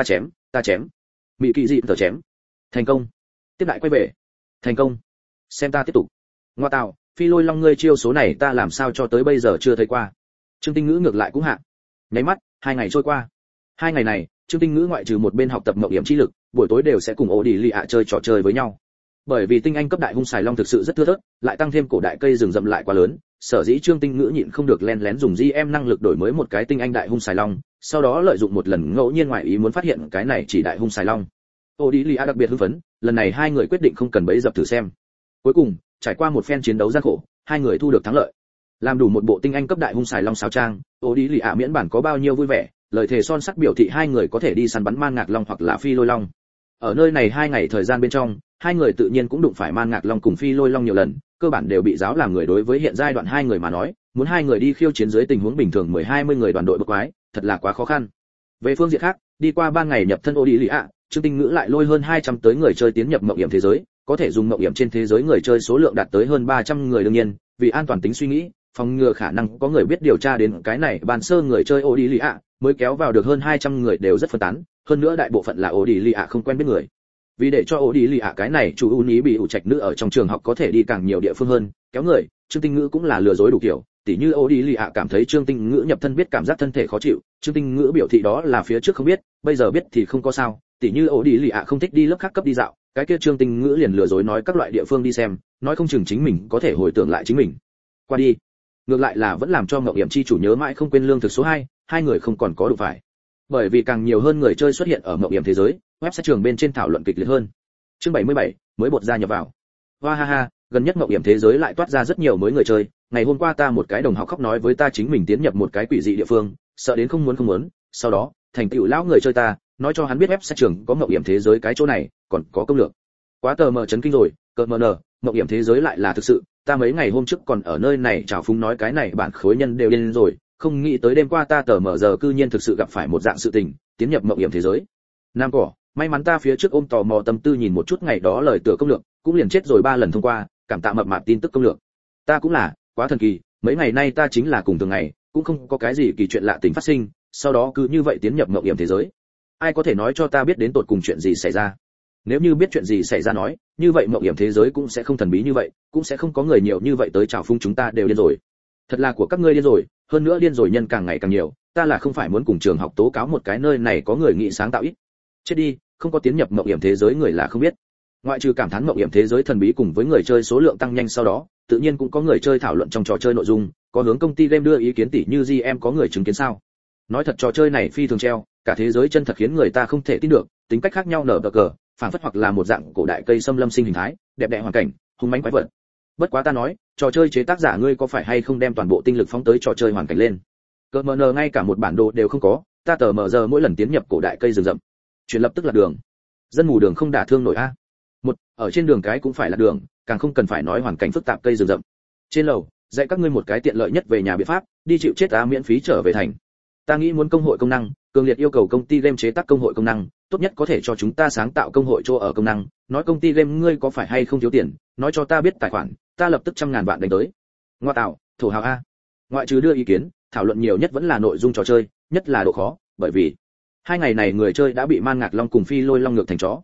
Ta chém. Mị kỳ dị tờ chém. Thành công. Tiếp lại quay về. Thành công. Xem ta tiếp tục. Ngoa tạo, Phi Lôi Long ngươi chiêu số này ta làm sao cho tới bây giờ chưa thấy qua. Trương Tinh Ngữ ngược lại cũng hạ. Nháy mắt, 2 ngày trôi qua. 2 ngày này, Trương Tinh Ngữ ngoại trừ một bên học tập mộng hiểm chi lực, buổi tối đều sẽ cùng Odiliao chơi trò chơi với nhau. Bởi vì tinh anh cấp đại hung xài long thực sự rất thưa thớt, lại tăng thêm cổ đại cây rừng rậm lại quá lớn, sở dĩ Trương Tinh Ngữ nhịn không được lén lén dùng GM năng lực đổi mới một cái tinh anh đại hung xài long, sau đó lợi dụng một lần ngẫu nhiên ngoại ý muốn phát hiện cái này chỉ đại hung xài long. Odiliao đặc biệt hưng phấn, lần này hai người quyết định không cần bẫy dập thử xem. Cuối cùng, trải qua một phen chiến đấu gian khổ, hai người thu được thắng lợi. Làm đủ một bộ tinh anh cấp đại hung xài long sao trang, Odiliao miễn bản có bao nhiêu vui vẻ, lời thề son sắt biểu thị hai người có thể đi săn bắn man ngạc long hoặc là phi lôi long. Ở nơi này 2 ngày thời gian bên trong, hai người tự nhiên cũng đụng phải man ngạc long cùng phi lôi long nhiều lần, cơ bản đều bị giáo làm người đối với hiện giai đoạn hai người mà nói, muốn hai người đi khiêu chiến dưới tình huống bình thường 10-20 người đoàn đội bậc quái, thật là quá khó khăn. Về phương diện khác, đi qua 3 ngày nhập thân Odiliao, Trương Tinh Ngữ lại lôi hơn 200 tới người chơi tiến nhập mộng hiểm thế giới, có thể dùng mộng hiểm trên thế giới người chơi số lượng đạt tới hơn 300 người đương nhiên, vì an toàn tính suy nghĩ, phòng ngừa khả năng có người biết điều tra đến cái này ban sơ người chơi Odiliao, mới kéo vào được hơn 200 người đều rất phân tán, hơn nữa đại bộ phận là Odiliao không quen biết người. Vì để cho Odiliao cái này chủ ưu ní bị ủ trạch nữ ở trong trường học có thể đi càng nhiều địa phương hơn, kéo người, Trương Tinh Ngữ cũng là lừa dối đủ kiểu, tỉ như Odiliao cảm thấy Trương Tinh Ngữ nhập thân biết cảm giác thân thể khó chịu, Trương Tinh Ngữ biểu thị đó là phía trước không biết, bây giờ biết thì không có sao, tỉ như Odiliao không thích đi lớp khác cấp đi dạo, cái kia Trương Tinh Ngữ liền lừa dối nói các loại địa phương đi xem, nói không chừng chính mình có thể hồi tưởng lại chính mình. Qua đi. Ngược lại là vẫn làm cho Ngộng Hiểm chi chủ nhớ mãi không quên lương thực số 2, hai người không còn có đủ phải. Bởi vì càng nhiều hơn người chơi xuất hiện ở Ngộng Hiểm thế giới, website trường bên trên thảo luận kịch liệt hơn. Chương 77, mới bột ra nhập vào. Hoa ha ha, gần nhất Ngộng Hiểm thế giới lại toát ra rất nhiều mới người chơi, ngày hôm qua ta một cái đồng học khóc nói với ta chính mình tiến nhập một cái quỷ dị địa phương, sợ đến không muốn, sau đó, thành tựu lão người chơi ta, nói cho hắn biết website trường có Ngộng Hiểm thế giới cái chỗ này, còn có công lược. Quá tờ mờ chấn kinh rồi, cờ mờ nờ, Ngộng Hiểm thế giới lại là thực sự, ta mấy ngày hôm trước còn ở nơi này chào phúng nói cái này bản khối nhân đều điên rồi, không nghĩ tới đêm qua ta tờ mờ giờ cư nhiên thực sự gặp phải một dạng sự tình, tiến nhập Ngộng Hiểm thế giới. Nam cỏ, may mắn ta phía trước ôm tò mò tâm tư nhìn một chút ngày đó lời tựa công lược, cũng liền chết rồi 3 lần thông qua, cảm tạ mập mạp tin tức công lược. Ta cũng là, quá thần kỳ, mấy ngày nay ta chính là cùng thường ngày, cũng không có cái gì kỳ chuyện lạ tình phát sinh, sau đó cứ như vậy tiến nhập Ngộng Hiểm thế giới. Ai có thể nói cho ta biết đến tột cùng chuyện gì xảy ra? Nếu như biết chuyện gì xảy ra nói, như vậy Ngộng Hiểm thế giới cũng sẽ không thần bí như vậy, cũng sẽ không có người nhiều như vậy tới chào phúng chúng ta đều điên rồi. Thật là của các ngươi điên rồi, hơn nữa điên rồi nhân càng ngày càng nhiều, ta là không phải muốn cùng trường học tố cáo một cái nơi này có người nghị sáng tạo ít. Chết đi, không có tiến nhập Ngộng Hiểm thế giới người là không biết. Ngoại trừ cảm thán Ngộng Hiểm thế giới thần bí cùng với người chơi số lượng tăng nhanh sau đó, tự nhiên cũng có người chơi thảo luận trong trò chơi nội dung, có hướng công ty game đưa ý kiến tỉ như GM có người chứng kiến sao? Nói thật trò chơi này phi thường treo, cả thế giới chân thật khiến người ta không thể tin được, tính cách khác nhau nở bờ cờ, phản phất hoặc là một dạng cổ đại cây xâm lâm sinh hình thái, đẹp đẽ hoàn cảnh, hung mãnh quái vật. Bất quá ta nói, trò chơi chế tác giả ngươi có phải hay không đem toàn bộ tinh lực phóng tới trò chơi hoàn cảnh lên? Cờ mờ nờ ngay cả một bản đồ đều không có, ta tờ mờ giờ mỗi lần tiến nhập cổ đại cây rừng rậm, chuyển lập tức là đường. Dân mù đường không đả thương nổi a. Một, ở trên đường cái cũng phải là đường, càng không cần phải nói hoàn cảnh phức tạp cây rừng rậm. Trên lầu, dạy các ngươi một cái tiện lợi nhất về nhà biện pháp, đi chịu chết ta miễn phí trở về thành. Ta nghĩ muốn công hội công năng, cường liệt yêu cầu công ty game chế tác công hội công năng, tốt nhất có thể cho chúng ta sáng tạo công hội chỗ ở công năng, nói công ty game ngươi có phải hay không thiếu tiền, nói cho ta biết tài khoản, ta lập tức 100.000 vạn đánh tới. Ngoa tạo, thổ hào a. Ngoại trừ đưa ý kiến, thảo luận nhiều nhất vẫn là nội dung trò chơi, nhất là độ khó, bởi vì 2 ngày này người chơi đã bị man ngạc long cùng phi lôi long ngược thành chó.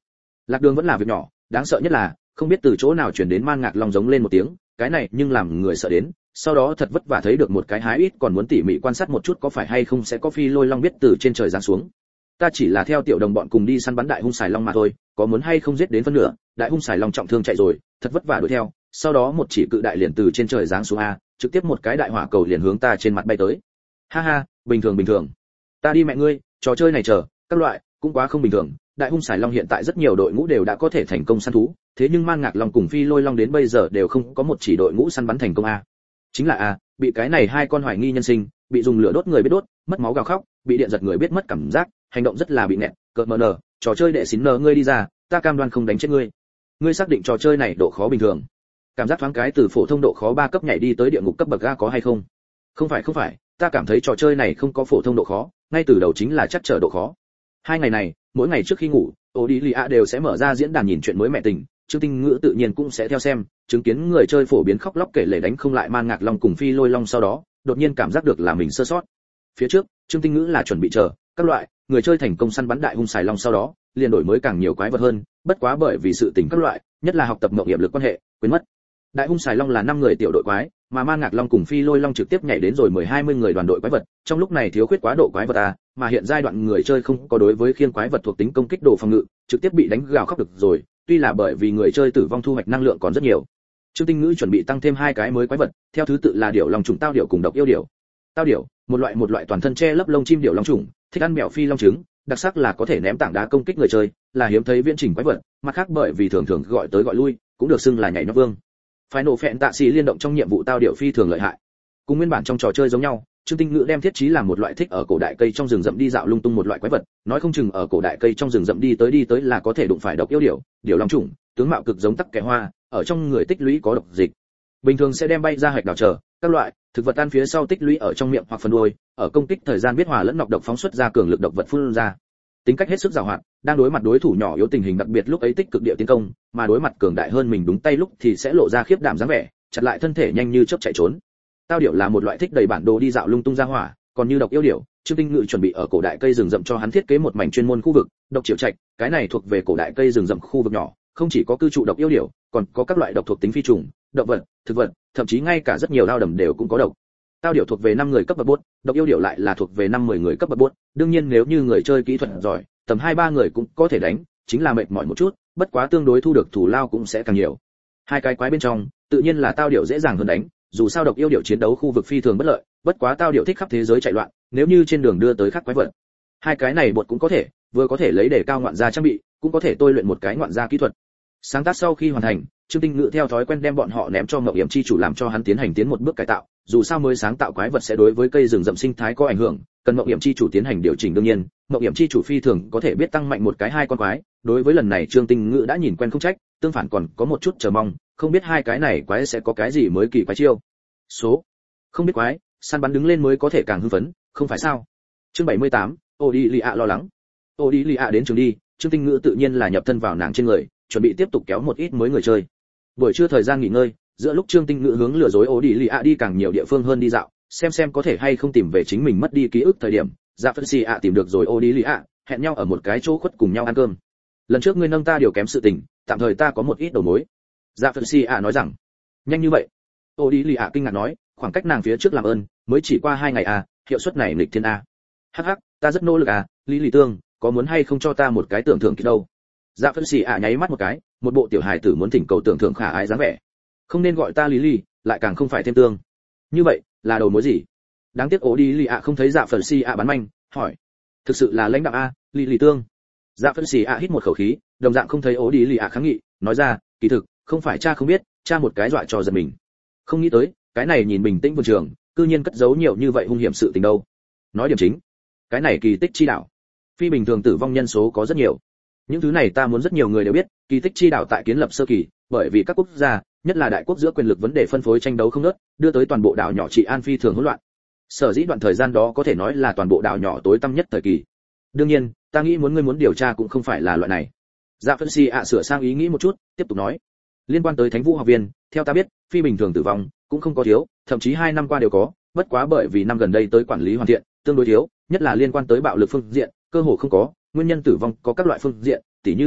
Lạc đường vẫn là việc nhỏ, đáng sợ nhất là không biết từ chỗ nào truyền đến Man Ngạc Long giống lên một tiếng, cái này nhưng làm người sợ đến. Sau đó thật vất vả thấy được một cái hái ít, còn muốn tỉ mỉ quan sát một chút có phải hay không sẽ có phi lôi long biết từ trên trời giáng xuống. Ta chỉ là theo tiểu đồng bọn cùng đi săn bắn đại hung xài long mà thôi, có muốn hay không giết đến phân nửa, đại hung xài long trọng thương chạy rồi, thật vất vả đuổi theo, sau đó một chỉ cự đại liền từ trên trời giáng xuống a, trực tiếp một cái đại hỏa cầu liền hướng ta trên mặt bay tới. Ha ha, bình thường. Ta đi mẹ ngươi, trò chơi này chờ, các loại, cũng quá không bình thường. Đại hung xài long hiện tại rất nhiều đội ngũ đều đã có thể thành công săn thú, thế nhưng Man Ngạc Long cùng phi lôi long đến bây giờ đều không có một chỉ đội ngũ săn bắn thành công a. Chính là a, bị cái này hai con hoài nghi nhân sinh, bị dùng lửa đốt người biết đốt, mất máu gào khóc, bị điện giật người biết mất cảm giác, hành động rất là bị nẹt, cợt mờ nở, trò chơi đệ xín nờ ngươi đi ra, ta cam đoan không đánh chết ngươi. Ngươi xác định trò chơi này độ khó bình thường? Cảm giác thoáng cái từ phổ thông độ khó 3 cấp nhảy đi tới địa ngục cấp bậc A có hay không? Không phải, ta cảm thấy trò chơi này không có phổ thông độ khó, ngay từ đầu chính là chắc trở độ khó. Hai ngày này, mỗi ngày trước khi ngủ, Odilia đều sẽ mở ra diễn đàn nhìn chuyện mới mẹ tình, Trương Tinh Ngữ tự nhiên cũng sẽ theo xem, chứng kiến người chơi phổ biến khóc lóc kể lể đánh không lại Man Ngạc Long cùng phi lôi long sau đó, đột nhiên cảm giác được là mình sơ sót. Phía trước, Trương Tinh Ngữ là chuẩn bị chờ các loại người chơi thành công săn bắn đại hung xài long sau đó, liền đổi mới càng nhiều quái vật hơn, bất quá bởi vì sự tình các loại, nhất là học tập mộng hiểm lực quan hệ, quên mất. Đại hung xài long là 5 người tiểu đội quái, mà Man Ngạc Long cùng phi lôi long trực tiếp nhảy đến rồi 10-20 người đoàn đội quái vật, trong lúc này thiếu khuyết quá độ quái vật mà hiện giai đoạn người chơi không có đối với khiên quái vật thuộc tính công kích đồ phòng ngự, trực tiếp bị đánh gào khóc được rồi, tuy là bởi vì người chơi tử vong thu hoạch năng lượng còn rất nhiều. Trương Tinh Ngữ chuẩn bị tăng thêm 2 cái mới quái vật, theo thứ tự là điểu long trùng tao điểu cùng độc yêu điểu. Tao điểu, một loại toàn thân che lấp lông chim điểu long trùng, thích ăn mèo phi long trứng, đặc sắc là có thể ném tảng đá công kích người chơi, là hiếm thấy viễn trình quái vật, mặt khác bởi vì thường gọi tới gọi lui, cũng được xưng là nhảy nhót vương. Phải nổ phẹn tạ xì liên động trong nhiệm vụ tao điểu phi thường lợi hại. Cùng nguyên bản trong trò chơi giống nhau, Trương Tinh Ngữ đem thiết trí làm một loại thích ở cổ đại cây trong rừng rậm đi dạo lung tung một loại quái vật, nói không chừng ở cổ đại cây trong rừng rậm đi tới là có thể đụng phải độc yêu điểu, điểu long trùng, tướng mạo cực giống tắc kẻ hoa, ở trong người tích lũy có độc dịch. Bình thường sẽ đem bay ra hạch đào chờ, các loại thực vật tan phía sau tích lũy ở trong miệng hoặc phần đuôi, ở công kích thời gian biết hòa lẫn nọc độc phóng xuất ra cường lực độc vật phun ra. Tính cách hết sức giàu hoạt, đang đối mặt đối thủ nhỏ yếu tình hình đặc biệt lúc ấy tích cực địa tiến công, mà đối mặt cường đại hơn mình đúng tay lúc thì sẽ lộ ra khiếp đảm dáng vẻ, chặn lại thân thể nhanh như chớp chạy trốn. Tao điểu là một loại thích đầy bản đồ đi dạo lung tung ra hỏa, còn như độc yêu điểu, Trương Tinh Ngữ chuẩn bị ở cổ đại cây rừng rậm cho hắn thiết kế một mảnh chuyên môn khu vực, độc triệu trạch, cái này thuộc về cổ đại cây rừng rậm khu vực nhỏ, không chỉ có cư trụ độc yêu điểu, còn có các loại độc thuộc tính phi trùng, động vật, thực vật, thậm chí ngay cả rất nhiều lao đầm đều cũng có độc. Tao điểu thuộc về 5 người cấp bậc bốt, độc yêu điểu lại là thuộc về 5-10 người cấp bậc bốt, đương nhiên nếu như người chơi kỹ thuật giỏi, tầm 2-3 người cũng có thể đánh, chính là mệt mỏi một chút, bất quá tương đối thu được thủ lao cũng sẽ càng nhiều. Hai cái quái bên trong, tự nhiên là tao điểu dễ dàng hơn đánh, dù sao độc yêu điểu chiến đấu khu vực phi thường bất lợi, bất quá tao điểu thích khắp thế giới chạy loạn, nếu như trên đường đưa tới khác quái vật. Hai cái này bột cũng có thể, vừa có thể lấy để cao ngoạn gia trang bị, cũng có thể tôi luyện một cái ngoạn gia kỹ thuật. Sáng tác sau khi hoàn thành, Trương Tinh Ngữ theo thói quen đem bọn họ ném cho Ngọc Yểm chi chủ làm cho hắn tiến hành tiến một bước cải tạo, dù sao mới sáng tạo quái vật sẽ đối với cây rừng rậm sinh thái có ảnh hưởng, cần Ngọc Yểm chi chủ tiến hành điều chỉnh đương nhiên, Ngọc Yểm chi chủ phi thường có thể biết tăng mạnh một cái 2 con quái, đối với lần này Trương Tinh Ngữ đã nhìn quen không trách, tương phản còn có một chút chờ mong, không biết 2 cái này quái sẽ có cái gì mới kỳ quái chiêu. Số không biết quái, săn bắn đứng lên mới có thể càng hưng phấn, không phải sao? Chương 78, Odilia lo lắng. Odilia đến trường đi, Trương Tinh Ngữ tự nhiên là nhập thân vào nàng trên người, chuẩn bị tiếp tục kéo một ít mới người chơi. Buổi trưa thời gian nghỉ ngơi, giữa lúc Trương Tinh Ngữ hướng lừa dối Odilia đi càng nhiều địa phương hơn đi dạo, xem có thể hay không tìm về chính mình mất đi ký ức thời điểm, Dạ Phân Si tìm được rồi Odilia, hẹn nhau ở một cái chỗ khuất cùng nhau ăn cơm. Lần trước ngươi nâng ta điều kém sự tình, tạm thời ta có một ít đầu mối. Dạ Phân Si nói rằng, nhanh như vậy? Odilia kinh ngạc nói, khoảng cách nàng phía trước làm ơn, mới chỉ qua 2 ngày hiệu suất này nghịch thiên Hắc hắc, ta rất nỗ lực Lý Lì Tương, có muốn hay không cho ta một cái tưởng thưởng kịp đâu? Dạ Phân Si nháy mắt một cái, một bộ tiểu hài tử muốn thỉnh cầu tưởng thưởng khả ái dáng vẻ. Không nên gọi ta Lý Lì, lại càng không phải thêm tương. Như vậy, là đầu mối gì? Đáng tiếc Odilia không thấy Dạ Phân Si bán manh, hỏi. Thực sự là lãnh đạo Lý Lì Tương. Dạ Phân Si hít một khẩu khí, đồng dạng không thấy Odilia kháng nghị, nói ra, kỳ thực, không phải cha không biết, cha một cái dọa cho giật mình. Không nghĩ tới, cái này nhìn bình tĩnh vườn trường, cư nhiên cất giấu nhiều như vậy hung hiểm sự tình đâu. Nói điểm chính, cái này kỳ tích chi đạo, phi bình thường tử vong nhân số có rất nhiều. Những thứ này ta muốn rất nhiều người đều biết, kỳ tích chi đạo tại kiến lập sơ kỳ, bởi vì các quốc gia, nhất là đại quốc giữa quyền lực vấn đề phân phối tranh đấu không ngớt, đưa tới toàn bộ đảo nhỏ trị an phi thường hỗn loạn. Sở dĩ đoạn thời gian đó có thể nói là toàn bộ đảo nhỏ tối tăm nhất thời kỳ. Đương nhiên, ta nghĩ ngươi muốn điều tra cũng không phải là loại này. Dạ Phân Si sửa sang ý nghĩ một chút, tiếp tục nói. Liên quan tới Thánh Vũ học viên, theo ta biết, phi bình thường tử vong cũng không có thiếu, thậm chí 2 năm qua đều có, bất quá bởi vì năm gần đây tới quản lý hoàn thiện, tương đối thiếu, nhất là liên quan tới bạo lực phương diện, cơ hồ không có, nguyên nhân tử vong có các loại phương diện, tỉ như tật bệnh,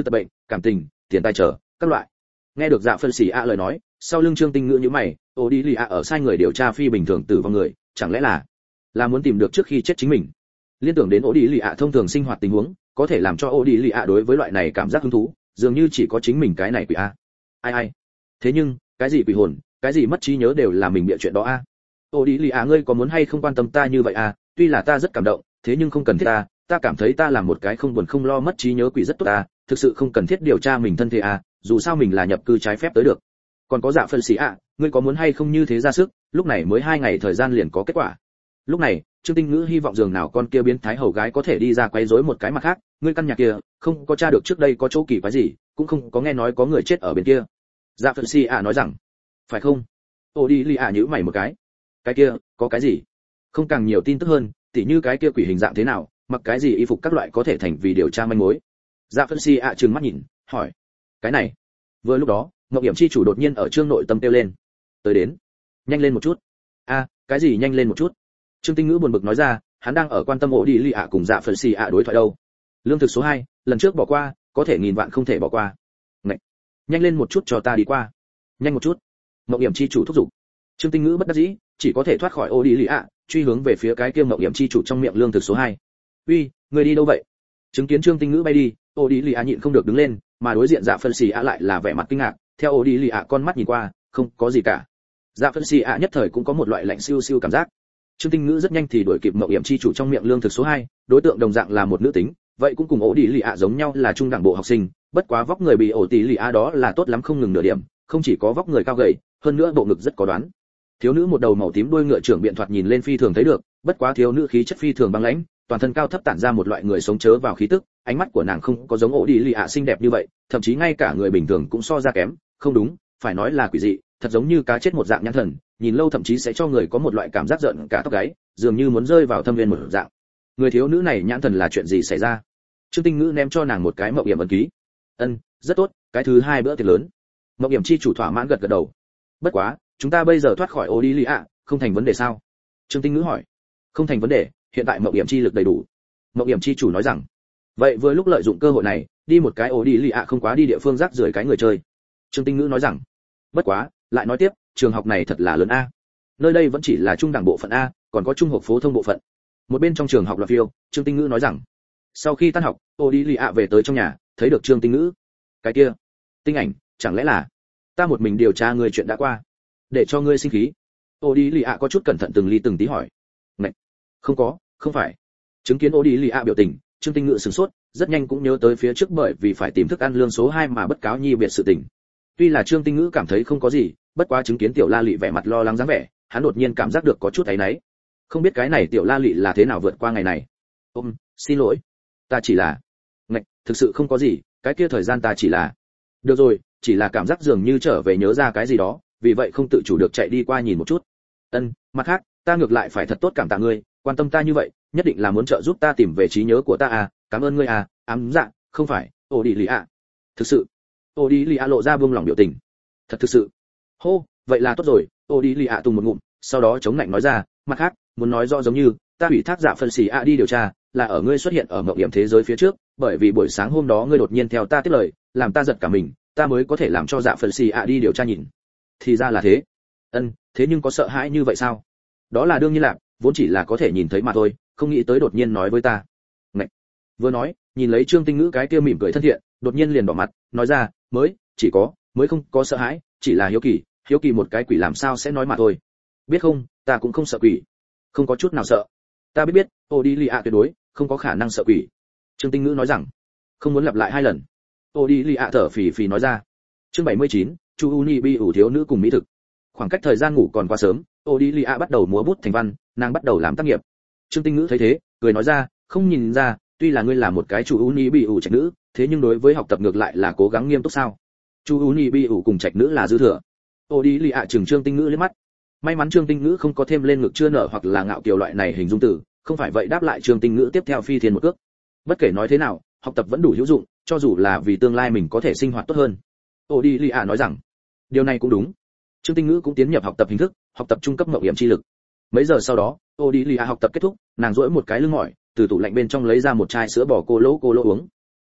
cảm tình, tiền tài trở các loại. Nghe được Dạ Phân Xỉ ạ lời nói, sau lưng Trương Tinh Ngữ nhíu mày, ô đi lì ạ ở sai người điều tra phi bình thường tử vong người, chẳng lẽ là muốn tìm được trước khi chết chính mình. Liên tưởng đến ô đi lì ạ thông thường sinh hoạt tình huống, có thể làm cho ô đi lì ạ đối với loại này cảm giác hứng thú, dường như chỉ có chính mình cái này quỷ a. Ai. Thế nhưng, cái gì quỷ hồn, cái gì mất trí nhớ đều là mình bịa chuyện đó a. Ô đi lì ạ ngươi có muốn hay không quan tâm ta như vậy a, tuy là ta rất cảm động, thế nhưng không cần thiết ta cảm thấy ta là một cái không buồn không lo mất trí nhớ quỷ rất tốt thực sự không cần thiết điều tra mình thân thể dù sao mình là nhập cư trái phép tới được. Còn có Dạ Phân Xỉ ạ, ngươi có muốn hay không như thế ra sức, lúc này mới 2 ngày thời gian liền có kết quả. Lúc này, Trương Tinh Ngữ hy vọng giường nào con kia biến thái hầu gái có thể đi ra quấy rối một cái mặt khác, ngươi căn nhà kia, không có tra được trước đây có chỗ kỳ quái gì, cũng không có nghe nói có người chết ở bên kia. Dạ Phân Xỉ ạ nói rằng, phải không? Ô đi lì ạ nhíu mày một cái. Cái kia, có cái gì? Không càng nhiều tin tức hơn, tỉ như cái kia quỷ hình dạng thế nào, mặc cái gì y phục các loại có thể thành vì điều tra manh mối. Dạ Phân Xỉ ạ trừng mắt nhìn, hỏi, cái này. Vừa lúc đó, Ngọc Hiểm chi chủ đột nhiên ở Trương nội tâm kêu lên, tới đến, nhanh lên một chút. Cái gì nhanh lên một chút? Trương Tinh Ngữ buồn bực nói ra, hắn đang ở quan tâm ổ đi lì ạ cùng Dạ Phân Xỉ ạ đối thoại đâu. Lương thực số 2, lần trước bỏ qua, có thể nghìn vạn không thể bỏ qua. Ngậy, nhanh lên một chút cho ta đi qua. Nhanh một chút. Ngọc Hiểm chi chủ thúc giục. Trương Tinh Ngữ bất đắc dĩ, chỉ có thể thoát khỏi ổ đi lì ạ, truy hướng về phía cái kia Ngọc Hiểm chi chủ trong miệng lương thực số 2. Uy, người đi đâu vậy? Chứng kiến Trương Tinh Ngữ bay đi, ổ đi lì ạ nhịn không được đứng lên, mà đối diện Dạ Phân Xỉ ạ lại là vẻ mặt kinh ngạc, theo ổ đi lì ạ con mắt nhìn qua, không có gì cả. Dạ Phân Xỉ ạ nhất thời cũng có một loại lạnh siêu siêu cảm giác. Trương Tinh Ngữ rất nhanh thì đuổi kịp Mộng Hiểm chi chủ trong miệng lương thực số 2, đối tượng đồng dạng là một nữ tính, vậy cũng cùng ổ đi lì ạ giống nhau là trung đẳng bộ học sinh, bất quá vóc người bị ổ tỷ lì ạ đó là tốt lắm không ngừng nửa điểm, không chỉ có vóc người cao gầy, hơn nữa bộ ngực rất có đoán. Thiếu nữ một đầu màu tím đuôi ngựa trưởng biện thoạt nhìn lên phi thường thấy được, bất quá thiếu nữ khí chất phi thường băng lãnh, toàn thân cao thấp tản ra một loại người sống chớ vào khí tức, ánh mắt của nàng không có giống ổ đi lì ạ xinh đẹp như vậy, thậm chí ngay cả người bình thường cũng so ra kém, không đúng, phải nói là quỷ dị, thật giống như cá chết một dạng nhãn thần, nhìn lâu thậm chí sẽ cho người có một loại cảm giác giận cả tóc gáy, dường như muốn rơi vào thâm viên một dạng. Người thiếu nữ này nhãn thần là chuyện gì xảy ra? Trương Tinh Ngữ ném cho nàng một cái Mộng Hiểm ấn ký. Rất tốt, cái thứ 2 bữa tiệc lớn. Mộng Hiểm chi chủ thỏa mãn gật gật đầu. Bất quá, chúng ta bây giờ thoát khỏi ô đi lì ạ, không thành vấn đề sao? Trương Tinh Ngữ hỏi. Không thành vấn đề, hiện tại Mộng Hiểm chi lực đầy đủ. Mộng Hiểm chi chủ nói rằng. Vậy vừa lúc lợi dụng cơ hội này, đi một cái ô đi lì ạ không quá đi địa phương rác rưởi cái người chơi. Trương Tinh Ngữ nói rằng. Bất quá, lại nói tiếp, trường học này thật là lớn a. Nơi đây vẫn chỉ là trung đẳng bộ phận a, còn có trung học phổ thông bộ phận. Một bên trong trường học là phiêu, Trương Tinh Ngữ nói rằng. Sau khi tan học, ô đi lì ạ về tới trong nhà, thấy được Trương Tinh Ngữ. Cái kia, Tinh Ảnh, chẳng lẽ là ta một mình điều tra người chuyện đã qua, để cho ngươi sinh khí? Ô đi lì ạ có chút cẩn thận từng ly từng tí hỏi. Này, không có, không phải. Chứng kiến ô đi lì ạ biểu tình, Trương Tinh Ngữ sửng sốt, rất nhanh cũng nhớ tới phía trước bởi vì phải tìm thức ăn lương số 2 mà bất cáo nhi biệt sự tình. Tuy là Trương Tinh Ngữ cảm thấy không có gì, bất quá chứng kiến Tiểu La Lị vẻ mặt lo lắng dáng vẻ, hắn đột nhiên cảm giác được có chút áy náy. Không biết cái này Tiểu La Lị là thế nào vượt qua ngày này. Xin lỗi, ta chỉ là, thực sự không có gì, cái kia thời gian ta chỉ là, được rồi, chỉ là cảm giác dường như trở về nhớ ra cái gì đó, vì vậy không tự chủ được chạy đi qua nhìn một chút. Mặt khác, ta ngược lại phải thật tốt cảm tạ ngươi, quan tâm ta như vậy, nhất định là muốn trợ giúp ta tìm về trí nhớ của ta cảm ơn ngươi ám dạ, không phải, ô đi lì ạ. Thực sự. Ô đi lì ạ lộ ra buông lòng biểu tình. Thật thực sự. Hô, vậy là tốt rồi, ô đi lì ạ tùng một ngụm, sau đó chống lạnh nói ra, mặt khác, muốn nói rõ giống như, ta ủy thác Dạ Phân Xỉ ạ đi điều tra, là ở ngươi xuất hiện ở Mộng Hiểm thế giới phía trước, bởi vì buổi sáng hôm đó ngươi đột nhiên theo ta tiếp lời, làm ta giật cả mình, ta mới có thể làm cho Dạ Phân Xỉ ạ đi điều tra nhìn. Thì ra là thế. Thế nhưng có sợ hãi như vậy sao? Đó là đương nhiên là, vốn chỉ là có thể nhìn thấy mà thôi, không nghĩ tới đột nhiên nói với ta. Ngậy. Vừa nói, nhìn lấy Trương Tinh Ngữ cái kia mỉm cười thân thiện, đột nhiên liền đỏ mặt, nói ra, mới không có sợ hãi, chỉ là hiếu kỳ một cái quỷ làm sao sẽ nói mà thôi. Biết không, ta cũng không sợ quỷ, không có chút nào sợ. Ta biết, ô đi lì ạ tuyệt đối không có khả năng sợ quỷ. Trương Tinh Ngữ nói rằng, không muốn lặp lại 2 lần. Ô đi lì ạ thở phì phì nói ra. Chương 79, Chu Uni bi ủ thiếu nữ cùng mỹ thực. Khoảng cách thời gian ngủ còn quá sớm, ô đi lì ạ bắt đầu múa bút thành văn, nàng bắt đầu làm tác nghiệp. Trương Tinh Ngữ thấy thế, cười nói ra, không nhìn ra, tuy là ngươi là một cái Chu Uni bi ủ trạch nữ, thế nhưng đối với học tập ngược lại là cố gắng nghiêm túc sao? Chu Uni bi ủ cùng trạch nữ là dư thừa. Ô đi lì ạ chừng Trương Tinh Ngữ liếc mắt. May mắn Trương Tinh Ngữ không có thêm lên ngực chưa nở hoặc là ngạo kiều loại này hình dung từ, không phải vậy đáp lại Trương Tinh Ngữ tiếp theo phi thiên một cước. Bất kể nói thế nào, học tập vẫn đủ hữu dụng, cho dù là vì tương lai mình có thể sinh hoạt tốt hơn. Ô đi lì ạ nói rằng, điều này cũng đúng. Trương Tinh Ngữ cũng tiến nhập học tập hình thức, học tập trung cấp Mộng Hiểm chi lực. Mấy giờ sau đó, ô đi lì ạ học tập kết thúc, nàng duỗi một cái lưng mỏi, từ tủ lạnh bên trong lấy ra một chai sữa bò cô lô uống.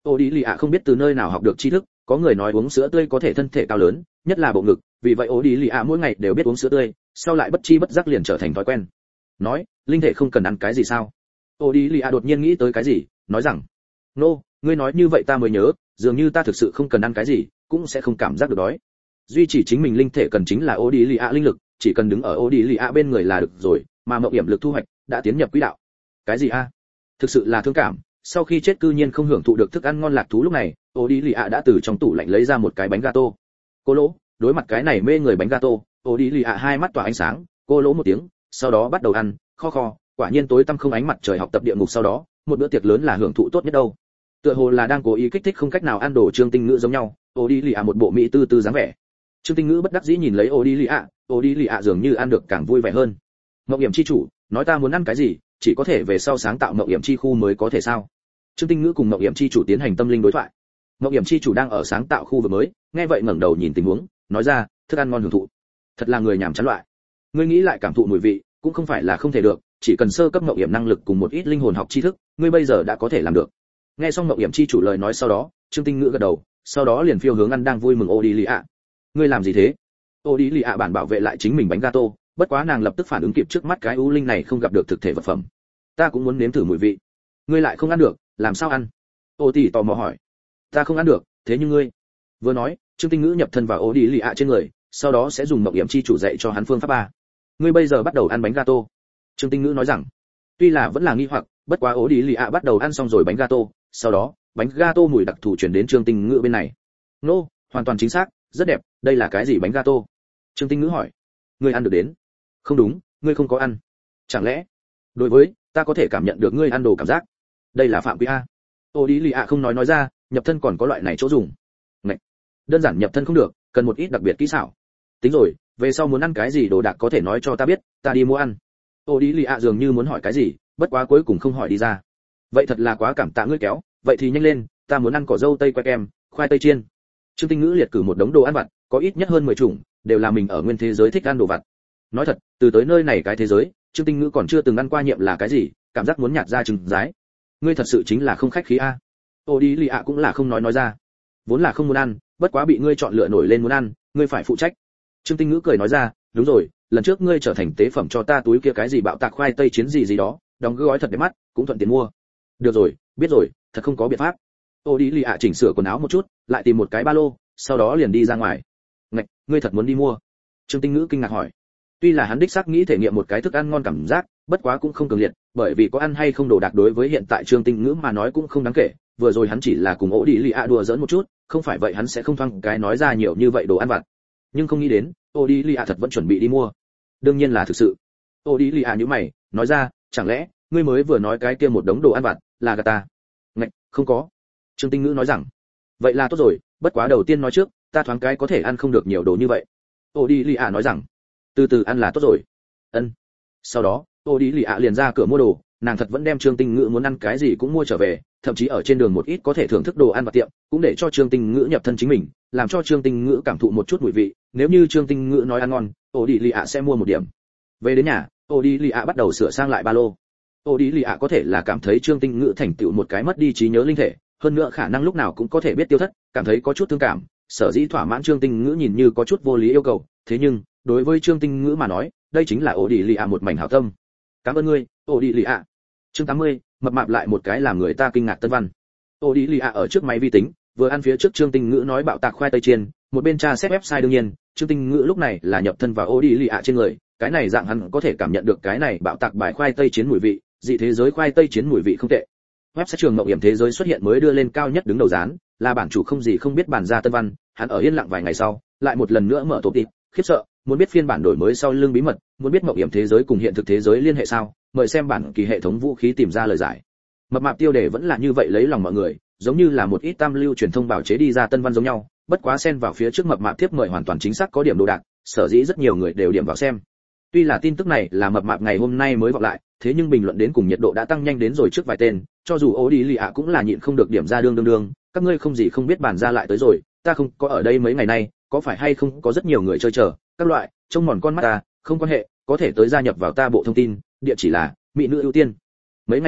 Ô Đi Lì ạ không biết từ nơi nào học được tri thức, có người nói uống sữa tươi có thể thân thể cao lớn, nhất là bộ ngực, vì vậy Ô Đi Lì ạ mỗi ngày đều biết uống sữa tươi, sau lại bất chi bất giác liền trở thành thói quen. Nói, linh thể không cần ăn cái gì sao? Ô Đi Lì ạ đột nhiên nghĩ tới cái gì, nói rằng, nô, ngươi nói như vậy ta mới nhớ, dường như ta thực sự không cần ăn cái gì, cũng sẽ không cảm giác được đói. Duy chỉ chính mình linh thể cần chính là Ô Đi Lì ạ linh lực, chỉ cần đứng ở Ô Đi Lì ạ bên người là được rồi, mà mộng hiểm lực thu hoạch đã tiến nhập quỹ đạo. Cái gì a? Thực sự là thương cảm, sau khi chết cư nhiên không hưởng thụ được thức ăn ngon lạc thú. Lúc này Ô Đi Lì ạ đã từ trong tủ lạnh lấy ra một cái bánh gato. Cô lỗ, đối mặt cái này mê người bánh gato, Ô Đi Lì ạ hai mắt tỏa ánh sáng, cô lỗ một tiếng, sau đó bắt đầu ăn, kho, quả nhiên tối tăm không ánh mặt trời học tập địa ngục. Sau đó một bữa tiệc lớn là hưởng thụ tốt nhất đâu. Tựa hồ là đang cố ý kích thích không cách nào ăn đồ Trương Tinh Ngữ giống nhau, Ô Đi Lì ạ một bộ mỹ tư tư dáng vẻ. Trương Tinh Ngữ bất đắc dĩ nhìn lấy Ô Đi Lì ạ dường như ăn được càng vui vẻ hơn. Mộng hiểm chi chủ, nói ta muốn ăn cái gì, chỉ có thể về sau sáng tạo mộng hiểm chi khu mới có thể sao? Trương Tinh Ngữ cùng mộng hiểm chi chủ tiến hành tâm linh đối thoại. Mộng hiểm chi chủ đang ở sáng tạo khu vực mới, nghe vậy ngẩng đầu nhìn tình huống, nói ra, thức ăn ngon hưởng thụ. Thật là người nhảm chán loại. Ngươi nghĩ lại cảm thụ mùi vị, cũng không phải là không thể được, chỉ cần sơ cấp mộng hiểm năng lực cùng một ít linh hồn học tri thức, ngươi bây giờ đã có thể làm được. Nghe xong mộng hiểm chi chủ lời nói sau đó, Trương Tinh Ngữ gật đầu, sau đó liền phiêu hướng ăn đang vui mừng Ô Đi Lì ạ. Ngươi làm gì thế? Ô Đi Lì ạ bản bảo vệ lại chính mình bánh gato, bất quá nàng lập tức phản ứng kịp trước mắt cái u linh này không gặp được thực thể vật phẩm. Ta cũng muốn nếm thử mùi vị. Ngươi lại không ăn được, làm sao ăn? Ô tỷ tò mò hỏi. Ta không ăn được, thế nhưng ngươi. Vừa nói, Trương Tinh Ngữ nhập thân vào Ô Đi Lì ạ trên người, sau đó sẽ dùng mộng hiểm chi chủ dạy cho hắn phương pháp ba. Ngươi bây giờ bắt đầu ăn bánh gato. Trương Tinh Ngữ nói rằng. Tuy là vẫn là nghi hoặc, bất quá Ô Đi Lì ạ bắt đầu ăn xong rồi bánh gato, sau đó, bánh gato mùi đặc thù truyền đến Trương Tinh Ngữ bên này. Nô, hoàn toàn chính xác, rất đẹp, đây là cái gì bánh gato? Trương Tinh Ngữ hỏi. Ngươi ăn được đến? Không đúng, ngươi không có ăn. Chẳng lẽ? Đối với, ta có thể cảm nhận được ngươi ăn đồ cảm giác. Đây là phạm quy a. Ô Đi Lì ạ không nói ra, nhập thân còn có loại này chỗ dùng. Ngậy. Đơn giản nhập thân không được, cần một ít đặc biệt kỹ xảo. Tính rồi, về sau muốn ăn cái gì đồ đạc có thể nói cho ta biết, ta đi mua ăn. Ô Đi Lì ạ dường như muốn hỏi cái gì, bất quá cuối cùng không hỏi đi ra. Vậy thật là quá cảm tạ ngươi kéo, vậy thì nhanh lên, ta muốn ăn cỏ dâu tây que kem, khoai tây chiên. Trương Tinh Ngữ liệt cử một đống đồ ăn vặt, có ít nhất hơn 10 chủng, đều là mình ở nguyên thế giới thích ăn đồ vặt. Nói thật, từ tới nơi này cái thế giới, Trương Tinh Ngữ còn chưa từng ăn qua nhiệm là cái gì, cảm giác muốn nhạt ra trứng rái. Ngươi thật sự chính là không khách khí a. Ô Đi Lì ạ cũng là không nói ra. Vốn là không muốn ăn, bất quá bị ngươi chọn lựa nổi lên muốn ăn, ngươi phải phụ trách. Trương Tinh Ngữ cười nói ra, đúng rồi, lần trước ngươi trở thành tế phẩm cho ta túi kia cái gì bạo tạc khoai tây chiến gì đó, đóng gói thật đẹp mắt, cũng thuận tiện mua. Được rồi, biết rồi, thật không có biện pháp. Ô Đi Lì ạ chỉnh sửa quần áo một chút, lại tìm một cái ba lô, sau đó liền đi ra ngoài. Ngạch, ngươi thật muốn đi mua? Trương Tinh Ngữ kinh ngạc hỏi. Tuy là hắn đích xác nghĩ thể nghiệm một cái thức ăn ngon cảm giác, bất quá cũng không cường liệt, bởi vì có ăn hay không đồ đạc đối với hiện tại Trương Tinh Ngữ mà nói cũng không đáng kể, vừa rồi hắn chỉ là cùng Ô Đi Lì ạ đùa giỡn một chút, không phải vậy hắn sẽ không thoáng cái nói ra nhiều như vậy đồ ăn vặt. Nhưng không nghĩ đến, Ô Đi Lì ạ thật vẫn chuẩn bị đi mua. Đương nhiên là thực sự. Ô Đi Lì ạ nhíu mày, nói ra, chẳng lẽ ngươi mới vừa nói cái kia một đống đồ ăn vặt là gạt ta? Ngạch, không có. Trương Tinh Ngữ nói rằng. Vậy là tốt rồi, bất quá đầu tiên nói trước, ta thoáng cái có thể ăn không được nhiều đồ như vậy. Ô Đi Lì ạ nói rằng, từ từ ăn là tốt rồi. Ân. Sau đó, Ô Đi Lì ạ liền ra cửa mua đồ, nàng thật vẫn đem Trương Tinh Ngữ muốn ăn cái gì cũng mua trở về, thậm chí ở trên đường một ít có thể thưởng thức đồ ăn vặt tiệm, cũng để cho Trương Tinh Ngữ nhập thân chính mình, làm cho Trương Tinh Ngữ cảm thụ một chút mùi vị, nếu như Trương Tinh Ngữ nói ăn ngon, Ô Đi Lì ạ sẽ mua một điểm. Về đến nhà, Ô Đi Lì ạ bắt đầu sửa sang lại ba lô. Ô Đi Lì ạ có thể là cảm thấy Trương Tinh Ngữ thành tựu một cái mất đi trí nhớ linh thể, hơn nữa khả năng lúc nào cũng có thể biết tiêu thất, cảm thấy có chút thương cảm, sở dĩ thỏa mãn Trương Tinh Ngữ nhìn như có chút vô lý yêu cầu, thế nhưng đối với Trương Tinh Ngữ mà nói, đây chính là Ô Đi Lì ạ một mảnh hảo tâm. Cảm ơn ngươi, Ô Đi Lì ạ. Chương 80, mập mạp lại một cái làm người ta kinh ngạc tân văn. Ô Đi Lì ạ ở trước máy vi tính, vừa ăn phía trước Trương Tinh Ngữ nói bạo tạc khoai tây chiên, một bên tra xét website. Đương nhiên, Trương Tinh Ngữ lúc này là nhập thân vào Ô Đi Lì ạ trên người, cái này dạng hắn có thể cảm nhận được cái này bạo tạc bài khoai tây chiến mùi vị, dị thế giới khoai tây chiến mùi vị không tệ. Website trường mộng hiểm thế giới xuất hiện mới đưa lên cao nhất đứng đầu dán, là bản chủ không gì không biết bản ra tân văn, hắn ở yên lặng vài ngày sau, lại một lần nữa mở tổ tịp, khiếp sợ, muốn biết phiên bản đổi mới sau lưng bí mật, muốn biết mộng hiểm thế giới cùng hiện thực thế giới liên hệ sao, mời xem bản kỳ hệ thống vũ khí tìm ra lời giải. Mập mạp tiêu đề vẫn là như vậy lấy lòng mọi người, giống như là một ít tam lưu truyền thông bảo chế đi ra tân văn giống nhau, bất quá xen vào phía trước mập mạp tiếp mời hoàn toàn chính xác có điểm đồ đạc, sở dĩ rất nhiều người đều điểm vào xem. Tuy là tin tức này là mập mạp ngày hôm nay mới vọng lại, thế nhưng bình luận đến cùng nhiệt độ đã tăng nhanh đến rồi trước vài tên, cho dù Ô Đi Lì ạ cũng là nhịn không được điểm ra đương, các ngươi không gì không biết bản ra lại tới rồi, ta không có ở đây mấy ngày nay, có phải hay không có rất nhiều người chơi chờ, các loại, trông mòn con mắt ta, không quan hệ, có thể tới gia nhập vào ta bộ thông tin, địa chỉ là mỹ nữ ưu tiên. Mấy ngày nay,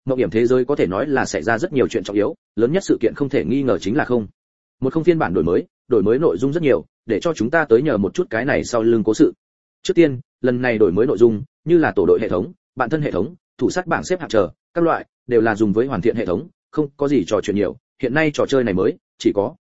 mộng hiểm thế giới có thể nói là xảy ra rất nhiều chuyện trọng yếu, lớn nhất sự kiện không thể nghi ngờ chính là một phiên bản đổi mới nội dung rất nhiều, để cho chúng ta tới nhờ một chút cái này sau lưng cố sự. Trước tiên, lần này đổi mới nội dung, như là tổ đội hệ thống, bản thân hệ thống, thủ sát bảng xếp hạng chờ, các loại đều là dùng với hoàn thiện hệ thống, không có gì trò chuyện nhiều. Hiện nay trò chơi này mới chỉ có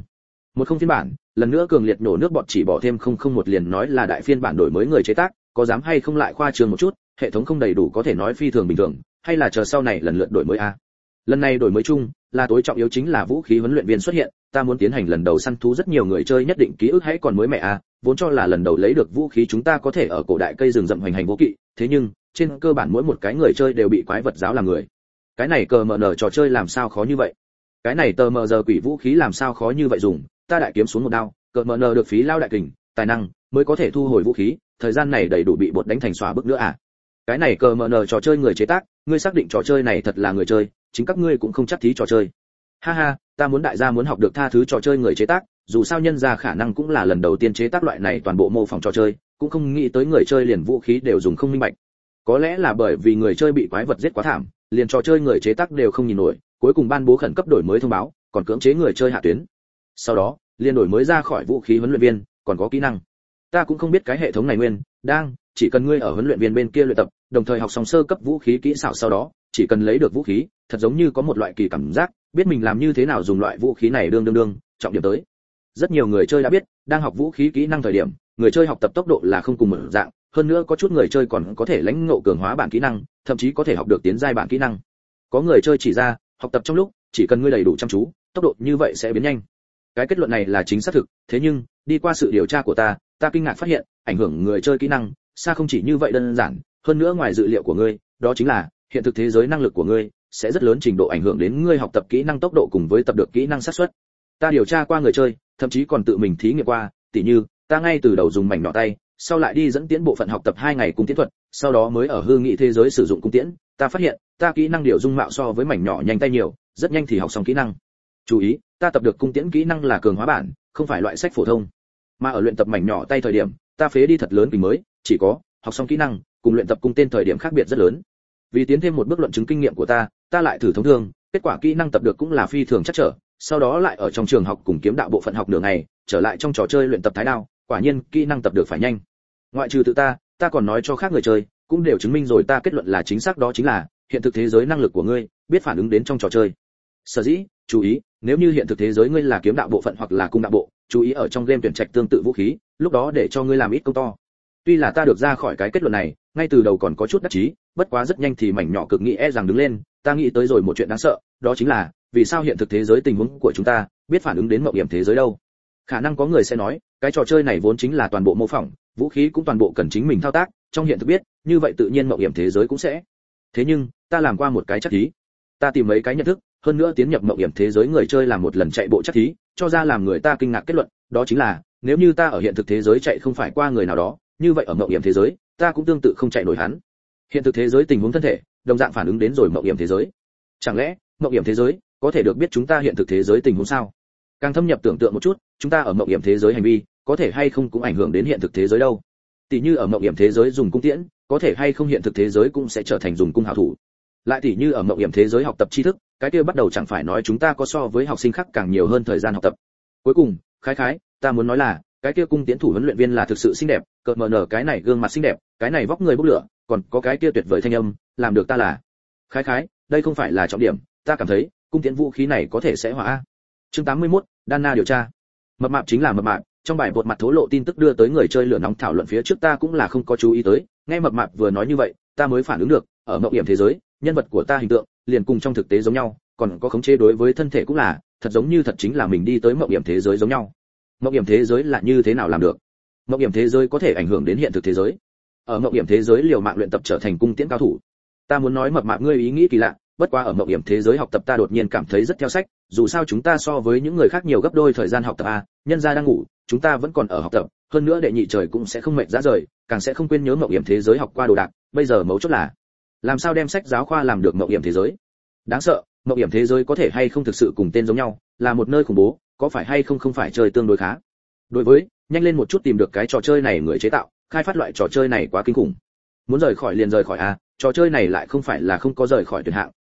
một phiên bản, lần nữa cường liệt nổ nước bọt chỉ bỏ thêm 001 liền nói là đại phiên bản đổi mới người chế tác, có dám hay không lại khoa trương một chút, hệ thống không đầy đủ có thể nói phi thường bình thường, hay là chờ sau này lần lượt đổi mới a. Lần này đổi mới chung, là tối trọng yếu chính là vũ khí huấn luyện viên xuất hiện, ta muốn tiến hành lần đầu săn thú rất nhiều người chơi nhất định ký ức hãy còn mới mẹ a, vốn cho là lần đầu lấy được vũ khí chúng ta có thể ở cổ đại cây rừng rậm hoành hành vô kỵ, thế nhưng, trên cơ bản mỗi một cái người chơi đều bị quái vật giáo làm người. Cái này cờ mờ nở trò chơi làm sao khó như vậy? Cái này tờ mờ giờ quỷ vũ khí làm sao khó như vậy dùng, ta đại kiếm xuống một đao, cờ mờ nở được phí lao đại kình, tài năng mới có thể thu hồi vũ khí, thời gian này đầy đủ bị bột đánh thành xóa bức nữa à? Cái này cờ mờ nở trò chơi người chế tác, ngươi xác định trò chơi này thật là người chơi, chính các ngươi cũng không chắc thí trò chơi. Ha ha, ta muốn đại gia muốn học được tha thứ trò chơi người chế tác, dù sao nhân ra khả năng cũng là lần đầu tiên chế tác loại này toàn bộ mô phỏng trò chơi, cũng không nghĩ tới người chơi liền vũ khí đều dùng không minh bạch. Có lẽ là bởi vì người chơi bị quái vật giết quá thảm, liền trò chơi người chế tác đều không nhìn nổi, cuối cùng ban bố khẩn cấp đổi mới thông báo, còn cưỡng chế người chơi hạ tuyến. Sau đó, liền đổi mới ra khỏi vũ khí huấn luyện viên, còn có kỹ năng. Ta cũng không biết cái hệ thống này nguyên đang, chỉ cần ngươi ở huấn luyện viên bên kia luyện tập, đồng thời học xong sơ cấp vũ khí kỹ xảo sau đó, chỉ cần lấy được vũ khí, thật giống như có một loại kỳ cảm giác, biết mình làm như thế nào dùng loại vũ khí này đương, trọng điểm tới. Rất nhiều người chơi đã biết, đang học vũ khí kỹ năng thời điểm, người chơi học tập tốc độ là không cùng một dạng, hơn nữa có chút người chơi còn có thể lãnh ngộ cường hóa bản kỹ năng, thậm chí có thể học được tiến giai bản kỹ năng. Có người chơi chỉ ra, học tập trong lúc, chỉ cần ngươi đầy đủ chăm chú, tốc độ như vậy sẽ biến nhanh. Cái kết luận này là chính xác thực, thế nhưng, đi qua sự điều tra của ta kinh ngạc phát hiện, ảnh hưởng người chơi kỹ năng, xa không chỉ như vậy đơn giản, hơn nữa ngoài dự liệu của ngươi, đó chính là hiện thực thế giới năng lực của ngươi sẽ rất lớn trình độ ảnh hưởng đến ngươi học tập kỹ năng tốc độ cùng với tập được kỹ năng xác suất. Ta điều tra qua người chơi, thậm chí còn tự mình thí nghiệm qua, tỉ như, ta ngay từ đầu dùng mảnh nỏ tay, sau lại đi dẫn tiến bộ phận học tập 2 ngày cung tiễn thuật, sau đó mới ở hư nghị thế giới sử dụng cung tiễn, ta phát hiện, ta kỹ năng điều dung mạo so với mảnh nhỏ nhanh tay nhiều, rất nhanh thì học xong kỹ năng. Chú ý, ta tập được cung tiễn kỹ năng là cường hóa bản, không phải loại sách phổ thông. Mà ở luyện tập mảnh nhỏ tay thời điểm, ta phế đi thật lớn kình mới, chỉ có học xong kỹ năng, cùng luyện tập cung tên thời điểm khác biệt rất lớn. Vì tiến thêm một bước luận chứng kinh nghiệm của ta lại thử thống thương, kết quả kỹ năng tập được cũng là phi thường chắc trở, sau đó lại ở trong trường học cùng kiếm đạo bộ phận học nửa ngày, trở lại trong trò chơi luyện tập thái đao, quả nhiên kỹ năng tập được phải nhanh. Ngoại trừ tự ta còn nói cho khác người chơi, cũng đều chứng minh rồi ta kết luận là chính xác, đó chính là hiện thực thế giới năng lực của ngươi biết phản ứng đến trong trò chơi. Sở dĩ, chú ý, nếu như hiện thực thế giới ngươi là kiếm đạo bộ phận hoặc là cung đạo bộ, chú ý ở trong game tuyển trạch tương tự vũ khí, lúc đó để cho ngươi làm ít công to. Tuy là ta được ra khỏi cái kết luận này, ngay từ đầu còn có chút đắc chí, bất quá rất nhanh thì mảnh nhỏ cực nghĩ rằng đứng lên, ta nghĩ tới rồi một chuyện đáng sợ, đó chính là vì sao hiện thực thế giới tình huống của chúng ta biết phản ứng đến mộng hiểm thế giới đâu. Khả năng có người sẽ nói, cái trò chơi này vốn chính là toàn bộ mô phỏng, vũ khí cũng toàn bộ cần chính mình thao tác, trong hiện thực biết, như vậy tự nhiên mộng hiểm thế giới cũng sẽ. Thế nhưng, ta làm qua một cái chắc thí. Ta tìm mấy cái nhận thức, hơn nữa tiến nhập mộng hiểm thế giới người chơi làm một lần chạy bộ chắc thí, cho ra làm người ta kinh ngạc kết luận, đó chính là, nếu như ta ở hiện thực thế giới chạy không phải qua người nào đó, như vậy ở mộng hiểm thế giới, ta cũng tương tự không chạy nổi hắn. Hiện thực thế giới tình huống thân thể, đồng dạng phản ứng đến rồi mộng hiểm thế giới. Chẳng lẽ, mộng hiểm thế giới có thể được biết chúng ta hiện thực thế giới tình huống sao? Càng thâm nhập tưởng tượng một chút, chúng ta ở mộng hiểm thế giới hành vi, có thể hay không cũng ảnh hưởng đến hiện thực thế giới đâu? Tỷ như ở mộng hiểm thế giới dùng cung tiễn, có thể hay không hiện thực thế giới cũng sẽ trở thành dùng cung hảo thủ. Lại tỷ như ở mộng hiểm thế giới học tập tri thức, cái kia bắt đầu chẳng phải nói chúng ta có so với học sinh khác càng nhiều hơn thời gian học tập. Cuối cùng, khái, ta muốn nói là, cái kia cung tiễn thủ huấn luyện viên là thực sự xinh đẹp, cợt mờ nở cái này gương mặt xinh đẹp, cái này vóc người bốc lửa, còn có cái kia tuyệt vời thanh âm, làm được ta là. Khái, đây không phải là trọng điểm, ta cảm thấy, cung tiễn vũ khí này có thể sẽ hỏa. Chương 81, Dana điều tra. Mập mạp chính là mập mạp, trong bài bột mặt thố lộ tin tức đưa tới người chơi lửa nóng thảo luận phía trước ta cũng là không có chú ý tới, nghe mập mạp vừa nói như vậy, ta mới phản ứng được, ở mộng hiểm thế giới, nhân vật của ta hình tượng liền cùng trong thực tế giống nhau, còn có khống chế đối với thân thể cũng là, thật giống như thật chính là mình đi tới mộng hiểm thế giới giống nhau. Mộng hiểm thế giới là như thế nào làm được? Mộng hiểm thế giới có thể ảnh hưởng đến hiện thực thế giới. Ở mộng hiểm thế giới liều mạng luyện tập trở thành cung tiễn cao thủ. Ta muốn nói mập mạp ngươi ý nghĩ kỳ lạ, bất quá ở mộng hiểm thế giới học tập ta đột nhiên cảm thấy rất theo sách, dù sao chúng ta so với những người khác nhiều gấp đôi thời gian học tập a, nhân gia đang ngủ, chúng ta vẫn còn ở học tập, hơn nữa đệ nhị trời cũng sẽ không mệt rã rời, càng sẽ không quên nhớ mộng hiểm thế giới học qua đồ đạc, bây giờ mấu chốt là làm sao đem sách giáo khoa làm được mộng hiểm thế giới. Đáng sợ, mộng hiểm thế giới có thể hay không thực sự cùng tên giống nhau, là một nơi khủng bố, có phải hay không phải chơi tương đối khá. Đối với, nhanh lên một chút tìm được cái trò chơi này người chế tạo, khai phát loại trò chơi này quá kinh khủng. Muốn rời khỏi liền rời khỏi a, trò chơi này lại không phải là không có rời khỏi tuyển hạng,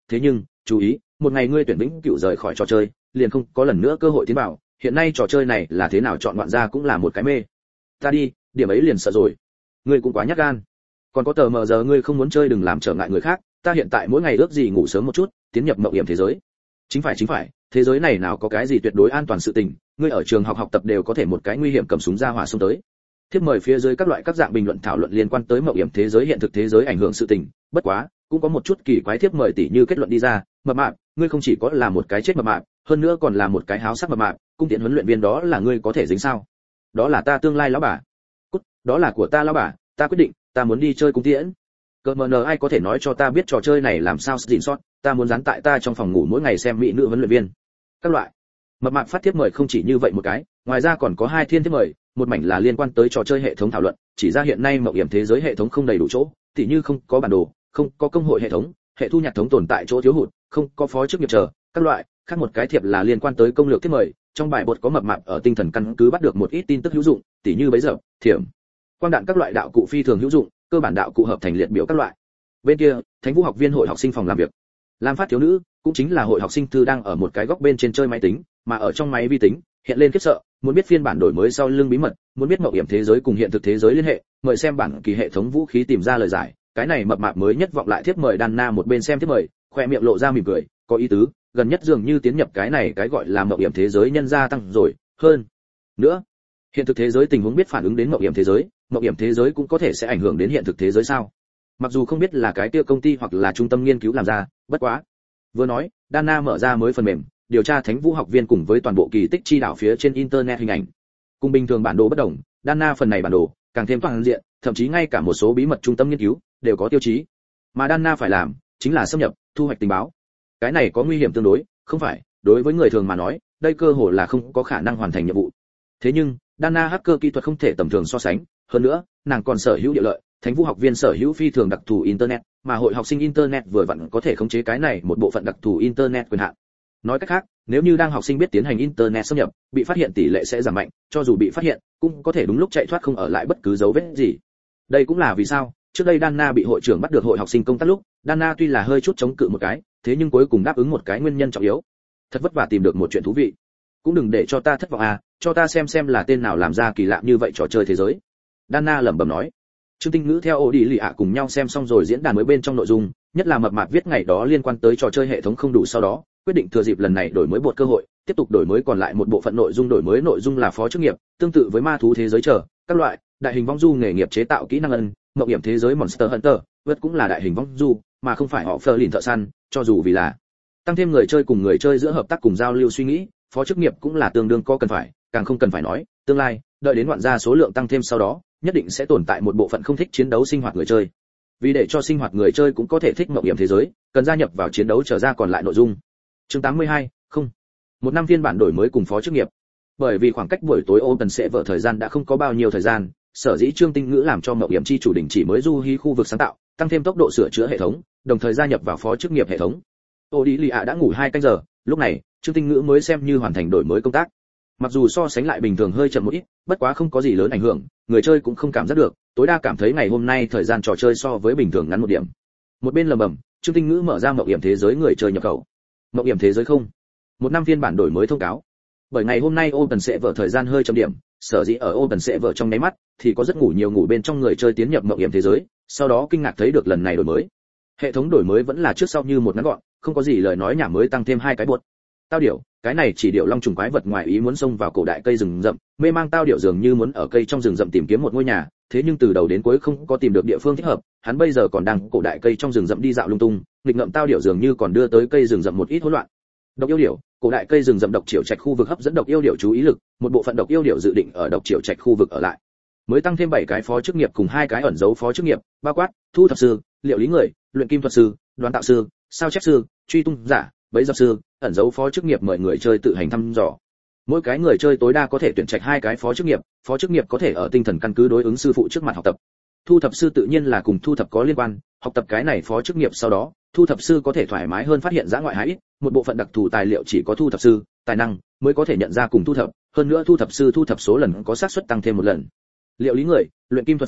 thế nhưng chú ý, một ngày ngươi tuyển vĩnh cửu rời khỏi trò chơi liền không có lần nữa cơ hội tiến vào. Hiện nay trò chơi này là thế nào chọn ngoạn ra cũng là một cái mê. Ta đi, điểm ấy liền sợ rồi. Ngươi cũng quá nhát gan. Còn có tờ mờ giờ ngươi không muốn chơi đừng làm trở ngại người khác, ta hiện tại mỗi ngày ước gì ngủ sớm một chút, tiến nhập mộng hiểm thế giới. Chính phải, thế giới này nào có cái gì tuyệt đối an toàn sự tình, ngươi ở trường học học tập đều có thể một cái nguy hiểm cầm súng ra hỏa xông tới. Thiếp mời phía dưới các loại các dạng bình luận thảo luận liên quan tới mộng hiểm thế giới hiện thực thế giới ảnh hưởng sự tình, bất quá, cũng có một chút kỳ quái thiếp mời tỉ như kết luận đi ra, mập mạp, ngươi không chỉ có là một cái chết mập mạp, hơn nữa còn là một cái háo sắc mập mạp, cung tiễn huấn luyện viên đó là ngươi có thể dính sao? Đó là ta tương lai lão bà. Cút, đó là của ta lão bà, ta quyết định, ta muốn đi chơi cung tiễn. Cơ mờ nờ ai có thể nói cho ta biết trò chơi này làm sao xịn sót, ta muốn dán tại ta trong phòng ngủ mỗi ngày xem mỹ nữ huấn luyện viên. Các loại. Mập mạp phát thiếp mời không chỉ như vậy một cái, ngoài ra còn có 2 thiên thiếp mời, một mảnh là liên quan tới trò chơi hệ thống thảo luận, chỉ ra hiện nay mộng hiểm thế giới hệ thống không đầy đủ chỗ, tỉ như không có bản đồ, không có công hội hệ thống, hệ thu nhạc thống tồn tại chỗ thiếu hụt, không có phó chức nghiệp chờ, các loại. Khác một cái thiệp là liên quan tới công lược thiếp mời, trong bài bột có mập mạp ở tinh thần căn cứ bắt được một ít tin tức hữu dụng, tỉ như bấy giờ, thiểm, quang đạn các loại đạo cụ phi thường hữu dụng, cơ bản đạo cụ hợp thành liệt biểu các loại. Bên kia, Thánh Vũ học viên hội học sinh phòng làm việc. Lam Phát thiếu nữ, cũng chính là hội học sinh thư đang ở một cái góc bên trên chơi máy tính, mà ở trong máy vi tính, hiện lên khiếp sợ, muốn biết phiên bản đổi mới sau lưng bí mật, muốn biết mộng hiểm thế giới cùng hiện thực thế giới liên hệ, mời xem bản kỳ hệ thống vũ khí tìm ra lời giải. Cái này mập mạp mới nhất vọng lại thiếp mời Đan Na một bên xem thiếp mời, khoe miệng lộ ra mỉm cười, có ý tứ, gần nhất dường như tiến nhập cái này cái gọi là mộng hiểm thế giới nhân gia tăng rồi, hơn nữa, hiện thực thế giới tình huống biết phản ứng đến mộng hiểm thế giới cũng có thể sẽ ảnh hưởng đến hiện thực thế giới sao? Mặc dù không biết là cái kia công ty hoặc là trung tâm nghiên cứu làm ra, bất quá. Vừa nói, Dana mở ra mới phần mềm, điều tra Thánh Vũ học viên cùng với toàn bộ kỳ tích chi đảo phía trên internet hình ảnh. Cùng bình thường bản đồ bất đồng, Dana phần này bản đồ càng thêm toàn diện, thậm chí ngay cả một số bí mật trung tâm nghiên cứu đều có tiêu chí. Mà Dana phải làm chính là xâm nhập, thu hoạch tình báo. Cái này có nguy hiểm tương đối, không phải, đối với người thường mà nói, đây cơ hội là không có khả năng hoàn thành nhiệm vụ. Thế nhưng, Dana hacker kỹ thuật không thể tầm thường so sánh, hơn nữa, nàng còn sở hữu địa lợi, Thánh Vũ học viên sở hữu phi thường đặc thù internet, mà hội học sinh internet vừa vặn có thể khống chế cái này một bộ phận đặc thù internet quyền hạn. Nói cách khác, nếu như đang học sinh biết tiến hành internet xâm nhập, bị phát hiện tỷ lệ sẽ giảm mạnh, cho dù bị phát hiện, cũng có thể đúng lúc chạy thoát không ở lại bất cứ dấu vết gì. Đây cũng là vì sao, trước đây Dana bị hội trưởng bắt được hội học sinh công tác lúc, Dana tuy là hơi chút chống cự một cái, thế nhưng cuối cùng đáp ứng một cái nguyên nhân trọng yếu. Thật vất vả tìm được một chuyện thú vị. Cũng đừng để cho ta thất vọng à, cho ta xem là tên nào làm ra kỳ lạ như vậy trò chơi thế giới. Dana lẩm bẩm nói. Trương Tinh Ngữ theo Ô Đi Lì ạ cùng nhau xem xong rồi diễn đàn mới bên trong nội dung, nhất là mập mạp viết ngày đó liên quan tới trò chơi hệ thống không đủ sau đó, quyết định thừa dịp lần này đổi mới một cơ hội, tiếp tục đổi mới còn lại một bộ phận nội dung, đổi mới nội dung là phó chức nghiệp, tương tự với ma thú thế giới chờ, các loại, đại hình vong du nghề nghiệp chế tạo kỹ năng ân, mộng hiểm thế giới Monster Hunter, vượt cũng là đại hình vong du, mà không phải họ phơ lìn thợ săn, cho dù vì là tăng thêm người chơi cùng người chơi giữa hợp tác cùng giao lưu suy nghĩ, phó chức nghiệp cũng là tương đương có cần phải, càng không cần phải nói, tương lai, đợi đến ngoạn gia số lượng tăng thêm sau đó, nhất định sẽ tồn tại một bộ phận không thích chiến đấu sinh hoạt người chơi. Vì để cho sinh hoạt người chơi cũng có thể thích mộng hiểm thế giới, cần gia nhập vào chiến đấu trở ra còn lại nội dung. Chương 82, không. Một năm phiên bản đổi mới cùng phó chức nghiệp. Bởi vì khoảng cách buổi tối Open sẽ vợ thời gian đã không có bao nhiêu thời gian, sở dĩ Trương Tinh Ngữ làm cho mộng hiểm chi chủ đình chỉ mới du hí khu vực sáng tạo, tăng thêm tốc độ sửa chữa hệ thống, đồng thời gia nhập vào phó chức nghiệp hệ thống. Ô Đi Lì ạ đã ngủ 2 canh giờ, lúc này, Trương Tinh Ngữ mới xem như hoàn thành đổi mới công tác. Mặc dù so sánh lại bình thường hơi chậm một ít, bất quá không có gì lớn ảnh hưởng, người chơi cũng không cảm giác được, tối đa cảm thấy ngày hôm nay thời gian trò chơi so với bình thường ngắn một điểm. Một bên lầm bầm, Trương Tinh Ngữ mở ra mộng hiểm thế giới người chơi nhập khẩu. Mộng hiểm thế giới không. Một năm phiên bản đổi mới thông cáo. Bởi ngày hôm nay Open sẽ vở thời gian hơi chậm điểm, sở dĩ ở Open sẽ vở trong nháy mắt thì có rất ngủ nhiều bên trong người chơi tiến nhập mộng hiểm thế giới, sau đó kinh ngạc thấy được lần này đổi mới. Hệ thống đổi mới vẫn là trước sau như một ngắn gọn, không có gì lời nói nhảm mới tăng thêm 2 cái bột. Tao điểu, cái này chỉ điểu long trùng quái vật ngoài ý muốn xông vào cổ đại cây rừng rậm, mê mang tao điểu dường như muốn ở cây trong rừng rậm tìm kiếm một ngôi nhà, thế nhưng từ đầu đến cuối không có tìm được địa phương thích hợp, hắn bây giờ còn đang cổ đại cây trong rừng rậm đi dạo lung tung, nghịch ngợm tao điểu dường như còn đưa tới cây rừng rậm một ít hỗn loạn. Độc yêu điểu, cổ đại cây rừng rậm độc triệu trạch khu vực hấp dẫn độc yêu điểu chú ý lực, một bộ phận độc yêu điểu dự định ở độc triệu trạch khu vực ở lại. Mới tăng thêm 7 cái phó chức nghiệp cùng 2 cái ẩn dấu phó chức nghiệp, bao quát thu thập sư, liệu lý người, luyện kim thuật sư, đoán tạo sư, sao chép sư, truy tung giả, bẫy dập sư, ẩn dấu phó chức nghiệp mời người chơi tự hành thăm dò. Mỗi cái người chơi tối đa có thể tuyển trạch 2 cái phó chức nghiệp có thể ở tinh thần căn cứ đối ứng sư phụ trước mặt học tập. Thu thập sư tự nhiên là cùng thu thập có liên quan, học tập cái này phó chức nghiệp sau đó, thu thập sư có thể thoải mái hơn phát hiện dã ngoại hái ít, một bộ phận đặc thù tài liệu chỉ có thu thập sư, tài năng mới có thể nhận ra cùng thu thập, hơn nữa thu thập sư thu thập số lần có xác suất tăng thêm một lần. Liệu lý người, luyện kim thuật sư,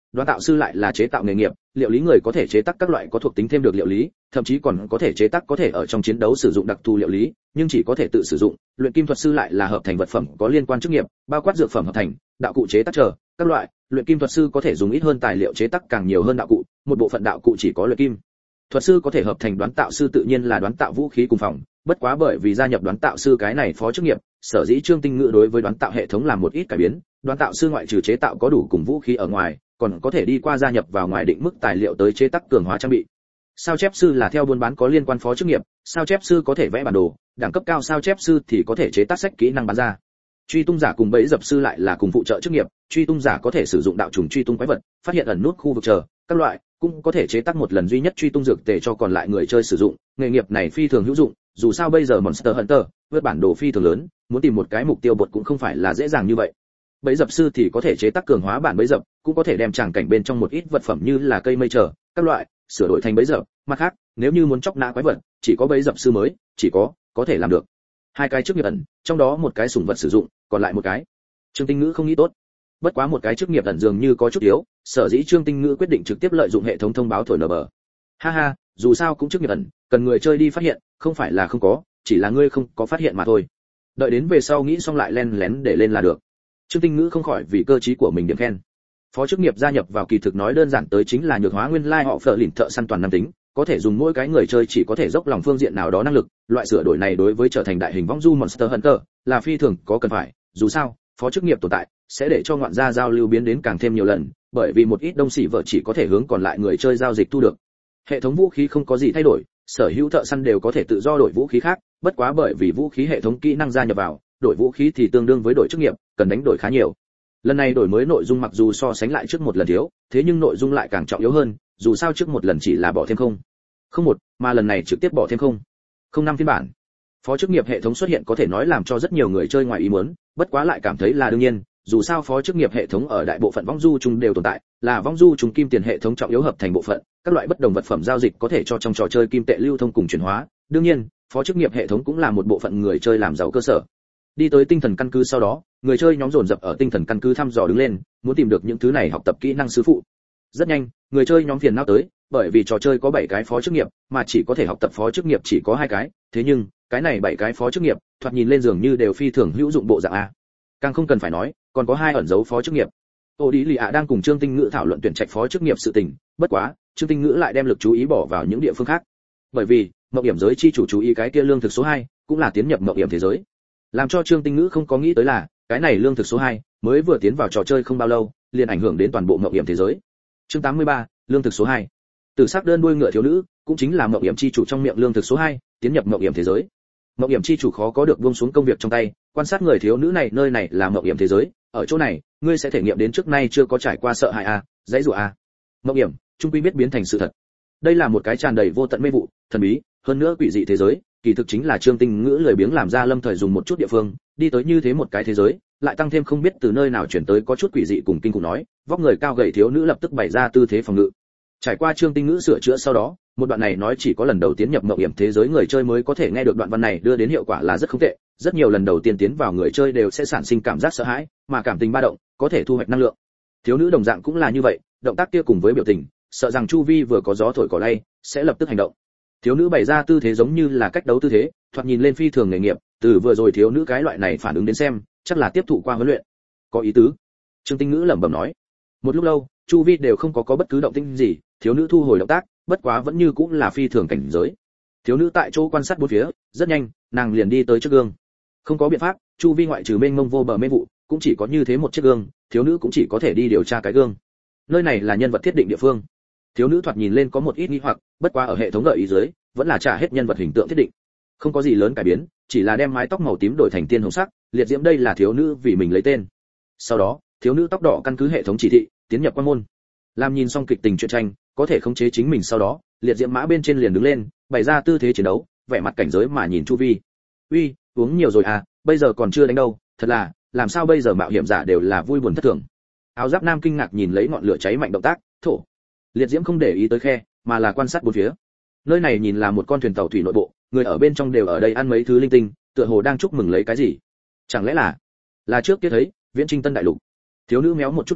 đoán tạo sư lại là chế tạo nghề nghiệp, liệu lý người có thể chế tác các loại có thuộc tính thêm được liệu lý, thậm chí còn có thể chế tác có thể ở trong chiến đấu sử dụng đặc thù liệu lý, nhưng chỉ có thể tự sử dụng. Luyện kim thuật sư lại là hợp thành vật phẩm có liên quan chức nghiệp, bao quát dược phẩm hợp thành, đạo cụ chế tác chờ các loại. Luyện kim thuật sư có thể dùng ít hơn tài liệu chế tác càng nhiều hơn đạo cụ, một bộ phận đạo cụ chỉ có luyện kim thuật sư có thể hợp thành. Đoán tạo sư tự nhiên là đoán tạo vũ khí cùng phòng, bất quá bởi vì gia nhập đoán tạo sư cái này phó chức nghiệp, sở dĩ Trương Tinh Ngữ đối với đoán tạo hệ thống làm một ít cải biến. Đoán tạo sư ngoại trừ chế tạo có đủ cùng vũ khí ở ngoài, còn có thể đi qua gia nhập vào ngoài định mức tài liệu tới chế tác cường hóa trang bị. Sao chép sư là theo buôn bán có liên quan phó chức nghiệp, sao chép sư có thể vẽ bản đồ, đẳng cấp cao sao chép sư thì có thể chế tác sách kỹ năng bán ra. Truy tung giả cùng bẫy dập sư lại là cùng phụ trợ chức nghiệp, truy tung giả có thể sử dụng đạo trùng truy tung quái vật, phát hiện ẩn nút khu vực chờ các loại, cũng có thể chế tác một lần duy nhất truy tung dược tề cho còn lại người chơi sử dụng. Nghề nghiệp này phi thường hữu dụng, dù sao bây giờ Monster Hunter vượt bản đồ phi thường lớn, muốn tìm một cái mục tiêu bột cũng không phải là dễ dàng như vậy. Bẫy dập sư thì có thể chế tác cường hóa bản bẫy dập, cũng có thể đem tràng cảnh bên trong một ít vật phẩm như là cây mây chờ các loại sửa đổi thành bẫy dập. Mặt khác, nếu như muốn chọc nã quái vật, chỉ có bẫy dập sư mới chỉ có thể làm được. Hai cái chức nghiệp ẩn, trong đó một cái sủng vật sử dụng, còn lại một cái. Trương Tinh Ngữ không nghĩ tốt. Bất quá một cái chức nghiệp ẩn dường như có chút yếu, sở dĩ Trương Tinh Ngữ quyết định trực tiếp lợi dụng hệ thống thông báo thổi nở bờ. Ha ha, dù sao cũng chức nghiệp ẩn, cần người chơi đi phát hiện, không phải là không có, chỉ là ngươi không có phát hiện mà thôi. Đợi đến về sau nghĩ xong lại len lén để lên là được. Trương Tinh Ngữ không khỏi vì cơ trí của mình điểm khen. Phó chức nghiệp gia nhập vào kỳ thực nói đơn giản tới chính là nhược hóa nguyên lai họ phở lìn thợ săn toàn nam tính, có thể dùng mỗi cái người chơi chỉ có thể dốc lòng phương diện nào đó năng lực. Loại sửa đổi này đối với trở thành đại hình võng du Monster Hunter là phi thường có cần phải, dù sao phó chức nghiệp tồn tại sẽ để cho ngoạn gia giao lưu biến đến càng thêm nhiều lần, bởi vì một ít đông xỉ vợ chỉ có thể hướng còn lại người chơi giao dịch thu được. Hệ thống vũ khí không có gì thay đổi, sở hữu thợ săn đều có thể tự do đổi vũ khí khác, bất quá bởi vì vũ khí hệ thống kỹ năng gia nhập vào, đổi vũ khí thì tương đương với đổi chức nghiệp, cần đánh đổi khá nhiều. Lần này đổi mới nội dung mặc dù so sánh lại trước một lần thiếu, thế nhưng nội dung lại càng trọng yếu hơn, dù sao trước một lần chỉ là bỏ thêm không một, mà lần này trực tiếp bỏ thêm không năm phiên bản. Phó chức nghiệp hệ thống xuất hiện có thể nói làm cho rất nhiều người chơi ngoài ý muốn, bất quá lại cảm thấy là đương nhiên, dù sao phó chức nghiệp hệ thống ở đại bộ phận vong du chung đều tồn tại, là vong du chung kim tiền hệ thống trọng yếu hợp thành bộ phận, các loại bất đồng vật phẩm giao dịch có thể cho trong trò chơi kim tệ lưu thông cùng chuyển hóa. Đương nhiên, phó chức nghiệp hệ thống cũng là một bộ phận người chơi làm giàu cơ sở. Đi tới tinh thần căn cứ sau đó, người chơi nhóm dồn dập ở tinh thần căn cứ thăm dò đứng lên, muốn tìm được những thứ này học tập kỹ năng sư phụ. Rất nhanh, người chơi nhóm phiền não tới, bởi vì trò chơi có 7 cái phó chức nghiệp, mà chỉ có thể học tập phó chức nghiệp chỉ có 2 cái, thế nhưng, cái này 7 cái phó chức nghiệp, thoạt nhìn lên dường như đều phi thường hữu dụng bộ dạng a. Càng không cần phải nói, còn có 2 ẩn dấu phó chức nghiệp. Ô Đi Lì ạ đang cùng Trương Tinh Ngữ thảo luận tuyển trạch phó chức nghiệp sự tình, bất quá, Trương Tinh Ngữ lại đem lực chú ý bỏ vào những địa phương khác. Bởi vì, mộng hiểm giới chi chủ chú ý cái kia lương thực số 2, cũng là tiến nhập mộng hiểm thế giới. Làm cho Trương Tinh Ngữ không có nghĩ tới là, cái này lương thực số 2 mới vừa tiến vào trò chơi không bao lâu, liền ảnh hưởng đến toàn bộ mộng hiểm thế giới. Chương 83, lương thực số 2. Từ sắc đơn đuôi ngựa thiếu nữ, cũng chính là mộng hiểm chi chủ trong miệng lương thực số 2, tiến nhập mộng hiểm thế giới. Mộng hiểm chi chủ khó có được buông xuống công việc trong tay, quan sát người thiếu nữ này, nơi này là mộng hiểm thế giới, ở chỗ này, ngươi sẽ thể nghiệm đến trước nay chưa có trải qua sợ hãi a, dãy rủa a. Mộng hiểm, trung quy biết biến thành sự thật. Đây là một cái tràn đầy vô tận mê vụ, thần bí, hơn nữa quỷ dị thế giới, kỳ thực chính là Trương Tinh Ngữ lười biếng làm ra lâm thời dùng một chút địa phương, đi tới như thế một cái thế giới, lại tăng thêm không biết từ nơi nào chuyển tới có chút quỷ dị cùng kinh khủng nói, vóc người cao gầy thiếu nữ lập tức bày ra tư thế phòng ngự. Trải qua Trương Tinh Ngữ sửa chữa sau đó, một đoạn này nói chỉ có lần đầu tiến nhập mộng hiểm thế giới người chơi mới có thể nghe được, đoạn văn này đưa đến hiệu quả là rất không tệ, rất nhiều lần đầu tiên tiến vào người chơi đều sẽ sản sinh cảm giác sợ hãi, mà cảm tình ba động có thể thu hoạch năng lượng. Thiếu nữ đồng dạng cũng là như vậy, động tác kia cùng với biểu tình, sợ rằng chu vi vừa có gió thổi cỏ lay, sẽ lập tức hành động. Thiếu nữ bày ra tư thế giống như là cách đấu tư thế, thoạt nhìn lên phi thường nghề nghiệp, từ vừa rồi thiếu nữ cái loại này phản ứng đến xem, chắc là tiếp thụ qua huấn luyện. Có ý tứ. Trương Tinh Ngữ lẩm bẩm nói. Một lúc lâu, chu vi đều không có bất cứ động tĩnh gì, thiếu nữ thu hồi động tác, bất quá vẫn như cũng là phi thường cảnh giới. Thiếu nữ tại chỗ quan sát bốn phía, rất nhanh, nàng liền đi tới trước gương. Không có biện pháp, chu vi ngoại trừ mênh mông vô bờ mê vụ, cũng chỉ có như thế một chiếc gương, thiếu nữ cũng chỉ có thể đi điều tra cái gương. Nơi này là nhân vật thiết định địa phương. Thiếu nữ thoạt nhìn lên có một ít nghi hoặc, bất quá ở hệ thống gợi ý dưới, vẫn là trả hết nhân vật hình tượng thiết định. Không có gì lớn cải biến, chỉ là đem mái tóc màu tím đổi thành tiên hồng sắc, liệt diễm đây là thiếu nữ vì mình lấy tên. Sau đó, thiếu nữ tóc đỏ căn cứ hệ thống chỉ thị, tiến nhập quan môn. Làm nhìn xong kịch tình truyện tranh, có thể khống chế chính mình sau đó, liệt diễm mã bên trên liền đứng lên, bày ra tư thế chiến đấu, vẻ mặt cảnh giới mà nhìn chu vi. Uy, uống nhiều rồi à, bây giờ còn chưa đánh đâu, thật là, làm sao bây giờ mạo hiểm giả đều là vui buồn thất thường. Áo giáp nam kinh ngạc nhìn lấy ngọn lửa cháy mạnh động tác, thổ. Liệt diễm không để ý tới khe, mà là quan sát bốn phía. Nơi này nhìn là một con thuyền tàu thủy nội bộ, người ở bên trong đều ở đây ăn mấy thứ linh tinh, tựa hồ đang chúc mừng lấy cái gì. Chẳng lẽ là trước kia thấy viễn trinh tân đại lục. Thiếu nữ méo một chút đầu,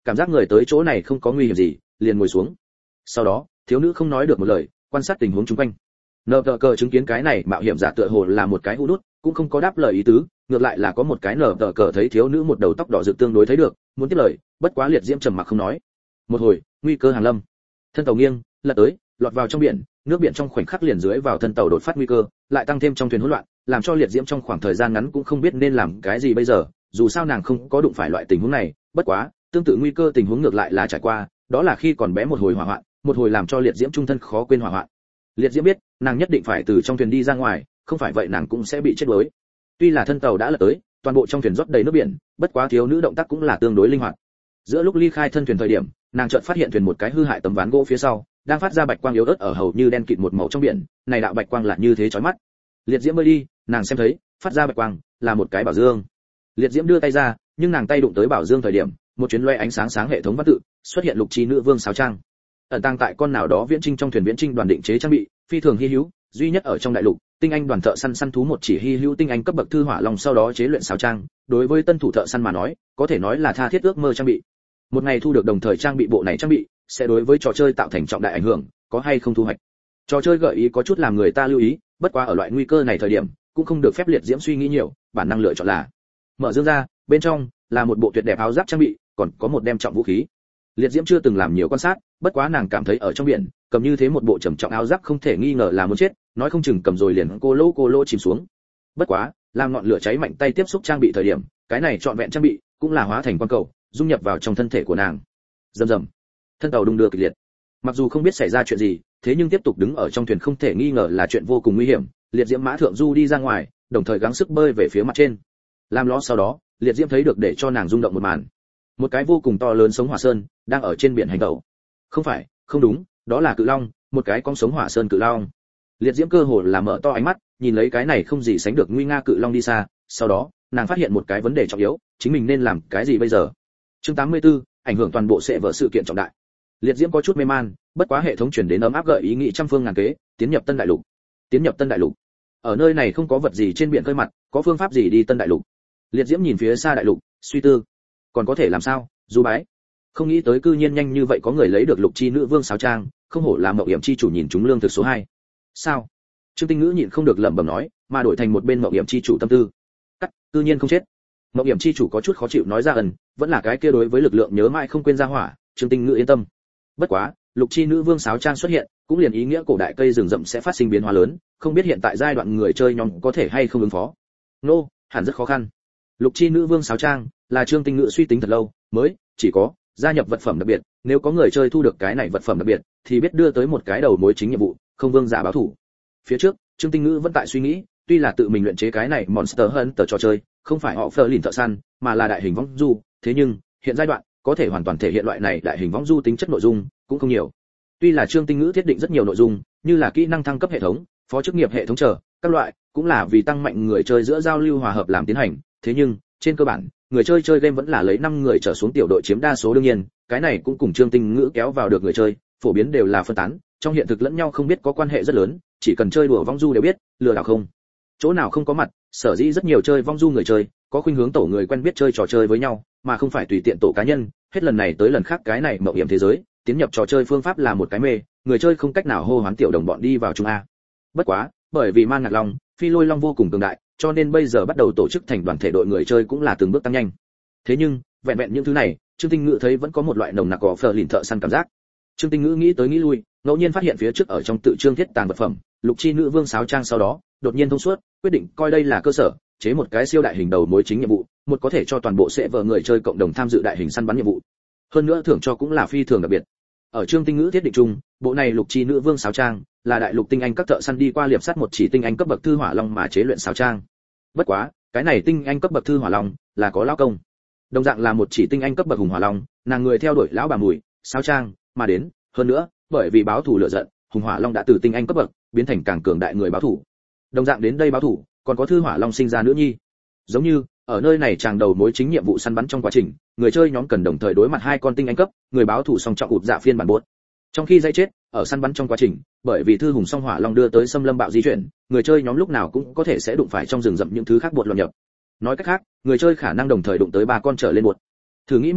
cảm giác người tới chỗ này không có nguy hiểm gì, liền ngồi xuống. Sau đó, thiếu nữ không nói được một lời, quan sát tình huống xung quanh. Nờ tờ cờ chứng kiến cái này mạo hiểm giả tựa hồ là một cái hũ đút, cũng không có đáp lời ý tứ, ngược lại là có một cái nờ tờ cờ thấy thiếu nữ một đầu tóc đỏ rực tương đối thấy được, muốn tiếp lời, bất quá liệt diễm trầm mặc không nói. Một hồi, nguy cơ hàng lâm. Thân tàu nghiêng, lật tới, lọt vào trong biển, nước biển trong khoảnh khắc liền dưới vào thân tàu đột phát nguy cơ, lại tăng thêm trong thuyền hỗn loạn, làm cho liệt diễm trong khoảng thời gian ngắn cũng không biết nên làm cái gì bây giờ, dù sao nàng không có đụng phải loại tình huống này, bất quá, tương tự nguy cơ tình huống ngược lại là trải qua, đó là khi còn bé một hồi hỏa hoạn, một hồi làm cho liệt diễm trung thân khó quên hỏa hoạn. Liệt diễm biết, nàng nhất định phải từ trong thuyền đi ra ngoài, không phải vậy nàng cũng sẽ bị chết đuối. Tuy là thân tàu đã lật tới, toàn bộ trong thuyền rót đầy nước biển, bất quá thiếu nữ động tác cũng là tương đối linh hoạt. Giữa lúc ly khai thân thuyền thời điểm, nàng chợt phát hiện thuyền một cái hư hại tấm ván gỗ phía sau, đang phát ra bạch quang yếu ớt ở hầu như đen kịt một màu trong biển, này đạo bạch quang là như thế chói mắt. Liệt diễm bơi đi, nàng xem thấy, phát ra bạch quang, là một cái bảo dương. Liệt diễm đưa tay ra, nhưng nàng tay đụng tới bảo dương thời điểm, một chuyến loe ánh sáng sáng hệ thống văn tự xuất hiện lục chi nữ vương sáo trang. Ẩn tàng tại con nào đó viễn trinh trong thuyền viễn trinh đoàn định chế trang bị, phi thường hi hữu, duy nhất ở trong đại lục, tinh anh đoàn thợ săn săn thú một chỉ hi hữu tinh anh cấp bậc thư hỏa long sau đó chế luyện sáo trang, đối với tân thủ thợ săn mà nói, có thể nói là tha thiết ước mơ trang bị. Một ngày thu được đồng thời trang bị bộ này trang bị, sẽ đối với trò chơi tạo thành trọng đại ảnh hưởng, có hay không thu hoạch. Trò chơi gợi ý có chút làm người ta lưu ý, bất quá ở loại nguy cơ này thời điểm, cũng không được phép liệt diễm suy nghĩ nhiều, bản năng lựa chọn là mở dương ra, bên trong là một bộ tuyệt đẹp áo giáp trang bị, còn có một đem trọng vũ khí. Liệt diễm chưa từng làm nhiều quan sát, bất quá nàng cảm thấy ở trong biển, cầm như thế một bộ trầm trọng áo giáp không thể nghi ngờ là muốn chết, nói không chừng cầm rồi liền cô lô chìm xuống. Bất quá, làm ngọn lửa cháy mạnh tay tiếp xúc trang bị thời điểm, cái này trọn vẹn trang bị cũng là hóa thành quang cầu, dung nhập vào trong thân thể của nàng. Rầm rầm, thân tàu đung đưa kịch liệt. Mặc dù không biết xảy ra chuyện gì, thế nhưng tiếp tục đứng ở trong thuyền không thể nghi ngờ là chuyện vô cùng nguy hiểm. Liệt diễm mã thượng du đi ra ngoài, đồng thời gắng sức bơi về phía mặt trên. Làm ló sau đó, liệt diễm thấy được để cho nàng rung động một màn. Một cái vô cùng to lớn sống hỏa sơn đang ở trên biển hành tẩu. Không phải, không đúng, đó là cự long, một cái con sống hỏa sơn cự long. Liệt diễm cơ hồ là mở to ánh mắt, nhìn lấy cái này không gì sánh được nguy nga cự long đi xa, sau đó, nàng phát hiện một cái vấn đề trọng yếu, chính mình nên làm cái gì bây giờ. Chương 84, ảnh hưởng toàn bộ sẽ vở sự kiện trọng đại. Liệt diễm có chút mê man, bất quá hệ thống truyền đến ấm áp gợi ý nghĩ trăm phương ngàn kế, tiến nhập Tân Đại Lục. Tiến nhập Tân Đại Lục. Ở nơi này không có vật gì trên biển khơi mặt, có phương pháp gì đi Tân Đại Lục? Liệt diễm nhìn phía xa đại lục, suy tư, còn có thể làm sao? Du bái. Không nghĩ tới cư nhiên nhanh như vậy có người lấy được lục chi nữ vương sáo trang, không hổ là mộng hiểm chi chủ nhìn chúng lương thực số 2. Sao? Trương Tinh Ngữ nhịn không được lẩm bẩm nói, mà đổi thành một bên mộng hiểm chi chủ tâm tư. Cắt, cư nhiên không chết. Mộng hiểm chi chủ có chút khó chịu nói ra vẫn là cái kia đối với lực lượng nhớ mãi không quên ra hỏa, Trương Tinh Ngữ yên tâm. Bất quá, lục chi nữ vương sáo trang xuất hiện, cũng liền ý nghĩa cổ đại cây rừng rậm sẽ phát sinh biến hóa lớn, không biết hiện tại giai đoạn người chơi nhóm có thể hay không ứng phó. Nô, hẳn rất khó khăn. Lục chi nữ vương sáo trang là Trương Tinh Ngữ suy tính thật lâu, mới chỉ có gia nhập vật phẩm đặc biệt, nếu có người chơi thu được cái này vật phẩm đặc biệt, thì biết đưa tới một cái đầu mối chính nhiệm vụ, không vương giả báo thủ. Phía trước, Trương Tinh Ngữ vẫn tại suy nghĩ, tuy là tự mình luyện chế cái này Monster Hunter trò chơi, không phải họ Fleur lìn thợ săn, mà là đại hình võng du, thế nhưng, hiện giai đoạn, có thể hoàn toàn thể hiện loại này đại hình võng du tính chất nội dung, cũng không nhiều. Tuy là Trương Tinh Ngữ thiết định rất nhiều nội dung, như là kỹ năng thăng cấp hệ thống, phó chức nghiệp hệ thống chờ, các loại, cũng là vì tăng mạnh người chơi giữa giao lưu hòa hợp làm tiến hành, thế nhưng, trên cơ bản, người chơi chơi game vẫn là lấy 5 người trở xuống tiểu đội chiếm đa số đương nhiên, cái này cũng cùng Trương Tinh Ngữ kéo vào được người chơi, phổ biến đều là phân tán, trong hiện thực lẫn nhau không biết có quan hệ rất lớn, chỉ cần chơi đùa vong du đều biết, lừa đảo không. Chỗ nào không có mặt, sở dĩ rất nhiều chơi vong du người chơi, có khuynh hướng tổ người quen biết chơi trò chơi với nhau, mà không phải tùy tiện tổ cá nhân, hết lần này tới lần khác cái này mộng hiểm thế giới, tiến nhập trò chơi phương pháp là một cái mê, người chơi không cách nào hô hoán tiểu đồng bọn đi vào chung a. Bất quá, bởi vì Man Ngạc Long, Phi Lôi Long vô cùng cường đại, cho nên bây giờ bắt đầu tổ chức thành đoàn thể đội người chơi cũng là từng bước tăng nhanh. Thế nhưng, vẹn vẹn những thứ này, Trương Tinh Ngữ thấy vẫn có một loại nồng nặc cỏ phở lìn thợ săn cảm giác. Trương Tinh Ngữ nghĩ tới nghĩ lui, ngẫu nhiên phát hiện phía trước ở trong tự trương thiết tàng vật phẩm, lục chi nữ vương sáo trang sau đó, đột nhiên thông suốt, quyết định coi đây là cơ sở, chế một cái siêu đại hình đầu mối chính nhiệm vụ, một có thể cho toàn bộ sẽ vợ người chơi cộng đồng tham dự đại hình săn bắn nhiệm vụ. Hơn nữa thưởng cho cũng là phi thường đặc biệt. Ở Trương Tinh Ngữ thiết định chung, bộ này lục chi nữ vương sáo trang là đại lục tinh anh các thợ săn đi qua liệp sắt một chỉ tinh anh cấp bậc thư hỏa long mà chế luyện sáo trang. Bất quá, cái này tinh anh cấp bậc thư hỏa long là có lão công. Đồng dạng là một chỉ tinh anh cấp bậc hùng hỏa long, nàng người theo đuổi lão bà mùi, sáo trang mà đến, hơn nữa, bởi vì báo thù lửa giận, hùng hỏa long đã từ tinh anh cấp bậc biến thành càng cường đại người báo thù. Đồng dạng đến đây báo thù, còn có thư hỏa long sinh ra nữ nhi. Giống như, ở nơi này chàng đầu mối chính nhiệm vụ săn bắn trong quá trình, người chơi nhóm cần đồng thời đối mặt 2 con tinh anh cấp, người báo thù song trọng ụt dạ phiên bản buốt. Trong khi dây chết, ở săn bắn trong quá trình, bởi vì thư hùng song hỏa long đưa tới xâm lâm bạo di chuyển, người chơi nhóm lúc nào cũng có thể sẽ đụng phải trong rừng rậm những thứ khác buột lọt nhập. Nói cách khác, người chơi khả năng đồng thời đụng tới 3 con trở lên buột. Thử nghĩ một cái,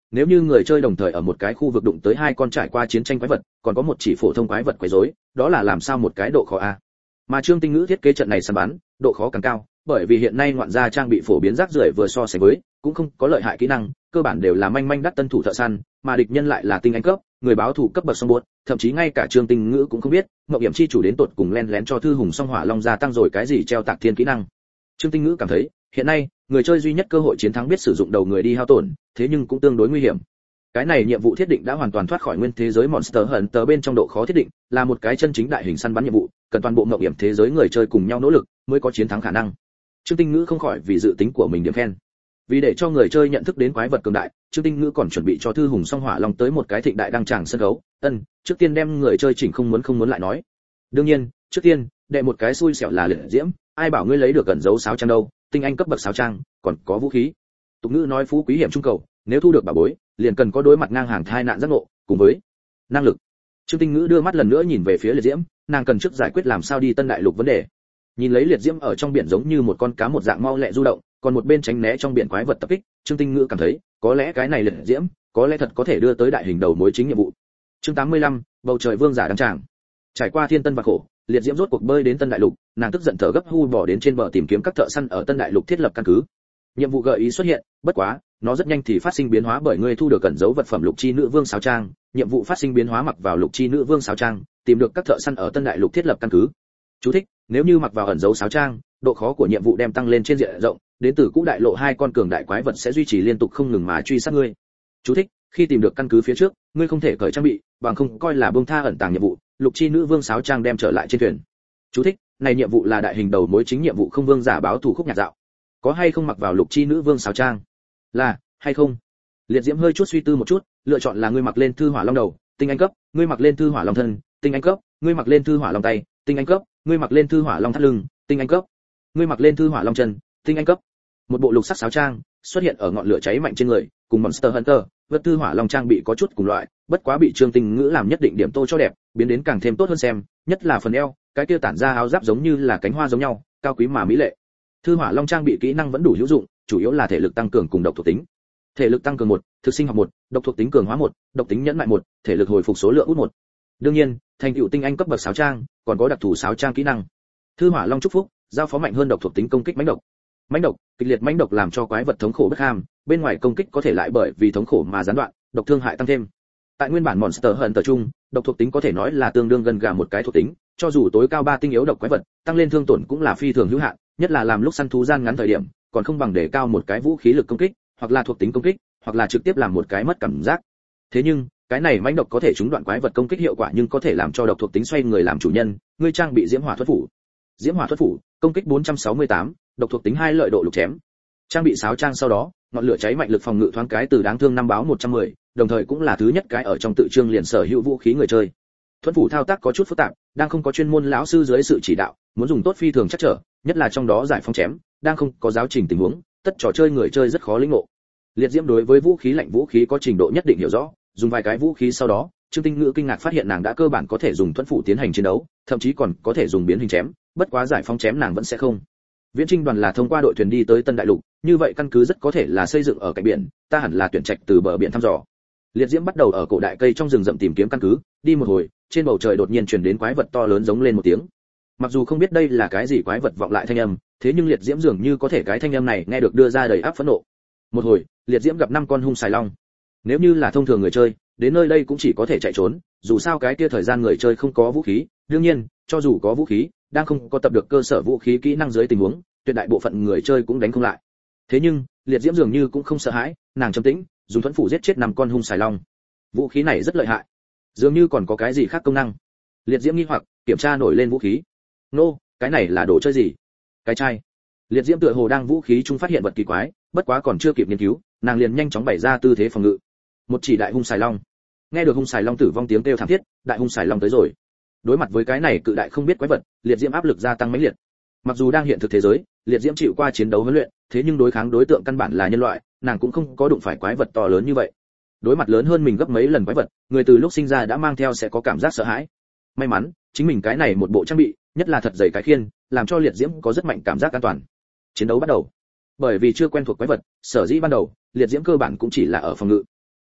nếu như người chơi đồng thời ở một cái khu vực đụng tới hai con trải qua chiến tranh quái vật, còn có một chỉ phổ thông quái vật quấy rối, đó là làm sao một cái độ khó a. Mà Trương Tinh Ngữ thiết kế trận này săn bắn, độ khó càng cao, bởi vì hiện nay ngoạn gia trang bị phổ biến rác rưởi vừa so sánh với, cũng không có lợi hại kỹ năng, cơ bản đều là manh manh đắt tân thủ thợ săn, mà địch nhân lại là tinh anh cấp, người báo thủ cấp bậc song buốt, thậm chí ngay cả Trương Tinh Ngữ cũng không biết, Mộng Hiểm chi chủ đến tột cùng lén lén cho Thư Hùng Song Hỏa Long gia tăng rồi cái gì treo tạc thiên kỹ năng. Trương Tinh Ngữ cảm thấy, hiện nay, người chơi duy nhất cơ hội chiến thắng biết sử dụng đầu người đi hao tổn, thế nhưng cũng tương đối nguy hiểm. Cái này nhiệm vụ thiết định đã hoàn toàn thoát khỏi nguyên thế giới Monster Hunter bên trong độ khó thiết định, là một cái chân chính đại hình săn bắn nhiệm vụ, cần toàn bộ Mộng Hiểm thế giới người chơi cùng nhau nỗ lực mới có chiến thắng khả năng. Trương Tinh Ngữ không khỏi vì dự tính của mình điểm khen. Vì để cho người chơi nhận thức đến quái vật cường đại, Trương Tinh Ngữ còn chuẩn bị cho Thư Hùng Song Hỏa Long tới một cái thịnh đại đăng tràng sân khấu. Trước tiên đem người chơi chỉnh không muốn lại nói. Đương nhiên, trước tiên, đệ một cái xui xẻo là Liệt Diễm, ai bảo ngươi lấy được gần dấu sáo trang đâu, tinh anh cấp bậc sáo trang, còn có vũ khí. Tục ngữ nói phú quý hiểm trung cầu, nếu thu được bảo bối, liền cần có đối mặt ngang hàng thai nạn giác ngộ, cùng với năng lực. Trương Tinh Ngữ đưa mắt lần nữa nhìn về phía Liệt Diễm, nàng cần trước giải quyết làm sao đi Tân Đại Lục vấn đề. Nhìn lấy Liệt Diễm ở trong biển giống như một con cá một dạng mau lẹ du động, còn một bên tránh né trong biển quái vật tập kích, Trương Tinh Ngữ cảm thấy, có lẽ cái này Liệt Diễm, có lẽ thật có thể đưa tới đại hình đầu mối chính nhiệm vụ. Chương 85, bầu trời vương giả đăng tràng. Trải qua thiên tân và khổ, Liệt Diễm rốt cuộc bơi đến Tân Đại Lục, nàng tức giận thở gấp hu bỏ đến trên bờ tìm kiếm các thợ săn ở Tân Đại Lục thiết lập căn cứ. Nhiệm vụ gợi ý xuất hiện, bất quá, nó rất nhanh thì phát sinh biến hóa bởi ngươi thu được cẩn dấu vật phẩm Lục Chi Nữ Vương sáo trang, nhiệm vụ phát sinh biến hóa mặc vào Lục Chi Nữ Vương sáo trang, tìm được các thợ săn ở Tân Đại Lục thiết lập căn cứ. Chú thích: nếu như mặc vào ẩn dấu sáo trang, độ khó của nhiệm vụ đem tăng lên trên diện rộng, đến từ cũ đại lộ hai con cường đại quái vật sẽ duy trì liên tục không ngừng mà truy sát ngươi. Chú thích: khi tìm được căn cứ phía trước, ngươi không thể cởi trang bị, bằng không coi là buông tha ẩn tàng nhiệm vụ, Lục Chi Nữ Vương sáo trang đem trở lại trên thuyền. Chú thích: này nhiệm vụ là đại hình đầu mối chính nhiệm vụ không vương giả báo thù khúc nhạc dạo. Có hay không mặc vào Lục Chi Nữ Vương sáo trang? Là hay không? Liệt Diễm hơi chút suy tư một chút, lựa chọn là ngươi mặc lên Thư Hỏa Long đầu, tinh anh cấp, ngươi mặc lên Thư Hỏa Long thân, tinh anh cấp, ngươi mặc lên Thư Hỏa Long tay, tinh anh cấp, ngươi mặc lên Thư Hỏa Long thắt lưng, tinh anh cấp, ngươi mặc lên Thư Hỏa Long chân, tinh anh cấp. Một bộ lục sắc sáo trang xuất hiện ở ngọn lửa cháy mạnh trên người, cùng Monster Hunter, vật Thư Hỏa Long trang bị có chút cùng loại, bất quá bị Trương Tinh Ngữ làm nhất định điểm tô cho đẹp, biến đến càng thêm tốt hơn xem, nhất là phần eo, cái kia tản ra áo giáp giống như là cánh hoa giống nhau, cao quý mà mỹ lệ. Thư Hỏa Long trang bị kỹ năng vẫn đủ hữu dụng, chủ yếu là thể lực tăng cường cùng độc thuộc tính. Thể lực tăng cường 1, thực sinh học 1, độc thuộc tính cường hóa 1, độc tính nhẫn nại 1, thể lực hồi phục số lượng út 1. Đương nhiên, thành tựu tinh anh cấp bậc sáo trang, còn có đặc thù sáo trang kỹ năng. Thư Hỏa Long chúc phúc, giao phó mạnh hơn độc thuộc tính công kích mãnh độc. Mãnh độc, kịch liệt mãnh độc làm cho quái vật thống khổ bất ham, bên ngoài công kích có thể lại bởi vì thống khổ mà gián đoạn, độc thương hại tăng thêm. Tại nguyên bản Monster Hunter chung, độc thuộc tính có thể nói là tương đương gần gà một cái thuộc tính, cho dù tối cao 3 tinh yếu độc quái vật, tăng lên thương tổn cũng là phi thường hữu hạn, nhất là làm lúc săn thú gian ngắn thời điểm, còn không bằng để cao một cái vũ khí lực công kích, hoặc là thuộc tính công kích, hoặc là trực tiếp làm một cái mất cảm giác. Thế nhưng, cái này mãnh độc có thể trúng đoạn quái vật công kích hiệu quả nhưng có thể làm cho độc thuộc tính xoay người làm chủ nhân, ngươi trang bị Diễm Hỏa Thuật Phủ. Diễm Hỏa Thuật Phủ, công kích 468, độc thuộc tính 2 lợi độ lục chém. Trang bị sáo trang sau đó, ngọn lửa cháy mạnh lực phòng ngự thoáng cái từ đáng thương năm báo 110, đồng thời cũng là thứ nhất cái ở trong tự chương liền sở hữu vũ khí người chơi. Thuật Phủ thao tác có chút phức tạp, đang không có chuyên môn lão sư dưới sự chỉ đạo, muốn dùng tốt phi thường chắc trở, nhất là trong đó giải phóng chém, đang không có giáo trình tình huống, tất trò chơi người chơi rất khó lĩnh ngộ. Liệt Diễm đối với vũ khí lạnh vũ khí có trình độ nhất định hiểu rõ, dùng vài cái vũ khí sau đó, Trương Tinh Ngữ kinh ngạc phát hiện nàng đã cơ bản có thể dùng thuẫn phủ tiến hành chiến đấu, thậm chí còn có thể dùng biến hình chém, bất quá giải phóng chém nàng vẫn sẽ không. Viễn Trinh đoàn là thông qua đội thuyền đi tới Tân Đại Lục, như vậy căn cứ rất có thể là xây dựng ở cạnh biển, ta hẳn là tuyển trạch từ bờ biển thăm dò. Liệt Diễm bắt đầu ở cổ đại cây trong rừng rậm tìm kiếm căn cứ, đi một hồi, trên bầu trời đột nhiên truyền đến quái vật to lớn giống lên một tiếng. Mặc dù không biết đây là cái gì quái vật vọng lại thanh âm, thế nhưng Liệt Diễm dường như có thể cái thanh âm này nghe được đưa ra đầy áp phẫn nộ. Một hồi, Liệt Diễm gặp 5 con hung xài long. Nếu như là thông thường người chơi, đến nơi đây cũng chỉ có thể chạy trốn, dù sao cái kia thời gian người chơi không có vũ khí, đương nhiên, cho dù có vũ khí, đang không có tập được cơ sở vũ khí kỹ năng dưới tình huống, tuyệt đại bộ phận người chơi cũng đánh không lại. Thế nhưng, Liệt Diễm dường như cũng không sợ hãi, nàng trầm tĩnh, dùng thuẫn phủ giết chết 5 con hung xài long. Vũ khí này rất lợi hại, dường như còn có cái gì khác công năng. Liệt Diễm nghi hoặc, kiểm tra nổi lên vũ khí. Nô, cái này là đồ chơi gì? Cái chai. Liệt Diễm tựa hồ đang vũ khí chúng phát hiện vật kỳ quái, bất quá còn chưa kịp nghiên cứu, nàng liền nhanh chóng bày ra tư thế phòng ngự. Một chỉ đại hung xài long. Nghe được hung xài long tử vong tiếng kêu thảm thiết, đại hung xài long tới rồi. Đối mặt với cái này cự đại không biết quái vật, Liệt Diễm áp lực gia tăng mãnh liệt. Mặc dù đang hiện thực thế giới, Liệt Diễm chịu qua chiến đấu huấn luyện, thế nhưng đối kháng đối tượng căn bản là nhân loại, nàng cũng không có đụng phải quái vật to lớn như vậy. Đối mặt lớn hơn mình gấp mấy lần quái vật, người từ lúc sinh ra đã mang theo sẽ có cảm giác sợ hãi. May mắn, chính mình cái này một bộ trang bị, nhất là thật dày cái khiên, làm cho Liệt Diễm có rất mạnh cảm giác an toàn. Chiến đấu bắt đầu. Bởi vì chưa quen thuộc quái vật, sở dĩ ban đầu, Liệt Diễm cơ bản cũng chỉ là ở phòng ngự.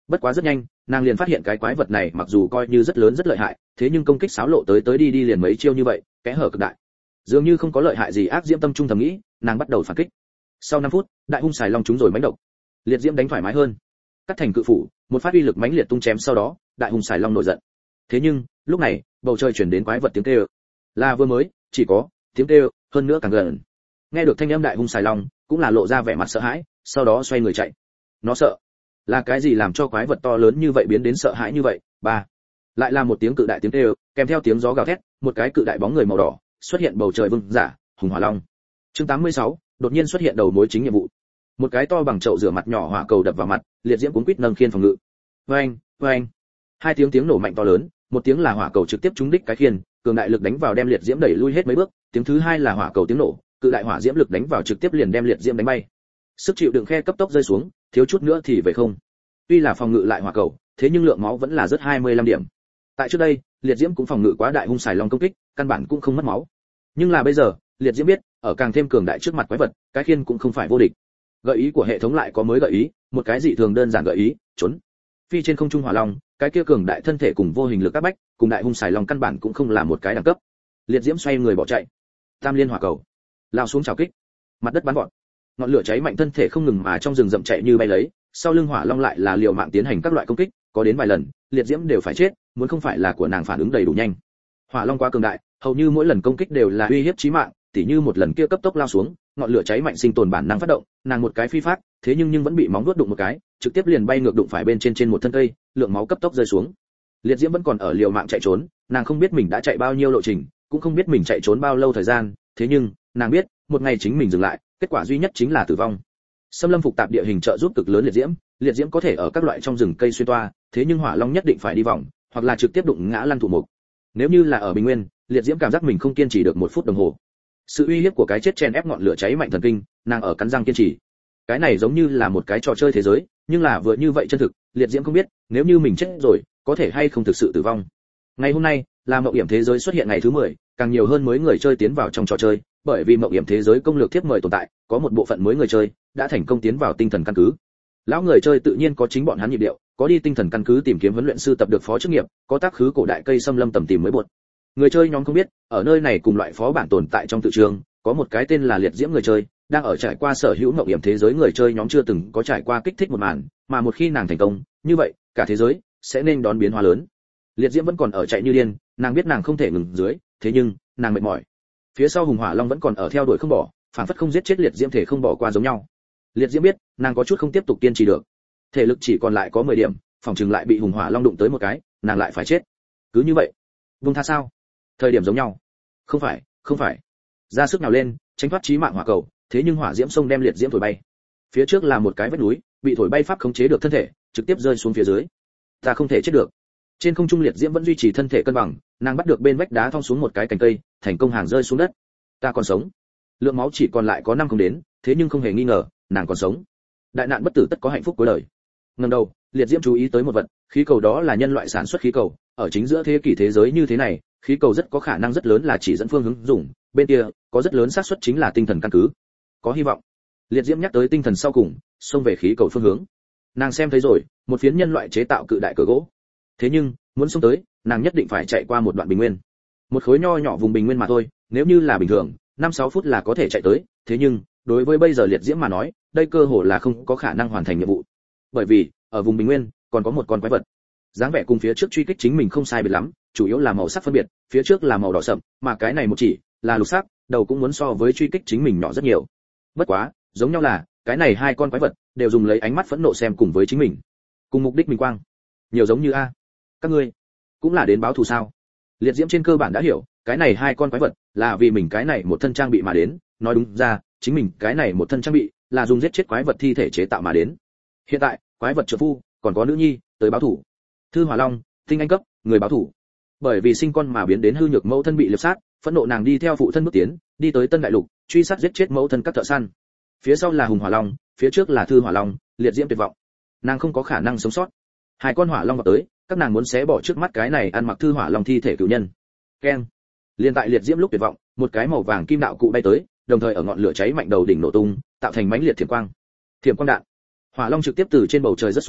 Bất quá rất nhanh, nàng liền phát hiện cái quái vật này mặc dù coi như rất lớn rất lợi hại, thế nhưng công kích xáo lộ tới đi liền mấy chiêu như vậy, kẽ hở cực đại. Dường như không có lợi hại gì, ác diễm tâm trung thầm nghĩ, nàng bắt đầu phản kích. Sau 5 phút, đại hung xài long trúng rồi mãnh độc. Liệt diễm đánh thoải mái hơn, cắt thành cự phủ, một phát uy lực mãnh liệt tung chém, sau đó, đại hung xài long nổi giận. Thế nhưng, lúc này, bầu trời truyền đến quái vật tiếng kêu. Là vừa mới, chỉ có tiếng kêu, hơn nữa càng gần. Nghe được thanh âm đại hung xài long, cũng là lộ ra vẻ mặt sợ hãi, sau đó xoay người chạy. Nó sợ. Là cái gì làm cho quái vật to lớn như vậy biến đến sợ hãi như vậy? Ba. Lại là một tiếng cự đại tiếng kêu, kèm theo tiếng gió gào thét, một cái cự đại bóng người màu đỏ xuất hiện bầu trời, vương giả, hùng hỏa long. Chương 86, đột nhiên xuất hiện đầu mối chính nhiệm vụ. Một cái to bằng chậu rửa mặt nhỏ hỏa cầu đập vào mặt, liệt diễm cuốn quýt nâng khiên phòng ngự. Oeng, oeng. Hai tiếng nổ mạnh to lớn, một tiếng là hỏa cầu trực tiếp trúng đích cái khiên, cường đại lực đánh vào đem liệt diễm đẩy lui hết mấy bước, tiếng thứ hai là hỏa cầu tiếng nổ, cự đại hỏa diễm lực đánh vào trực tiếp liền đem liệt diễm đánh bay. Sức chịu đựng khe cấp tốc rơi xuống, thiếu chút nữa thì về không. Tuy là phòng ngự lại hỏa cầu, thế nhưng lượng máu vẫn là rất 25 điểm. Tại trước đây, liệt diễm cũng phòng ngự quá đại hung xài long công kích, căn bản cũng không mất máu. Nhưng là bây giờ, liệt diễm biết, ở càng thêm cường đại trước mặt quái vật, cái khiên cũng không phải vô địch. Gợi ý của hệ thống lại có mới gợi ý, một cái dị thường đơn giản gợi ý, trốn. Phi trên không trung hỏa long, cái kia cường đại thân thể cùng vô hình lực áp bách, cùng đại hung xài long căn bản cũng không là một cái đẳng cấp. Liệt diễm xoay người bỏ chạy. Tam liên hỏa cầu, lao xuống chào kích. Mặt đất bắn gọn. Ngọn lửa cháy mạnh, thân thể không ngừng mà trong rừng rậm chạy như bay lấy, sau lưng hỏa long lại là liều mạng tiến hành các loại công kích, có đến vài lần, liệt diễm đều phải chết, muốn không phải là của nàng phản ứng đầy đủ nhanh. Hỏa long quá cường đại, hầu như mỗi lần công kích đều là uy hiếp chí mạng, tỉ như một lần kia cấp tốc lao xuống, ngọn lửa cháy mạnh sinh tồn bản năng phát động, nàng một cái phi phát, thế nhưng vẫn bị móng vuốt đụng một cái, trực tiếp liền bay ngược đụng phải bên trên một thân cây, lượng máu cấp tốc rơi xuống. Liệt diễm vẫn còn ở liều mạng chạy trốn, nàng không biết mình đã chạy bao nhiêu lộ trình, cũng không biết mình chạy trốn bao lâu thời gian, thế nhưng nàng biết, một ngày chính mình dừng lại, kết quả duy nhất chính là tử vong. Xâm lâm phục tạp địa hình trợ giúp cực lớn liệt diễm có thể ở các loại trong rừng cây xuyên toa, thế nhưng hỏa long nhất định phải đi vòng, hoặc là trực tiếp đụng ngã lăn thủ mục. Nếu như là ở bình nguyên, liệt diễm cảm giác mình không kiên trì được 1 phút đồng hồ. Sự uy hiếp của cái chết chen ép ngọn lửa cháy mạnh thần kinh, nàng ở cắn răng kiên trì. Cái này giống như là một cái trò chơi thế giới, nhưng là vừa như vậy chân thực, liệt diễm không biết, nếu như mình chết rồi, có thể hay không thực sự tử vong. Ngày hôm nay, là mộng hiểm thế giới xuất hiện ngày thứ 10, càng nhiều hơn mới người chơi tiến vào trong trò chơi, bởi vì mộng hiểm thế giới công lược thiếp mời tồn tại, có một bộ phận mới người chơi đã thành công tiến vào tinh thần căn cứ. Lão người chơi tự nhiên có chính bọn hắn nhịp điệu, có đi tinh thần căn cứ tìm kiếm huấn luyện sư tập được phó chức nghiệp, có tác khứ cổ đại cây xâm lâm tầm tìm mới buột. Người chơi nhóm không biết, ở nơi này cùng loại phó bản tồn tại trong tự trường, có một cái tên là liệt diễm người chơi, đang ở trải qua sở hữu mộng hiểm thế giới người chơi nhóm chưa từng có trải qua kích thích một màn, mà một khi nàng thành công, như vậy, cả thế giới sẽ nên đón biến hóa lớn. Liệt diễm vẫn còn ở chạy như điên, nàng biết nàng không thể ngừng dưới, thế nhưng, nàng mệt mỏi. Phía sau hùng hỏa long vẫn còn ở theo đuổi không bỏ, phản phất không giết chết liệt diễm thể không bỏ qua giống nhau. Liệt diễm biết, nàng có chút không tiếp tục kiên trì được. Thể lực chỉ còn lại có 10 điểm, phòng chừng lại bị hùng hỏa long đụng tới một cái, nàng lại phải chết. Cứ như vậy, buông tha sao? Thời điểm giống nhau. Không phải. Ra sức nào lên, tránh thoát chí mạng hỏa cầu, thế nhưng hỏa diễm sông đem liệt diễm thổi bay. Phía trước là một cái vách núi, bị thổi bay pháp khống chế được thân thể, trực tiếp rơi xuống phía dưới. Ta không thể chết được. Trên không trung liệt diễm vẫn duy trì thân thể cân bằng, nàng bắt được bên vách đá thong xuống một cái cành cây, thành công hàng rơi xuống đất. Ta còn sống. Lượng máu chỉ còn lại có 5 không đến, thế nhưng không hề nghi ngờ, nàng còn sống. Đại nạn bất tử tất có hạnh phúc cuối đời. Ngẩng đầu, liệt diễm chú ý tới một vật, khí cầu đó là nhân loại sản xuất khí cầu, ở chính giữa thế kỷ thế giới như thế này, khí cầu rất có khả năng rất lớn là chỉ dẫn phương hướng dùng, bên kia có rất lớn xác suất chính là tinh thần căn cứ. Có hy vọng. Liệt diễm nhắc tới tinh thần sau cùng, xông về khí cầu phương hướng. Nàng xem thấy rồi, một phiến nhân loại chế tạo cự đại cửa gỗ. Thế nhưng, muốn xông tới, nàng nhất định phải chạy qua một đoạn bình nguyên. Một khối nho nhỏ vùng bình nguyên mà thôi, nếu như là bình thường, 5-6 phút là có thể chạy tới, thế nhưng, đối với bây giờ liệt diễm mà nói, đây cơ hồ là không có khả năng hoàn thành nhiệm vụ. Bởi vì, ở vùng bình nguyên, còn có một con quái vật. Dáng vẻ cùng phía trước truy kích chính mình không sai biệt lắm, chủ yếu là màu sắc phân biệt, phía trước là màu đỏ sậm, mà cái này một chỉ là lục sắc, đầu cũng muốn so với truy kích chính mình nhỏ rất nhiều. Bất quá, giống nhau là, cái này hai con quái vật đều dùng lấy ánh mắt phẫn nộ xem cùng với chính mình. Cùng mục đích mình quang. Nhiều giống như a. Các ngươi cũng là đến báo thù sao? Liệt diễm trên cơ bản đã hiểu, cái này hai con quái vật là vì mình cái này một thân trang bị mà đến, nói đúng ra, chính mình cái này một thân trang bị là dùng giết chết quái vật thi thể chế tạo mà đến. Hiện tại, quái vật trợ phu, còn có nữ nhi tới báo thù. Thư Hỏa Long, tinh anh cấp, người báo thù. Bởi vì sinh con mà biến đến hư nhược mẫu thân bị liệp sát, phẫn nộ nàng đi theo phụ thân bước tiến, đi tới Tân Đại Lục, truy sát giết chết mẫu thân các thợ săn. Phía sau là Hùng Hỏa Long, phía trước là Thư Hỏa Long, liệt diễm tuyệt vọng. Nàng không có khả năng sống sót. Hai con hỏa long vào tới, các nàng muốn xé bỏ trước mắt cái này ăn mặc Thư Hỏa Long thi thể cửu nhân. Keng. Liên tại liệt diễm lúc tuyệt vọng, một cái màu vàng kim đạo cụ bay tới, đồng thời ở ngọn lửa cháy mạnh đầu đỉnh nổ tung, tạo thành mãnh liệt thiểm quang. Thiểm quang đạn. Hỏa long trực tiếp từ trên bầu trời rớt xuống,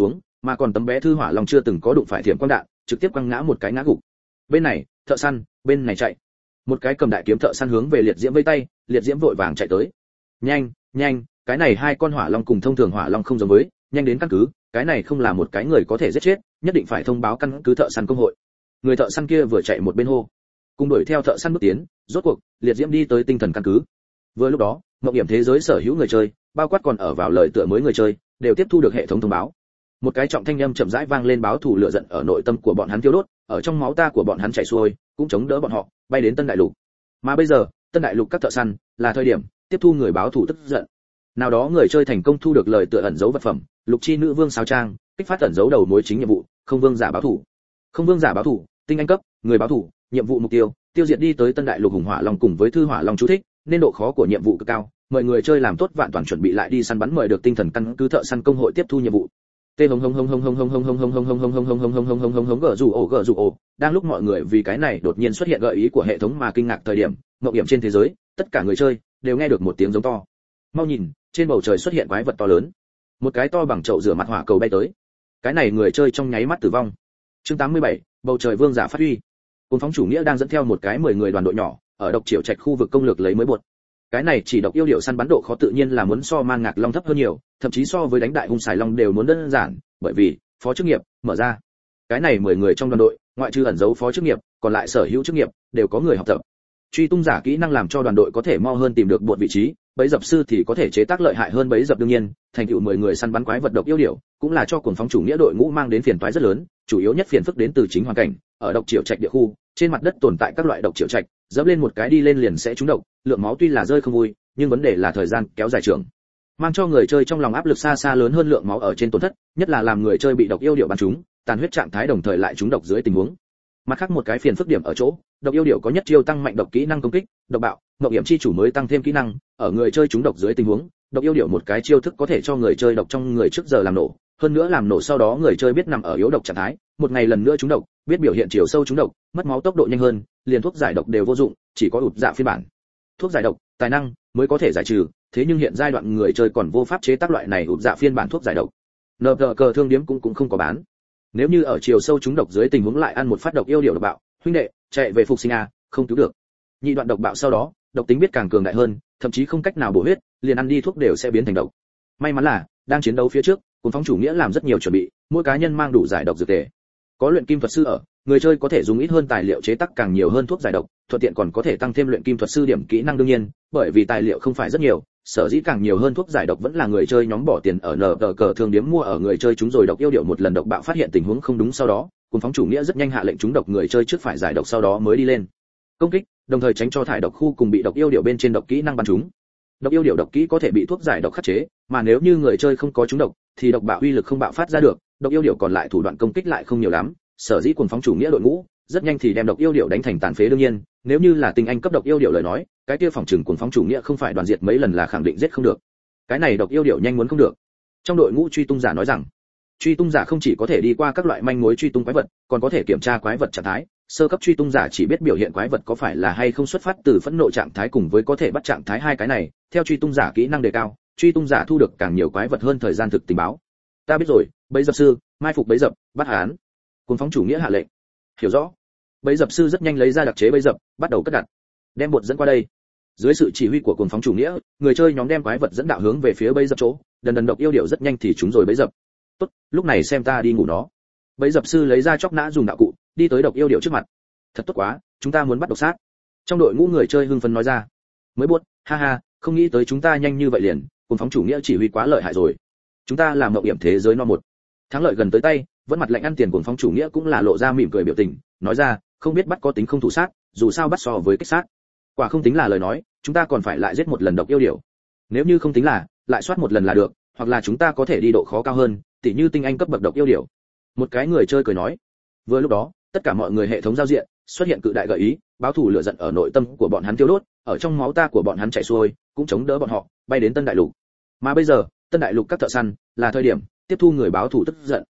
mà còn tấm bé thư hỏa long chưa từng có đụng phải thiểm quang đạn, trực tiếp quăng ngã một cái ngã gục. Bên này thợ săn, bên này chạy. Một cái cầm đại kiếm thợ săn hướng về liệt diễm vây tay, liệt diễm vội vàng chạy tới. Nhanh, nhanh, cái này hai con hỏa long cùng thông thường hỏa long không giống với, nhanh đến căn cứ, cái này không là một cái người có thể giết chết, nhất định phải thông báo căn cứ thợ săn công hội. Người thợ săn kia vừa chạy một bên hô, cùng đuổi theo thợ săn bước tiến, rốt cuộc liệt diễm đi tới tinh thần căn cứ. Vừa lúc đó, mộng hiểm thế giới sở hữu người chơi, bao quát còn ở vào lời tựa mới người chơi, đều tiếp thu được hệ thống thông báo. Một cái trọng thanh âm chậm rãi vang lên báo thù lửa giận ở nội tâm của bọn hắn thiêu đốt, ở trong máu ta của bọn hắn chảy xuôi, cũng chống đỡ bọn họ bay đến Tân Đại Lục. Mà bây giờ, Tân Đại Lục các thợ săn là thời điểm tiếp thu người báo thù tức giận. Nào đó người chơi thành công thu được lời tựa ẩn dấu vật phẩm, Lục Chi Nữ Vương Sáo Trang, kích phát ẩn dấu đầu mối chính nhiệm vụ, không vương giả báo thù. Không vương giả báo thù, tinh anh cấp, người báo thù, nhiệm vụ mục tiêu, tiêu diệt đi tới Tân Đại Lục hùng hỏa long cùng với thư hỏa long chú thích, nên độ khó của nhiệm vụ cực cao, mời người chơi làm tốt vạn toàn chuẩn bị lại đi săn bắn, mời được tinh thần căn cứ thợ săn công hội tiếp thu nhiệm vụ. Tê hống hống hống hống hống hống hống hống hống hống hống hống hống hống hống hống hống hống hống gở rủ ổ. Đang lúc mọi người vì cái này đột nhiên xuất hiện gợi ý của hệ thống mà kinh ngạc thời điểm, ngộng hiểm trên thế giới, tất cả người chơi đều nghe được một tiếng giống to. Mau nhìn, trên bầu trời xuất hiện quái vật to lớn. Một cái to bằng chậu rửa mặt hỏa cầu bay tới. Cái này người chơi trong nháy mắt tử vong. Chương 87, bầu trời vương giả phát huy. Cùng phóng chủ nghĩa đang dẫn theo một cái 10 người đoàn đội nhỏ, ở độc triệu trạch khu vực công lược lấy mới bột. Cái này chỉ độc yêu điệu săn bắn độ khó tự nhiên là muốn so man ngạc long thấp hơn nhiều, thậm chí so với đánh đại hung xài long đều muốn đơn giản, bởi vì phó chức nghiệp mở ra. Cái này 10 người trong đoàn đội, ngoại trừ ẩn dấu phó chức nghiệp, còn lại sở hữu chức nghiệp đều có người học tập. Truy tung giả kỹ năng làm cho đoàn đội có thể mau hơn tìm được bột vị trí, bẫy dập sư thì có thể chế tác lợi hại hơn bẫy dập. Đương nhiên, thành tựu 10 người săn bắn quái vật độc yêu điểu, cũng là cho cuồng phóng chủ nghĩa đội ngũ mang đến phiền toái rất lớn, chủ yếu nhất phiền phức đến từ chính hoàn cảnh, ở độc triệu trạch địa khu, trên mặt đất tồn tại các loại độc triệu trạch, dẫm lên một cái đi lên liền sẽ trúng độc, lượng máu tuy là rơi không vui, nhưng vấn đề là thời gian kéo dài trưởng, mang cho người chơi trong lòng áp lực xa xa lớn hơn lượng máu ở trên tổn thất, nhất là làm người chơi bị độc yêu điểu bắn trúng, tàn huyết trạng thái đồng thời lại trúng độc dưới tình huống. Mặt khác một cái phiền phức điểm ở chỗ, độc yêu điểu có nhất chiêu tăng mạnh độc kỹ năng công kích, độc bạo, ngọc hiểm chi chủ mới tăng thêm kỹ năng, ở người chơi trúng độc dưới tình huống, độc yêu điểu một cái chiêu thức có thể cho người chơi độc trong người trước giờ làm nổ, hơn nữa làm nổ sau đó người chơi biết nằm ở yếu độc trạng thái, một ngày lần nữa trúng độc, biết biểu hiện chiều sâu trúng độc, mất máu tốc độ nhanh hơn, liền thuốc giải độc đều vô dụng, chỉ có ụt dạ phiên bản. Thuốc giải độc, tài năng mới có thể giải trừ, thế nhưng hiện giai đoạn người chơi còn vô pháp chế tác loại này ụt dạ phiên bản thuốc giải độc. Nợ cờ thương điếm cũng không có bán. Nếu như ở chiều sâu trúng độc dưới tình huống lại ăn một phát độc yêu điểu độc bạo, huynh đệ, chạy về phục sinh a, không cứu được. Nhị đoạn độc bạo sau đó, độc tính biết càng cường đại hơn, thậm chí không cách nào bổ huyết, liền ăn đi thuốc đều sẽ biến thành độc. May mắn là, đang chiến đấu phía trước, cuốn phóng chủ nghĩa làm rất nhiều chuẩn bị, mỗi cá nhân mang đủ giải độc dược tề. Có luyện kim thuật sư ở, người chơi có thể dùng ít hơn tài liệu chế tác càng nhiều hơn thuốc giải độc, thuận tiện còn có thể tăng thêm luyện kim thuật sư điểm kỹ năng. Đương nhiên, bởi vì tài liệu không phải rất nhiều, sở dĩ càng nhiều hơn thuốc giải độc vẫn là người chơi nhóm bỏ tiền ở nở cờ thường điếm mua, ở người chơi chúng rồi độc yêu điểu một lần độc bạo phát hiện tình huống không đúng sau đó, cuốn phóng chủ nghĩa rất nhanh hạ lệnh chúng độc người chơi trước phải giải độc sau đó mới đi lên công kích, đồng thời tránh cho thải độc khu cùng bị độc yêu điểu bên trên độc kỹ năng bắn chúng. Độc yêu điểu độc kỹ có thể bị thuốc giải độc khắc chế, mà nếu như người chơi không có chúng độc thì độc bạo uy lực không bạo phát ra được, độc yêu điểu còn lại thủ đoạn công kích lại không nhiều lắm, sở dĩ cuồng phóng chủ nghĩa đội ngũ rất nhanh thì đem độc yêu điểu đánh thành tàn phế. Đương nhiên, nếu như là tinh anh cấp độc yêu điểu lời nói, cái kia phòng trừng cuồng phóng chủ nghĩa không phải đoàn diệt mấy lần là khẳng định giết không được. Cái này độc yêu điểu nhanh muốn không được. Trong đội ngũ truy tung giả nói rằng, truy tung giả không chỉ có thể đi qua các loại manh mối truy tung quái vật, còn có thể kiểm tra quái vật trạng thái. Sơ cấp truy tung giả chỉ biết biểu hiện quái vật có phải là hay không xuất phát từ phẫn nộ trạng thái cùng với có thể bắt trạng thái hai cái này, theo truy tung giả kỹ năng đề cao, truy tung giả thu được càng nhiều quái vật hơn thời gian thực tình báo. Ta biết rồi, bẫy dập sư, mai phục bẫy dập, bắt án. Cuồng phóng chủ nghĩa hạ lệnh. Hiểu rõ. Bẫy dập sư rất nhanh lấy ra đặc chế bẫy dập, bắt đầu cất đặt. Đem bột dẫn qua đây. Dưới sự chỉ huy của cuồng phóng chủ nghĩa, người chơi nhóm đem quái vật dẫn đạo hướng về phía bẫy dập chỗ, đần độc yêu điểu rất nhanh thì chúng rồi bẫy dập. Tốt, lúc này xem ta đi ngủ nó. Bẫy dập sư lấy ra chóc nã dùng đạo cụ, đi tới độc yêu điểu trước mặt. Thật tốt quá, chúng ta muốn bắt độc sát. Trong đội ngũ người chơi hưng phấn nói ra. Mới buốt, ha ha, không nghĩ tới chúng ta nhanh như vậy liền, cuồng phóng chủ nghĩa chỉ huy quá lợi hại rồi. Chúng ta làm mộng hiểm thế giới no một. Thắng lợi gần tới tay, vẫn mặt lạnh ăn tiền cuồng phóng chủ nghĩa cũng là lộ ra mỉm cười biểu tình, nói ra, không biết bắt có tính không thủ sát, dù sao bắt so với kích sát. Quả không tính là lời nói, chúng ta còn phải lại giết một lần độc yêu điểu. Nếu như không tính là, lại soát một lần là được, hoặc là chúng ta có thể đi độ khó cao hơn, tỉ như tinh anh cấp bậc độc yêu điểu. Một cái người chơi cười nói. Vừa lúc đó, tất cả mọi người hệ thống giao diện xuất hiện cự đại gợi ý, báo thù lửa giận ở nội tâm của bọn hắn tiêu đốt, ở trong máu ta của bọn hắn chảy xuôi, cũng chống đỡ bọn họ bay đến Tân Đại Lục. Mà bây giờ, Tân Đại Lục các thợ săn là thời điểm tiếp thu người báo thù tức giận.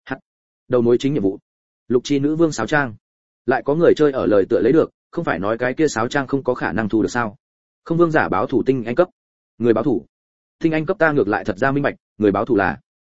Đầu mối chính nhiệm vụ. Lục Chi Nữ Vương Sáo Trang. Lại có người chơi ở lời tựa lấy được, không phải nói cái kia Sáo Trang không có khả năng thu được sao? Không vương giả báo thù tinh anh cấp. Người báo thù. Tinh anh cấp ta ngược lại thật ra minh bạch, người báo thù là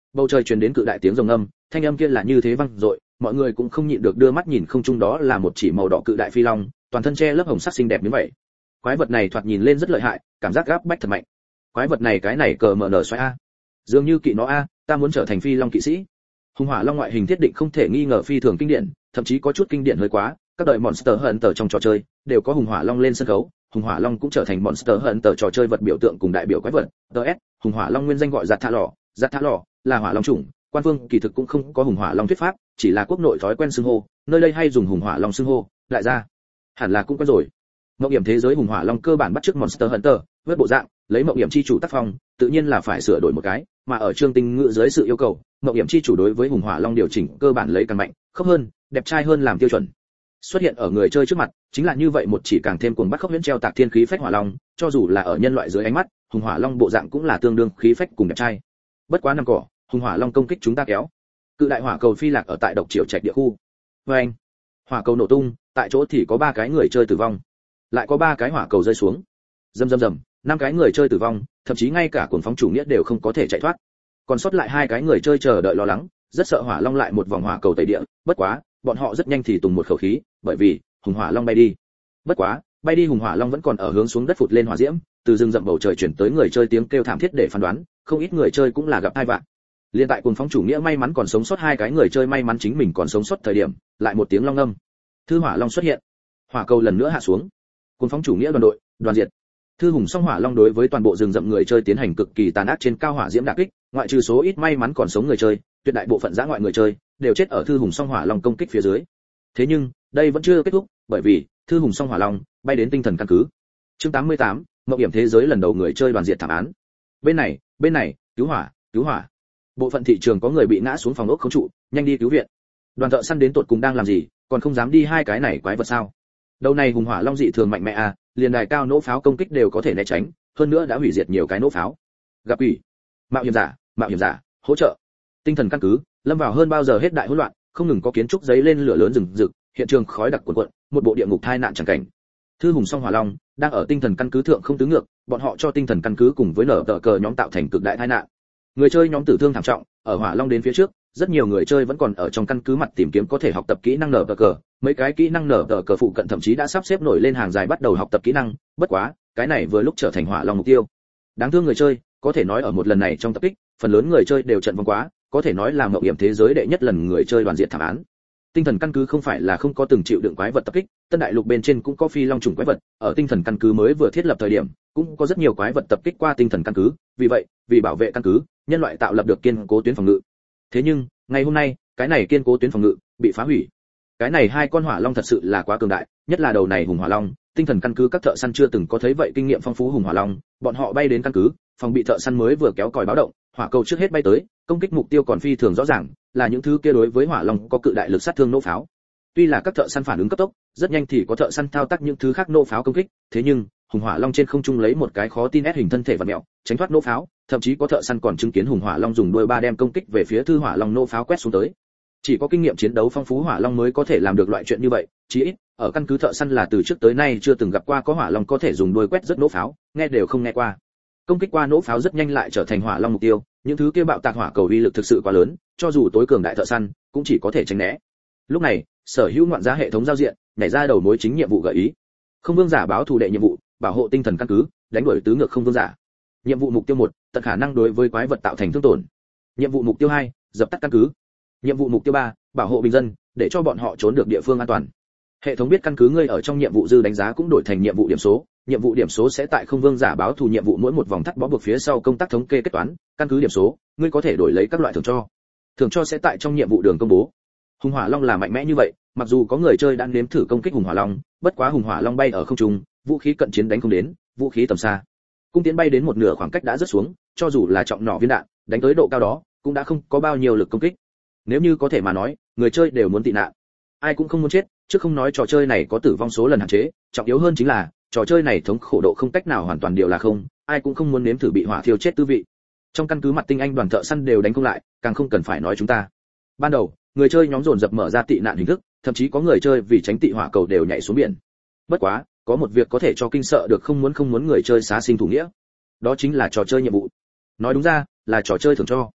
Bầu trời truyền đến cự đại tiếng rồng âm, thanh âm kia là như thế vang dội, mọi người cũng không nhịn được đưa mắt nhìn không trung, đó là một chỉ màu đỏ cự đại phi long, toàn thân che lớp hồng sắc xinh đẹp như vậy. Quái vật này thoạt nhìn lên rất lợi hại, cảm giác gáp bách thật mạnh. Quái vật này cái này cờ mở nở xoáy a, dường như kỵ nó a, ta muốn trở thành phi long kỵ sĩ. Hùng hỏa long ngoại hình thiết định không thể nghi ngờ phi thường kinh điển, thậm chí có chút kinh điển hơi quá. Các đời Monster Hunter trong trò chơi đều có hùng hỏa long lên sân khấu, hùng hỏa long cũng trở thành Monster Hunter trò chơi vật biểu tượng cùng đại biểu quái vật. DS, hùng hỏa long nguyên danh gọi giạt thả lò là hỏa long chủng, quan phương kỳ thực cũng không có hùng hỏa long thuyết pháp, chỉ là quốc nội thói quen xưng hô, nơi đây hay dùng hùng hỏa long xưng hô, đại gia hẳn là cũng quen rồi. Mộng hiểm thế giới hùng hỏa long cơ bản bắt chước Monster Hunter, vết bộ dạng, lấy mộng hiểm chi chủ tác phong, tự nhiên là phải sửa đổi một cái, mà ở Trương Tinh Ngữ dưới sự yêu cầu, mộng hiểm chi chủ đối với hùng hỏa long điều chỉnh cơ bản lấy càng mạnh, khốc hơn, đẹp trai hơn làm tiêu chuẩn. Xuất hiện ở người chơi trước mặt, chính là như vậy một chỉ càng thêm cuồng bát khốc huyễn treo tạc thiên khí phách hỏa long, cho dù là ở nhân loại dưới ánh mắt, hùng hỏa long bộ dạng cũng là tương đương khí phách cùng đẹp trai. Bất quá nằm cỏ, hùng hỏa long công kích chúng ta kéo. Cự đại hỏa cầu phi lạc ở tại độc triệu trạch địa khu. Oeng! Hỏa cầu nổ tung, tại chỗ thì có 3 cái người chơi tử vong. Lại có 3 cái hỏa cầu rơi xuống. Rầm rầm rầm, 5 cái người chơi tử vong, thậm chí ngay cả cuồng phóng chủ nghĩa đều không có thể chạy thoát. Còn sót lại 2 cái người chơi chờ đợi lo lắng, rất sợ hỏa long lại một vòng hỏa cầu tẩy địa, bất quá, bọn họ rất nhanh thì tùng một khẩu khí, bởi vì hùng hỏa long bay đi. Bất quá, bay đi hùng hỏa long vẫn còn ở hướng xuống đất phụt lên hỏa diễm, từ rừng rậm bầu trời chuyển tới người chơi tiếng kêu thảm thiết để phán đoán, không ít người chơi cũng là gặp tai vạn. Liên tại cuồng phóng chủ nghĩa may mắn còn sống sót 2 cái người chơi may mắn chính mình còn sống sót thời điểm, lại một tiếng long ngâm. Thư hỏa long xuất hiện. Hỏa cầu lần nữa hạ xuống. Cuồng phóng chủ nghĩa đoàn đội, đoàn diệt. Thư hùng song hỏa long đối với toàn bộ rừng rậm người chơi tiến hành cực kỳ tàn ác trên cao hỏa diễm đả kích, ngoại trừ số ít may mắn còn sống người chơi, tuyệt đại bộ phận dã ngoại người chơi đều chết ở thư hùng song hỏa long công kích phía dưới. Thế nhưng, đây vẫn chưa kết thúc, bởi vì thư hùng song hỏa long bay đến tinh thần căn cứ. Chương 88, mộng hiểm thế giới lần đầu người chơi đoàn diệt thảm án. Bên này, cứu hỏa, cứu hỏa. Bộ phận thị trường có người bị ngã xuống phòng ốc không trụ, nhanh đi cứu viện. Đoàn thợ săn đến tột cùng đang làm gì, còn không dám đi 2 cái này quái vật sao? Đầu này hùng hỏa long dị thường mạnh mẽ à, liền đài cao nỗ pháo công kích đều có thể né tránh, hơn nữa đã hủy diệt nhiều cái nỗ pháo. Gặp quỷ, mạo hiểm giả, hỗ trợ. Tinh thần căn cứ lâm vào hơn bao giờ hết đại hỗn loạn, không ngừng có kiến trúc giấy lên lửa lớn rừng rực, hiện trường khói đặc cuồn cuộn, một bộ địa ngục tai nạn chẳng cảnh. Thư hùng song hỏa long đang ở tinh thần căn cứ thượng không tứ ngược, bọn họ cho tinh thần căn cứ cùng với nở tờ cờ nhóm tạo thành cực đại tai nạn. Người chơi nhóm tử thương thảm trọng, ở hỏa long đến phía trước, rất nhiều người chơi vẫn còn ở trong căn cứ mặt tìm kiếm có thể học tập kỹ năng nở tờ cờ, mấy cái kỹ năng nở tờ cờ phụ cận thậm chí đã sắp xếp nổi lên hàng dài bắt đầu học tập kỹ năng, bất quá, cái này vừa lúc trở thành hỏa long mục tiêu. Đáng thương người chơi, có thể nói ở một lần này trong tập kích, phần lớn người chơi đều trận vong quá, có thể nói là mộng hiểm thế giới đệ nhất lần người chơi đoàn diệt thảm án. Tinh thần căn cứ không phải là không có từng chịu đựng quái vật tập kích, Tân Đại Lục bên trên cũng có phi long chủng quái vật, ở tinh thần căn cứ mới vừa thiết lập thời điểm, cũng có rất nhiều quái vật tập kích qua tinh thần căn cứ, vì vậy, vì bảo vệ căn cứ, nhân loại tạo lập được kiên cố tuyến phòng ngự. Thế nhưng, ngày hôm nay, cái này kiên cố tuyến phòng ngự bị phá hủy. Cái này 2 con hỏa long thật sự là quá cường đại, nhất là đầu này hùng hỏa long, tinh thần căn cứ các thợ săn chưa từng có thấy vậy kinh nghiệm phong phú hùng hỏa long, bọn họ bay đến căn cứ, phòng bị thợ săn mới vừa kéo còi báo động, hỏa cầu trước hết bay tới, công kích mục tiêu còn phi thường rõ ràng, là những thứ kia đối với hỏa long có cự đại lực sát thương nổ pháo. Tuy là các thợ săn phản ứng cấp tốc, rất nhanh thì có thợ săn thao tác những thứ khác nổ pháo công kích, thế nhưng, hùng hỏa long trên không trung lấy một cái khó tin ép hình thân thể vặn mèo, tránh thoát nổ pháo, thậm chí có thợ săn còn chứng kiến hùng hỏa long dùng đuôi ba đem công kích về phía thư hỏa long nổ pháo quét xuống tới. Chỉ có kinh nghiệm chiến đấu phong phú hỏa long mới có thể làm được loại chuyện như vậy, chí ít ở căn cứ thợ săn là từ trước tới nay chưa từng gặp qua có hỏa long có thể dùng đuôi quét rất nổ pháo, nghe đều không nghe qua. Công kích qua nổ pháo rất nhanh lại trở thành hỏa long mục tiêu, những thứ kia bạo tạc hỏa cầu uy lực thực sự quá lớn, cho dù tối cường đại thợ săn cũng chỉ có thể tránh né. Lúc này, sở hữu ngoạn giá hệ thống giao diện nhảy ra đầu mối chính nhiệm vụ gợi ý. Không vương giả báo thù đệ nhiệm vụ, bảo hộ tinh thần căn cứ, đánh đuổi tứ ngược không vương giả. Nhiệm vụ mục tiêu 1, tận khả năng đối với quái vật tạo thành thương tổn. Nhiệm vụ mục tiêu 2, dập tắt căn cứ. Nhiệm vụ mục tiêu 3, bảo hộ bình dân, để cho bọn họ trốn được địa phương an toàn. Hệ thống biết căn cứ ngươi ở trong nhiệm vụ dư đánh giá cũng đổi thành nhiệm vụ điểm số, nhiệm vụ điểm số sẽ tại không vương giả báo thù nhiệm vụ mỗi một vòng thắt bó buộc phía sau công tác thống kê kết toán, căn cứ điểm số, ngươi có thể đổi lấy các loại thưởng cho. Thưởng cho sẽ tại trong nhiệm vụ đường công bố. Hùng hỏa long là mạnh mẽ như vậy, mặc dù có người chơi đã nếm thử công kích hùng hỏa long, bất quá hùng hỏa long bay ở không trung, vũ khí cận chiến đánh không đến, vũ khí tầm xa. Cung tiễn bay đến một nửa khoảng cách đã rớt xuống, cho dù là trọng nỏ viên đạn, đánh tới độ cao đó, cũng đã không có bao nhiêu lực công kích. Nếu như có thể mà nói, người chơi đều muốn tị nạn. Ai cũng không muốn chết, chứ không nói trò chơi này có tử vong số lần hạn chế, trọng yếu hơn chính là trò chơi này thống khổ độ không cách nào hoàn toàn điều là không, ai cũng không muốn nếm thử bị hỏa thiêu chết tư vị. Trong căn cứ mặt tinh anh đoàn thợ săn đều đánh không lại, càng không cần phải nói chúng ta. Ban đầu, người chơi nhóm dồn dập mở ra tị nạn hình thức, thậm chí có người chơi vì tránh tị hỏa cầu đều nhảy xuống biển. Bất quá, có một việc có thể cho kinh sợ được không muốn người chơi xá sinh thủ nghĩa. Đó chính là trò chơi nhiệm vụ. Nói đúng ra, là trò chơi thưởng cho.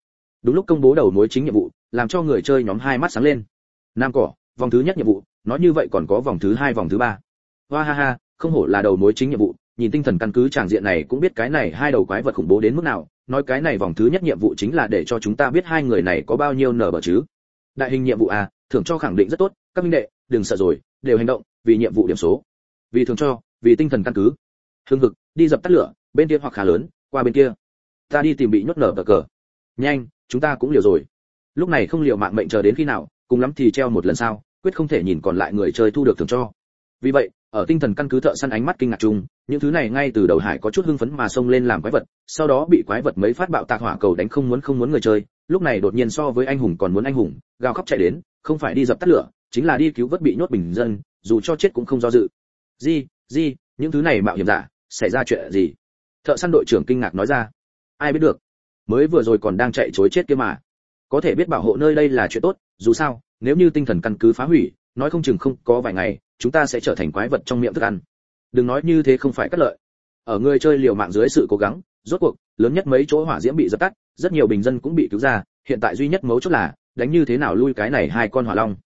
đúng lúc công bố đầu mối chính nhiệm vụ, làm cho người chơi nhóm hai mắt sáng lên. Nam cỏ, vòng thứ nhất nhiệm vụ, nói như vậy còn có vòng thứ hai, vòng thứ ba. Hoa ha ha, không hổ là đầu mối chính nhiệm vụ, nhìn tinh thần căn cứ tràng diện này cũng biết cái này hai đầu quái vật khủng bố đến mức nào, nói cái này vòng thứ nhất nhiệm vụ chính là để cho chúng ta biết hai người này có bao nhiêu nở bờ chứ. Đại hình nhiệm vụ à, thưởng cho khẳng định rất tốt, các minh đệ, đừng sợ rồi, đều hành động, vì nhiệm vụ điểm số, vì thưởng cho, vì tinh thần căn cứ. Hưng hực, đi dập tắt lửa, bên kia hoặc khá lớn, qua bên kia. Ta đi tìm bị nhốt nở bờ cờ. Nhanh, chúng ta cũng liều rồi. Lúc này không liều mạng mệnh chờ đến khi nào, cùng lắm thì treo một lần sao, quyết không thể nhìn còn lại người chơi thu được thưởng cho. Vì vậy, ở tinh thần căn cứ thợ săn ánh mắt kinh ngạc chung, những thứ này ngay từ đầu hải có chút hưng phấn mà xông lên làm quái vật, sau đó bị quái vật mấy phát bạo tạc hỏa cầu đánh không muốn người chơi, lúc này đột nhiên so với anh hùng còn muốn anh hùng, gào khóc chạy đến, không phải đi dập tắt lửa, chính là đi cứu vớt bị nhốt bình dân, dù cho chết cũng không do dự. Gì, những thứ này mạo hiểm giả, xảy ra chuyện gì? Thợ săn đội trưởng kinh ngạc nói ra. Ai biết được, mới vừa rồi còn đang chạy trối chết kia mà. Có thể biết bảo hộ nơi đây là chuyện tốt, dù sao, nếu như tinh thần căn cứ phá hủy, nói không chừng không có vài ngày, chúng ta sẽ trở thành quái vật trong miệng thức ăn. Đừng nói như thế không phải cắt lợi. Ở người chơi liều mạng dưới sự cố gắng, rốt cuộc, lớn nhất mấy chỗ hỏa diễm bị dập tắt, rất nhiều bình dân cũng bị cứu ra, hiện tại duy nhất mấu chốt là đánh như thế nào lui cái này hai con hỏa long.